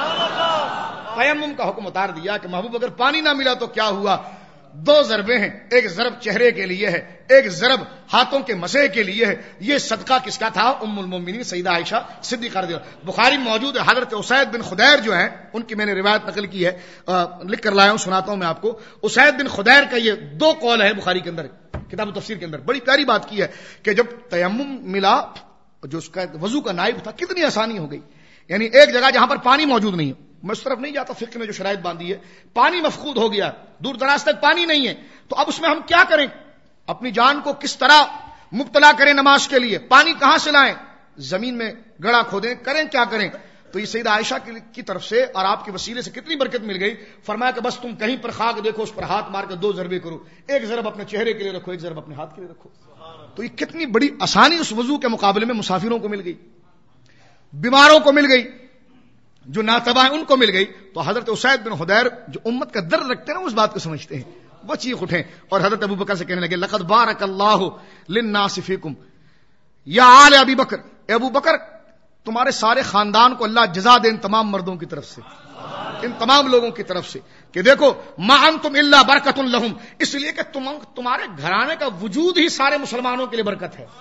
تیمم کا حکم اتار دیا کہ محبوب اگر پانی نہ ملا تو کیا ہوا، دو ضربیں ہیں، ایک ضرب چہرے کے لیے ہے، ایک ضرب ہاتھوں کے مسح کے لیے ہے. یہ صدقہ کس کا تھا؟ ام المومنین سیدہ عائشہ صدیقہ رضی اللہ عنہا. بخاری میں موجود ہے، حضرت اسید بن خدیر جو ہیں ان کی میں نے روایت نقل کی ہے، لکھ کر لایا ہوں، سناتا ہوں میں آپ کو. اسید بن خدیر کا یہ دو قول ہے بخاری کے اندر، کتاب التفسیر کے اندر. بڑی پیاری بات کی ہے کہ جب تیمم ملا، جو اس کا وضو کا نائب تھا، کتنی آسانی ہو گئی. یعنی ایک جگہ جہاں پر پانی موجود نہیں ہے، میں اس طرف نہیں جاتا، فقہ میں جو شرائط باندھی ہے، پانی مفقود ہو گیا، دور دراز تک پانی نہیں ہے، تو اب اس میں ہم کیا کریں، اپنی جان کو کس طرح مبتلا کریں نماز کے لیے، پانی کہاں سے لائیں، زمین میں گڑھا کھودیں، کریں کیا کریں. تو یہ سیدہ عائشہ کی طرف سے اور آپ کے وسیلے سے کتنی برکت مل گئی. فرمایا کہ بس تم کہیں پر خاک دیکھو، اس پر ہاتھ مار کر دو ضربے کرو، ایک ضرب اپنے چہرے کے لیے رکھو، ایک ضرب اپنے ہاتھ کے لیے رکھو. تو یہ کتنی بڑی آسانی اس وضو کے مقابلے میں مسافروں کو مل گئی، بیماروں کو مل گئی، جو ناتباہ ان کو مل گئی. تو حضرت اسید بن خدیر جو امت کا درد رکھتے ہیں نا، اس بات کو سمجھتے ہیں، وہ چیخ اٹھے اور حضرت ابو بکر سے کہنے لگے لقد بارک اللہ للناس فیکم یا آل ابی بکر، اے ابو بکر تمہارے سارے خاندان کو اللہ جزا دے ان تمام مردوں کی طرف سے، ان تمام لوگوں کی طرف سے، کہ دیکھو ما انتم الا برکت لہم، اس لیے کہ تم تمہارے گھرانے کا وجود ہی سارے مسلمانوں کے لیے برکت ہے.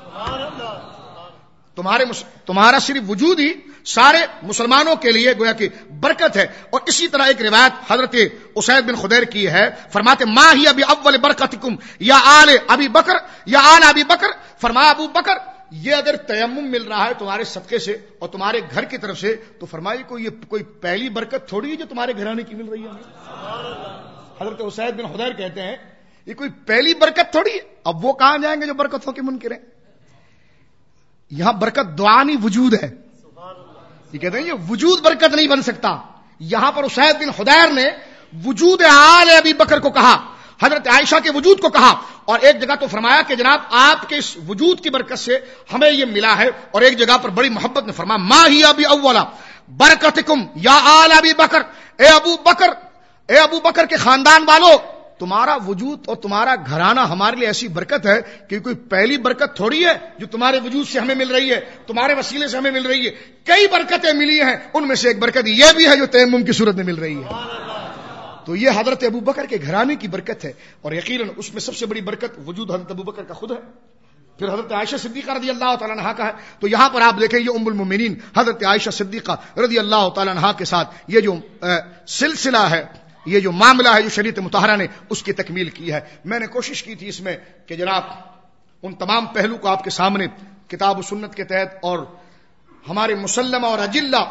تمہارے تمہارا صرف وجود ہی سارے مسلمانوں کے لیے گویا کہ برکت ہے. اور اسی طرح ایک روایت حضرت اسید بن خدیر کی ہے، فرماتے ما ہی ابی اول برکتکم یا آل ابی بکر یا آل ابی بکر، فرمایا ابو بکر یہ اگر تیمم مل رہا ہے تمہارے صدقے سے اور تمہارے گھر کی طرف سے تو فرمائیے کوئی یہ کوئی پہلی برکت تھوڑی ہے جو تمہارے گھرانے کی مل رہی ہے. حضرت اسید بن حضیر کہتے ہیں یہ کوئی پہلی برکت تھوڑی ہے. اب وہ کہاں جائیں گے جو برکتوں کے منکر ہیں؟ یہاں برکت دعانی وجود ہے. یہ کہتے ہیں یہ وجود برکت نہیں بن سکتا. یہاں پر اسید بن حضیر نے وجود آل ابی بکر کو کہا, حضرت عائشہ کے وجود کو کہا, اور ایک جگہ تو فرمایا کہ جناب آپ کے اس وجود کی برکت سے ہمیں یہ ملا ہے, اور ایک جگہ پر بڑی محبت میں فرمایا ما ہی ابی اولا برکتکم یا آل ابی بکر, اے ابو بکر اے ابو بکر کے خاندان والو, تمہارا وجود اور تمہارا گھرانہ ہمارے لیے ایسی برکت ہے کہ کوئی پہلی برکت تھوڑی ہے جو تمہارے وجود سے ہمیں مل رہی ہے, تمہارے وسیلے سے ہمیں مل رہی ہے. کئی برکتیں ملی ہیں, ان میں سے ایک برکت یہ بھی ہے جو تیمم کی صورت میں مل رہی ہے. تو یہ حضرت ابو بکر کے گھرانے کی برکت ہے, اور یقیناً اس میں سب سے بڑی برکت وجود حضرت ابو بکر کا خود ہے. پھر حضرت عائشہ صدیقہ رضی اللہ تعالیٰ عنہا کا ہے. تو یہاں پر آپ دیکھیں یہ ام المومنین حضرت عائشہ صدیقہ رضی اللہ تعالیٰ عنہا کے ساتھ یہ جو سلسلہ ہے, یہ جو معاملہ ہے جو شریعت مطہرہ نے اس کی تکمیل کی ہے. میں نے کوشش کی تھی اس میں کہ جناب ان تمام پہلو کو آپ کے سامنے کتاب و سنت کے تحت اور ہمارے مسلمہ اور اجلہ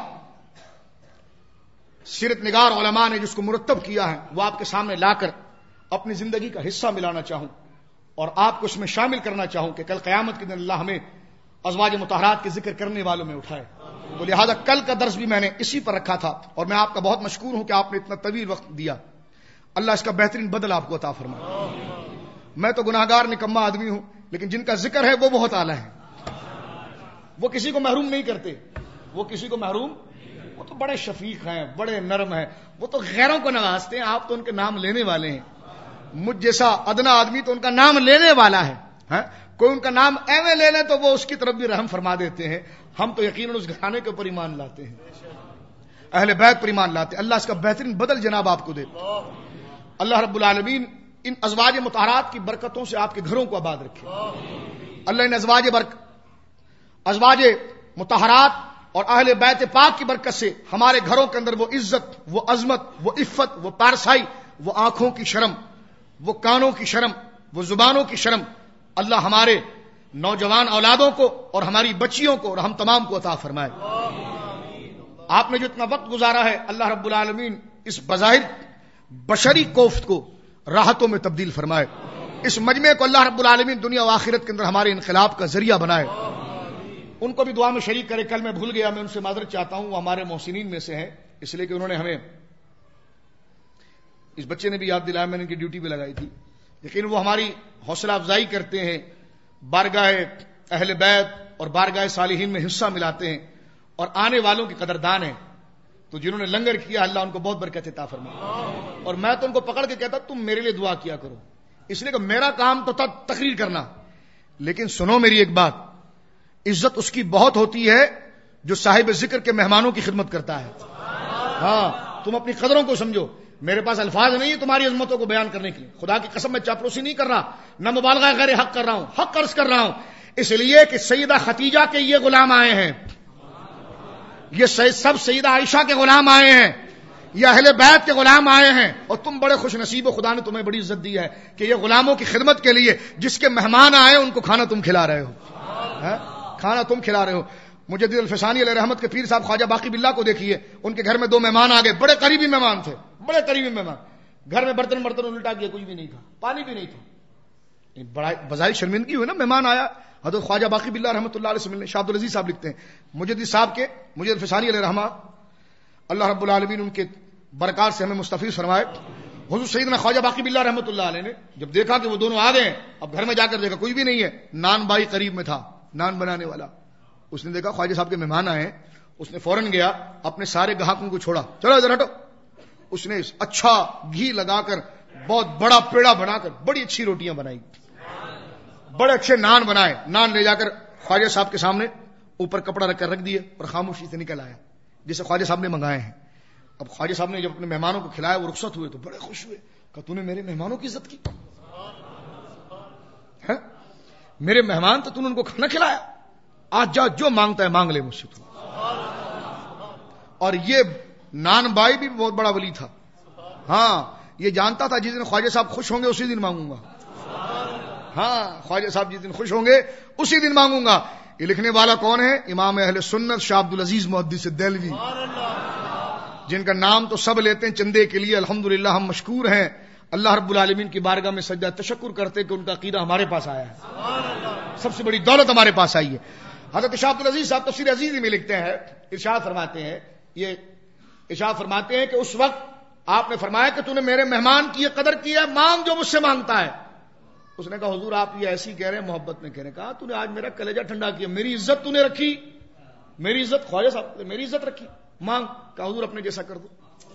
سیرت نگار علماء نے جس کو مرتب کیا ہے وہ آپ کے سامنے لا کر اپنی زندگی کا حصہ ملانا چاہوں, اور آپ کو اس میں شامل کرنا چاہوں کہ کل قیامت کے دن اللہ ہمیں ازواج مطہرات کے ذکر کرنے والوں میں اٹھائے. تو لہذا کل کا درس بھی میں نے اسی پر رکھا تھا, اور میں آپ کا بہت مشکور ہوں کہ آپ نے اتنا طویل وقت دیا. اللہ اس کا بہترین بدل آپ کو عطا فرمائے. میں تو گناہگار نکما آدمی ہوں, لیکن جن کا ذکر ہے وہ بہت اعلیٰ ہے. وہ کسی کو محروم نہیں کرتے, وہ کسی کو محروم, وہ تو بڑے شفیق ہیں, بڑے نرم ہیں, وہ تو غیروں کو نوازتے ہیں. آپ تو ان کے نام لینے والے ہیں. مجھ جیسا ادنا آدمی تو ان کا نام لینے والا ہے. ہاں کوئی ان کا نام ایویں لے لے تو وہ اس کی طرف بھی رحم فرما دیتے ہیں. ہم تو یقیناً اس گھرانے کے اوپر ایمان لاتے ہیں, اہل بیت پر ایمان لاتے ہیں. اللہ اس کا بہترین بدل جناب آپ کو دے. اللہ رب العالمین ان ازواج مطہرات کی برکتوں سے آپ کے گھروں کو آباد رکھے. اللہ ان ازواج برک ازواج مطہرات اور اہل بیت پاک کی برکت سے ہمارے گھروں کے اندر وہ عزت, وہ عظمت, وہ عفت, وہ پارسائی, وہ آنکھوں کی شرم, وہ کانوں کی شرم, وہ زبانوں کی شرم اللہ ہمارے نوجوان اولادوں کو اور ہماری بچیوں کو اور ہم تمام کو عطا فرمائے. آپ نے جو اتنا وقت گزارا ہے اللہ رب العالمین اس بظاہر بشری کوفت کو راحتوں میں تبدیل فرمائے. اس مجمع کو اللہ رب العالمین دنیا و آخرت کے اندر ہمارے انقلاب کا ذریعہ بنائے. ان کو بھی دعا میں شریک کرے. کل میں بھول گیا, میں ان سے معذرت چاہتا ہوں, وہ ہمارے محسنین میں سے ہیں, اس لیے کہ انہوں نے ہمیں, اس بچے نے بھی یاد دلایا, میں نے ان کی ڈیوٹی پہ لگائی تھی. لیکن وہ ہماری حوصلہ افزائی کرتے ہیں, بارگاہ اہل بیت اور بارگاہ صالحین میں حصہ ملاتے ہیں, اور آنے والوں کی قدردان ہیں. تو جنہوں نے لنگر کیا اللہ ان کو بہت برکت عطا فرمائے. اور میں تو ان کو پکڑ کے کہتا تم میرے لیے دعا کیا کرو, اس لیے کہ میرا کام تو تھا تقریر کرنا, لیکن سنو میری ایک بات, عزت اس کی بہت ہوتی ہے جو صاحب ذکر کے مہمانوں کی خدمت کرتا ہے. ہاں تم اپنی قدروں کو سمجھو. میرے پاس الفاظ نہیں ہے تمہاری عظمتوں کو بیان کرنے کے لیے. خدا کی قسم میں چاپلوسی نہیں کر رہا, نہ مبالغہ غیر حق کر رہا ہوں, حق عرض کر رہا ہوں. اس لیے کہ سیدہ خدیجہ کے یہ غلام آئے ہیں, یہ سب سیدہ عائشہ کے غلام آئے ہیں, یہ اہل بیت کے غلام آئے ہیں, اور تم بڑے خوش نصیب ہو, خدا نے تمہیں بڑی عزت دی ہے کہ یہ غلاموں کی خدمت کے لیے جس کے مہمان آئے ان کو کھانا تم کھلا رہے ہو, کھانا تم کھلا رہے ہو. مجدد الفسانی علیہ رحمت کے پیر صاحب خواجہ باقی باللہ کو دیکھیے, ان کے گھر میں دو مہمان آ گئے, بڑے قریبی مہمان تھے, بڑے قریبی مہمان. گھر میں برتن برتن الٹا کیا, کچھ بھی نہیں تھا, پانی بھی نہیں تھا. بڑا بظاہر شرمندگی ہوئی نا, مہمان آیا, حضرت خواجہ باقی باللہ رحمۃ اللہ علیہ سے ملنے. شاہ عبد العزیز صاحب لکھتے ہیں مجدد صاحب کے, مجدد الفسانی علیہ رحمت, اللہ رب العالمین ان کے برکات سے ہمیں مستفیض فرمائے. حضور سیدنا خواجہ باقی باللہ رحمۃ اللہ علیہ نے جب دیکھا کہ وہ دونوں آ گئے, اب گھر میں جا کر دیکھا کوئی بھی نہیں ہے, نان بائی قریب میں تھا, نان بنانے والا. اس نے دیکھا خواجہ صاحب کے مہمان آئے ہیں, اس نے فوراً گیا, اپنے سارے گاہکوں کو چھوڑا, چلو ادھر ہٹو. اس نے اچھا گھی لگا کر بہت بڑا پیڑا بنا کر بڑی اچھی روٹیاں بنائی, بڑے اچھے نان بنائے. نان لے جا کر خواجہ صاحب کے سامنے اوپر کپڑا رکھ کر رکھ دیے اور خاموشی سے نکل آیا, جسے خواجہ صاحب نے منگائے ہیں. اب خواجہ صاحب نے جب اپنے مہمانوں کو کھلایا, وہ رخصت ہوئے تو بڑے خوش ہوئے, کہ تو نے میرے مہمانوں کی عزت کی, ہے میرے مہمان تو تو نے ان کو کھانا کھلایا, آج جا جو مانگتا ہے مانگ لے مجھ سے تو. اور یہ نان بائی بھی بہت بڑا ولی تھا, ہاں یہ جانتا تھا جس دن خواجہ صاحب خوش ہوں گے اسی دن مانگوں گا. ہاں خواجہ صاحب جس دن خوش ہوں گے اسی دن مانگوں گا. یہ لکھنے والا کون ہے؟ امام اہل سنت شاہ عبد العزیز محدث دہلوی، جن کا نام تو سب لیتے ہیں چندے کے لیے. الحمدللہ ہم مشکور ہیں، اللہ رب العالمین کی بارگاہ میں سجدہ تشکر کرتے کہ ان کا عقیدہ ہمارے پاس آیا ہے، سب سے بڑی دولت ہمارے پاس آئی ہے. حضرت شاہ عبد العزیز صاحب تفسیر عزیزی میں لکھتے ہیں، ارشاد فرماتے ہیں یہ ارشاد فرماتے ہیں کہ اس وقت آپ نے فرمایا کہ تو نے میرے مہمان کی یہ قدر کی ہے، مانگ جو مجھ سے مانگتا ہے. اس نے کہا حضور آپ یہ ایسی کہہ رہے ہیں محبت میں کہہ رہے ہیں. کہا تو نے آج میرا کلیجہ ٹھنڈا کیا، میری عزت تو نے رکھی، میری عزت خواجہ صاحب نے میری عزت رکھی، مانگ. کہا حضور اپنے جیسا کر دو،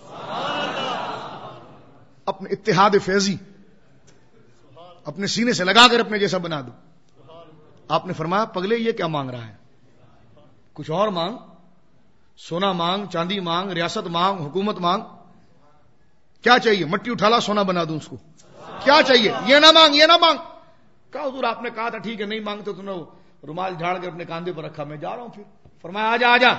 اپنے اتحاد فیضی اپنے سینے سے لگا کر اپنے جیسا بنا دو. آپ نے فرمایا پگلے یہ کیا مانگ رہا ہے؟ کچھ اور مانگ، سونا مانگ، چاندی مانگ، ریاست مانگ، حکومت مانگ. کیا چاہیے؟ مٹی اٹھا لا سونا بنا دوں اس کو. کیا چاہیے؟ یہ نہ مانگ، یہ نہ مانگ. کہا حضور آپ نے کہا تھا ٹھیک ہے نہیں مانگتے تو نے رومال جھاڑ کر اپنے کاندھے پر رکھا، میں جا رہا ہوں. پھر فرمایا آجا آجا،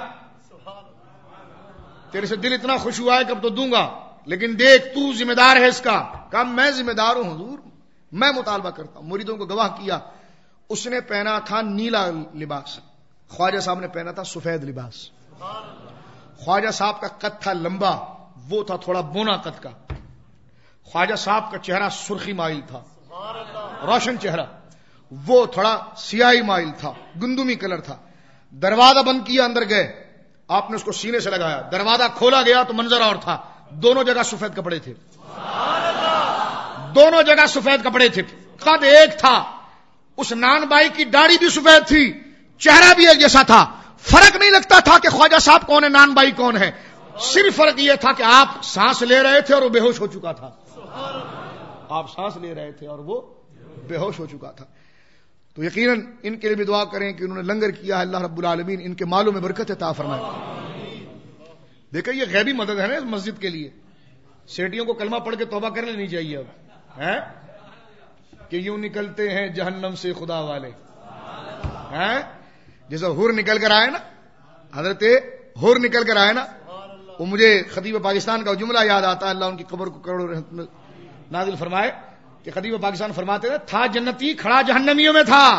تیرے سے دل اتنا خوش ہوا ہے کہ اب تو دوں گا، لیکن دیکھ تو ذمہ دار ہے اس کا. کہا میں ذمہ دار ہوں حضور، میں مطالبہ کرتا ہوں. مریدوں کو گواہ کیا. اس نے پہنا تھا نیلا لباس، خواجہ صاحب نے پہنا تھا سفید لباس. خواجہ صاحب کا قد تھا لمبا، وہ تھا تھوڑا بونا قد کا. خواجہ صاحب کا چہرہ سرخی مائل تھا، روشن چہرہ، وہ تھوڑا سیاہی مائل تھا، گندمی کلر تھا. دروازہ بند کیا، اندر گئے، آپ نے اس کو سینے سے لگایا. دروازہ کھولا گیا تو منظر اور تھا، دونوں جگہ سفید کپڑے تھے، دونوں جگہ سفید کپڑے تھے. قد ایک تھا، اس نان بائی کی داڑھی بھی سفید تھی، چہرہ بھی ایک جیسا تھا. فرق نہیں لگتا تھا کہ خواجہ صاحب کون ہے، نان بائی کون ہے. صرف فرق یہ تھا کہ آپ سانس لے رہے تھے اور وہ بے ہوش ہو چکا تھا. آپ سانس لے رہے تھے اور وہ بے ہوش ہو چکا تھا. تو یقیناً ان کے لیے بھی دعا کریں کہ انہوں نے لنگر کیا ہے، اللہ رب العالمین ان کے مالوں میں برکت عطا فرمائے. دیکھیں یہ غیبی مدد ہے نا اس مسجد کے لیے. سیٹیوں کو کلمہ پڑھ کے توبہ کر لینی چاہیے اب ہے کہ یوں نکلتے ہیں جہنم سے خدا والے ہیں. جیسے حور نکل کر آئے نا، حضرت حور نکل کر آئے نا، وہ مجھے خطیب پاکستان کا جملہ یاد آتا ہے، اللہ ان کی قبر کو کروڑوں رحمت نازل فرمائے، کہ خطیب پاکستان فرماتے تھے تھا جنتی کھڑا جہنمیوں میں تھا،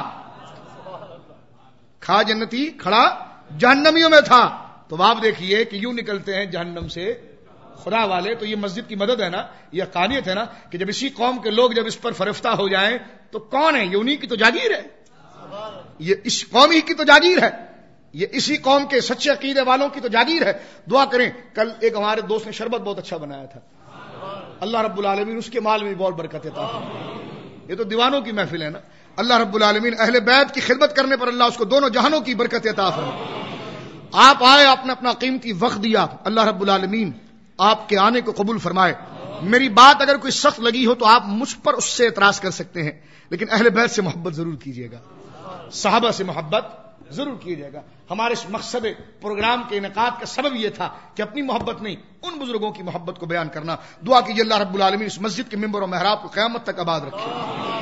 کھا جنتی کھڑا جہنمیوں میں تھا. تو آپ دیکھیے کہ یوں نکلتے ہیں جہنم سے خدا والے. تو یہ مسجد کی مدد ہے نا، یہ حقانیت ہے نا کہ جب اسی قوم کے لوگ جب اس پر فرفتہ ہو جائیں تو کون ہے؟ یہ انہی کی تو جاگیر ہے، یہ اس قوم ہی کی تو جاگیر ہے، یہ اسی قوم کے سچے عقیدے والوں کی تو جاگیر ہے. دعا کریں. کل ایک ہمارے دوست نے شربت بہت اچھا بنایا تھا، اللہ رب العالمین اس کے مال میں بھی بہت برکت عطا فرمائے. یہ تو دیوانوں کی محفل ہے نا. اللہ رب العالمین اہل بیت کی خدمت کرنے پر اللہ اس کو دونوں جہانوں کی برکت عطا فرمائے. آپ آئے، آپ نے اپنا قیمتی وقت دیا، اللہ رب العالمین آپ کے آنے کو قبول فرمائے. میری بات اگر کوئی سخت لگی ہو تو آپ مجھ پر اس سے اعتراض کر سکتے ہیں، لیکن اہل بیت سے محبت ضرور کیجیے گا، صحابہ سے محبت ضرور کیجیے گا. ہمارے اس مقصد پروگرام کے انعقاد کا سبب یہ تھا کہ اپنی محبت نہیں، ان بزرگوں کی محبت کو بیان کرنا. دعا کیجیے اللہ رب العالمین اس مسجد کے ممبر و محراب کو قیامت تک آباد رکھے.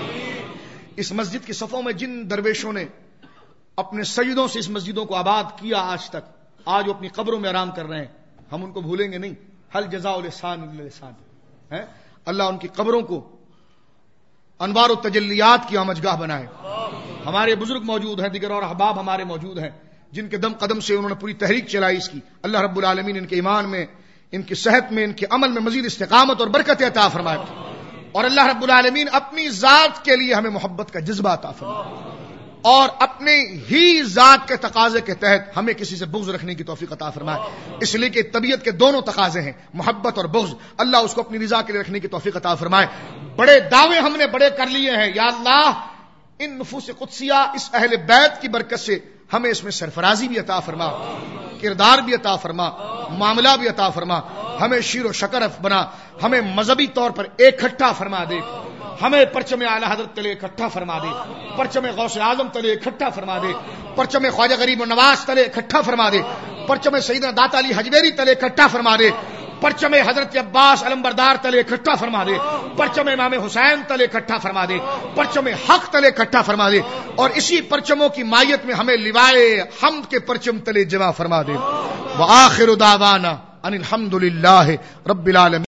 اس مسجد کی صفوں میں جن درویشوں نے اپنے سجدوں سے اس مسجدوں کو آباد کیا آج تک، آج وہ اپنی قبروں میں آرام کر رہے ہیں، ہم ان کو بھولیں گے نہیں. حل جزاء الاحسان الا الاحسان ہے. اللہ ان کی قبروں کو انوار و تجلیات کی آمجگاہ بنائے. ہمارے بزرگ موجود ہیں، دیگر اور احباب ہمارے موجود ہیں جن کے دم قدم سے انہوں نے پوری تحریک چلائی اس کی. اللہ رب العالمین ان کے ایمان میں، ان کی صحت میں، ان کے عمل میں مزید استقامت اور برکت عطا فرمائے. اور اللہ رب العالمین اپنی ذات کے لیے ہمیں محبت کا جذبہ عطا فرمائے، اور اپنے ہی ذات کے تقاضے کے تحت ہمیں کسی سے بغض رکھنے کی توفیق عطا فرمائے. اس لیے کہ طبیعت کے دونوں تقاضے ہیں، محبت اور بغض. اللہ اس کو اپنی رضا کے لیے رکھنے کی توفیق عطا فرمائے. بڑے دعوے ہم نے بڑے کر لیے ہیں، یا اللہ ان نفوس قدسیہ اس اہل بیت کی برکت سے ہمیں اس میں سرفرازی بھی عطا فرما، کردار بھی عطا فرما، معاملہ بھی عطا فرما. ہمیں شیر و شکر بنا، ہمیں مذہبی طور پر اکٹھا فرما دے، ہمیں پرچم اعلی حضرت تلے اکٹھا فرما دے، پرچم غوث اعظم تلے اکٹھا فرما دے، پرچم خواجہ غریب نواز تلے اکٹھا فرما دے، پرچم سیدنا داتا علی حجویری تلے اکٹھا فرما دے، پرچم حضرت عباس علمبردار تلے اکٹھا فرما دے، پرچم امام حسین تلے اکٹھا فرما دے، پرچم حق تلے اکٹھا فرما دے، اور اسی پرچموں کی مائیت میں ہمیں لوائے حمد کے پرچم تلے جمع فرما دے. وآخر دعوانا ان الحمد للہ رب العالمین.